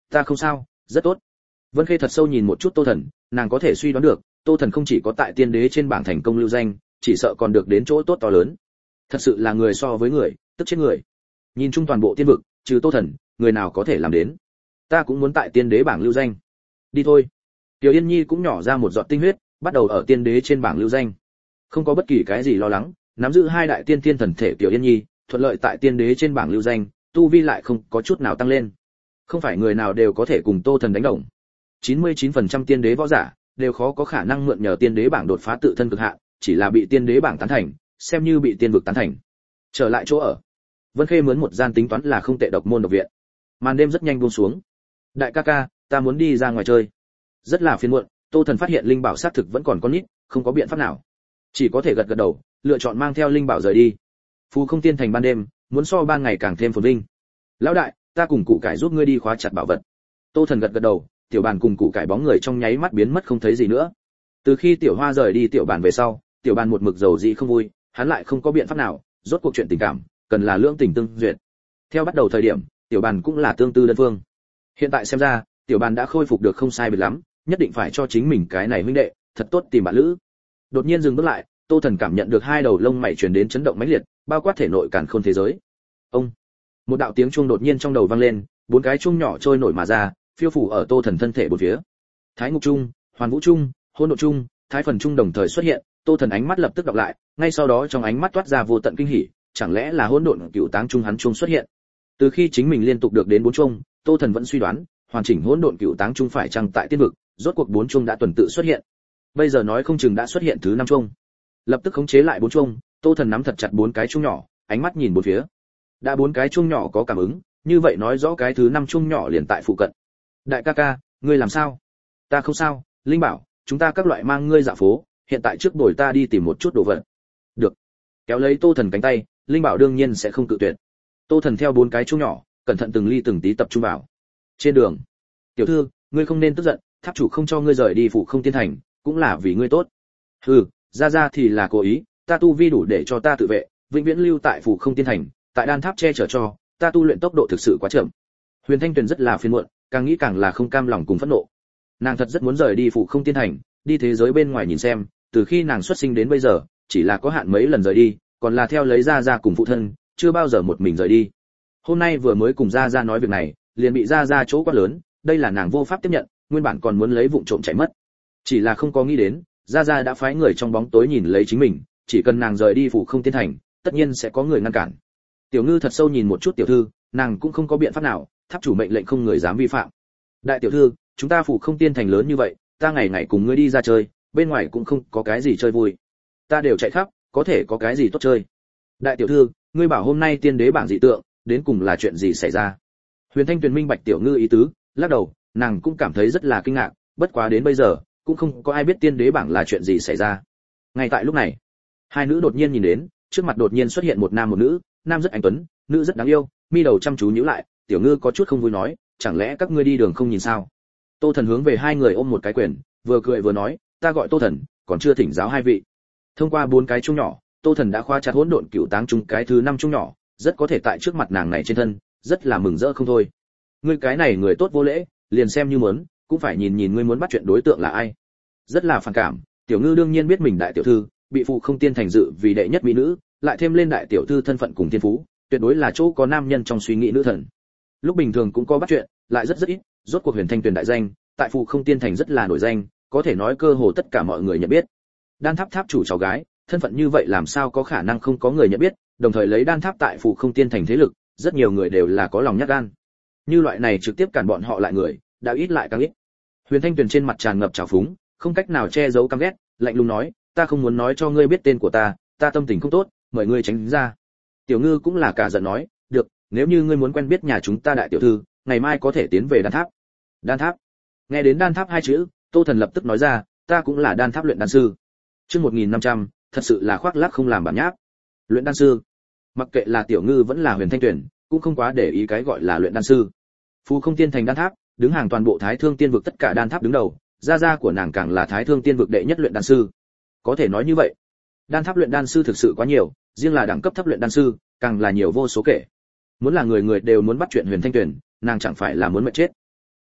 Ta không sao, rất tốt. Vân Khê thật sâu nhìn một chút Tô Thần, nàng có thể suy đoán được, Tô Thần không chỉ có tại tiên đế trên bảng thành công lưu danh, chỉ sợ còn được đến chỗ tốt to lớn. Thật sự là người so với người, tức chết người. Nhìn chung toàn bộ tiên vực, trừ Tô Thần, người nào có thể làm đến. Ta cũng muốn tại tiên đế bảng lưu danh. Đi thôi. Tiểu Yên Nhi cũng nhỏ ra một giọt tinh huyết, bắt đầu ở tiên đế trên bảng lưu danh. Không có bất kỳ cái gì lo lắng, nắm giữ hai đại tiên thiên thần thể Tiểu Yên Nhi, thuận lợi tại tiên đế trên bảng lưu danh, tu vi lại không có chút nào tăng lên. Không phải người nào đều có thể cùng Tô Thần đánh đồng. chín mươi chín phần trăm tiên đế võ giả đều khó có khả năng mượn nhờ tiên đế bảng đột phá tự thân cực hạn, chỉ là bị tiên đế bảng tán thành, xem như bị tiên vực tán thành. Trở lại chỗ ở, Vân Khê mướn một gian tính toán là không tệ độc môn độc viện. Màn đêm rất nhanh buông xuống. Đại ca ca, ta muốn đi ra ngoài chơi. Rất là phiền muộn, Tô Thần phát hiện linh bảo xác thực vẫn còn con nít, không có biện pháp nào, chỉ có thể gật gật đầu, lựa chọn mang theo linh bảo rời đi. Phù Không Tiên thành ban đêm, muốn so ban ngày càng thêm phồn vinh. Lão đại, ta cùng cụ cải giúp ngươi đi khóa chặt bảo vật. Tô Thần gật gật đầu, tiểu bàn cùng cụ cải bóng người trong nháy mắt biến mất không thấy gì nữa. Từ khi tiểu hoa rời đi tiểu bàn về sau, tiểu bàn một mực dầu dĩ không vui, hắn lại không có biện pháp nào, rốt cuộc chuyện tình cảm cần là lưỡng tình tương duyệt. Theo bắt đầu thời điểm, tiểu bàn cũng là tương tư đơn phương. Hiện tại xem ra, tiểu bàn đã khôi phục được không sai biệt lắm, nhất định phải cho chính mình cái này huynh đệ thật tốt tìm bạn lữ. Đột nhiên dừng bước lại, Tô Thần cảm nhận được hai đầu lông mày truyền đến chấn động mãnh liệt, bao quát thể nội càn khôn thế giới. Ông, một đạo tiếng chuông đột nhiên trong đầu vang lên, bốn cái chuông nhỏ trôi nổi mà ra, phiêu phủ ở Tô Thần thân thể bốn phía. Thái Ngục Trung, Hoàn Vũ Trung, Hỗn Độn Trung, Thái Phần Trung đồng thời xuất hiện, Tô Thần ánh mắt lập tức đọc lại, ngay sau đó trong ánh mắt toát ra vô tận kinh hỉ, chẳng lẽ là Hỗn Độn Cửu Táng Trung hắn trung xuất hiện. Từ khi chính mình liên tục được đến bốn chuông, Tô Thần vẫn suy đoán, hoàn chỉnh Hỗn Độn Cửu Táng Trung phải chăng tại tiên vực, rốt cuộc bốn chuông đã tuần tự xuất hiện. Bây giờ nói không chừng đã xuất hiện thứ năm chuông. Lập tức khống chế lại bốn chuông, Tô Thần nắm thật chặt bốn cái chuông nhỏ, ánh mắt nhìn bốn phía. Đã bốn cái chuông nhỏ có cảm ứng, như vậy nói rõ cái thứ năm chuông nhỏ liền tại phụ cận. Đại ca ca, ngươi làm sao? Ta không sao, Linh bảo, chúng ta các loại mang ngươi dạo phố, hiện tại trước bồi ta đi tìm một chút đồ vật. Được. Kéo lấy Tô Thần cánh tay, Linh bảo đương nhiên sẽ không cự tuyệt. Tô Thần theo bốn cái chuông nhỏ, cẩn thận từng ly từng tí tập trung vào. Trên đường, tiểu thư, ngươi không nên tức giận, tháp chủ không cho ngươi rời đi Phủ Không Tiên thành, cũng là vì ngươi tốt. Hừ, ra ra thì là cố ý, ta tu vi đủ để cho ta tự vệ, vĩnh viễn lưu tại Phủ Không Tiên thành, tại đan tháp che chở cho, ta tu luyện tốc độ thực sự quá chậm. Huyền Thanh Tuyền rất là phiền muộn, càng nghĩ càng là không cam lòng cùng phẫn nộ. Nàng thật rất muốn rời đi Phủ Không Tiên thành, đi thế giới bên ngoài nhìn xem, từ khi nàng xuất sinh đến bây giờ, chỉ là có hạn mấy lần rời đi, còn là theo lấy ra ra cùng phụ thân, chưa bao giờ một mình rời đi. Hôm nay vừa mới cùng ra ra nói việc này, liền bị ra ra chỗ quá lớn, đây là nàng vô pháp tiếp nhận, nguyên bản còn muốn lấy vụng trộm chạy mất. Chỉ là không có nghĩ đến, ra ra đã phái người trong bóng tối nhìn lấy chính mình, chỉ cần nàng rời đi Phủ Không Tiên thành, tất nhiên sẽ có người ngăn cản. Tiểu Ngư thật sâu nhìn một chút tiểu thư, nàng cũng không có biện pháp nào, tháp chủ mệnh lệnh không người dám vi phạm. Đại tiểu thư, chúng ta Phủ Không Tiên thành lớn như vậy, ta ngày ngày cùng ngươi đi ra chơi, bên ngoài cũng không có cái gì chơi vui. Ta đều chạy khắp, có thể có cái gì tốt chơi. Đại tiểu thư, ngươi bảo hôm nay tiên đế bảng dị tượng, đến cùng là chuyện gì xảy ra? Huyền Thanh Tuyền minh bạch tiểu Ngư ý tứ, lắc đầu, nàng cũng cảm thấy rất là kinh ngạc, bất quá đến bây giờ, cũng không có ai biết tiên đế bảng là chuyện gì xảy ra. Ngay tại lúc này, hai nữ đột nhiên nhìn đến, trước mặt đột nhiên xuất hiện một nam một nữ, nam rất anh tuấn, nữ rất đáng yêu, mi đầu chăm chú nhíu lại, tiểu Ngư có chút không vui nói, chẳng lẽ các ngươi đi đường không nhìn sao? Tô Thần hướng về hai người ôm một cái quyền, vừa cười vừa nói, ta gọi Tô Thần, còn chưa thỉnh giáo hai vị. Thông qua bốn cái chuông nhỏ, Tô Thần đã khóa chặt Hỗn Độn Cửu Táng Trung cái thứ năm chuông nhỏ, rất có thể tại trước mặt nàng này trên thân, rất là mừng rỡ không thôi. Ngươi cái này người tốt vô lễ, liền xem như muốn, cũng phải nhìn nhìn ngươi muốn bắt chuyện đối tượng là ai. Rất là phản cảm, tiểu Ngư đương nhiên biết mình đại tiểu thư, bị Phụ Không Tiên thành dự vì đệ nhất mỹ nữ, lại thêm lên đại tiểu thư thân phận cùng thiên phú, tuyệt đối là chỗ có nam nhân trong suy nghĩ nữ thần. Lúc bình thường cũng có bắt chuyện, lại rất rất ít, rốt cuộc Huyền Thanh Tuyền đại danh, tại Phụ Không Tiên thành rất là nổi danh, có thể nói cơ hồ tất cả mọi người nhận biết. Đan tháp tháp chủ cháu gái, thân phận như vậy làm sao có khả năng không có người nhận biết, đồng thời lấy đan tháp tại Phụ Không Tiên thành thế lực, rất nhiều người đều là có lòng nhát gan. Như loại này trực tiếp cản bọn họ lại người, đã ít lại càng ít. Huyền Thanh Tuyền trên mặt tràn ngập trào phúng, không cách nào che giấu căm ghét, lạnh lùng nói, ta không muốn nói cho ngươi biết tên của ta, ta tâm tình không tốt, mời ngươi tránh ra. Tiểu Ngư cũng là cả giận nói, được, nếu như ngươi muốn quen biết nhà chúng ta đại tiểu thư, ngày mai có thể tiến về đan tháp. Đan tháp? Nghe đến đan tháp hai chữ, Tô Thần lập tức nói ra, ta cũng là đan tháp luyện đan sư. Chương một nghìn năm trăm, thật sự là khoác lác không làm bản nháp. Luyện đan sư? Mặc kệ là Tiểu Ngư vẫn là Huyền Thanh Tuyền, cũng không quá để ý cái gọi là luyện đan sư. Phù Không Tiên thành đan tháp, đứng hàng toàn bộ Thái Thương Tiên vực tất cả đan tháp đứng đầu, gia gia của nàng càng là Thái Thương Tiên vực đệ nhất luyện đan sư. Có thể nói như vậy, đan tháp luyện đan sư thực sự quá nhiều, riêng là đẳng cấp thấp luyện đan sư, càng là nhiều vô số kể. Muốn là người người đều muốn bắt chuyện Huyền Thanh Tuyền, nàng chẳng phải là muốn mệt chết.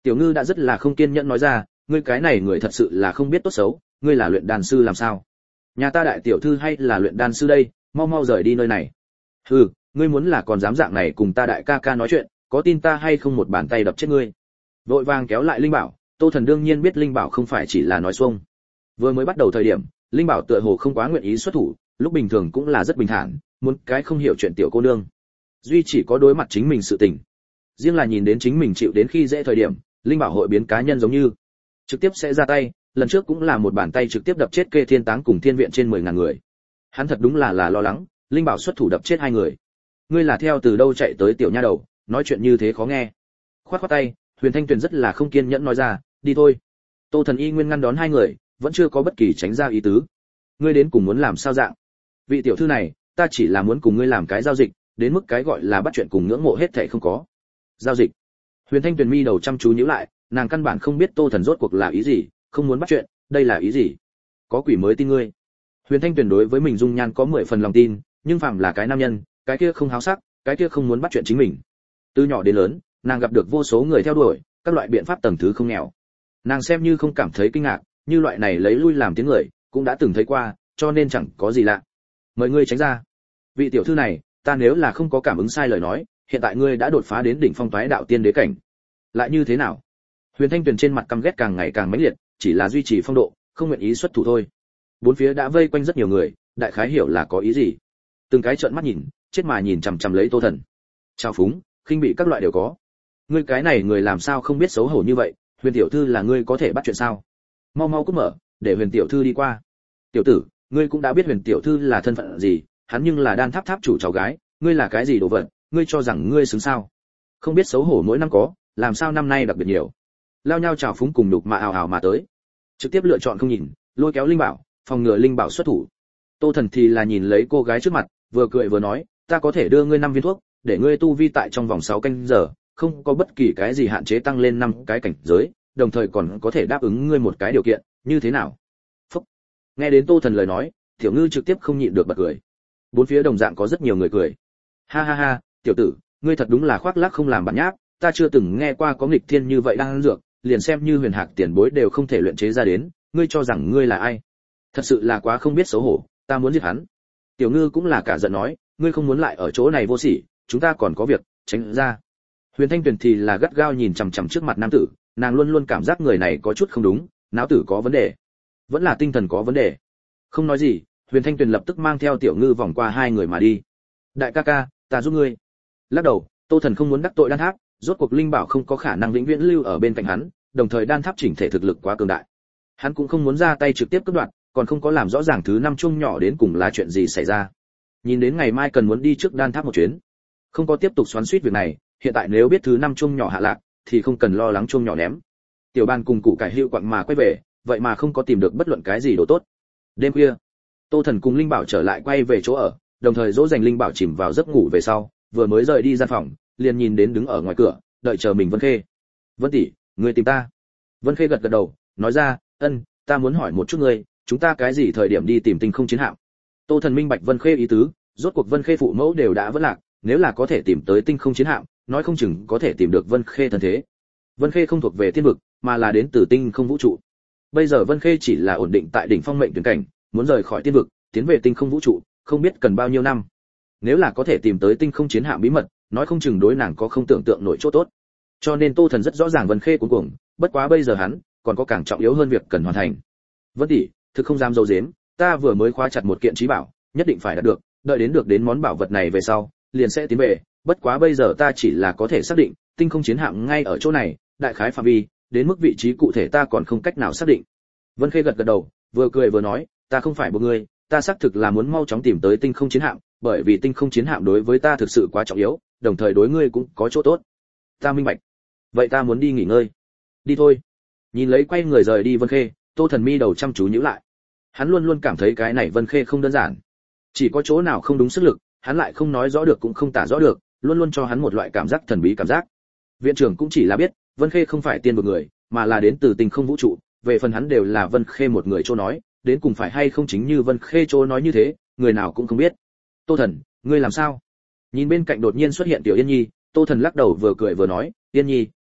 Tiểu Ngư đã rất là không kiên nhẫn nói ra, ngươi cái này người thật sự là không biết tốt xấu, ngươi là luyện đan sư làm sao? Nhà ta đại tiểu thư hay là luyện đan sư đây, mau mau rời đi nơi này. Hừ, ngươi muốn là còn dám dạng này cùng ta đại ca ca nói chuyện, có tin ta hay không một bàn tay đập chết ngươi. Vội vàng kéo lại Linh Bảo, Tô Thần đương nhiên biết Linh Bảo không phải chỉ là nói xuông. Vừa mới bắt đầu thời điểm, Linh Bảo tựa hồ không quá nguyện ý xuất thủ, lúc bình thường cũng là rất bình thản, muốn cái không hiểu chuyện tiểu cô nương. Duy chỉ có đối mặt chính mình sự tình. Riêng là nhìn đến chính mình chịu đến khi dễ thời điểm, Linh Bảo hội biến cá nhân giống như trực tiếp sẽ ra tay, lần trước cũng là một bàn tay trực tiếp đập chết Kê Thiên Táng cùng Thiên Viện trên mười ngàn người. Hắn thật đúng là là lo lắng, Linh Bảo xuất thủ đập chết hai người. Ngươi là theo từ đâu chạy tới tiểu nha đầu, nói chuyện như thế khó nghe. Khoát khoát tay, Huyền Thanh Tuyền rất là không kiên nhẫn nói ra, đi thôi. Tô Thần y nguyên ngăn đón hai người, vẫn chưa có bất kỳ tránh ra ý tứ. Ngươi đến cùng muốn làm sao dạng? Vị tiểu thư này, ta chỉ là muốn cùng ngươi làm cái giao dịch, đến mức cái gọi là bắt chuyện cùng ngưỡng mộ hết thảy không có. Giao dịch? Huyền Thanh Tuyền mi đầu chăm chú nhíu lại, nàng căn bản không biết Tô Thần rốt cuộc là ý gì, không muốn bắt chuyện, đây là ý gì? Có quỷ mới tin ngươi. Huyền Thanh Tuyền đối với mình dung nhan có mười phần lòng tin, nhưng phàm là cái nam nhân, cái kia không háo sắc, cái kia không muốn bắt chuyện chính mình. Từ nhỏ đến lớn, nàng gặp được vô số người theo đuổi, các loại biện pháp tầng thứ không nghèo. Nàng xem như không cảm thấy kinh ngạc, như loại này lấy lui làm tiếng người, cũng đã từng thấy qua, cho nên chẳng có gì lạ. Mời ngươi tránh ra. Vị tiểu thư này, ta nếu là không có cảm ứng sai lời nói, hiện tại ngươi đã đột phá đến đỉnh phong toái đạo tiên đế cảnh. Lại như thế nào? Huyền Thanh Tuyền trên mặt căm ghét càng ngày càng mãnh liệt, chỉ là duy trì phong độ, không nguyện ý xuất thủ thôi. Bốn phía đã vây quanh rất nhiều người, đại khái hiểu là có ý gì. Từng cái trợn mắt nhìn, chết mà nhìn chằm chằm lấy Tô Thần. Trao phúng, khinh bị các loại đều có. Ngươi cái này người làm sao không biết xấu hổ như vậy, Huyền tiểu thư là ngươi có thể bắt chuyện sao? Mau mau cút mở, để Huyền tiểu thư đi qua. Tiểu tử, ngươi cũng đã biết Huyền tiểu thư là thân phận gì, hắn nhưng là Đan Tháp tháp chủ cháu gái, ngươi là cái gì đồ vật, ngươi cho rằng ngươi xứng sao? Không biết xấu hổ mỗi năm có, làm sao năm nay đặc biệt nhiều. Lao nhau chào phúng cùng đục mà ào ào mà tới. Trực tiếp lựa chọn không nhìn, lôi kéo Linh Bảo, phòng ngừa Linh Bảo xuất thủ. Tô Thần thì là nhìn lấy cô gái trước mặt, vừa cười vừa nói, ta có thể đưa ngươi năm viên thuốc, để ngươi tu vi tại trong vòng sáu canh giờ, không có bất kỳ cái gì hạn chế tăng lên năm cái cảnh giới, đồng thời còn có thể đáp ứng ngươi một cái điều kiện, như thế nào? Phúc. Nghe đến Tô Thần lời nói, Tiểu Ngư trực tiếp không nhịn được bật cười. Bốn phía đồng dạng có rất nhiều người cười. Ha ha ha, tiểu tử, ngươi thật đúng là khoác lác không làm bản nháp, ta chưa từng nghe qua có nghịch thiên như vậy đang ăn dược, liền xem như Huyền Hạc tiền bối đều không thể luyện chế ra đến, ngươi cho rằng ngươi là ai? Thật sự là quá không biết xấu hổ, ta muốn giết hắn. Tiểu Ngư cũng là cả giận nói, ngươi không muốn lại ở chỗ này vô sỉ, chúng ta còn có việc, tránh ra. Huyền Thanh Tuyền thì là gắt gao nhìn chằm chằm trước mặt nam tử, nàng luôn luôn cảm giác người này có chút không đúng, não tử có vấn đề, vẫn là tinh thần có vấn đề. Không nói gì, Huyền Thanh Tuyền lập tức mang theo Tiểu Ngư vòng qua hai người mà đi. Đại ca ca, ta giúp ngươi. Lắc đầu, Tô Thần không muốn đắc tội Đan Tháp, rốt cuộc Linh Bảo không có khả năng vĩnh viễn lưu ở bên cạnh hắn, đồng thời Đan Tháp chỉnh thể thực lực quá cường đại. Hắn cũng không muốn ra tay trực tiếp cướp đoạt, còn không có làm rõ ràng thứ năm chung nhỏ đến cùng là chuyện gì xảy ra. Nhìn đến ngày mai cần muốn đi trước Đan Tháp một chuyến, không có tiếp tục xoắn xuýt việc này, hiện tại nếu biết thứ năm chung nhỏ hạ lạc, thì không cần lo lắng chung nhỏ ném. Tiểu Ban cùng Củ Cải hữu quặng mà quay về, vậy mà không có tìm được bất luận cái gì đồ tốt. Đêm khuya, Tô Thần cùng Linh Bảo trở lại quay về chỗ ở, đồng thời dỗ dành Linh Bảo chìm vào giấc ngủ về sau, vừa mới rời đi gian phòng, liền nhìn đến đứng ở ngoài cửa, đợi chờ mình Vân Khê. Vân tỷ, ngươi tìm ta? Vân Khê gật gật đầu, nói ra, ân, ta muốn hỏi một chút ngươi, chúng ta cái gì thời điểm đi tìm tinh không chiến hạm? Tô Thần minh bạch Vân Khê ý tứ, rốt cuộc Vân Khê phụ mẫu đều đã vỡ lạc, nếu là có thể tìm tới tinh không chiến hạm, nói không chừng có thể tìm được Vân Khê thân thế. Vân Khê không thuộc về thiên vực, mà là đến từ tinh không vũ trụ. Bây giờ Vân Khê chỉ là ổn định tại đỉnh phong mệnh tuyển cảnh, muốn rời khỏi thiên vực, tiến về tinh không vũ trụ, không biết cần bao nhiêu năm. Nếu là có thể tìm tới tinh không chiến hạm bí mật, nói không chừng đối nàng có không tưởng tượng nổi chỗ tốt. Cho nên Tô Thần rất rõ ràng Vân Khê cuống cuồng, bất quá bây giờ hắn còn có càng trọng yếu hơn việc cần hoàn thành. Vân tỷ, thực không dám dâu dếm, ta vừa mới khóa chặt một kiện trí bảo, nhất định phải đạt được, đợi đến được đến món bảo vật này về sau, liền sẽ tiến về, bất quá bây giờ ta chỉ là có thể xác định, tinh không chiến hạm ngay ở chỗ này, đại khái phạm vi, đến mức vị trí cụ thể ta còn không cách nào xác định. Vân Khê gật gật đầu, vừa cười vừa nói, ta không phải buộc ngươi, ta xác thực là muốn mau chóng tìm tới tinh không chiến hạm, bởi vì tinh không chiến hạm đối với ta thực sự quá trọng yếu, đồng thời đối ngươi cũng có chỗ tốt. Ta minh bạch. Vậy ta muốn đi nghỉ ngơi. Đi thôi. Nhìn lấy quay người rời đi Vân Khê, Tô Thần mi đầu chăm chú nhíu lại. Hắn luôn luôn cảm thấy cái này Vân Khê không đơn giản. Chỉ có chỗ nào không đúng sức lực, hắn lại không nói rõ được cũng không tả rõ được, luôn luôn cho hắn một loại cảm giác thần bí cảm giác. Viện trưởng cũng chỉ là biết, Vân Khê không phải tiên một người, mà là đến từ tinh không vũ trụ, về phần hắn đều là Vân Khê một người chỗ nói, đến cùng phải hay không chính như Vân Khê chỗ nói như thế, người nào cũng không biết. Tô Thần, ngươi làm sao? Nhìn bên cạnh đột nhiên xuất hiện Tiểu Yên Nhi, Tô Thần lắc đầu vừa cười vừa nói, Yên Nhi,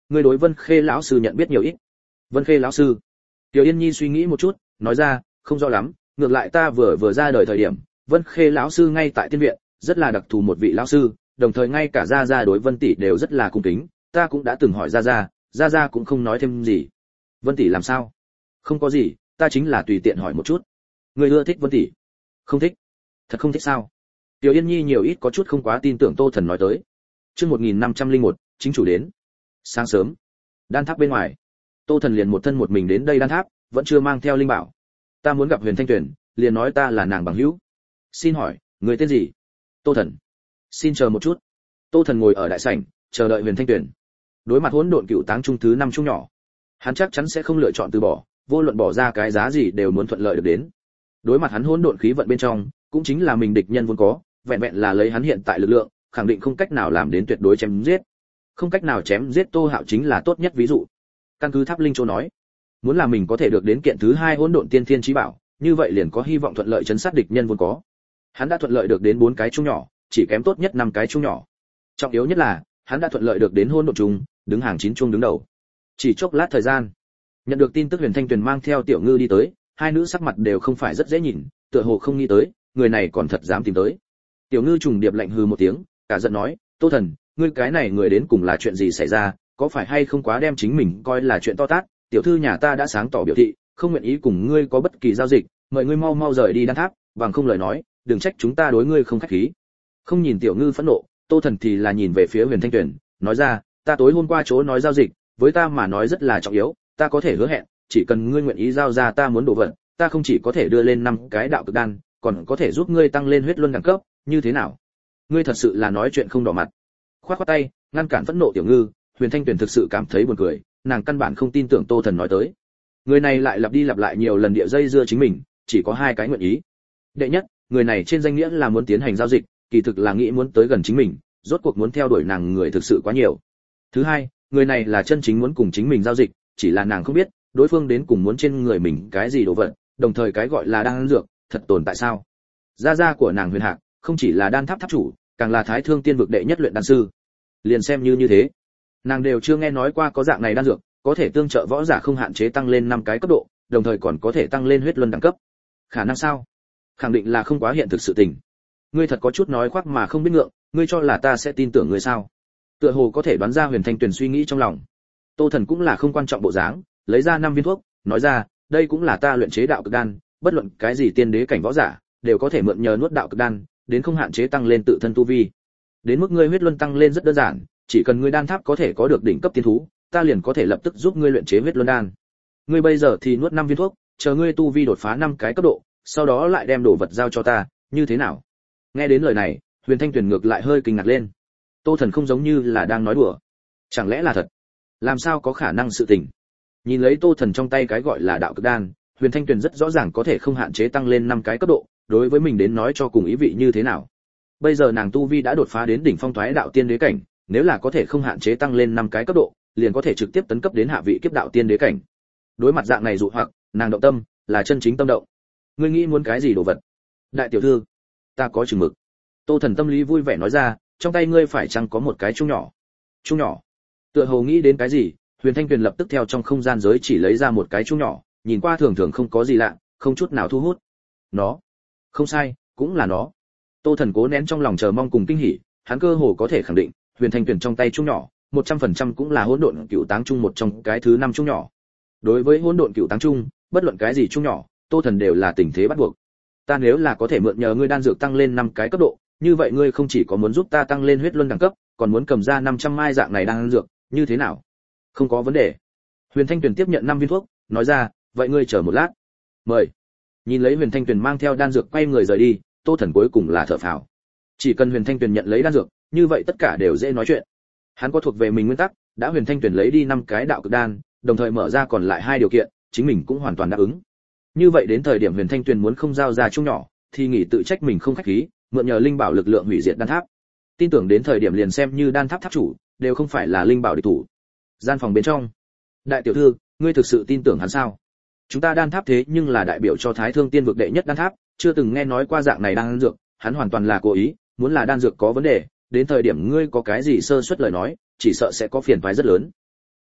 ngươi đối Vân Khê lão sư nhận biết nhiều ít. Vân Khê lão sư? Tiểu Yên Nhi suy nghĩ một chút, nói ra, không rõ lắm, ngược lại ta vừa vừa ra đời thời điểm, Vân Khê lão sư ngay tại tiên viện, rất là đặc thù một vị lão sư, đồng thời ngay cả gia gia đối Vân tỷ đều rất là cung kính, ta cũng đã từng hỏi gia gia, gia gia cũng không nói thêm gì. Vân tỷ làm sao? Không có gì, ta chính là tùy tiện hỏi một chút. Ngươi ưa thích Vân tỷ? Không thích. Thật không thích sao? Tiểu Yên Nhi nhiều ít có chút không quá tin tưởng Tô Thần nói tới. Chương một nghìn năm trăm lẻ một, chính chủ đến. Sáng sớm, đan tháp bên ngoài, Tô Thần liền một thân một mình đến đây đan tháp, vẫn chưa mang theo linh bảo. Ta muốn gặp Huyền Thanh Tuyền, liền nói ta là nàng bằng hữu. Xin hỏi, người tên gì? Tô Thần. Xin chờ một chút. Tô Thần ngồi ở đại sảnh, chờ đợi Huyền Thanh Tuyền. Đối mặt hỗn độn cựu táng trung thứ năm trung nhỏ, hắn chắc chắn sẽ không lựa chọn từ bỏ, vô luận bỏ ra cái giá gì đều muốn thuận lợi được đến. Đối mặt hắn hỗn độn khí vận bên trong, cũng chính là mình địch nhân vốn có, vẹn vẹn là lấy hắn hiện tại lực lượng, khẳng định không cách nào làm đến tuyệt đối chém giết. Không cách nào chém giết Tô Hạo chính là tốt nhất ví dụ. Căn cứ Tháp Linh Châu nói, muốn là mình có thể được đến kiện thứ hai hỗn độn tiên thiên chí bảo, như vậy liền có hy vọng thuận lợi chấn sát địch nhân vốn có. Hắn đã thuận lợi được đến bốn cái chung nhỏ, chỉ kém tốt nhất năm cái chung nhỏ. Trọng yếu nhất là, hắn đã thuận lợi được đến hỗn độn chung, đứng hàng chín chung đứng đầu. Chỉ chốc lát thời gian, nhận được tin tức Huyền Thanh Tuyền mang theo Tiểu Ngư đi tới, hai nữ sắc mặt đều không phải rất dễ nhìn, tựa hồ không nghĩ tới, người này còn thật dám tìm tới. Tiểu Ngư trùng điệp lạnh hừ một tiếng, cả giận nói, Tô Thần, ngươi cái này người đến cùng là chuyện gì xảy ra, có phải hay không quá đem chính mình coi là chuyện to tát, tiểu thư nhà ta đã sáng tỏ biểu thị, không nguyện ý cùng ngươi có bất kỳ giao dịch, mời ngươi mau mau rời đi đan tháp, bằng không lời nói, đừng trách chúng ta đối ngươi không khách khí. Không nhìn Tiểu Ngư phẫn nộ, Tô Thần thì là nhìn về phía Huyền Thanh Tuyền, nói ra, ta tối hôm qua chỗ nói giao dịch, với ta mà nói rất là trọng yếu, ta có thể hứa hẹn, chỉ cần ngươi nguyện ý giao ra ta muốn đồ vật, ta không chỉ có thể đưa lên năm cái đạo cực đan, còn có thể giúp ngươi tăng lên huyết luân đẳng cấp, như thế nào? Ngươi thật sự là nói chuyện không đỏ mặt. Khoát khoát tay, ngăn cản phẫn nộ Tiểu Ngư, Huyền Thanh Tuyền thực sự cảm thấy buồn cười, nàng căn bản không tin tưởng Tô Thần nói tới. Người này lại lặp đi lặp lại nhiều lần địa dây dưa chính mình, chỉ có hai cái nguyện ý. Đệ nhất, người này trên danh nghĩa là muốn tiến hành giao dịch, kỳ thực là nghĩ muốn tới gần chính mình, rốt cuộc muốn theo đuổi nàng người thực sự quá nhiều. Thứ hai, người này là chân chính muốn cùng chính mình giao dịch, chỉ là nàng không biết, đối phương đến cùng muốn trên người mình cái gì đồ vật, đồng thời cái gọi là đan dược, thật tồn tại sao? Gia gia của nàng Huyền Hạc, không chỉ là đan tháp tháp chủ, càng là Thái Thương Tiên vực đệ nhất luyện đan sư. Liền xem như như thế, nàng đều chưa nghe nói qua có dạng này đan dược, có thể tương trợ võ giả không hạn chế tăng lên năm cái cấp độ, đồng thời còn có thể tăng lên huyết luân đẳng cấp. Khả năng sao? Khẳng định là không quá hiện thực sự tình. Ngươi thật có chút nói khoác mà không biết ngượng, ngươi cho là ta sẽ tin tưởng ngươi sao? Tựa hồ có thể đoán ra Huyền Thanh Tuyền suy nghĩ trong lòng. Tô Thần cũng là không quan trọng bộ dáng, lấy ra năm viên thuốc, nói ra, đây cũng là ta luyện chế đạo cực đan, bất luận cái gì tiên đế cảnh võ giả đều có thể mượn nhờ nuốt đạo cực đan, đến không hạn chế tăng lên tự thân tu vi. Đến mức ngươi huyết luân tăng lên rất đơn giản, chỉ cần ngươi đan tháp có thể có được đỉnh cấp tiên thú, ta liền có thể lập tức giúp ngươi luyện chế huyết luân đan. Ngươi bây giờ thì nuốt năm viên thuốc, chờ ngươi tu vi đột phá năm cái cấp độ, sau đó lại đem đồ vật giao cho ta, như thế nào? Nghe đến lời này, Huyền Thanh Tuyền ngược lại hơi kinh ngạc lên. Tô Thần không giống như là đang nói đùa, chẳng lẽ là thật? Làm sao có khả năng sự tình? Nhìn lấy Tô Thần trong tay cái gọi là đạo cực đan, Huyền Thanh Tuyền rất rõ ràng có thể không hạn chế tăng lên năm cái cấp độ, đối với mình đến nói cho cùng ý vị như thế nào. Bây giờ nàng tu vi đã đột phá đến đỉnh phong thoái đạo tiên đế cảnh, nếu là có thể không hạn chế tăng lên năm cái cấp độ, liền có thể trực tiếp tấn cấp đến hạ vị kiếp đạo tiên đế cảnh. Đối mặt dạng này dụ hoặc, nàng động tâm, là chân chính tâm động. Ngươi nghĩ muốn cái gì đồ vật? Đại tiểu thư, ta có chừng mực. Tô Thần tâm lý vui vẻ nói ra, trong tay ngươi phải chăng có một cái chung nhỏ? Chung nhỏ? Tựa hồ nghĩ đến cái gì, Huyền Thanh Tuyền lập tức theo trong không gian giới chỉ lấy ra một cái chung nhỏ, nhìn qua thường thường không có gì lạ, không chút nào thu hút. Nó, không sai, cũng là nó. Tô Thần cố nén trong lòng chờ mong cùng kinh hỉ, hắn cơ hồ có thể khẳng định, Huyền Thanh Tuyền trong tay chung nhỏ, một trăm phần trăm cũng là hỗn độn cựu táng chung một trong cái thứ năm chung nhỏ. Đối với hỗn độn cựu táng chung, bất luận cái gì chung nhỏ, Tô Thần đều là tình thế bắt buộc. Ta nếu là có thể mượn nhờ ngươi đan dược tăng lên năm cái cấp độ, như vậy ngươi không chỉ có muốn giúp ta tăng lên huyết luân đẳng cấp, còn muốn cầm ra năm trăm mai dạng này đan dược, như thế nào? Không có vấn đề. Huyền Thanh Tuyền tiếp nhận năm viên thuốc, nói ra, vậy ngươi chờ một lát. Mời. Nhìn lấy Huyền Thanh Tuyền mang theo đan dược quay người rời đi, Tô Thần cuối cùng là thở phào. Chỉ cần Huyền Thanh Tuyền nhận lấy đan dược, như vậy tất cả đều dễ nói chuyện. Hắn có thuộc về mình nguyên tắc, đã Huyền Thanh Tuyền lấy đi năm cái đạo cực đan, đồng thời mở ra còn lại hai điều kiện, chính mình cũng hoàn toàn đáp ứng. Như vậy đến thời điểm Huyền Thanh Tuyền muốn không giao ra chung nhỏ, thì nghĩ tự trách mình không khách khí, mượn nhờ linh bảo lực lượng hủy diệt đan tháp. Tin tưởng đến thời điểm liền xem như đan tháp tháp chủ, đều không phải là linh bảo địch thủ. Gian phòng bên trong, đại tiểu thư, ngươi thực sự tin tưởng hắn sao? Chúng ta đan tháp thế nhưng là đại biểu cho Thái Thương Tiên vực đệ nhất đan tháp, chưa từng nghe nói qua dạng này đan dược, hắn hoàn toàn là cố ý, muốn là đan dược có vấn đề, đến thời điểm ngươi có cái gì sơ suất lời nói, chỉ sợ sẽ có phiền toái rất lớn.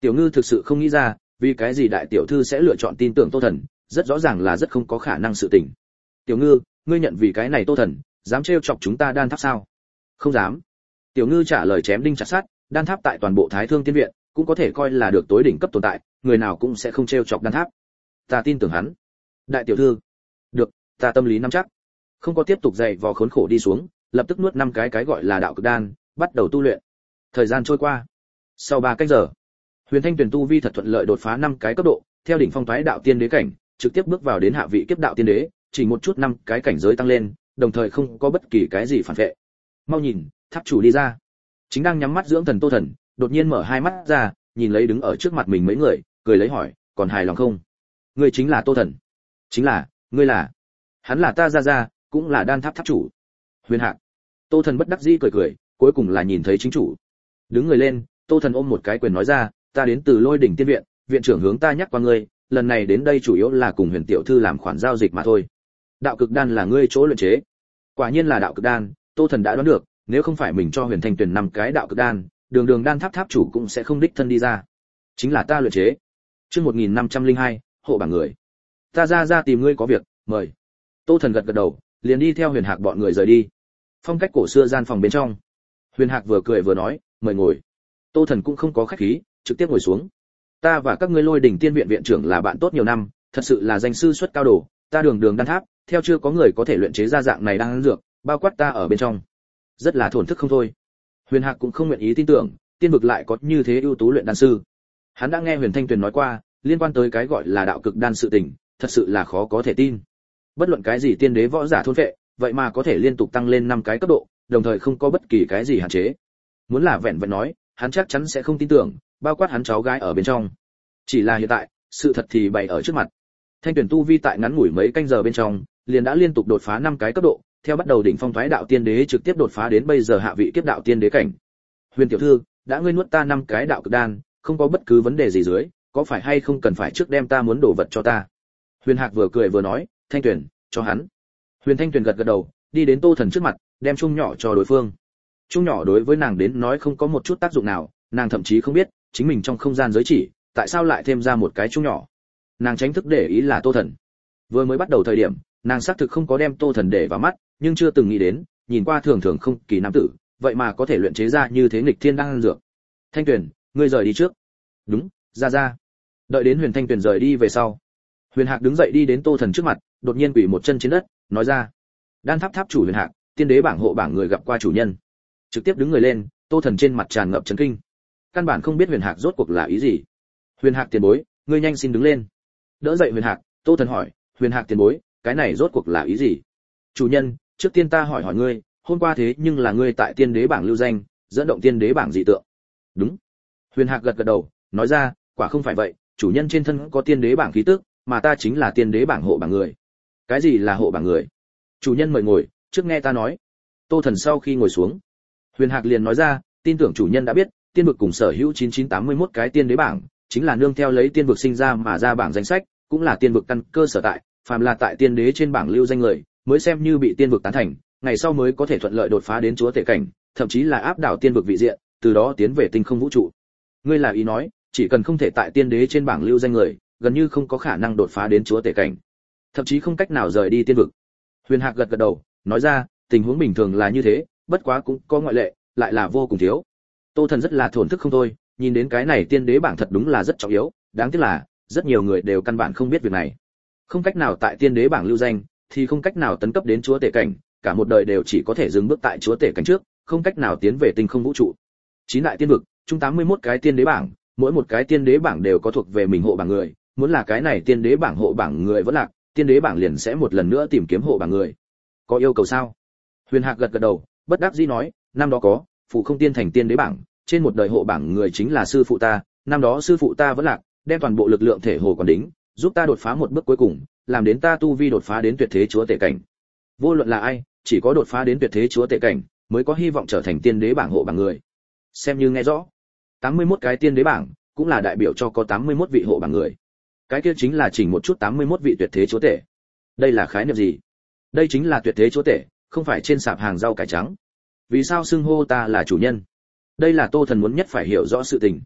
Tiểu Ngư thực sự không nghĩ ra, vì cái gì đại tiểu thư sẽ lựa chọn tin tưởng Tô Thần, rất rõ ràng là rất không có khả năng sự tình. Tiểu Ngư, ngươi nhận vì cái này Tô Thần dám trêu chọc chúng ta Đan Tháp sao? Không dám. Tiểu Ngư trả lời chém đinh chặt sắt, Đan Tháp tại toàn bộ Thái Thương Tiên viện cũng có thể coi là được tối đỉnh cấp tồn tại, người nào cũng sẽ không trêu chọc Đan Tháp. Ta tin tưởng hắn. Đại tiểu thư, được, ta tâm lý nắm chắc. Không có tiếp tục dày vò khốn khổ đi xuống, lập tức nuốt năm cái cái gọi là đạo cực đan, bắt đầu tu luyện. Thời gian trôi qua, sau ba canh giờ, Huyền Thanh Tuyền tu vi thật thuận lợi đột phá năm cái cấp độ, theo đỉnh phong toái đạo tiên đế cảnh, trực tiếp bước vào đến hạ vị kiếp đạo tiên đế, chỉ một chút năm cái cảnh giới tăng lên, đồng thời không có bất kỳ cái gì phản vệ. Mau nhìn, tháp chủ đi ra. Chính đang nhắm mắt dưỡng thần Tô Thần, đột nhiên mở hai mắt ra, nhìn lấy đứng ở trước mặt mình mấy người, cười lấy hỏi, còn hài lòng không? Ngươi chính là Tô Thần? Chính là, ngươi là? Hắn là ta ra ra, cũng là Đan Tháp tháp chủ. Huyền Hạc. Tô Thần bất đắc dĩ cười cười, cuối cùng là nhìn thấy chính chủ. Đứng người lên, Tô Thần ôm một cái quyền nói ra, ta đến từ Lôi Đỉnh Tiên viện, viện trưởng hướng ta nhắc qua ngươi, lần này đến đây chủ yếu là cùng Huyền tiểu thư làm khoản giao dịch mà thôi. Đạo cực đan là ngươi chỗ luyện chế. Quả nhiên là đạo cực đan, Tô Thần đã đoán được, nếu không phải mình cho Huyền Thanh Tuyền năm cái đạo cực đan, đường đường Đan Tháp tháp chủ cũng sẽ không đích thân đi ra. Chính là ta luyện chế. Chương một nghìn năm trăm lẻ hai, hộ bảng người. Ta ra ra tìm ngươi có việc, mời. Tô Thần gật gật đầu, liền đi theo Huyền Hạc bọn người rời đi. Phong cách cổ xưa gian phòng bên trong, Huyền Hạc vừa cười vừa nói, mời ngồi. Tô Thần cũng không có khách khí, trực tiếp ngồi xuống. Ta và các ngươi Lôi Đỉnh Tiên viện viện trưởng là bạn tốt nhiều năm, thật sự là danh sư xuất cao đồ, ta đường đường Đan Tháp, theo chưa có người có thể luyện chế ra dạng này đan dược, bao quát ta ở bên trong. Rất là thổn thức không thôi. Huyền Hạc cũng không nguyện ý tin tưởng, tiên vực lại có như thế ưu tú luyện đan sư. Hắn đã nghe Huyền Thanh Tuyền nói qua, liên quan tới cái gọi là đạo cực đan sự tình, thật sự là khó có thể tin. Bất luận cái gì tiên đế võ giả thôn vệ, vậy mà có thể liên tục tăng lên năm cái cấp độ, đồng thời không có bất kỳ cái gì hạn chế. Muốn là vẹn vẹn nói, hắn chắc chắn sẽ không tin tưởng, bao quát hắn cháu gái ở bên trong. Chỉ là hiện tại, sự thật thì bày ở trước mặt. Thanh Tuyển tu vi tại ngắn ngủi mấy canh giờ bên trong, liền đã liên tục đột phá năm cái cấp độ, theo bắt đầu đỉnh phong thoái đạo tiên đế trực tiếp đột phá đến bây giờ hạ vị kiếp đạo tiên đế cảnh. Huyền tiểu thư, đã ngươi nuốt ta năm cái đạo cực đan, không có bất cứ vấn đề gì dưới, có phải hay không cần phải trước đem ta muốn đổ vật cho ta? Huyền Hạc vừa cười vừa nói, Thanh Tuyển, cho hắn. Huyền Thanh Tuyền gật gật đầu, đi đến Tô Thần trước mặt, đem chung nhỏ cho đối phương. Chung nhỏ đối với nàng đến nói không có một chút tác dụng nào, nàng thậm chí không biết, chính mình trong không gian giới chỉ, tại sao lại thêm ra một cái chung nhỏ. Nàng tránh thức để ý là Tô Thần. Vừa mới bắt đầu thời điểm, nàng xác thực không có đem Tô Thần để vào mắt, nhưng chưa từng nghĩ đến, nhìn qua thường thường không kỳ nam tử, vậy mà có thể luyện chế ra như thế nghịch thiên đan dược. Thanh Tuyền, ngươi rời đi trước. Đúng, ra ra. Đợi đến Huyền Thanh Tuyền rời đi về sau, Huyền Hạc đứng dậy đi đến Tô Thần trước mặt, đột nhiên quỳ một chân trên đất, nói ra: Đan Tháp tháp chủ Huyền Hạc, tiên đế bảng hộ bảng người gặp qua chủ nhân. Trực tiếp đứng người lên, Tô Thần trên mặt tràn ngập chấn kinh. Căn bản không biết Huyền Hạc rốt cuộc là ý gì. Huyền Hạc tiền bối, ngươi nhanh xin đứng lên. Đỡ dậy Huyền Hạc, Tô Thần hỏi: Huyền Hạc tiền bối, cái này rốt cuộc là ý gì? Chủ nhân, trước tiên ta hỏi hỏi ngươi, hôm qua thế nhưng là ngươi tại tiên đế bảng lưu danh, dẫn động tiên đế bảng dị tượng. Đúng. Huyền Hạc gật gật đầu, nói ra: quả không phải vậy, chủ nhân trên thân có tiên đế bảng khí tức, mà ta chính là tiên đế bảng hộ bảng người. Cái gì là hộ bảng người? Chủ nhân mời ngồi, trước nghe ta nói. Tô Thần sau khi ngồi xuống, Huyền Hạc liền nói ra: tin tưởng chủ nhân đã biết, tiên vực cùng sở hữu chín chín tám mươi mốt cái tiên đế bảng, chính là nương theo lấy tiên vực sinh ra mà ra bảng danh sách, cũng là tiên vực căn cơ sở tại, phàm là tại tiên đế trên bảng lưu danh người, mới xem như bị tiên vực tán thành, ngày sau mới có thể thuận lợi đột phá đến chúa tể cảnh, thậm chí là áp đảo tiên vực vị diện, từ đó tiến về tinh không vũ trụ. Ngươi là ý nói, chỉ cần không thể tại tiên đế trên bảng lưu danh người, gần như không có khả năng đột phá đến chúa tể cảnh, thậm chí không cách nào rời đi tiên vực. Huyền Hạc gật gật đầu, nói ra: tình huống bình thường là như thế, bất quá cũng có ngoại lệ, lại là vô cùng thiếu. Tô Thần rất là thổn thức không thôi, nhìn đến cái này tiên đế bảng thật đúng là rất trọng yếu, đáng tiếc là rất nhiều người đều căn bản không biết việc này. Không cách nào tại tiên đế bảng lưu danh, thì không cách nào tấn cấp đến chúa tể cảnh, cả một đời đều chỉ có thể dừng bước tại chúa tể cảnh trước, không cách nào tiến về tinh không vũ trụ. Chín đại tiên vực, chung tám mươi mốt cái tiên đế bảng, mỗi một cái tiên đế bảng đều có thuộc về mình hộ bảng người, muốn là cái này tiên đế bảng hộ bảng người vẫn lạc, tiên đế bảng liền sẽ một lần nữa tìm kiếm hộ bảng người. Có yêu cầu sao? Huyền Hạc gật gật đầu, bất đắc dĩ nói: năm đó có, phụ không tiên thành tiên đế bảng, trên một đời hộ bảng người chính là sư phụ ta, năm đó sư phụ ta vẫn lạc, đem toàn bộ lực lượng thể hồ còn đính, giúp ta đột phá một bước cuối cùng, làm đến ta tu vi đột phá đến tuyệt thế chúa tể cảnh. Vô luận là ai, chỉ có đột phá đến tuyệt thế chúa tể cảnh, mới có hy vọng trở thành tiên đế bảng hộ bảng người. Xem như nghe rõ, tám mươi mốt cái tiên đế bảng, cũng là đại biểu cho có tám mươi mốt vị hộ bảng người. Cái kia chính là chỉnh một chút tám mươi mốt vị tuyệt thế chúa tể. Đây là khái niệm gì? Đây chính là tuyệt thế chúa tể, không phải trên sạp hàng rau cải trắng. Vì sao xưng hô ta là chủ nhân? Đây là Tô Thần muốn nhất phải hiểu rõ sự tình.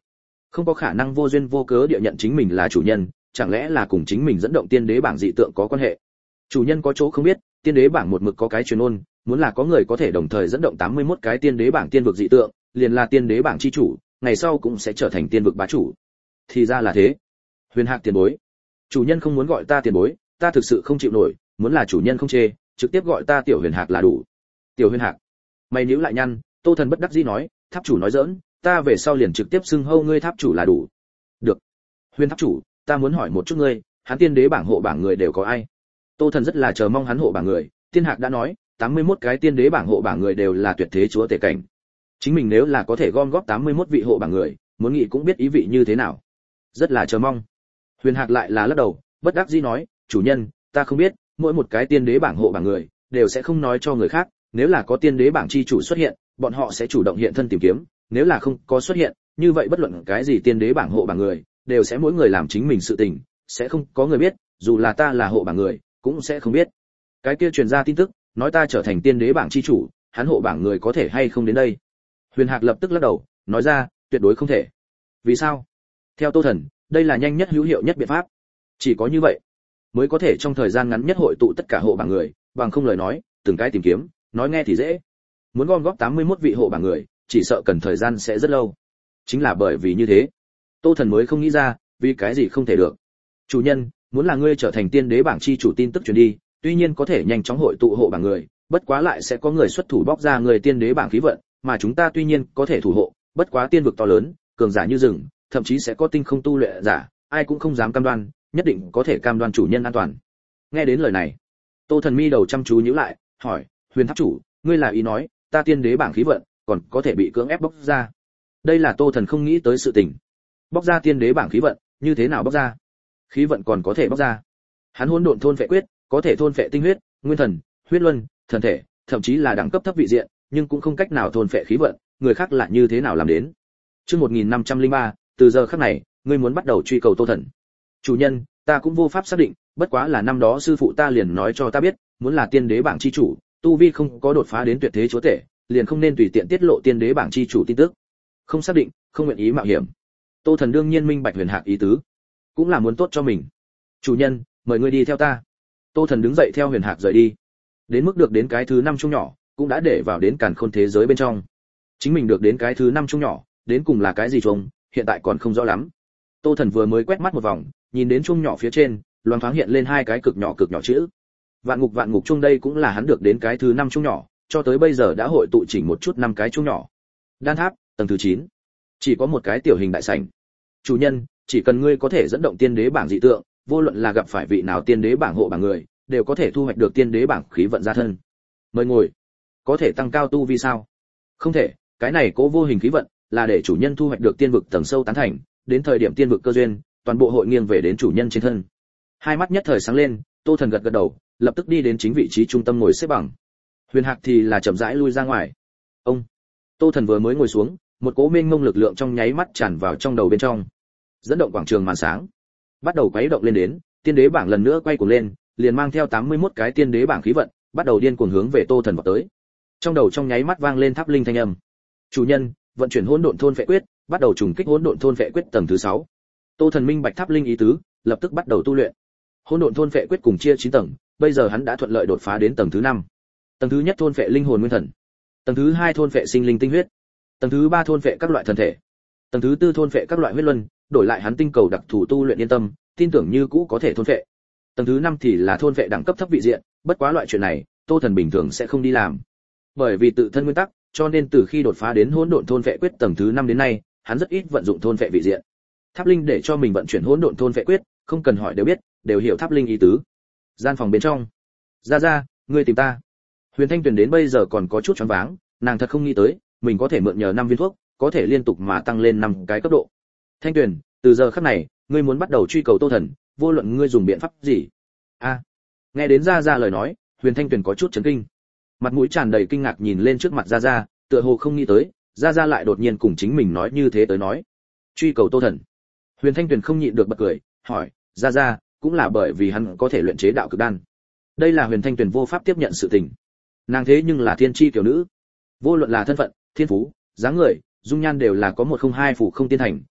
không có khả năng vô duyên vô cớ địa nhận chính mình là chủ nhân, chẳng lẽ là cùng chính mình dẫn động tiên đế bảng dị tượng có quan hệ. Chủ nhân có chỗ không biết, tiên đế bảng một mực có cái truyền ôn, muốn là có người có thể đồng thời dẫn động tám mươi mốt cái tiên đế bảng tiên vực dị tượng, liền là tiên đế bảng chi chủ, ngày sau cũng sẽ trở thành tiên vực bá chủ. Thì ra là thế. Huyền Hạc tiền bối, chủ nhân không muốn gọi ta tiền bối, ta thực sự không chịu nổi, muốn là chủ nhân không chê, trực tiếp gọi ta Tiểu Huyền Hạc là đủ. Tiểu Huyền Hạc. Mày nhíu lại nhăn, Tô Thần bất đắc dĩ nói, tháp chủ nói giỡn, ta về sau liền trực tiếp xưng hô ngươi tháp chủ là đủ. Được. Huyền tháp chủ, ta muốn hỏi một chút ngươi, hắn tiên đế bảng hộ bảng người đều có ai? Tô Thần rất là chờ mong hắn hộ bảng người, Tiên Hạc đã nói, tám mươi mốt cái tiên đế bảng hộ bảng người đều là tuyệt thế chúa tể cảnh. Chính mình nếu là có thể gom góp tám mươi mốt vị hộ bảng người, muốn nghĩ cũng biết ý vị như thế nào. Rất là chờ mong. Huyền Hạc lại là lắc đầu, bất đắc dĩ nói, chủ nhân, ta không biết, mỗi một cái tiên đế bảng hộ bảng người đều sẽ không nói cho người khác, nếu là có tiên đế bảng chi chủ xuất hiện, bọn họ sẽ chủ động hiện thân tìm kiếm, nếu là không có xuất hiện, như vậy bất luận cái gì tiên đế bảng hộ bảng người, đều sẽ mỗi người làm chính mình sự tình, sẽ không có người biết, dù là ta là hộ bảng người, cũng sẽ không biết. Cái kia truyền ra tin tức, nói ta trở thành tiên đế bảng chi chủ, hắn hộ bảng người có thể hay không đến đây? Huyền Hạc lập tức lắc đầu, nói ra, tuyệt đối không thể. Vì sao? Theo Tô Thần, đây là nhanh nhất hữu hiệu nhất biện pháp. Chỉ có như vậy mới có thể trong thời gian ngắn nhất hội tụ tất cả hộ bảng người, bằng không lời nói, từng cái tìm kiếm, nói nghe thì dễ. Muốn gom góp tám mươi mốt vị hộ bảng người, chỉ sợ cần thời gian sẽ rất lâu. Chính là bởi vì như thế, Tô Thần mới không nghĩ ra, vì cái gì không thể được. Chủ nhân, muốn là ngươi trở thành tiên đế bảng chi chủ tin tức truyền đi, tuy nhiên có thể nhanh chóng hội tụ hộ bảng người, bất quá lại sẽ có người xuất thủ bóc ra người tiên đế bảng khí vận, mà chúng ta tuy nhiên có thể thủ hộ, bất quá tiên vực to lớn, cường giả như rừng, thậm chí sẽ có tinh không tu luyện giả, ai cũng không dám cam đoan, nhất định có thể cam đoan chủ nhân an toàn. Nghe đến lời này, Tô Thần mi đầu chăm chú nhíu lại, hỏi, Huyền tháp chủ, ngươi là ý nói, ta tiên đế bảng khí vận còn có thể bị cưỡng ép bóc ra? Đây là Tô Thần không nghĩ tới sự tình. Bóc ra tiên đế bảng khí vận, như thế nào bóc ra? Khí vận còn có thể bóc ra? Hắn hỗn độn thôn phệ quyết, có thể thôn phệ tinh huyết, nguyên thần, huyết luân, thần thể, thậm chí là đẳng cấp thấp vị diện, nhưng cũng không cách nào thôn phệ khí vận, người khác lại như thế nào làm đến? Chương một nghìn năm trăm lẻ ba, từ giờ khắc này, ngươi muốn bắt đầu truy cầu Tô Thần. Chủ nhân, ta cũng vô pháp xác định, bất quá là năm đó sư phụ ta liền nói cho ta biết, muốn là tiên đế bảng chi chủ, tu vi không có đột phá đến tuyệt thế chúa tể, liền không nên tùy tiện tiết lộ tiên đế bảng chi chủ tin tức. Không xác định, không nguyện ý mạo hiểm. Tô Thần đương nhiên minh bạch Huyền Hạc ý tứ, cũng là muốn tốt cho mình. Chủ nhân, mời ngươi đi theo ta. Tô Thần đứng dậy theo Huyền Hạc rời đi. Đến mức được đến cái thứ năm chung nhỏ, cũng đã để vào đến càn khôn thế giới bên trong. Chính mình được đến cái thứ năm chung nhỏ, đến cùng là cái gì chung, hiện tại còn không rõ lắm. Tô Thần vừa mới quét mắt một vòng, nhìn đến chung nhỏ phía trên, loáng thoáng hiện lên hai cái cực nhỏ cực nhỏ chữ. Vạn ngục vạn ngục chung đây cũng là hắn được đến cái thứ năm chung nhỏ, cho tới bây giờ đã hội tụ chỉnh một chút năm cái chung nhỏ. Đan tháp, tầng thứ chín. Chỉ có một cái tiểu hình đại sảnh. Chủ nhân, chỉ cần ngươi có thể dẫn động tiên đế bảng dị tượng, vô luận là gặp phải vị nào tiên đế bảng hộ bảng người, đều có thể thu hoạch được tiên đế bảng khí vận gia thân. Mời ngồi. Có thể tăng cao tu vi sao? Không thể, cái này cố vô hình khí vận là để chủ nhân thu hoạch được tiên vực tầng sâu tán thành, đến thời điểm tiên vực cơ duyên, toàn bộ hội nghiêng về đến chủ nhân trên thân. Hai mắt nhất thời sáng lên, Tô Thần gật gật đầu, lập tức đi đến chính vị trí trung tâm ngồi xếp bằng. Huyền Hạc thì là chậm rãi lui ra ngoài. Ông. Tô Thần vừa mới ngồi xuống, một cỗ mênh mông lực lượng trong nháy mắt tràn vào trong đầu bên trong, dẫn động quảng trường màn sáng, bắt đầu quấy động lên đến, tiên đế bảng lần nữa quay cuồng lên, liền mang theo tám mươi mốt cái tiên đế bảng khí vận, bắt đầu điên cuồng hướng về Tô Thần vọt tới. Trong đầu trong nháy mắt vang lên tháp linh thanh âm. Chủ nhân, vận chuyển hỗn độn thôn vệ quyết, bắt đầu trùng kích hỗn độn thôn vệ quyết tầng thứ sáu. Tô Thần minh bạch tháp linh ý tứ, lập tức bắt đầu tu luyện. Hỗn độn thôn vệ quyết cùng chia chín tầng, bây giờ hắn đã thuận lợi đột phá đến tầng thứ năm. Tầng thứ nhất thôn vệ linh hồn nguyên thần, tầng thứ hai thôn vệ sinh linh tinh huyết, tầng thứ ba thôn vệ các loại thần thể, tầng thứ tư thôn vệ các loại huyết luân, đổi lại hắn tinh cầu đặc thù tu luyện yên tâm, tin tưởng như cũ có thể thôn vệ. Tầng thứ năm thì là thôn vệ đẳng cấp thấp vị diện, bất quá loại chuyện này, Tô Thần bình thường sẽ không đi làm. Bởi vì tự thân nguyên tắc, cho nên từ khi đột phá đến hỗn độn thôn vệ quyết tầng thứ năm đến nay, hắn rất ít vận dụng thôn vệ vị diện. Tháp linh để cho mình vận chuyển hỗn độn thôn vệ quyết, không cần hỏi đều biết, đều hiểu tháp linh ý tứ. Gian phòng bên trong, ra ra, ngươi tìm ta. Huyền Thanh Tuyền đến bây giờ còn có chút choáng váng, nàng thật không nghĩ tới, mình có thể mượn nhờ năm viên thuốc, có thể liên tục mà tăng lên năm cái cấp độ. Thanh Tuyền, từ giờ khắc này, ngươi muốn bắt đầu truy cầu Tô Thần, vô luận ngươi dùng biện pháp gì. A. Nghe đến ra ra lời nói, Huyền Thanh Tuyền có chút chấn kinh. Mặt mũi tràn đầy kinh ngạc nhìn lên trước mặt ra ra, tựa hồ không nghĩ tới, ra ra lại đột nhiên cùng chính mình nói như thế tới nói. Truy cầu Tô Thần. Huyền Thanh Tuyền không nhịn được bật cười, hỏi, ra ra, cũng là bởi vì hắn có thể luyện chế đạo cực đan. Đây là Huyền Thanh Tuyền vô pháp tiếp nhận sự tình. Nàng thế nhưng là thiên chi tiểu nữ, vô luận là thân phận, thiên phú, dáng người, dung nhan đều là có một không hai phủ không tiên thành,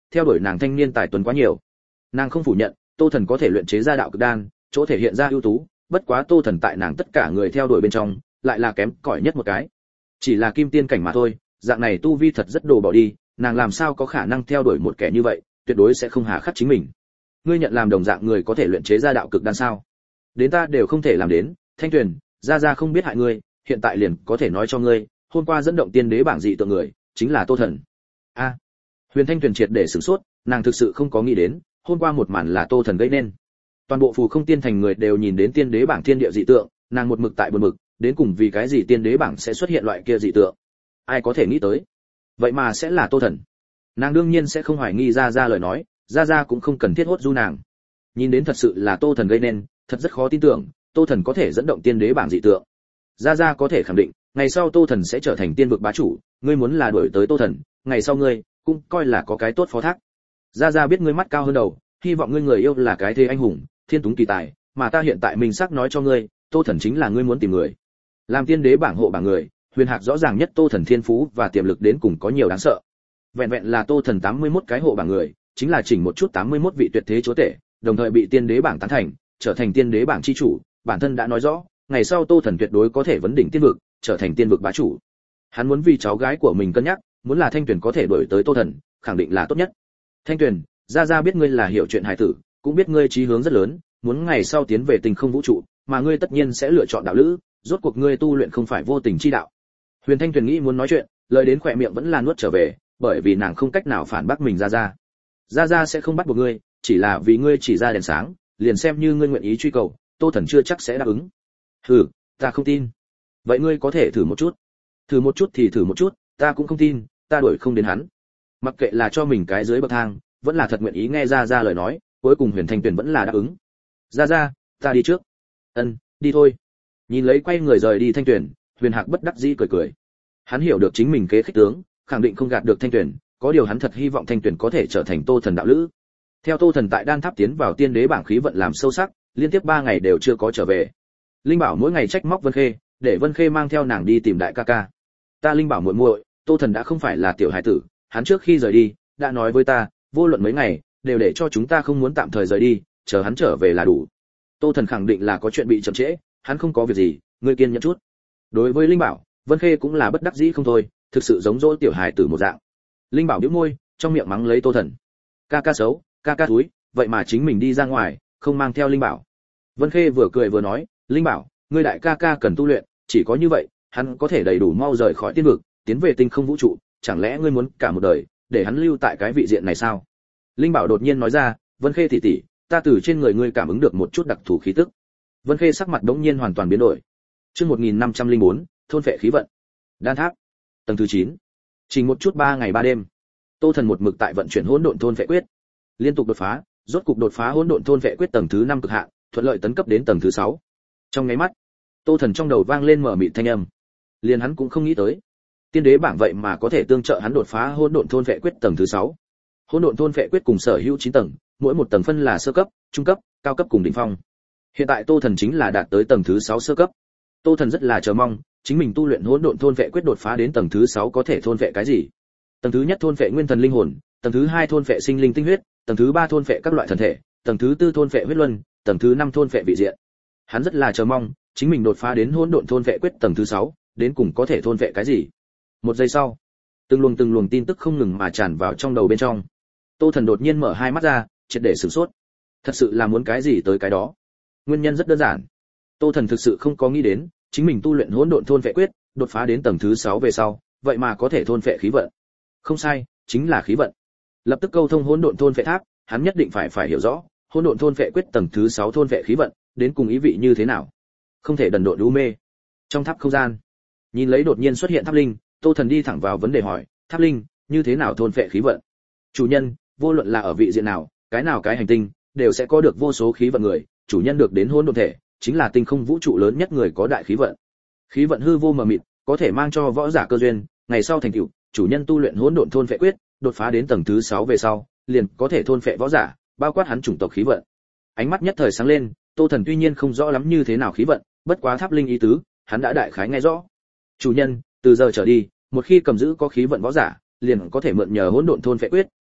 theo đuổi nàng thanh niên tài tuấn quá nhiều. Nàng không phủ nhận, Tô Thần có thể luyện chế ra đạo cực đan, chỗ thể hiện ra ưu tú, bất quá Tô Thần tại nàng tất cả người theo đuổi bên trong, lại là kém cỏi nhất một cái. Chỉ là kim tiên cảnh mà thôi, dạng này tu vi thật rất đồ bỏ đi, nàng làm sao có khả năng theo đuổi một kẻ như vậy, tuyệt đối sẽ không hà khắc chính mình. Ngươi nhận làm đồng dạng người có thể luyện chế ra đạo cực đan sao? Đến ta đều không thể làm đến, Thanh Tuyền, gia gia không biết hại ngươi, hiện tại liền có thể nói cho ngươi, hôm qua dẫn động tiên đế bảng dị tượng người, chính là Tô Thần. A. Huyền Thanh Tuyền triệt để sửng sốt, nàng thực sự không có nghĩ đến, hôm qua một màn là Tô Thần gây nên. Toàn bộ phù không tiên thành người đều nhìn đến tiên đế bảng thiên địa dị tượng, nàng một mực tại buồn mực, đến cùng vì cái gì tiên đế bảng sẽ xuất hiện loại kia dị tượng. Ai có thể nghĩ tới? Vậy mà sẽ là Tô Thần. Nàng đương nhiên sẽ không hoài nghi ra ra lời nói, ra ra cũng không cần thiết hốt du nàng. Nhìn đến thật sự là Tô Thần gây nên, thật rất khó tin tưởng, Tô Thần có thể dẫn động tiên đế bảng dị tượng. Ra ra có thể khẳng định, ngày sau Tô Thần sẽ trở thành tiên vực bá chủ, ngươi muốn là đuổi tới Tô Thần, ngày sau ngươi cũng coi là có cái tốt phó thác. Ra ra biết ngươi mắt cao hơn đầu, hy vọng ngươi người yêu là cái thế anh hùng, thiên tuấn kỳ tài, mà ta hiện tại mình xác nói cho ngươi, Tô Thần chính là ngươi muốn tìm người. Làm tiên đế bảng hộ bảng người, Huyền Hạc rõ ràng nhất Tô Thần thiên phú và tiềm lực đến cùng có nhiều đáng sợ. Vẹn vẹn là Tô Thần tám mươi mốt cái hộ bảng người, chính là chỉnh một chút tám mươi mốt vị tuyệt thế chúa tể, đồng thời bị tiên đế bảng tán thành, trở thành tiên đế bảng chi chủ, bản thân đã nói rõ, ngày sau Tô Thần tuyệt đối có thể vấn đỉnh tiên vực, trở thành tiên vực bá chủ. Hắn muốn vì cháu gái của mình cân nhắc, muốn là Thanh Tuyền có thể đuổi tới Tô Thần, khẳng định là tốt nhất. Thanh Tuyền, gia gia biết ngươi là hiểu chuyện hài tử, cũng biết ngươi chí hướng rất lớn, muốn ngày sau tiến về tình không vũ trụ, mà ngươi tất nhiên sẽ lựa chọn đạo lữ, rốt cuộc ngươi tu luyện không phải vô tình chi đạo. Huyền Thanh Tuyền nghĩ muốn nói chuyện, lời đến khỏe miệng vẫn là nuốt trở về, bởi vì nàng không cách nào phản bác mình gia gia. Gia gia sẽ không bắt buộc ngươi, chỉ là vì ngươi chỉ ra đèn sáng, liền xem như ngươi nguyện ý truy cầu, Tô Thần chưa chắc sẽ đáp ứng. Hừ, ta không tin. Vậy ngươi có thể thử một chút. Thử một chút thì thử một chút, ta cũng không tin, ta đuổi không đến hắn. Mặc kệ là cho mình cái dưới bậc thang, vẫn là thật nguyện ý nghe gia gia lời nói, cuối cùng Huyền Thanh Tuyền vẫn là đáp ứng. Gia gia, ta đi trước. Ân, đi thôi. Nhìn lấy quay người rời đi Thanh Tuyền, Huyền Hạc bất đắc dĩ cười cười. Hắn hiểu được chính mình kế khích tướng, khẳng định không gạt được Thanh Tuyền, có điều hắn thật hy vọng Thanh Tuyền có thể trở thành Tô Thần đạo lữ. Theo Tô Thần tại Đan Tháp tiến vào tiên đế bảng khí vận làm sâu sắc, liên tiếp ba ngày đều chưa có trở về. Linh Bảo mỗi ngày trách móc Vân Khê, để Vân Khê mang theo nàng đi tìm đại ca ca. Ta Linh Bảo muội muội, Tô Thần đã không phải là tiểu hải tử, hắn trước khi rời đi, đã nói với ta, vô luận mấy ngày, đều để cho chúng ta không muốn tạm thời rời đi, chờ hắn trở về là đủ. Tô Thần khẳng định là có chuyện bị chậm trễ, hắn không có việc gì, ngươi kiên nhẫn chút. Đối với Linh Bảo, Vân Khê cũng là bất đắc dĩ không thôi, thực sự giống dỗ tiểu hài tử một dạng. Linh Bảo bĩu môi, trong miệng mắng lấy Tô Thần. Ca ca xấu, ca ca thúi, vậy mà chính mình đi ra ngoài, không mang theo Linh Bảo. Vân Khê vừa cười vừa nói, Linh Bảo, ngươi đại ca ca cần tu luyện, chỉ có như vậy, hắn có thể đầy đủ mau rời khỏi tiên vực, tiến về tinh không vũ trụ, chẳng lẽ ngươi muốn cả một đời để hắn lưu tại cái vị diện này sao? Linh Bảo đột nhiên nói ra, Vân Khê tỷ tỷ, ta từ trên người ngươi cảm ứng được một chút đặc thù khí tức. Vân Khê sắc mặt đống nhiên hoàn toàn biến đổi. Chương một nghìn năm trăm lẻ bốn, thôn phệ khí vận. Đan Tháp, tầng thứ chín. Chỉ một chút ba ngày ba đêm. Tô Thần một mực tại vận chuyển hỗn độn thôn phệ quyết, liên tục đột phá, rốt cục đột phá hỗn độn thôn phệ quyết tầng thứ năm cực hạn, thuận lợi tấn cấp đến tầng thứ sáu. Trong nháy mắt, Tô Thần trong đầu vang lên mở mịt thanh âm. Liền hắn cũng không nghĩ tới, tiên đế bảng vậy mà có thể tương trợ hắn đột phá hỗn độn thôn phệ quyết tầng thứ sáu. Hỗn độn thôn phệ quyết cùng sở hữu chín tầng, mỗi một tầng phân là sơ cấp, trung cấp, cao cấp cùng đỉnh phong. Hiện tại Tô Thần chính là đạt tới tầng thứ sáu sơ cấp. Tô Thần rất là chờ mong, chính mình tu luyện hỗn độn thôn phệ quyết đột phá đến tầng thứ sáu có thể thôn phệ cái gì. Tầng thứ nhất thôn phệ nguyên thần linh hồn, tầng thứ hai thôn phệ sinh linh tinh huyết, tầng thứ ba thôn phệ các loại thần thể, tầng thứ tư thôn phệ huyết luân, tầng thứ năm thôn phệ vị diện. Hắn rất là chờ mong, chính mình đột phá đến hỗn độn thôn phệ quyết tầng thứ sáu, đến cùng có thể thôn phệ cái gì. Một giây sau, từng luồng từng luồng tin tức không ngừng mà tràn vào trong đầu bên trong. Tô Thần đột nhiên mở hai mắt ra, triệt để sửng sốt. Thật sự là muốn cái gì tới cái đó. Nguyên nhân rất đơn giản. Tô Thần thực sự không có nghĩ đến, chính mình tu luyện hỗn độn thôn phệ quyết, đột phá đến tầng thứ sáu về sau, vậy mà có thể thôn phệ khí vận. Không sai, chính là khí vận. Lập tức câu thông hỗn độn thôn phệ tháp, hắn nhất định phải phải hiểu rõ, hỗn độn thôn phệ quyết tầng thứ sáu thôn phệ khí vận, đến cùng ý vị như thế nào. Không thể đần độn u mê. Trong tháp không gian, nhìn lấy đột nhiên xuất hiện tháp linh, Tô Thần đi thẳng vào vấn đề hỏi, tháp linh, như thế nào thôn phệ khí vận? Chủ nhân, vô luận là ở vị diện nào, cái nào cái hành tinh, đều sẽ có được vô số khí vận người, chủ nhân được đến hỗn độn thể, chính là tinh không vũ trụ lớn nhất người có đại khí vận. Khí vận hư vô mờ mịt, có thể mang cho võ giả cơ duyên, ngày sau thành tựu, chủ nhân tu luyện hỗn độn thôn phệ quyết, đột phá đến tầng thứ sáu về sau, liền có thể thôn phệ võ giả, bao quát hắn chủng tộc khí vận. Ánh mắt nhất thời sáng lên, Tô Thần tuy nhiên không rõ lắm như thế nào khí vận, bất quá tháp linh ý tứ, hắn đã đại khái nghe rõ. Chủ nhân, từ giờ trở đi, một khi cầm giữ có khí vận võ giả, liền có thể mượn nhờ hỗn độn thôn phệ quyết,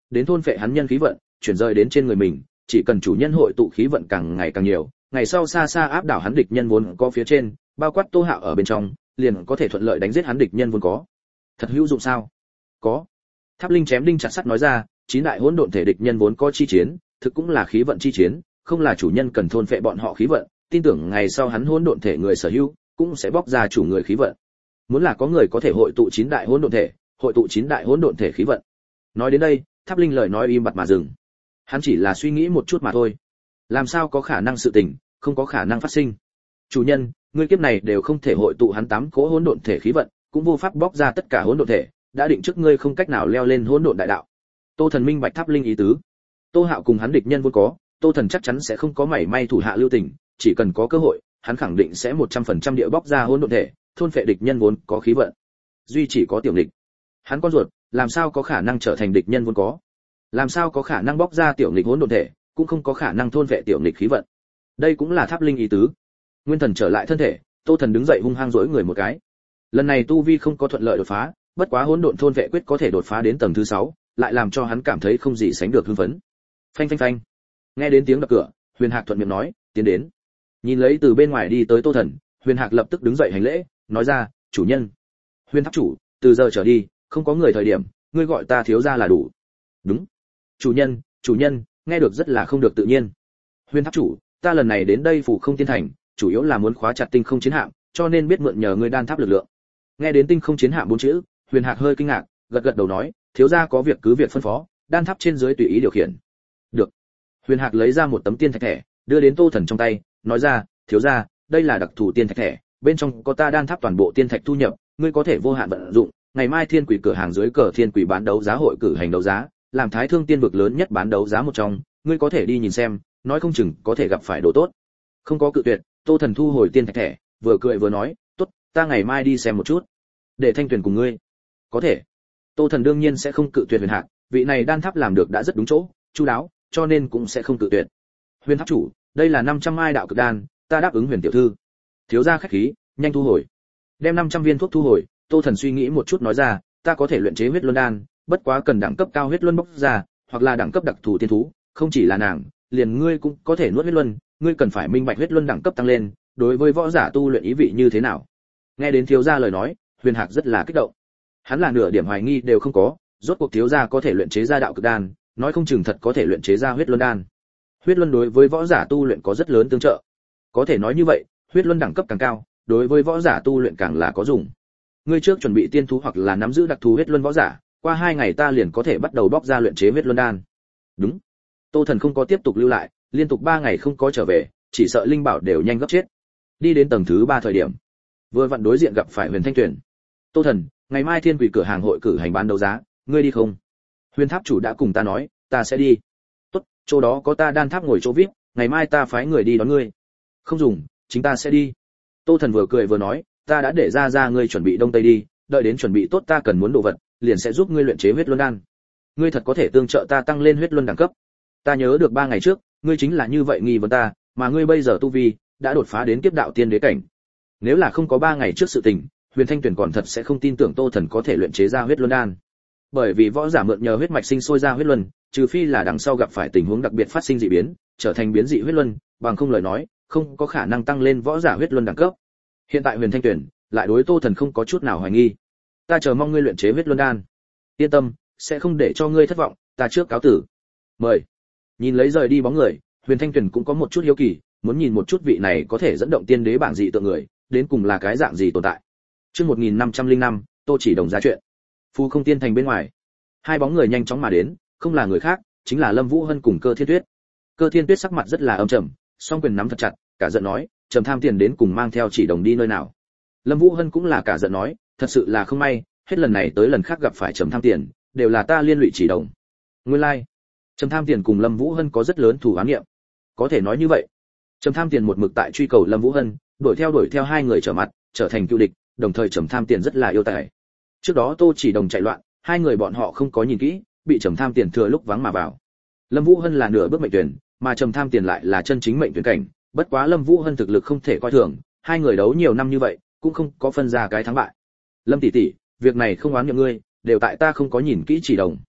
đến thôn phệ hắn nhân khí vận, chuyển rời đến trên người mình, chỉ cần chủ nhân hội tụ khí vận càng ngày càng nhiều, ngày sau xa xa áp đảo hắn địch nhân vốn có phía trên, bao quát Tô Hạo ở bên trong, liền có thể thuận lợi đánh giết hắn địch nhân vốn có. Thật hữu dụng sao? Có. Tháp Linh chém đinh chặt sắt nói ra, chín đại hỗn độn thể địch nhân vốn có chi chiến, thực cũng là khí vận chi chiến, không là chủ nhân cần thôn phệ bọn họ khí vận, tin tưởng ngày sau hắn hỗn độn thể người sở hữu, cũng sẽ bóc ra chủ người khí vận. Muốn là có người có thể hội tụ chín đại hỗn độn thể, hội tụ chín đại hỗn độn thể khí vận. Nói đến đây, Tháp Linh lời nói im bặt mà dừng. Hắn chỉ là suy nghĩ một chút mà thôi. Làm sao có khả năng sự tình, không có khả năng phát sinh. Chủ nhân, ngươi kiếp này đều không thể hội tụ hắn tám cỗ hỗn độn thể khí vận, cũng vô pháp bóc ra tất cả hỗn độn thể, đã định trước ngươi không cách nào leo lên hỗn độn đại đạo. Tô Thần minh bạch Tháp Linh ý tứ. Tô Hạo cùng hắn địch nhân vốn có, Tô Thần chắc chắn sẽ không có mảy may thủ hạ lưu tình, chỉ cần có cơ hội, hắn khẳng định sẽ một trăm phần trăm địa bóc ra hỗn độn thể, thôn phệ địch nhân vốn có khí vận. Duy chỉ có tiểu địch, hắn con ruột, làm sao có khả năng trở thành địch nhân vốn có? Làm sao có khả năng bóc ra tiểu địch hỗn độn thể, cũng không có khả năng thôn phệ tiểu địch khí vận. Đây cũng là Tháp Linh ý tứ. Nguyên Thần trở lại thân thể, Tô Thần đứng dậy hung hăng giỗi người một cái. Lần này tu vi không có thuận lợi đột phá, bất quá hỗn độn thôn vệ quyết có thể đột phá đến tầng thứ sáu, lại làm cho hắn cảm thấy không gì sánh được hưng phấn. Phanh phanh phanh. Nghe đến tiếng đập cửa, Huyền Hạc thuận miệng nói, tiến đến. Nhìn lấy từ bên ngoài đi tới Tô Thần, Huyền Hạc lập tức đứng dậy hành lễ, nói ra, chủ nhân. Huyền Tháp chủ, từ giờ trở đi, không có người thời điểm, ngươi gọi ta thiếu gia là đủ. Đúng. Chủ nhân, chủ nhân, nghe được rất là không được tự nhiên. Huyền Tháp chủ, ta lần này đến đây phủ không tiên thành, chủ yếu là muốn khóa chặt tinh không chiến hạm, cho nên biết mượn nhờ ngươi đan tháp lực lượng. Nghe đến tinh không chiến hạm bốn chữ, Huyền Hạc hơi kinh ngạc, gật gật đầu nói, thiếu gia có việc cứ việc phân phó, đan tháp trên dưới tùy ý điều khiển. Được. Huyền Hạc lấy ra một tấm tiên thạch thẻ, đưa đến Tô Thần trong tay, nói ra, thiếu gia, đây là đặc thù tiên thạch thẻ, bên trong có ta đan tháp toàn bộ tiên thạch thu nhập, ngươi có thể vô hạn vận dụng. Ngày mai Thiên Quỷ cửa hàng dưới cờ Thiên Quỷ bán đấu giá hội cử hành đấu giá, làm Thái Thương tiên vực lớn nhất bán đấu giá một trong, ngươi có thể đi nhìn xem, nói không chừng có thể gặp phải đồ tốt. Không có cự tuyệt, Tô Thần thu hồi tiên thạch thẻ, vừa cười vừa nói, tốt, ta ngày mai đi xem một chút. Để Thanh Tuyền cùng ngươi. Có thể. Tô Thần đương nhiên sẽ không cự tuyệt Huyền Hạc, vị này đan tháp làm được đã rất đúng chỗ, chu đáo, cho nên cũng sẽ không cự tuyệt. Huyền Tháp chủ, đây là năm trăm mai đạo cực đan, ta đáp ứng Huyền tiểu thư. Thiếu gia khách khí, nhanh thu hồi. Đem năm trăm viên thuốc thu hồi, Tô Thần suy nghĩ một chút nói ra, ta có thể luyện chế huyết luân đan, bất quá cần đẳng cấp cao huyết luân bốc ra, hoặc là đẳng cấp đặc thù tiên thú, không chỉ là nàng, liền ngươi cũng có thể nuốt huyết luân, ngươi cần phải minh bạch huyết luân đẳng cấp tăng lên, đối với võ giả tu luyện ý vị như thế nào. Nghe đến thiếu gia lời nói, Huyền Hạc rất là kích động. Hắn là nửa điểm hoài nghi đều không có, rốt cuộc thiếu gia có thể luyện chế ra đạo cực đan, nói không chừng thật có thể luyện chế ra huyết luân đan. Huyết luân đối với võ giả tu luyện có rất lớn tương trợ. Có thể nói như vậy, huyết luân đẳng cấp càng cao, đối với võ giả tu luyện càng là có dùng. Ngươi trước chuẩn bị tiên thú hoặc là nắm giữ đặc thù huyết luân võ giả, qua hai ngày ta liền có thể bắt đầu bóc ra luyện chế huyết luân đan. Đúng. Tô Thần không có tiếp tục lưu lại, liên tục ba ngày không có trở về, chỉ sợ linh bảo đều nhanh gấp chết. Đi đến tầng thứ ba thời điểm, vừa vặn đối diện gặp phải Huyền Thanh Tuyền. Tô Thần, ngày mai Thiên Quỷ cửa hàng hội cử hành bán đấu giá, ngươi đi không? Huyền Tháp chủ đã cùng ta nói, ta sẽ đi. Tốt, chỗ đó có ta đan tháp ngồi chỗ vip, ngày mai ta phái người đi đón ngươi. Không dùng, chính ta sẽ đi. Tô Thần vừa cười vừa nói, ta đã để ra ra ngươi chuẩn bị đông tây đi, đợi đến chuẩn bị tốt ta cần muốn đồ vật, liền sẽ giúp ngươi luyện chế huyết luân đan. Ngươi thật có thể tương trợ ta tăng lên huyết luân đẳng cấp. Ta nhớ được ba ngày trước, ngươi chính là như vậy nghi vấn ta, mà ngươi bây giờ tu vi đã đột phá đến kiếp đạo tiên đế cảnh. Nếu là không có ba ngày trước sự tình, Huyền Thanh Tuyền còn thật sẽ không tin tưởng Tô Thần có thể luyện chế ra huyết luân đan. Bởi vì võ giả mượn nhờ huyết mạch sinh sôi ra huyết luân, trừ phi là đằng sau gặp phải tình huống đặc biệt phát sinh dị biến, trở thành biến dị huyết luân, bằng không lời nói, không có khả năng tăng lên võ giả huyết luân đẳng cấp. Hiện tại Huyền Thanh Tuyền lại đối Tô Thần không có chút nào hoài nghi. Ta chờ mong ngươi luyện chế huyết luân đan. Yên tâm, sẽ không để cho ngươi thất vọng, ta trước cáo tử. Mời. Nhìn lấy rời đi bóng người, Huyền Thanh Tuyền cũng có một chút hiếu kỳ, muốn nhìn một chút vị này có thể dẫn động tiên đế bảng dị tượng người, đến cùng là cái dạng gì tồn tại. Chương một nghìn năm trăm lẻ năm, Tô Chỉ Đồng ra chuyện. Phu Không Tiên thành bên ngoài, hai bóng người nhanh chóng mà đến, không là người khác, chính là Lâm Vũ Hân cùng Cơ Thiên Tuyết. Cơ Thiên Tuyết sắc mặt rất là âm trầm, song quyền nắm thật chặt, cả giận nói, Trầm Tham Tiền đến cùng mang theo Chỉ Đồng đi nơi nào. Lâm Vũ Hân cũng là cả giận nói, thật sự là không may, hết lần này tới lần khác gặp phải Trầm Tham Tiền, đều là ta liên lụy Chỉ Đồng. Nguyên lai, like. Trầm Tham Tiền cùng Lâm Vũ Hân có rất lớn thù oán nghiệm. Có thể nói như vậy. Trầm Tham Tiền một mực tại truy cầu Lâm Vũ Hân, đuổi theo đuổi theo hai người trở mặt, trở thành cựu địch, đồng thời Trầm Tham Tiền rất là yêu tài. Trước đó Tô Chỉ Đồng chạy loạn, hai người bọn họ không có nhìn kỹ, bị Trầm Tham Tiền thừa lúc vắng mà vào. Lâm Vũ Hân là nửa bước mệnh tuyển, mà Trầm Tham Tiền lại là chân chính mệnh tuyển cảnh, bất quá Lâm Vũ Hân thực lực không thể coi thường, hai người đấu nhiều năm như vậy, cũng không có phân ra cái thắng bại. Lâm tỷ tỷ, việc này không oán nhậm ngươi, đều tại ta không có nhìn kỹ Chỉ Đồng.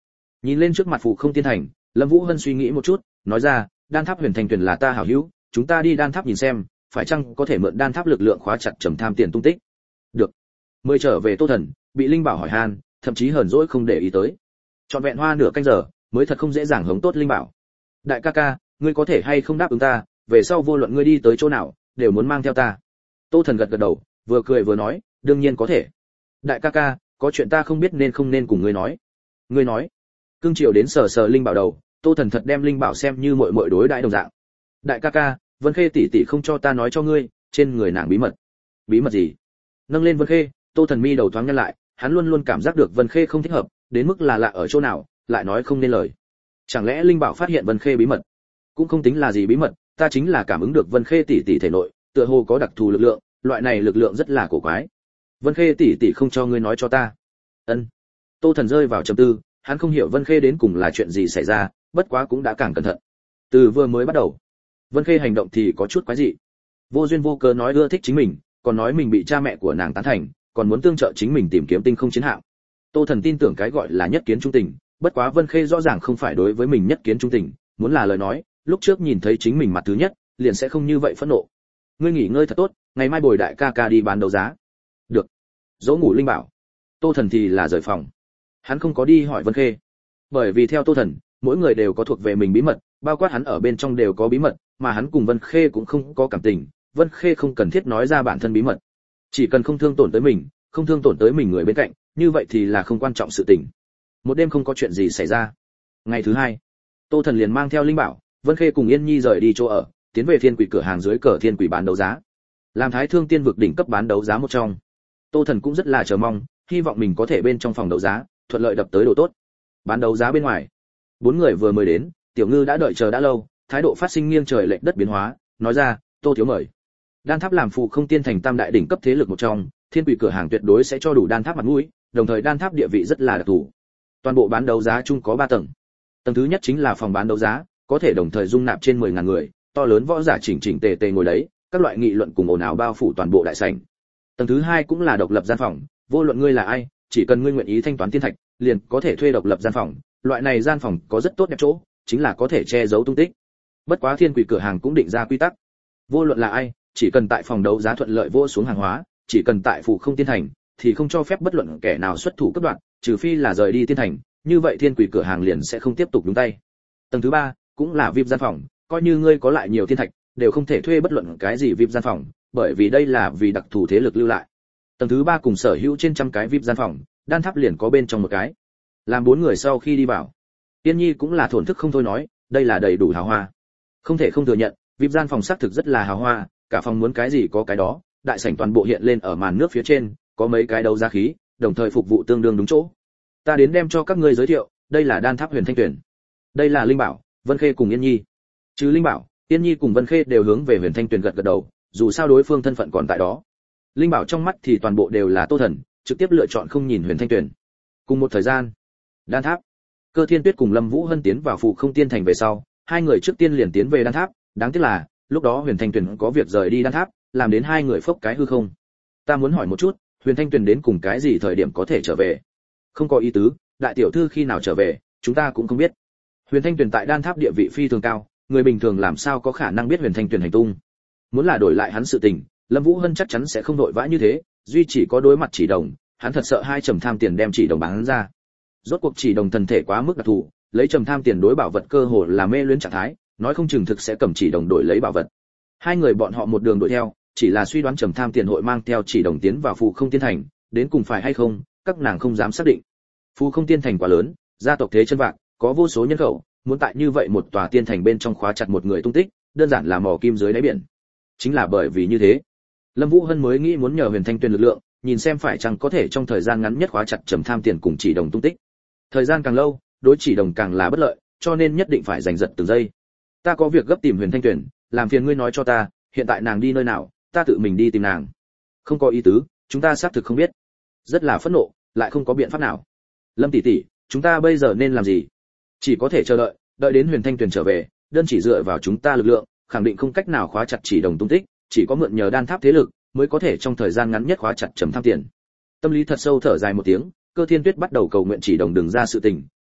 Nhìn lên trước mặt phụ không tiên thành, Lâm Vũ Hân suy nghĩ một chút, nói ra, đan tháp Huyền Thanh Tuyền là ta hảo hữu, chúng ta đi đan tháp nhìn xem, phải chăng có thể mượn đan tháp lực lượng khóa chặt trầm tham tiền tung tích. Được. Mới trở về Tô Thần, bị Linh Bảo hỏi han, thậm chí hờn dỗi không để ý tới. Trọn vẹn hoa nửa canh giờ, mới thật không dễ dàng hống tốt Linh Bảo. Đại ca ca, ngươi có thể hay không đáp ứng ta, về sau vô luận ngươi đi tới chỗ nào, đều muốn mang theo ta. Tô Thần gật gật đầu, vừa cười vừa nói, đương nhiên có thể. Đại ca ca, có chuyện ta không biết nên không nên cùng ngươi nói. Ngươi nói. Cương Triều đến sờ sờ Linh Bảo đầu, Tô Thần thật đem Linh Bảo xem như muội muội đối đãi đồng dạng. Đại ca ca, Vân Khê tỷ tỷ không cho ta nói cho ngươi, trên người nàng bí mật. Bí mật gì? Nâng lên Vân Khê, Tô Thần mi đầu thoáng nhăn lại, hắn luôn luôn cảm giác được Vân Khê không thích hợp, đến mức là lạ ở chỗ nào, lại nói không nên lời. Chẳng lẽ Linh Bảo phát hiện Vân Khê bí mật? Cũng không tính là gì bí mật, ta chính là cảm ứng được Vân Khê tỷ tỷ thể nội, tựa hồ có đặc thù lực lượng, loại này lực lượng rất là cổ quái. Vân Khê tỷ tỷ không cho ngươi nói cho ta. Ân. Tô Thần rơi vào trầm tư, hắn không hiểu Vân Khê đến cùng là chuyện gì xảy ra, bất quá cũng đã càng cẩn thận. Từ vừa mới bắt đầu, Vân Khê hành động thì có chút quái dị. Vô duyên vô cớ nói ưa thích chính mình, còn nói mình bị cha mẹ của nàng tán thành, còn muốn tương trợ chính mình tìm kiếm tinh không chiến hạm. Tô Thần tin tưởng cái gọi là nhất kiến trung tình, bất quá Vân Khê rõ ràng không phải đối với mình nhất kiến trung tình, muốn là lời nói, lúc trước nhìn thấy chính mình mặt thứ nhất, liền sẽ không như vậy phẫn nộ. Ngươi nghỉ ngơi thật tốt, ngày mai bồi đại ca ca đi bán đấu giá. Được. Dỗ ngủ Linh Bảo. Tô Thần thì là rời phòng. Hắn không có đi hỏi Vân Khê, bởi vì theo Tô Thần, mỗi người đều có thuộc về mình bí mật, bao quát hắn ở bên trong đều có bí mật, mà hắn cùng Vân Khê cũng không có cảm tình, Vân Khê không cần thiết nói ra bản thân bí mật. Chỉ cần không thương tổn tới mình, không thương tổn tới mình người bên cạnh, như vậy thì là không quan trọng sự tình. Một đêm không có chuyện gì xảy ra. Ngày thứ hai, Tô Thần liền mang theo Linh Bảo, Vân Khê cùng Yên Nhi rời đi chỗ ở, tiến về Thiên Quỷ cửa hàng dưới cờ Thiên Quỷ bán đấu giá. Làm Thái Thương Tiên vực đỉnh cấp bán đấu giá một trong, Tô Thần cũng rất là chờ mong, hy vọng mình có thể bên trong phòng đấu giá, thuận lợi đập tới đồ tốt. Bán đấu giá bên ngoài, bốn người vừa mới đến, Tiểu Ngư đã đợi chờ đã lâu, thái độ phát sinh nghiêng trời lệch đất biến hóa, nói ra, Tô thiếu mời. Đan Tháp làm phụ không tiên thành tam đại đỉnh cấp thế lực một trong, Thiên Quỷ cửa hàng tuyệt đối sẽ cho đủ Đan Tháp mặt mũi, đồng thời Đan Tháp địa vị rất là đặc thù. Toàn bộ bán đấu giá chung có ba tầng. Tầng thứ nhất chính là phòng bán đấu giá, có thể đồng thời dung nạp trên mười nghìn người, to lớn võ giả chỉnh chỉnh tề tề ngồi đấy, các loại nghị luận cùng ồn ào bao phủ toàn bộ đại sảnh. Tầng thứ hai cũng là độc lập gian phòng, vô luận ngươi là ai, chỉ cần ngươi nguyện ý thanh toán tiên thạch, liền có thể thuê độc lập gian phòng, loại này gian phòng có rất tốt đẹp chỗ, chính là có thể che giấu tung tích. Bất quá Thiên Quỷ cửa hàng cũng định ra quy tắc, vô luận là ai, chỉ cần tại phòng đấu giá thuận lợi vô xuống hàng hóa, chỉ cần tại phủ không tiên thành, thì không cho phép bất luận kẻ nào xuất thủ cắt đoạn, trừ phi là rời đi tiên thành, như vậy Thiên Quỷ cửa hàng liền sẽ không tiếp tục nhúng tay. Tầng thứ ba cũng là vi ai pi gian phòng, coi như ngươi có lại nhiều thiên thạch, đều không thể thuê bất luận cái gì vi ai pi gian phòng, bởi vì đây là vì đặc thù thế lực lưu lại. Tầng thứ ba cùng sở hữu trên trăm cái vi ai pi gian phòng, Đan Tháp liền có bên trong một cái. Làm bốn người sau khi đi vào, Tiên Nhi cũng là thổn thức không thôi nói, đây là đầy đủ hào hoa. Không thể không thừa nhận, vi ai pi gian phòng xác thực rất là hào hoa, cả phòng muốn cái gì có cái đó, đại sảnh toàn bộ hiện lên ở màn nước phía trên, có mấy cái đấu giá khí, đồng thời phục vụ tương đương đúng chỗ. Ta đến đem cho các ngươi giới thiệu, đây là Đan Tháp Huyền Thanh Tuyền. Đây là Linh Bảo, Vân Khê cùng Yên Nhi. Chứ Linh Bảo, Yên Nhi cùng Vân Khê đều hướng về Huyền Thanh Tuyền gật gật đầu, dù sao đối phương thân phận còn tại đó. Linh Bảo trong mắt thì toàn bộ đều là Tô Thần, trực tiếp lựa chọn không nhìn Huyền Thanh Tuyền. Cùng một thời gian, Đan Tháp, Cơ Thiên Tuyết cùng Lâm Vũ Hân tiến vào phụ không tiên thành về sau, hai người trước tiên liền tiến về Đan Tháp, đáng tiếc là, lúc đó Huyền Thanh Tuyền có việc rời đi Đan Tháp, làm đến hai người phốc cái hư không. Ta muốn hỏi một chút, Huyền Thanh Tuyền đến cùng cái gì thời điểm có thể trở về? Không có ý tứ, đại tiểu thư khi nào trở về, chúng ta cũng không biết. Huyền Thanh Tuyền tại Đan Tháp địa vị phi thường cao, người bình thường làm sao có khả năng biết Huyền Thanh Tuyền hành tung. Muốn là đổi lại hắn sự tình, Lâm Vũ Hân chắc chắn sẽ không đội vã như thế, duy chỉ có đối mặt Chỉ Đồng, hắn thật sợ hai trầm tham tiền đem Chỉ Đồng bán ra. Rốt cuộc Chỉ Đồng thần thể quá mức đặc thù, lấy trầm tham tiền đối bảo vật cơ hồ là mê luyến trạng thái, nói không chừng thực sẽ cầm Chỉ Đồng đổi lấy bảo vật. Hai người bọn họ một đường đuổi theo, chỉ là suy đoán trầm tham tiền hội mang theo Chỉ Đồng tiến vào phù không tiên thành, đến cùng phải hay không, các nàng không dám xác định. Phù không tiên thành quá lớn, gia tộc thế chân vạc, có vô số nhân khẩu, muốn tại như vậy một tòa tiên thành bên trong khóa chặt một người tung tích, đơn giản là mò kim dưới đáy biển. Chính là bởi vì như thế, Lâm Vũ Hân mới nghĩ muốn nhờ Huyền Thanh Tuyền lực lượng, nhìn xem phải chăng có thể trong thời gian ngắn nhất khóa chặt trầm tham tiền cùng Chỉ Đồng tung tích. Thời gian càng lâu, đối Chỉ Đồng càng là bất lợi, cho nên nhất định phải giành giật từng giây. Ta có việc gấp tìm Huyền Thanh Tuyền, làm phiền ngươi nói cho ta, hiện tại nàng đi nơi nào, ta tự mình đi tìm nàng. Không có ý tứ, chúng ta xác thực không biết. Rất là phẫn nộ, lại không có biện pháp nào. Lâm tỷ tỷ, chúng ta bây giờ nên làm gì? Chỉ có thể chờ đợi, đợi đến Huyền Thanh Tuyền trở về, đơn chỉ dựa vào chúng ta lực lượng, khẳng định không cách nào khóa chặt Chỉ Đồng tung tích, chỉ có mượn nhờ Đan Tháp thế lực, mới có thể trong thời gian ngắn nhất khóa chặt trầm tham tiền. Tâm lý thật sâu thở dài một tiếng, Cơ Thiên Tuyết bắt đầu cầu nguyện Chỉ Đồng đừng ra sự tình,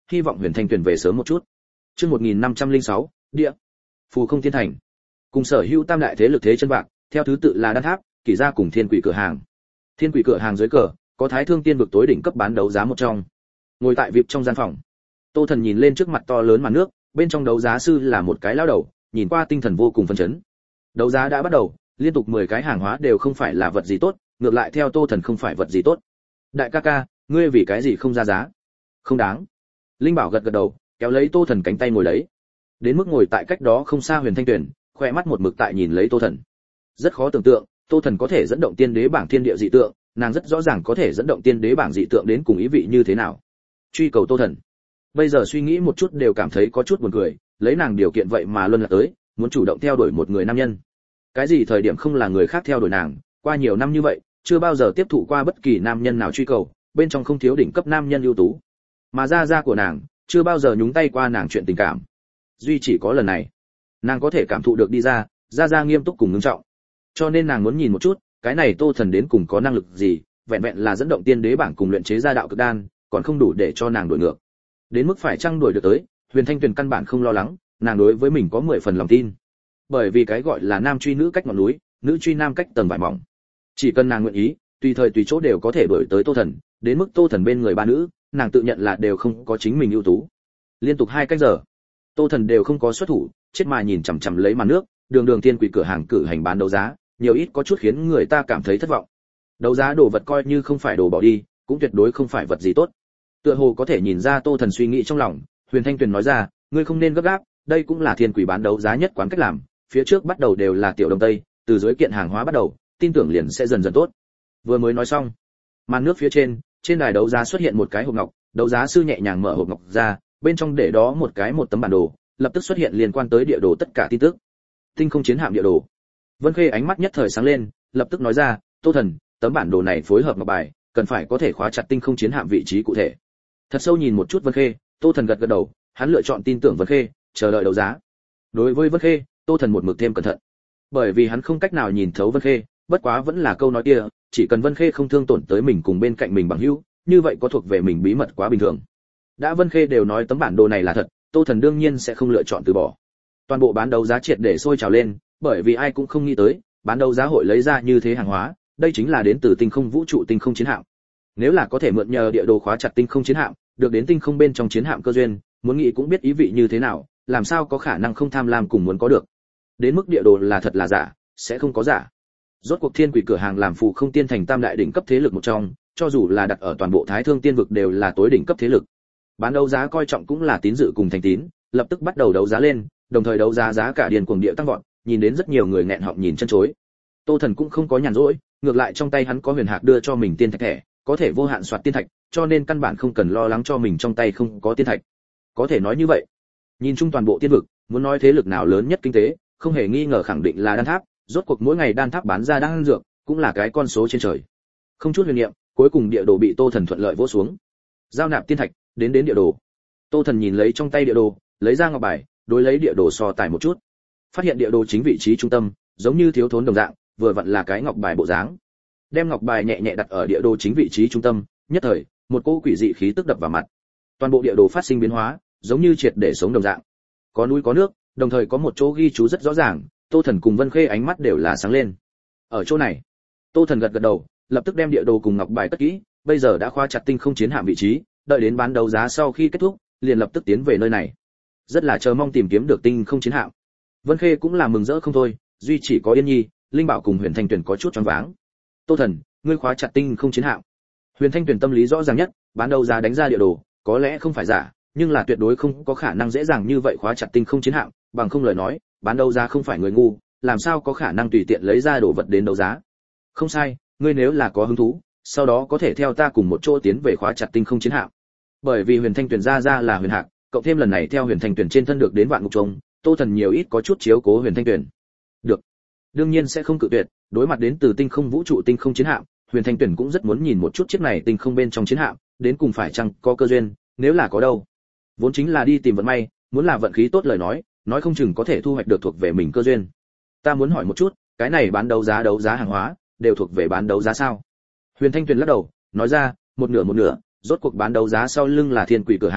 hy vọng Huyền Thanh Tuyền về sớm một chút. Chương một nghìn năm trăm lẻ sáu, địa. Phù Không Thiên Thành. Cùng sở hữu tam đại thế lực thế chân bạc, theo thứ tự là Đan Tháp, Kỷ Gia cùng Thiên Quỷ cửa hàng. Thiên Quỷ cửa hàng dưới cờ, có Thái Thương Tiên vực tối đỉnh cấp bán đấu giá một trong. Ngồi tại vip trong gian phòng, Tô Thần nhìn lên trước mặt to lớn màn nước, bên trong đấu giá sư là một cái lão đầu, nhìn qua tinh thần vô cùng phấn chấn. Đấu giá đã bắt đầu, liên tục mười cái hàng hóa đều không phải là vật gì tốt, ngược lại theo Tô Thần không phải vật gì tốt. Đại ca ca, ngươi vì cái gì không ra giá? Không đáng. Linh Bảo gật gật đầu, kéo lấy Tô Thần cánh tay ngồi lấy. Đến mức ngồi tại cách đó không xa Huyền Thanh Tuyền, khoe mắt một mực tại nhìn lấy Tô Thần. Rất khó tưởng tượng, Tô Thần có thể dẫn động tiên đế bảng thiên địa dị tượng, nàng rất rõ ràng có thể dẫn động tiên đế bảng dị tượng đến cùng ý vị như thế nào. Truy cầu Tô Thần. Bây giờ suy nghĩ một chút đều cảm thấy có chút buồn cười, lấy nàng điều kiện vậy mà luân lạc tới, muốn chủ động theo đuổi một người nam nhân. Cái gì thời điểm không là người khác theo đuổi nàng, qua nhiều năm như vậy, chưa bao giờ tiếp thụ qua bất kỳ nam nhân nào truy cầu, bên trong không thiếu đỉnh cấp nam nhân ưu tú. Mà gia gia của nàng, chưa bao giờ nhúng tay qua nàng chuyện tình cảm. Duy chỉ có lần này, nàng có thể cảm thụ được đi ra, gia gia nghiêm túc cùng ngưng trọng. Cho nên nàng muốn nhìn một chút, cái này Tô Thần đến cùng có năng lực gì, vẹn vẹn là dẫn động tiên đế bảng cùng luyện chế ra đạo cực đan, còn không đủ để cho nàng đuổi ngược. Đến mức phải chăng đuổi được tới, Huyền Thanh Tuyền căn bản không lo lắng, nàng đối với mình có mười phần lòng tin. Bởi vì cái gọi là nam truy nữ cách ngọn núi, nữ truy nam cách tầng vải mỏng. Chỉ cần nàng nguyện ý, tùy thời tùy chỗ đều có thể đuổi tới Tô Thần, đến mức Tô Thần bên người ba nữ, nàng tự nhận là đều không có chính mình ưu tú. Liên tục hai cách giờ, Tô Thần đều không có xuất thủ, chết mà nhìn chằm chằm lấy màn nước, đường đường tiên quỷ cửa hàng cử hành bán đấu giá, nhiều ít có chút khiến người ta cảm thấy thất vọng. Đấu giá đồ vật coi như không phải đồ bỏ đi, cũng tuyệt đối không phải vật gì tốt. Tựa hồ có thể nhìn ra Tô Thần suy nghĩ trong lòng, Huyền Thanh Tuyền nói ra, ngươi không nên gấp gáp, đây cũng là thiên quỷ bán đấu giá nhất quán cách làm, phía trước bắt đầu đều là tiểu đông tây, từ dưới kiện hàng hóa bắt đầu, tin tưởng liền sẽ dần dần tốt. Vừa mới nói xong, màn nước phía trên, trên đài đấu giá xuất hiện một cái hộp ngọc, đấu giá sư nhẹ nhàng mở hộp ngọc ra, bên trong để đó một cái một tấm bản đồ, lập tức xuất hiện liên quan tới địa đồ tất cả tin tức. Tinh không chiến hạm địa đồ. Vân Khê ánh mắt nhất thời sáng lên, lập tức nói ra, Tô Thần, tấm bản đồ này phối hợp ngọc bài, cần phải có thể khóa chặt tinh không chiến hạm vị trí cụ thể. Thật sâu nhìn một chút Vân Khê, Tô Thần gật gật đầu, hắn lựa chọn tin tưởng Vân Khê, chờ đợi đấu giá. Đối với Vân Khê, Tô Thần một mực thêm cẩn thận, bởi vì hắn không cách nào nhìn thấu Vân Khê, bất quá vẫn là câu nói kia, chỉ cần Vân Khê không thương tổn tới mình cùng bên cạnh mình bằng hữu, như vậy có thuộc về mình bí mật quá bình thường. Đã Vân Khê đều nói tấm bản đồ này là thật, Tô Thần đương nhiên sẽ không lựa chọn từ bỏ. Toàn bộ bán đấu giá triệt để sôi trào lên, bởi vì ai cũng không nghĩ tới, bán đấu giá hội lấy ra như thế hàng hóa, đây chính là đến từ tinh không vũ trụ tinh không chiến hạm. Nếu là có thể mượn nhờ địa đồ khóa chặt tinh không chiến hạm, được đến tinh không bên trong chiến hạm cơ duyên, muốn nghĩ cũng biết ý vị như thế nào, làm sao có khả năng không tham lam cùng muốn có được. Đến mức địa đồ là thật là giả, sẽ không có giả. Rốt cuộc thiên quỷ cửa hàng làm Phù Không Tiên thành tam đại đỉnh cấp thế lực một trong, cho dù là đặt ở toàn bộ Thái Thương Tiên vực đều là tối đỉnh cấp thế lực. Bán đấu giá coi trọng cũng là tín dự cùng thành tín, lập tức bắt đầu đấu giá lên, đồng thời đấu giá giá cả điền cuồng địa tăng vọt, nhìn đến rất nhiều người nghẹn họng nhìn chân chối. Tô Thần cũng không có nhàn rỗi, ngược lại trong tay hắn có huyền hạc đưa cho mình tiên thạch thẻ, có thể vô hạn soạt tiên thạch, cho nên căn bản không cần lo lắng cho mình trong tay không có tiên thạch. Có thể nói như vậy, nhìn chung toàn bộ tiên vực, muốn nói thế lực nào lớn nhất kinh tế, không hề nghi ngờ khẳng định là Đan Tháp, rốt cuộc mỗi ngày Đan Tháp bán ra đan dược, cũng là cái con số trên trời. Không chút huyền niệm, cuối cùng địa đồ bị Tô Thần thuận lợi vỗ xuống. Giao nạp tiên thạch, đến đến địa đồ. Tô Thần nhìn lấy trong tay địa đồ, lấy ra ngọc bài, đối lấy địa đồ so tài một chút. Phát hiện địa đồ chính vị trí trung tâm, giống như thiếu thốn đồng dạng, vừa vặn là cái ngọc bài bộ dáng. Đem ngọc bài nhẹ nhẹ đặt ở địa đồ chính vị trí trung tâm, nhất thời, một cỗ quỷ dị khí tức đập vào mặt. Toàn bộ địa đồ phát sinh biến hóa, giống như triệt để sống đồng dạng. Có núi có nước, đồng thời có một chỗ ghi chú rất rõ ràng, Tô Thần cùng Vân Khê ánh mắt đều là sáng lên. Ở chỗ này, Tô Thần gật gật đầu, lập tức đem địa đồ cùng ngọc bài cất kỹ, bây giờ đã khóa chặt tinh không chiến hạm vị trí, đợi đến bán đấu giá sau khi kết thúc, liền lập tức tiến về nơi này. Rất là chờ mong tìm kiếm được tinh không chiến hạm. Vân Khê cũng là mừng rỡ không thôi, duy chỉ có Yên Nhi, Linh Bảo cùng Huyền Thanh Tuyền có chút choáng váng. Tô Thần, ngươi khóa chặt tinh không chiến hạm. Huyền Thanh Tuyền tâm lý rõ ràng nhất, bán đấu giá đánh ra địa đồ, có lẽ không phải giả, nhưng là tuyệt đối không có khả năng dễ dàng như vậy khóa chặt tinh không chiến hạm, bằng không lời nói, bán đấu giá không phải người ngu, làm sao có khả năng tùy tiện lấy ra đồ vật đến đấu giá. Không sai, ngươi nếu là có hứng thú, sau đó có thể theo ta cùng một chỗ tiến về khóa chặt tinh không chiến hạm. Bởi vì Huyền Thanh Tuyền ra ra là Huyền Hạc, cộng thêm lần này theo Huyền Thanh Tuyền trên thân được đến vạn ngục trùng, Tô Thần nhiều ít có chút chiếu cố Huyền Thanh Tuyền. Được, đương nhiên sẽ không cự tuyệt, đối mặt đến từ tinh không vũ trụ tinh không chiến hạm, Huyền Thanh Tuyền cũng rất muốn nhìn một chút chiếc này tinh không bên trong chiến hạm, đến cùng phải chăng có cơ duyên, nếu là có đâu, vốn chính là đi tìm vận may, muốn là vận khí tốt lời nói, nói không chừng có thể thu hoạch được thuộc về mình cơ duyên. Ta muốn hỏi một chút, cái này bán đấu giá đấu giá hàng hóa, đều thuộc về bán đấu giá sao? Huyền Thanh Tuyền lắc đầu, nói ra, một nửa một nửa, rốt cuộc bán đấu giá sau lưng là Thiên Quỷ cửa hàng,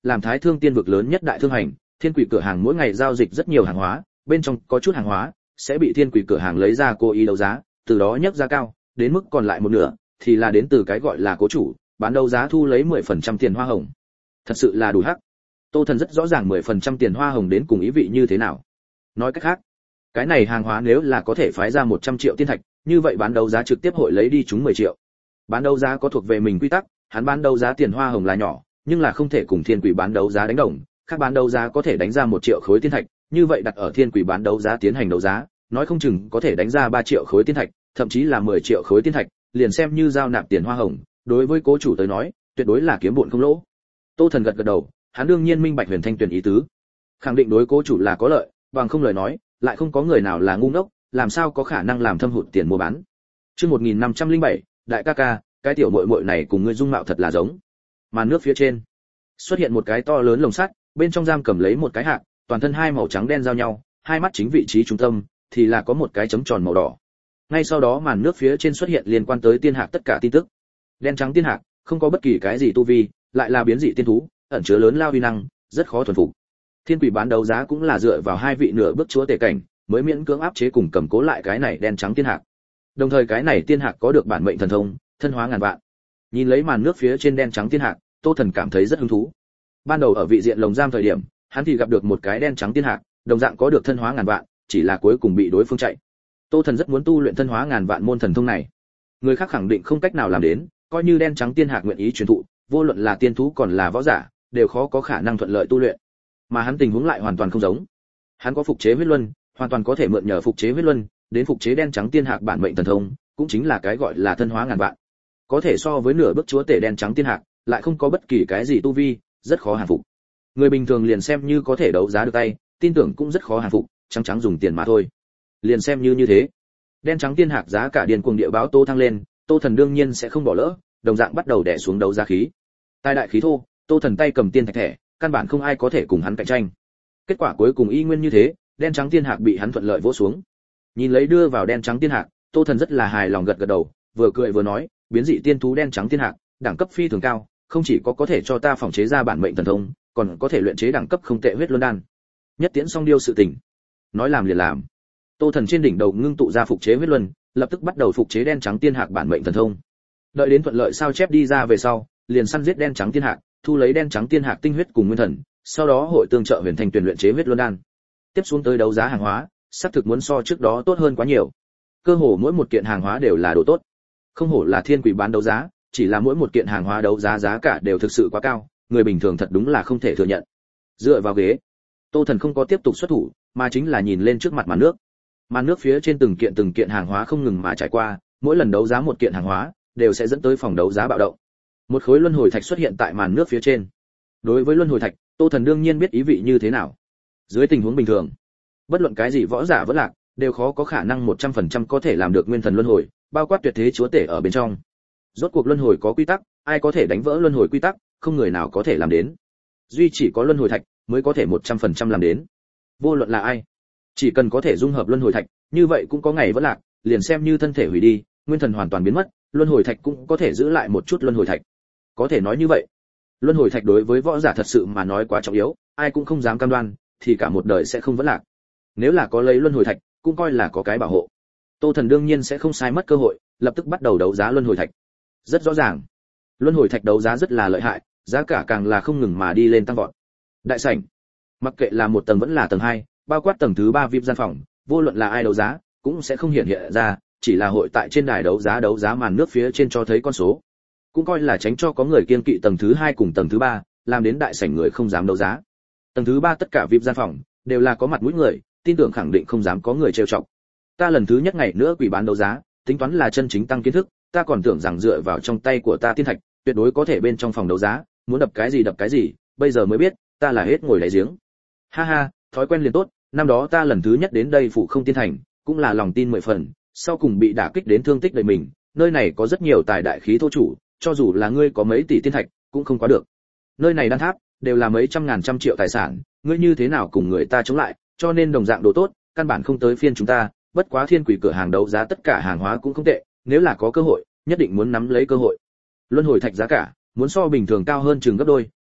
làm Thái Thương Tiên vực lớn nhất đại thương hành, Thiên Quỷ cửa hàng mỗi ngày giao dịch rất nhiều hàng hóa, bên trong có chút hàng hóa sẽ bị Thiên Quỷ cửa hàng lấy ra cố ý đấu giá, từ đó nhấc giá cao, đến mức còn lại một nửa thì là đến từ cái gọi là cố chủ, bán đấu giá thu lấy mười phần trăm tiền hoa hồng. Thật sự là đủ hắc. Tô Thần rất rõ ràng mười phần trăm tiền hoa hồng đến cùng ý vị như thế nào. Nói cách khác, cái này hàng hóa nếu là có thể phái ra một trăm triệu tiên thạch, như vậy bán đấu giá trực tiếp hội lấy đi chúng mười triệu. Bán đấu giá có thuộc về mình quy tắc, hắn bán đấu giá tiền hoa hồng là nhỏ, nhưng là không thể cùng Thiên Quỷ bán đấu giá đánh đồng, các bán đấu giá có thể đánh ra một triệu khối tiên thạch, như vậy đặt ở Thiên Quỷ bán đấu giá tiến hành đấu giá, nói không chừng có thể đánh ra ba triệu khối tiên thạch, thậm chí là mười triệu khối tiên thạch, liền xem như giao nạp tiền hoa hồng, đối với cố chủ tới nói, tuyệt đối là kiếm bộn không lỗ. Tô Thần gật gật đầu, hắn đương nhiên minh bạch Huyền Thanh Tuyền ý tứ, khẳng định đối cố chủ là có lợi, bằng không lời nói, lại không có người nào là ngu ngốc, làm sao có khả năng làm thâm hụt tiền mua bán. Chương một nghìn năm trăm lẻ bảy, đại ca ca, cái tiểu muội muội này cùng ngươi dung mạo thật là giống. Màn nước phía trên xuất hiện một cái to lớn lồng sắt, bên trong giam cầm lấy một cái hạc, toàn thân hai màu trắng đen giao nhau, hai mắt chính vị trí trung tâm thì là có một cái chấm tròn màu đỏ. Ngay sau đó màn nước phía trên xuất hiện liên quan tới tiên hạc tất cả tin tức. Đen trắng tiên hạc, không có bất kỳ cái gì tu vi, lại là biến dị tiên thú, ẩn chứa lớn lao uy năng, rất khó thuần phục. Thiên Quỷ bán đấu giá cũng là dựa vào hai vị nửa bước chúa tể cảnh, mới miễn cưỡng áp chế cùng cầm cố lại cái này đen trắng tiên hạc. Đồng thời cái này tiên hạc có được bản mệnh thần thông, thân hóa ngàn vạn. Nhìn lấy màn nước phía trên đen trắng tiên hạc, Tô Thần cảm thấy rất hứng thú. Ban đầu ở vị diện lồng giam thời điểm, hắn thì gặp được một cái đen trắng tiên hạc, đồng dạng có được thân hóa ngàn vạn, chỉ là cuối cùng bị đối phương chạy. Tô Thần rất muốn tu luyện thân hóa ngàn vạn môn thần thông này. Người khác khẳng định không cách nào làm đến, coi như đen trắng tiên hạc nguyện ý truyền thụ, vô luận là tiên thú còn là võ giả, đều khó có khả năng thuận lợi tu luyện. Mà hắn tình huống lại hoàn toàn không giống. Hắn có phục chế huyết luân, hoàn toàn có thể mượn nhờ phục chế huyết luân, đến phục chế đen trắng tiên hạc bản mệnh thần thông, cũng chính là cái gọi là thân hóa ngàn vạn. Có thể so với nửa bước chúa tể đen trắng tiên hạc, lại không có bất kỳ cái gì tu vi, rất khó hàng phục. Người bình thường liền xem như có thể đấu giá được tay, tin tưởng cũng rất khó hàng phục, trắng trắng dùng tiền mà thôi. Liền xem như như thế, đen trắng tiên hạc giá cả điên cuồng địa báo Tô thăng lên, Tô Thần đương nhiên sẽ không bỏ lỡ, đồng dạng bắt đầu đè xuống đấu giá khí. Tài đại khí thô, Tô Thần tay cầm tiên thạch thẻ, căn bản không ai có thể cùng hắn cạnh tranh. Kết quả cuối cùng y nguyên như thế, đen trắng tiên hạc bị hắn thuận lợi vỗ xuống. Nhìn lấy đưa vào đen trắng tiên hạc, Tô Thần rất là hài lòng gật gật đầu, vừa cười vừa nói, biến dị tiên thú đen trắng tiên hạc, đẳng cấp phi thường cao, không chỉ có có thể cho ta phòng chế ra bản mệnh thần thông, còn có thể luyện chế đẳng cấp không tệ huyết luân đan. Nhất tiễn song điêu sự tình, nói làm liền làm. Tô Thần trên đỉnh đầu ngưng tụ ra phục chế huyết luân, lập tức bắt đầu phục chế đen trắng tiên hạc bản mệnh thần thông. Đợi đến thuận lợi sao chép đi ra về sau, liền săn giết đen trắng tiên hạc, thu lấy đen trắng tiên hạc tinh huyết cùng nguyên thần, sau đó hội tương trợ Huyền Thanh Tuyền luyện chế huyết luân đan. Tiếp xuống tới đấu giá hàng hóa, xác thực muốn so trước đó tốt hơn quá nhiều. Cơ hồ mỗi một kiện hàng hóa đều là đồ tốt. Không hổ là Thiên Quỷ bán đấu giá, chỉ là mỗi một kiện hàng hóa đấu giá giá cả đều thực sự quá cao, người bình thường thật đúng là không thể thừa nhận. Dựa vào ghế, Tô Thần không có tiếp tục xuất thủ, mà chính là nhìn lên trước mặt màn nước. Màn nước phía trên từng kiện từng kiện hàng hóa không ngừng mà trải qua, mỗi lần đấu giá một kiện hàng hóa, đều sẽ dẫn tới phòng đấu giá bạo động. Một khối luân hồi thạch xuất hiện tại màn nước phía trên. Đối với luân hồi thạch, Tô Thần đương nhiên biết ý vị như thế nào. Dưới tình huống bình thường, bất luận cái gì võ giả vẫn lạc, đều khó có khả năng một trăm phần trăm có thể làm được nguyên thần luân hồi, bao quát tuyệt thế chúa tể ở bên trong. Rốt cuộc luân hồi có quy tắc, ai có thể đánh vỡ luân hồi quy tắc, không người nào có thể làm đến. Duy chỉ có luân hồi thạch mới có thể một trăm phần trăm làm đến. Vô luận là ai, chỉ cần có thể dung hợp luân hồi thạch, như vậy cũng có ngày vẫn lạc, liền xem như thân thể hủy đi, nguyên thần hoàn toàn biến mất, luân hồi thạch cũng có thể giữ lại một chút luân hồi thạch. Có thể nói như vậy, luân hồi thạch đối với võ giả thật sự mà nói quá trọng yếu, ai cũng không dám cam đoan, thì cả một đời sẽ không vẫn lạc. Nếu là có lấy luân hồi thạch, cũng coi là có cái bảo hộ. Tô Thần đương nhiên sẽ không sai mất cơ hội, lập tức bắt đầu đấu giá luân hồi thạch. Rất rõ ràng, luân hồi thạch đấu giá rất là lợi hại, giá cả càng là không ngừng mà đi lên tăng vọt. Đại sảnh, mặc kệ là một tầng vẫn là tầng hai, bao quát tầng thứ ba vi ai pi gian phòng, vô luận là ai đấu giá, cũng sẽ không hiện hiện ra, chỉ là hội tại trên đài đấu giá đấu giá màn nước phía trên cho thấy con số. Cũng coi là tránh cho có người kiêng kỵ tầng thứ hai cùng tầng thứ ba, làm đến đại sảnh người không dám đấu giá. Tầng thứ ba tất cả vi ai pi gian phòng đều là có mặt mũi người, tin tưởng khẳng định không dám có người trêu chọc. Ta lần thứ nhất ngày nữa quỷ bán đấu giá, tính toán là chân chính tăng kiến thức, ta còn tưởng rằng dựa vào trong tay của ta tiên thạch, tuyệt đối có thể bên trong phòng đấu giá, muốn đập cái gì đập cái gì, bây giờ mới biết, ta là hết ngồi đáy giếng. Ha ha, thói quen liền tốt, năm đó ta lần thứ nhất đến đây phụ không tiên thành, cũng là lòng tin mười phần, sau cùng bị đả kích đến thương tích đời mình, nơi này có rất nhiều tài đại khí thô chủ, cho dù là ngươi có mấy tỷ tiên thạch, cũng không quá được. Nơi này đan tháp đều là mấy trăm ngàn trăm triệu tài sản, ngươi như thế nào cùng người ta chống lại, cho nên đồng dạng đồ tốt, căn bản không tới phiên chúng ta, bất quá Thiên Quỷ cửa hàng đấu giá tất cả hàng hóa cũng không tệ, nếu là có cơ hội, nhất định muốn nắm lấy cơ hội. Luân hồi thạch giá cả muốn so bình thường cao hơn chừng gấp đôi,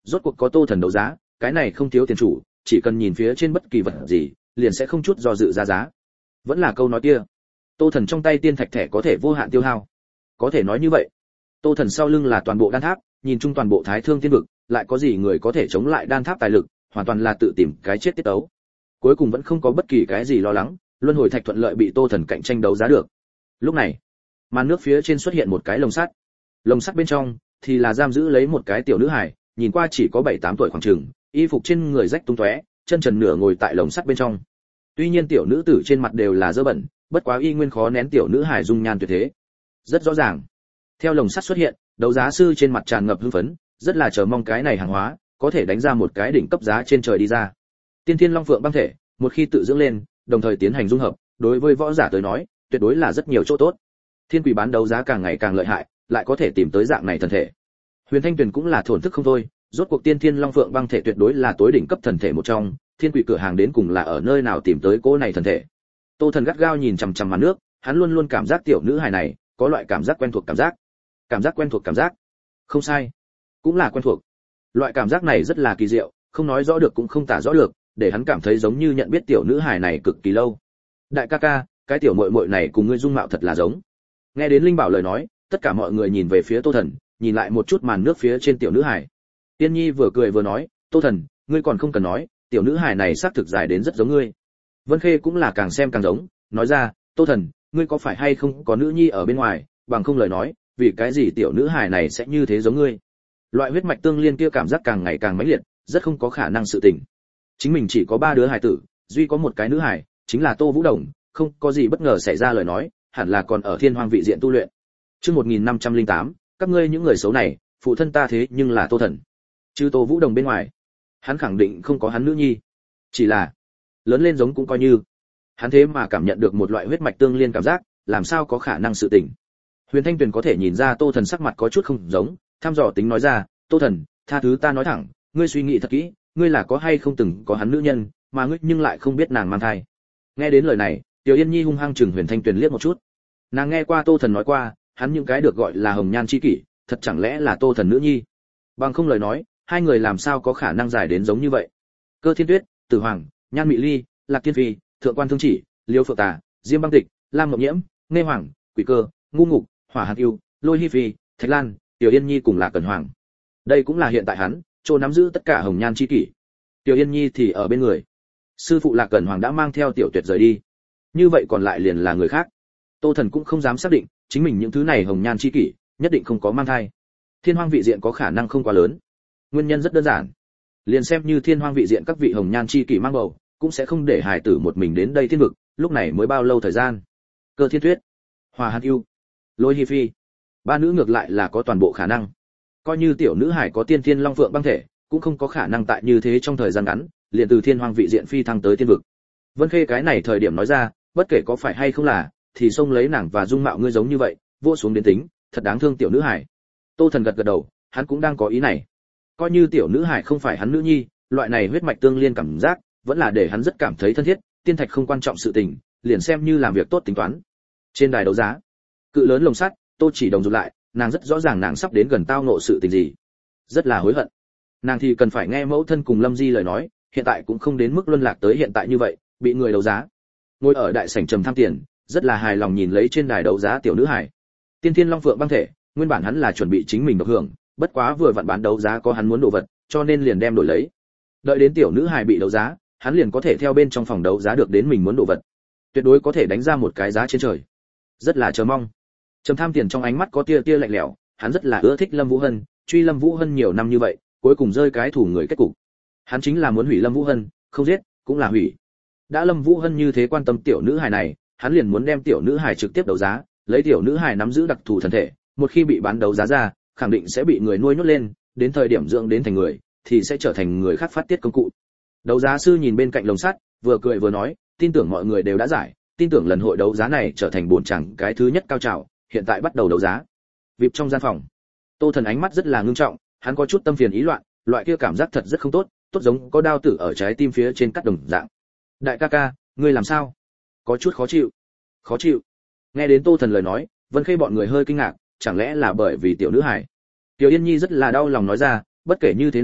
rốt cuộc có Tô Thần đấu giá, cái này không thiếu tiền chủ, chỉ cần nhìn phía trên bất kỳ vật gì, liền sẽ không chút do dự ra giá. Vẫn là câu nói kia, Tô Thần trong tay tiên thạch thẻ có thể vô hạn tiêu hao. Có thể nói như vậy, Tô Thần sau lưng là toàn bộ đan tháp, nhìn chung toàn bộ Thái Thương Tiên vực, lại có gì người có thể chống lại đan tháp tài lực, hoàn toàn là tự tìm cái chết tiết tấu. Cuối cùng vẫn không có bất kỳ cái gì lo lắng, luân hồi thạch thuận lợi bị Tô Thần cạnh tranh đấu giá được. Lúc này, màn nước phía trên xuất hiện một cái lồng sắt. Lồng sắt bên trong thì là giam giữ lấy một cái tiểu nữ hài, nhìn qua chỉ có bảy tám tuổi khoảng chừng, y phục trên người rách tung tóe, chân trần nửa ngồi tại lồng sắt bên trong. Tuy nhiên tiểu nữ tử trên mặt đều là dơ bẩn, bất quá y nguyên khó nén tiểu nữ hài dung nhan tuyệt thế. Rất rõ ràng, theo lồng sắt xuất hiện, đấu giá sư trên mặt tràn ngập hưng phấn, rất là chờ mong cái này hàng hóa có thể đánh ra một cái đỉnh cấp giá trên trời đi ra. Tiên Thiên Long Phượng băng thể, một khi tự dưỡng lên, đồng thời tiến hành dung hợp, đối với võ giả tới nói, tuyệt đối là rất nhiều chỗ tốt. Thiên Quỷ bán đấu giá càng ngày càng lợi hại, lại có thể tìm tới dạng này thần thể. Huyền Thanh Tuyền cũng là thổn thức không thôi, rốt cuộc Tiên Thiên Long Phượng băng thể tuyệt đối là tối đỉnh cấp thần thể một trong, Thiên Quỷ cửa hàng đến cùng là ở nơi nào tìm tới cô này thần thể. Tô Thần gắt gao nhìn chằm chằm màn nước, hắn luôn luôn cảm giác tiểu nữ hài này có loại cảm giác quen thuộc cảm giác. Cảm giác quen thuộc cảm giác. Không sai, cũng là quen thuộc. Loại cảm giác này rất là kỳ diệu, không nói rõ được cũng không tả rõ được, để hắn cảm thấy giống như nhận biết tiểu nữ hài này cực kỳ lâu. Đại ca ca, cái tiểu muội muội này cùng ngươi dung mạo thật là giống. Nghe đến Linh Bảo lời nói, tất cả mọi người nhìn về phía Tô Thần, nhìn lại một chút màn nước phía trên tiểu nữ hài. Tiên Nhi vừa cười vừa nói, Tô Thần, ngươi còn không cần nói, tiểu nữ hài này xác thực dài đến rất giống ngươi. Vân Khê cũng là càng xem càng giống, nói ra, Tô Thần, ngươi có phải hay không có nữ nhi ở bên ngoài, bằng không lời nói, vì cái gì tiểu nữ hài này sẽ như thế giống ngươi. Loại huyết mạch tương liên kia cảm giác càng ngày càng mãnh liệt, rất không có khả năng sự tình. Chính mình chỉ có ba đứa hài tử, duy có một cái nữ hài, chính là Tô Vũ Đồng, không có gì bất ngờ xảy ra lời nói, hẳn là còn ở Thiên Hoang vị diện tu luyện. Chương một nghìn năm trăm lẻ tám, các ngươi những người xấu này, phụ thân ta thế nhưng là Tô Thần. Chứ Tô Vũ Đồng bên ngoài, hắn khẳng định không có hắn nữ nhi. Chỉ là lớn lên giống cũng coi như. Hắn thế mà cảm nhận được một loại huyết mạch tương liên cảm giác, làm sao có khả năng sự tình. Huyền Thanh Tuyền có thể nhìn ra Tô Thần sắc mặt có chút không giống, thăm dò tính nói ra, Tô Thần, tha thứ ta nói thẳng, ngươi suy nghĩ thật kỹ, ngươi là có hay không từng có hắn nữ nhân, mà ngươi nhưng lại không biết nàng mang thai. Nghe đến lời này, Tiểu Yên Nhi hung hăng chừng Huyền Thanh Tuyền liếc một chút. Nàng nghe qua Tô Thần nói qua, hắn những cái được gọi là hồng nhan chi kỷ, thật chẳng lẽ là Tô Thần nữ nhi? Bằng không lời nói, hai người làm sao có khả năng dài đến giống như vậy? Cơ Thiên Tuyết, Tử Hoàng, Nhan Mị Ly, Lạc Thiên Phi, Thượng Quan Thương Chỉ, Liêu Phượng Tà, Diêm Băng Tịch, Lam Ngọc Nhiễm, Nghe Hoàng, Quỷ Cơ, Ngu Ngục, Hỏa Hạt Yêu, Lôi Hi Phi, Thạch Lan, Tiểu Yên Nhi cùng Lạc Cẩn Hoàng. Đây cũng là hiện tại hắn chỗ nắm giữ tất cả hồng nhan chi kỷ. Tiểu Yên Nhi thì ở bên người. Sư phụ Lạc Cẩn Hoàng đã mang theo Tiểu Tuyệt rời đi. Như vậy còn lại liền là người khác. Tô Thần cũng không dám xác định, chính mình những thứ này hồng nhan chi kỷ nhất định không có mang thai. Thiên Hoang vị diện có khả năng không quá lớn. Nguyên nhân rất đơn giản. Liền xem như Thiên Hoang vị diện các vị hồng nhan chi kỷ mang bầu, cũng sẽ không để hài tử một mình đến đây thiên vực, lúc này mới bao lâu thời gian. Cơ Thiên Tuyết, Hòa Hàn Ưu, Lôi Hi Phi, ba nữ ngược lại là có toàn bộ khả năng. Coi như tiểu nữ hải có tiên thiên long phượng băng thể, cũng không có khả năng tại như thế trong thời gian ngắn, liền từ Thiên Hoang vị diện phi thăng tới thiên vực. Vân Khê cái này thời điểm nói ra, bất kể có phải hay không là, thì xông lấy nàng và dung mạo ngươi giống như vậy, vô xuống đến tính, thật đáng thương tiểu nữ hải. Tô Thần gật gật đầu, hắn cũng đang có ý này. Coi như tiểu nữ hải không phải hắn nữ nhi, loại này huyết mạch tương liên cảm giác, vẫn là để hắn rất cảm thấy thân thiết, tiên thạch không quan trọng sự tình, liền xem như làm việc tốt tính toán. Trên đài đấu giá, cự lớn lồng sắt, Tô Chỉ Đồng rụt lại, nàng rất rõ ràng nàng sắp đến gần tao ngộ sự tình gì, rất là hối hận. Nàng thì cần phải nghe mẫu thân cùng Lâm Di lời nói, hiện tại cũng không đến mức luân lạc tới hiện tại như vậy, bị người đấu giá. Ngồi ở đại sảnh trầm tham tiền, rất là hài lòng nhìn lấy trên đài đấu giá tiểu nữ hải. Tiên Thiên Long Phượng băng thể, nguyên bản hắn là chuẩn bị chính mình độc hưởng, bất quá vừa vặn bán đấu giá có hắn muốn đồ vật, cho nên liền đem đổi lấy. Đợi đến tiểu nữ hải bị đấu giá, hắn liền có thể theo bên trong phòng đấu giá được đến mình muốn đồ vật. Tuyệt đối có thể đánh ra một cái giá trên trời. Rất là chờ mong. Trầm tham tiền trong ánh mắt có tia tia lạnh lẽo, hắn rất là ưa thích Lâm Vũ Hân, truy Lâm Vũ Hân nhiều năm như vậy, cuối cùng rơi cái thủ người kết cục. Hắn chính là muốn hủy Lâm Vũ Hân, không giết, cũng là hủy. Đã Lâm Vũ Hân như thế quan tâm tiểu nữ hài này, hắn liền muốn đem tiểu nữ hài trực tiếp đấu giá, lấy tiểu nữ hài nắm giữ đặc thù thần thể, một khi bị bán đấu giá ra, khẳng định sẽ bị người nuôi nhốt lên, đến thời điểm dưỡng đến thành người, thì sẽ trở thành người khác phát tiết công cụ. Đấu giá sư nhìn bên cạnh lồng sắt, vừa cười vừa nói, tin tưởng mọi người đều đã giải, tin tưởng lần hội đấu giá này trở thành buồn chẳng cái thứ nhất cao trào, hiện tại bắt đầu đấu giá. Vịp trong gian phòng, Tô Thần ánh mắt rất là ngưng trọng, hắn có chút tâm phiền ý loạn, loại kia cảm giác thật rất không tốt, tốt giống có đao tử ở trái tim phía trên cắt đồng dạng. Đại ca ca, ngươi làm sao? Có chút khó chịu. Khó chịu? Nghe đến Tô Thần lời nói, Vân Khê bọn người hơi kinh ngạc, chẳng lẽ là bởi vì tiểu nữ hải? Tiểu Yên Nhi rất là đau lòng nói ra, bất kể như thế nào,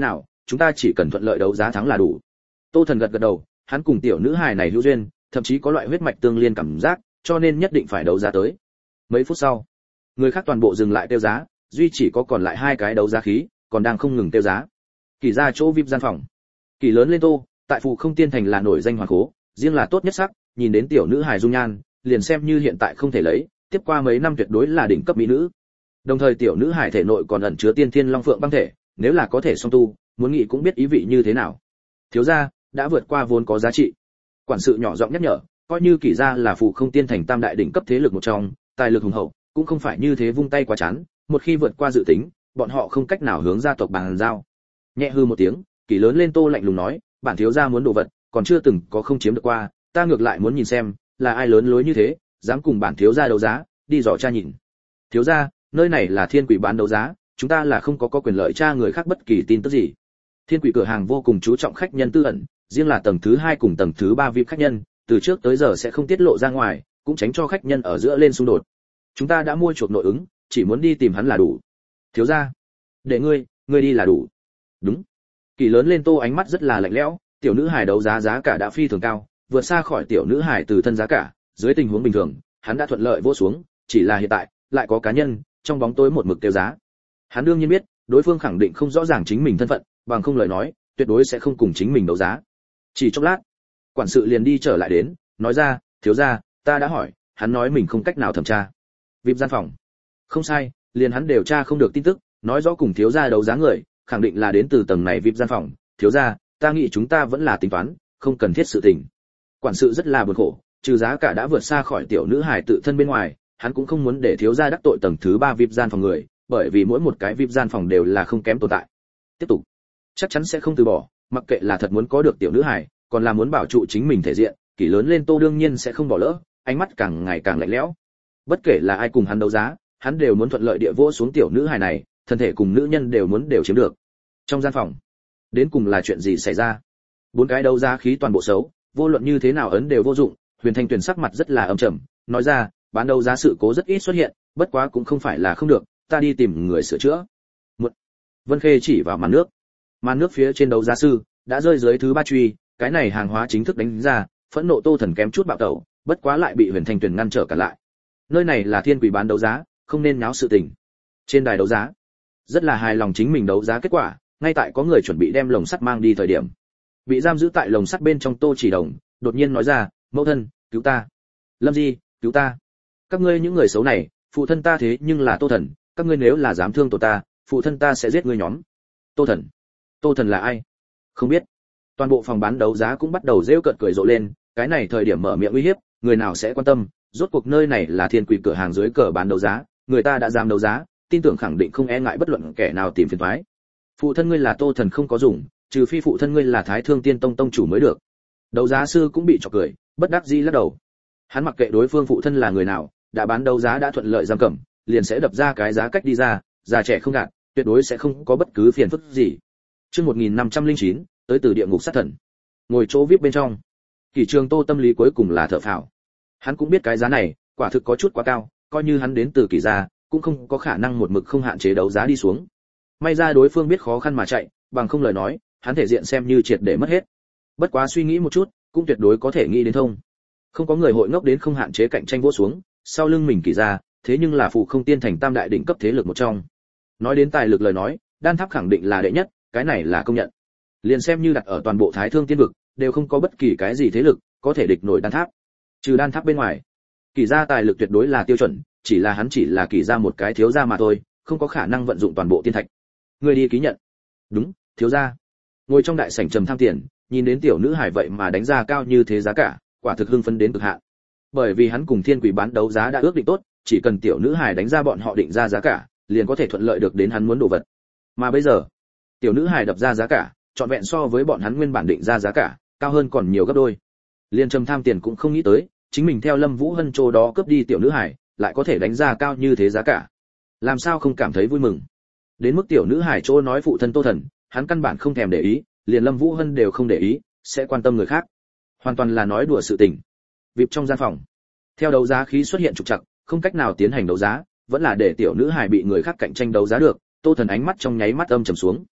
chúng ta chỉ cần thuận lợi đấu giá thắng là đủ. Tô Thần gật gật đầu, hắn cùng tiểu nữ hài này hữu duyên, thậm chí có loại huyết mạch tương liên cảm giác, cho nên nhất định phải đấu giá tới. Mấy phút sau, người khác toàn bộ dừng lại tiêu giá, duy chỉ có còn lại hai cái đấu giá khí, còn đang không ngừng tiêu giá. Kỳ ra chỗ vê i pê gian phòng. Kỳ lớn lên Tô, tại Phù Không Tiên Thành là nổi danh hoàng cố, riêng là tốt nhất sắc, nhìn đến tiểu nữ hài dung nhan, liền xem như hiện tại không thể lấy, tiếp qua mấy năm tuyệt đối là đỉnh cấp mỹ nữ. Đồng thời tiểu nữ hài thể nội còn ẩn chứa tiên thiên long phượng băng thể, nếu là có thể song tu, muốn nghĩ cũng biết ý vị như thế nào. Thiếu gia, đã vượt qua vốn có giá trị. Quản sự nhỏ giọng nhắc nhở, coi như Kỳ gia là Phù Không Tiên Thành tam đại đỉnh cấp thế lực một trong, tài lực hùng hậu, cũng không phải như thế vung tay quá chán, một khi vượt qua dự tính, bọn họ không cách nào hướng gia tộc bàn giao. Nhẹ hư một tiếng, Kỳ lớn lên Tô lạnh lùng nói, bản thiếu gia muốn đồ vật, còn chưa từng có không chiếm được qua, ta ngược lại muốn nhìn xem, là ai lớn lối như thế, dám cùng bản thiếu gia đấu giá, đi dò tra nhìn. Thiếu gia, nơi này là Thiên Quỷ bán đấu giá, chúng ta là không có có quyền lợi tra người khác bất kỳ tin tức gì. Thiên Quỷ cửa hàng vô cùng chú trọng khách nhân tư ẩn, riêng là tầng thứ hai cùng tầng thứ ba vi khách nhân, từ trước tới giờ sẽ không tiết lộ ra ngoài, cũng tránh cho khách nhân ở giữa lên xung đột. Chúng ta đã mua chuộc nội ứng, chỉ muốn đi tìm hắn là đủ. Thiếu gia, để ngươi, ngươi đi là đủ. Đúng. Kỳ lớn lên Tô ánh mắt rất là lạnh lẽo, tiểu nữ hài đấu giá giá cả đã phi thường cao, vượt xa khỏi tiểu nữ hài từ thân giá cả, dưới tình huống bình thường, hắn đã thuận lợi vô xuống, chỉ là hiện tại, lại có cá nhân trong bóng tối một mực tiêu giá. Hắn đương nhiên biết, đối phương khẳng định không rõ ràng chính mình thân phận, bằng không lời nói, tuyệt đối sẽ không cùng chính mình đấu giá. Chỉ chốc lát, quản sự liền đi trở lại đến, nói ra, thiếu gia, ta đã hỏi, hắn nói mình không cách nào thẩm tra. vê i pê gian phòng. Không sai, liền hắn điều tra không được tin tức, nói rõ cùng thiếu gia đấu giá người, khẳng định là đến từ tầng này vê i pê gian phòng. Thiếu gia, ta nghĩ chúng ta vẫn là tính toán, không cần thiết sự tình. Quản sự rất là buồn khổ, trừ giá cả đã vượt xa khỏi tiểu nữ hài tự thân bên ngoài, hắn cũng không muốn để thiếu gia đắc tội tầng thứ ba vê i pê gian phòng người, bởi vì mỗi một cái vê i pê gian phòng đều là không kém tồn tại. Tiếp tục, chắc chắn sẽ không từ bỏ, mặc kệ là thật muốn có được tiểu nữ hài, còn là muốn bảo trụ chính mình thể diện, Kỳ lớn lên Tô đương nhiên sẽ không bỏ lỡ, ánh mắt càng ngày càng lạnh lẽo. Bất kể là ai cùng hắn đấu giá, hắn đều muốn thuận lợi địa vỗ xuống tiểu nữ hài này, thân thể cùng nữ nhân đều muốn đều chiếm được. Trong gian phòng, đến cùng là chuyện gì xảy ra? Bốn cái đấu giá khí toàn bộ xấu, vô luận như thế nào ấn đều vô dụng. Huyền Thanh Tuyền sắc mặt rất là âm trầm, nói ra, bán đấu giá sự cố rất ít xuất hiện, bất quá cũng không phải là không được, ta đi tìm người sửa chữa. Một. Vân Khê chỉ vào màn nước. Màn nước phía trên đấu giá sư đã rơi dưới thứ ba truy, cái này hàng hóa chính thức đánh ra, phẫn nộ Tô Thần kém chút bạo tẩu, bất quá lại bị Huyền Thanh Tuyền ngăn trở cả lại. Nơi này là Thiên Quỷ bán đấu giá, không nên náo sự tình. Trên đài đấu giá, rất là hài lòng chính mình đấu giá kết quả, ngay tại có người chuẩn bị đem lồng sắt mang đi thời điểm, bị giam giữ tại lồng sắt bên trong Tô Chỉ Đồng đột nhiên nói ra, mẫu thân, cứu ta. Lâm Di, cứu ta. Các ngươi những người xấu này, phụ thân ta thế nhưng là Tô Thần, các ngươi nếu là dám thương tổ ta, phụ thân ta sẽ giết ngươi nhóm. Tô Thần? Tô Thần là ai? Không biết. Toàn bộ phòng bán đấu giá cũng bắt đầu rêu cợt cười rộ lên, cái này thời điểm mở miệng uy hiếp, người nào sẽ quan tâm, rốt cuộc nơi này là Thiên Quỷ cửa hàng dưới cờ bán đấu giá, người ta đã dám đấu giá, tin tưởng khẳng định không e ngại bất luận kẻ nào tìm phiền toái. Phụ thân ngươi là Tô Thần không có dùng, trừ phi phụ thân ngươi là Thái Thương Tiên Tông tông chủ mới được. Đấu giá sư cũng bị chọc cười, bất đắc dĩ lắc đầu. Hắn mặc kệ đối phương phụ thân là người nào, đã bán đấu giá đã thuận lợi giam cầm, liền sẽ đập ra cái giá cách đi ra, già trẻ không gạt, tuyệt đối sẽ không có bất cứ phiền phức gì. Chương một nghìn năm trăm lẻ chín, tới từ địa ngục sát thần. Ngồi chỗ vê i pê bên trong, Kỷ Trường Tô tâm lý cuối cùng là thở phào. Hắn cũng biết cái giá này, quả thực có chút quá cao, coi như hắn đến từ Kỷ gia, cũng không có khả năng một mực không hạn chế đấu giá đi xuống. May ra đối phương biết khó khăn mà chạy, bằng không lời nói, hắn thể diện xem như triệt để mất hết. Bất quá suy nghĩ một chút, cũng tuyệt đối có thể nghĩ đến thông. Không có người hội ngốc đến không hạn chế cạnh tranh vỗ xuống, sau lưng mình Kỷ gia, thế nhưng là Phù Không Tiên Thành tam đại đỉnh cấp thế lực một trong. Nói đến tài lực lời nói, Đan Tháp khẳng định là đệ nhất, cái này là công nhận. Liền xem như đặt ở toàn bộ Thái Thương Tiên vực, đều không có bất kỳ cái gì thế lực có thể địch nổi Đan Tháp. Trừ Đan Tháp bên ngoài, Kỷ gia tài lực tuyệt đối là tiêu chuẩn, chỉ là hắn chỉ là Kỷ gia một cái thiếu gia mà thôi, không có khả năng vận dụng toàn bộ tiên thạch. Người đi ký nhận. Đúng, thiếu gia. Ngồi trong đại sảnh trầm tham tiền, nhìn đến tiểu nữ hải vậy mà đánh ra cao như thế giá cả, quả thực hưng phấn đến cực hạn. Bởi vì hắn cùng Thiên Quỷ bán đấu giá đã ước định tốt, chỉ cần tiểu nữ hải đánh ra bọn họ định ra giá cả, liền có thể thuận lợi được đến hắn muốn đồ vật. Mà bây giờ, tiểu nữ hải đập ra giá cả, trọn vẹn so với bọn hắn nguyên bản định ra giá cả, cao hơn còn nhiều gấp đôi. Liên trầm tham tiền cũng không nghĩ tới, chính mình theo Lâm Vũ Hân chỗ đó cướp đi tiểu nữ hải, lại có thể đánh ra cao như thế giá cả. Làm sao không cảm thấy vui mừng? Đến mức tiểu nữ hải chỗ nói phụ thân Tô Thần, hắn căn bản không thèm để ý, liền Lâm Vũ Hân đều không để ý, sẽ quan tâm người khác. Hoàn toàn là nói đùa sự tình. Vịp trong gian phòng, theo đấu giá khí xuất hiện trục trặc, không cách nào tiến hành đấu giá, vẫn là để tiểu nữ hải bị người khác cạnh tranh đấu giá được. Tô Thần ánh mắt trong nháy mắt âm trầm xuống.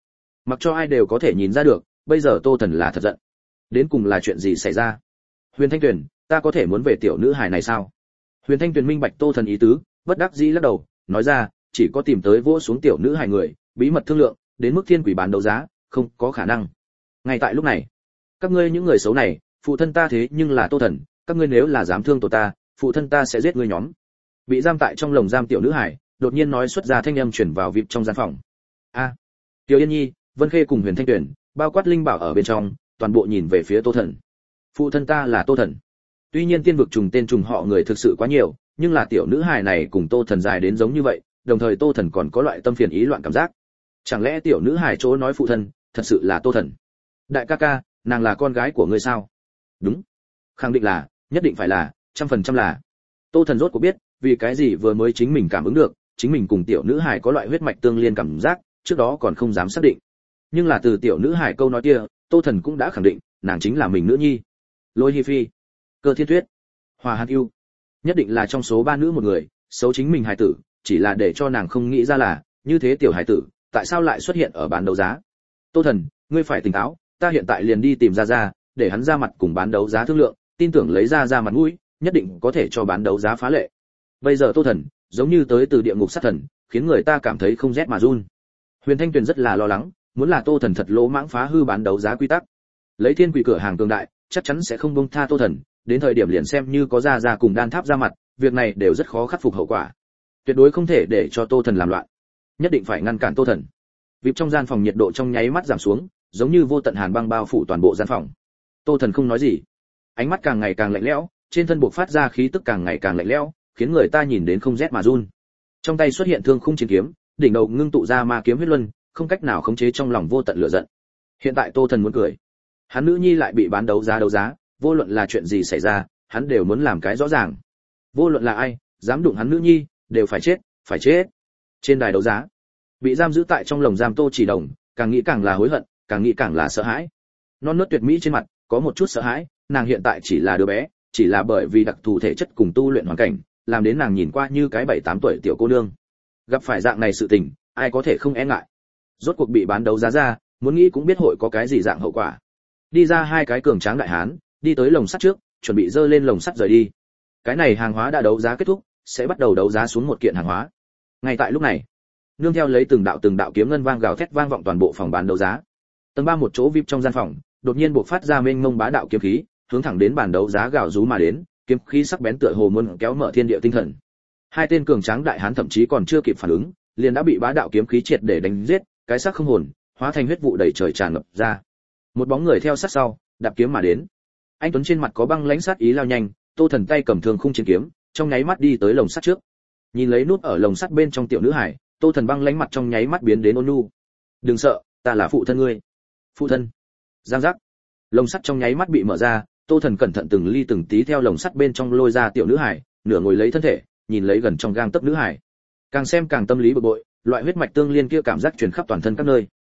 Mặc cho ai đều có thể nhìn ra được, bây giờ Tô Thần là thật giận. Đến cùng là chuyện gì xảy ra? Huyền Thanh Tuyền, ta có thể muốn về tiểu nữ hài này sao? Huyền Thanh Tuyền minh bạch Tô Thần ý tứ, bất đắc dĩ lắc đầu, nói ra, chỉ có tìm tới vỗ xuống tiểu nữ hài người, bí mật thương lượng, đến mức thiên quỷ bán đấu giá, không có khả năng. Ngay tại lúc này, các ngươi những người xấu này, phụ thân ta thế nhưng là Tô Thần, các ngươi nếu là dám thương tổ ta, phụ thân ta sẽ giết ngươi nhóm. Bị giam tại trong lồng giam tiểu nữ hài, đột nhiên nói xuất ra thanh âm truyền vào vịp trong gian phòng. A, Tiểu Yên Nhi, Vân Khê cùng Huyền Thanh Tuyền, bao quát linh bảo ở bên trong, toàn bộ nhìn về phía Tô Thần. Phụ thân ta là Tô Thần. Tuy nhiên tiên vực trùng tên trùng họ người thực sự quá nhiều, nhưng là tiểu nữ hài này cùng Tô Thần dài đến giống như vậy, đồng thời Tô Thần còn có loại tâm phiền ý loạn cảm giác. Chẳng lẽ tiểu nữ hài chỗ nói phụ thân, thật sự là Tô Thần? Đại ca ca, nàng là con gái của ngươi sao? Đúng, khẳng định là, nhất định phải là, trăm phần trăm là. Tô Thần rốt cuộc biết, vì cái gì vừa mới chính mình cảm ứng được, chính mình cùng tiểu nữ hài có loại huyết mạch tương liên cảm giác, trước đó còn không dám xác định. Nhưng là từ tiểu nữ hài câu nói kia, Tô Thần cũng đã khẳng định, nàng chính là mình nữ nhi. Lôi Hi Phi, Cơ Thiên Tuyết, Hòa Hàn Ưu, nhất định là trong số ba nữ một người, xấu chính mình hài tử, chỉ là để cho nàng không nghĩ ra là, như thế tiểu hài tử, tại sao lại xuất hiện ở bán đấu giá? Tô Thần, ngươi phải tỉnh táo, ta hiện tại liền đi tìm ra ra, để hắn ra mặt cùng bán đấu giá thương lượng, tin tưởng lấy ra ra mặt mũi, nhất định có thể cho bán đấu giá phá lệ. Bây giờ Tô Thần, giống như tới từ địa ngục sát thần, khiến người ta cảm thấy không rét mà run. Huyền Thanh Tuyền rất là lo lắng, muốn là Tô Thần thật lỗ mãng phá hư bán đấu giá quy tắc, lấy thiên quỷ cửa hàng cường đại, chắc chắn sẽ không buông tha Tô Thần, đến thời điểm liền xem như có ra ra cùng đan tháp ra mặt, việc này đều rất khó khắc phục hậu quả. Tuyệt đối không thể để cho Tô Thần làm loạn, nhất định phải ngăn cản Tô Thần. Vịp trong gian phòng nhiệt độ trong nháy mắt giảm xuống, giống như vô tận hàn băng bao phủ toàn bộ gian phòng. Tô Thần không nói gì, ánh mắt càng ngày càng lạnh lẽo, trên thân bộc phát ra khí tức càng ngày càng lạnh lẽo, khiến người ta nhìn đến không rét mà run. Trong tay xuất hiện thương khung chiến kiếm, đỉnh đầu ngưng tụ ra ma kiếm huyết luân, không cách nào khống chế trong lòng vô tận lửa giận. Hiện tại Tô Thần muốn cười, hắn nữ nhi lại bị bán đấu giá đấu giá, vô luận là chuyện gì xảy ra, hắn đều muốn làm cái rõ ràng. Vô luận là ai dám đụng hắn nữ nhi, đều phải chết, phải chết. Trên đài đấu giá, bị giam giữ tại trong lồng giam Tô Chỉ Đồng, càng nghĩ càng là hối hận, càng nghĩ càng là sợ hãi. Non nớt tuyệt mỹ trên mặt có một chút sợ hãi, nàng hiện tại chỉ là đứa bé, chỉ là bởi vì đặc thù thể chất cùng tu luyện hoàn cảnh, làm đến nàng nhìn qua như cái bảy tám tuổi tiểu cô nương. Gặp phải dạng này sự tình, ai có thể không e ngại. Rốt cuộc bị bán đấu giá ra, muốn nghĩ cũng biết hội có cái gì dạng hậu quả. Đi ra hai cái cường tráng đại hán, đi tới lồng sắt trước, chuẩn bị dơ lên lồng sắt rời đi. Cái này hàng hóa đã đấu giá kết thúc, sẽ bắt đầu đấu giá xuống một kiện hàng hóa. Ngay tại lúc này, nương theo lấy từng đạo từng đạo kiếm ngân vang gào thét vang vọng toàn bộ phòng bán đấu giá. Tầng ba một chỗ vê i pê trong gian phòng, đột nhiên bộc phát ra mênh mông bá đạo kiếm khí, hướng thẳng đến bàn đấu giá gào rú mà đến, kiếm khí sắc bén tựa hồ muốn kéo mở thiên địa tinh thần. Hai tên cường tráng đại hán thậm chí còn chưa kịp phản ứng, liền đã bị bá đạo kiếm khí triệt để đánh giết, cái xác không hồn, hóa thành huyết vụ đầy trời tràn ngập ra. Một bóng người theo sát sau, đạp kiếm mà đến. Anh tuấn trên mặt có băng lãnh sát ý lao nhanh, Tô Thần tay cầm thương khung chiến kiếm, trong nháy mắt đi tới lồng sắt trước. Nhìn lấy nút ở lồng sắt bên trong tiểu nữ hải, Tô Thần băng lãnh mặt trong nháy mắt biến đến ôn nhu. "Đừng sợ, ta là phụ thân ngươi." "Phụ thân?" Giang giác. Lồng sắt trong nháy mắt bị mở ra, Tô Thần cẩn thận từng ly từng tí theo lồng sắt bên trong lôi ra tiểu nữ hải, nửa ngồi lấy thân thể, nhìn lấy gần trong gang tấc nữ hải. Càng xem càng tâm lý bực bội, loại huyết mạch tương liên kia cảm giác truyền khắp toàn thân các nơi.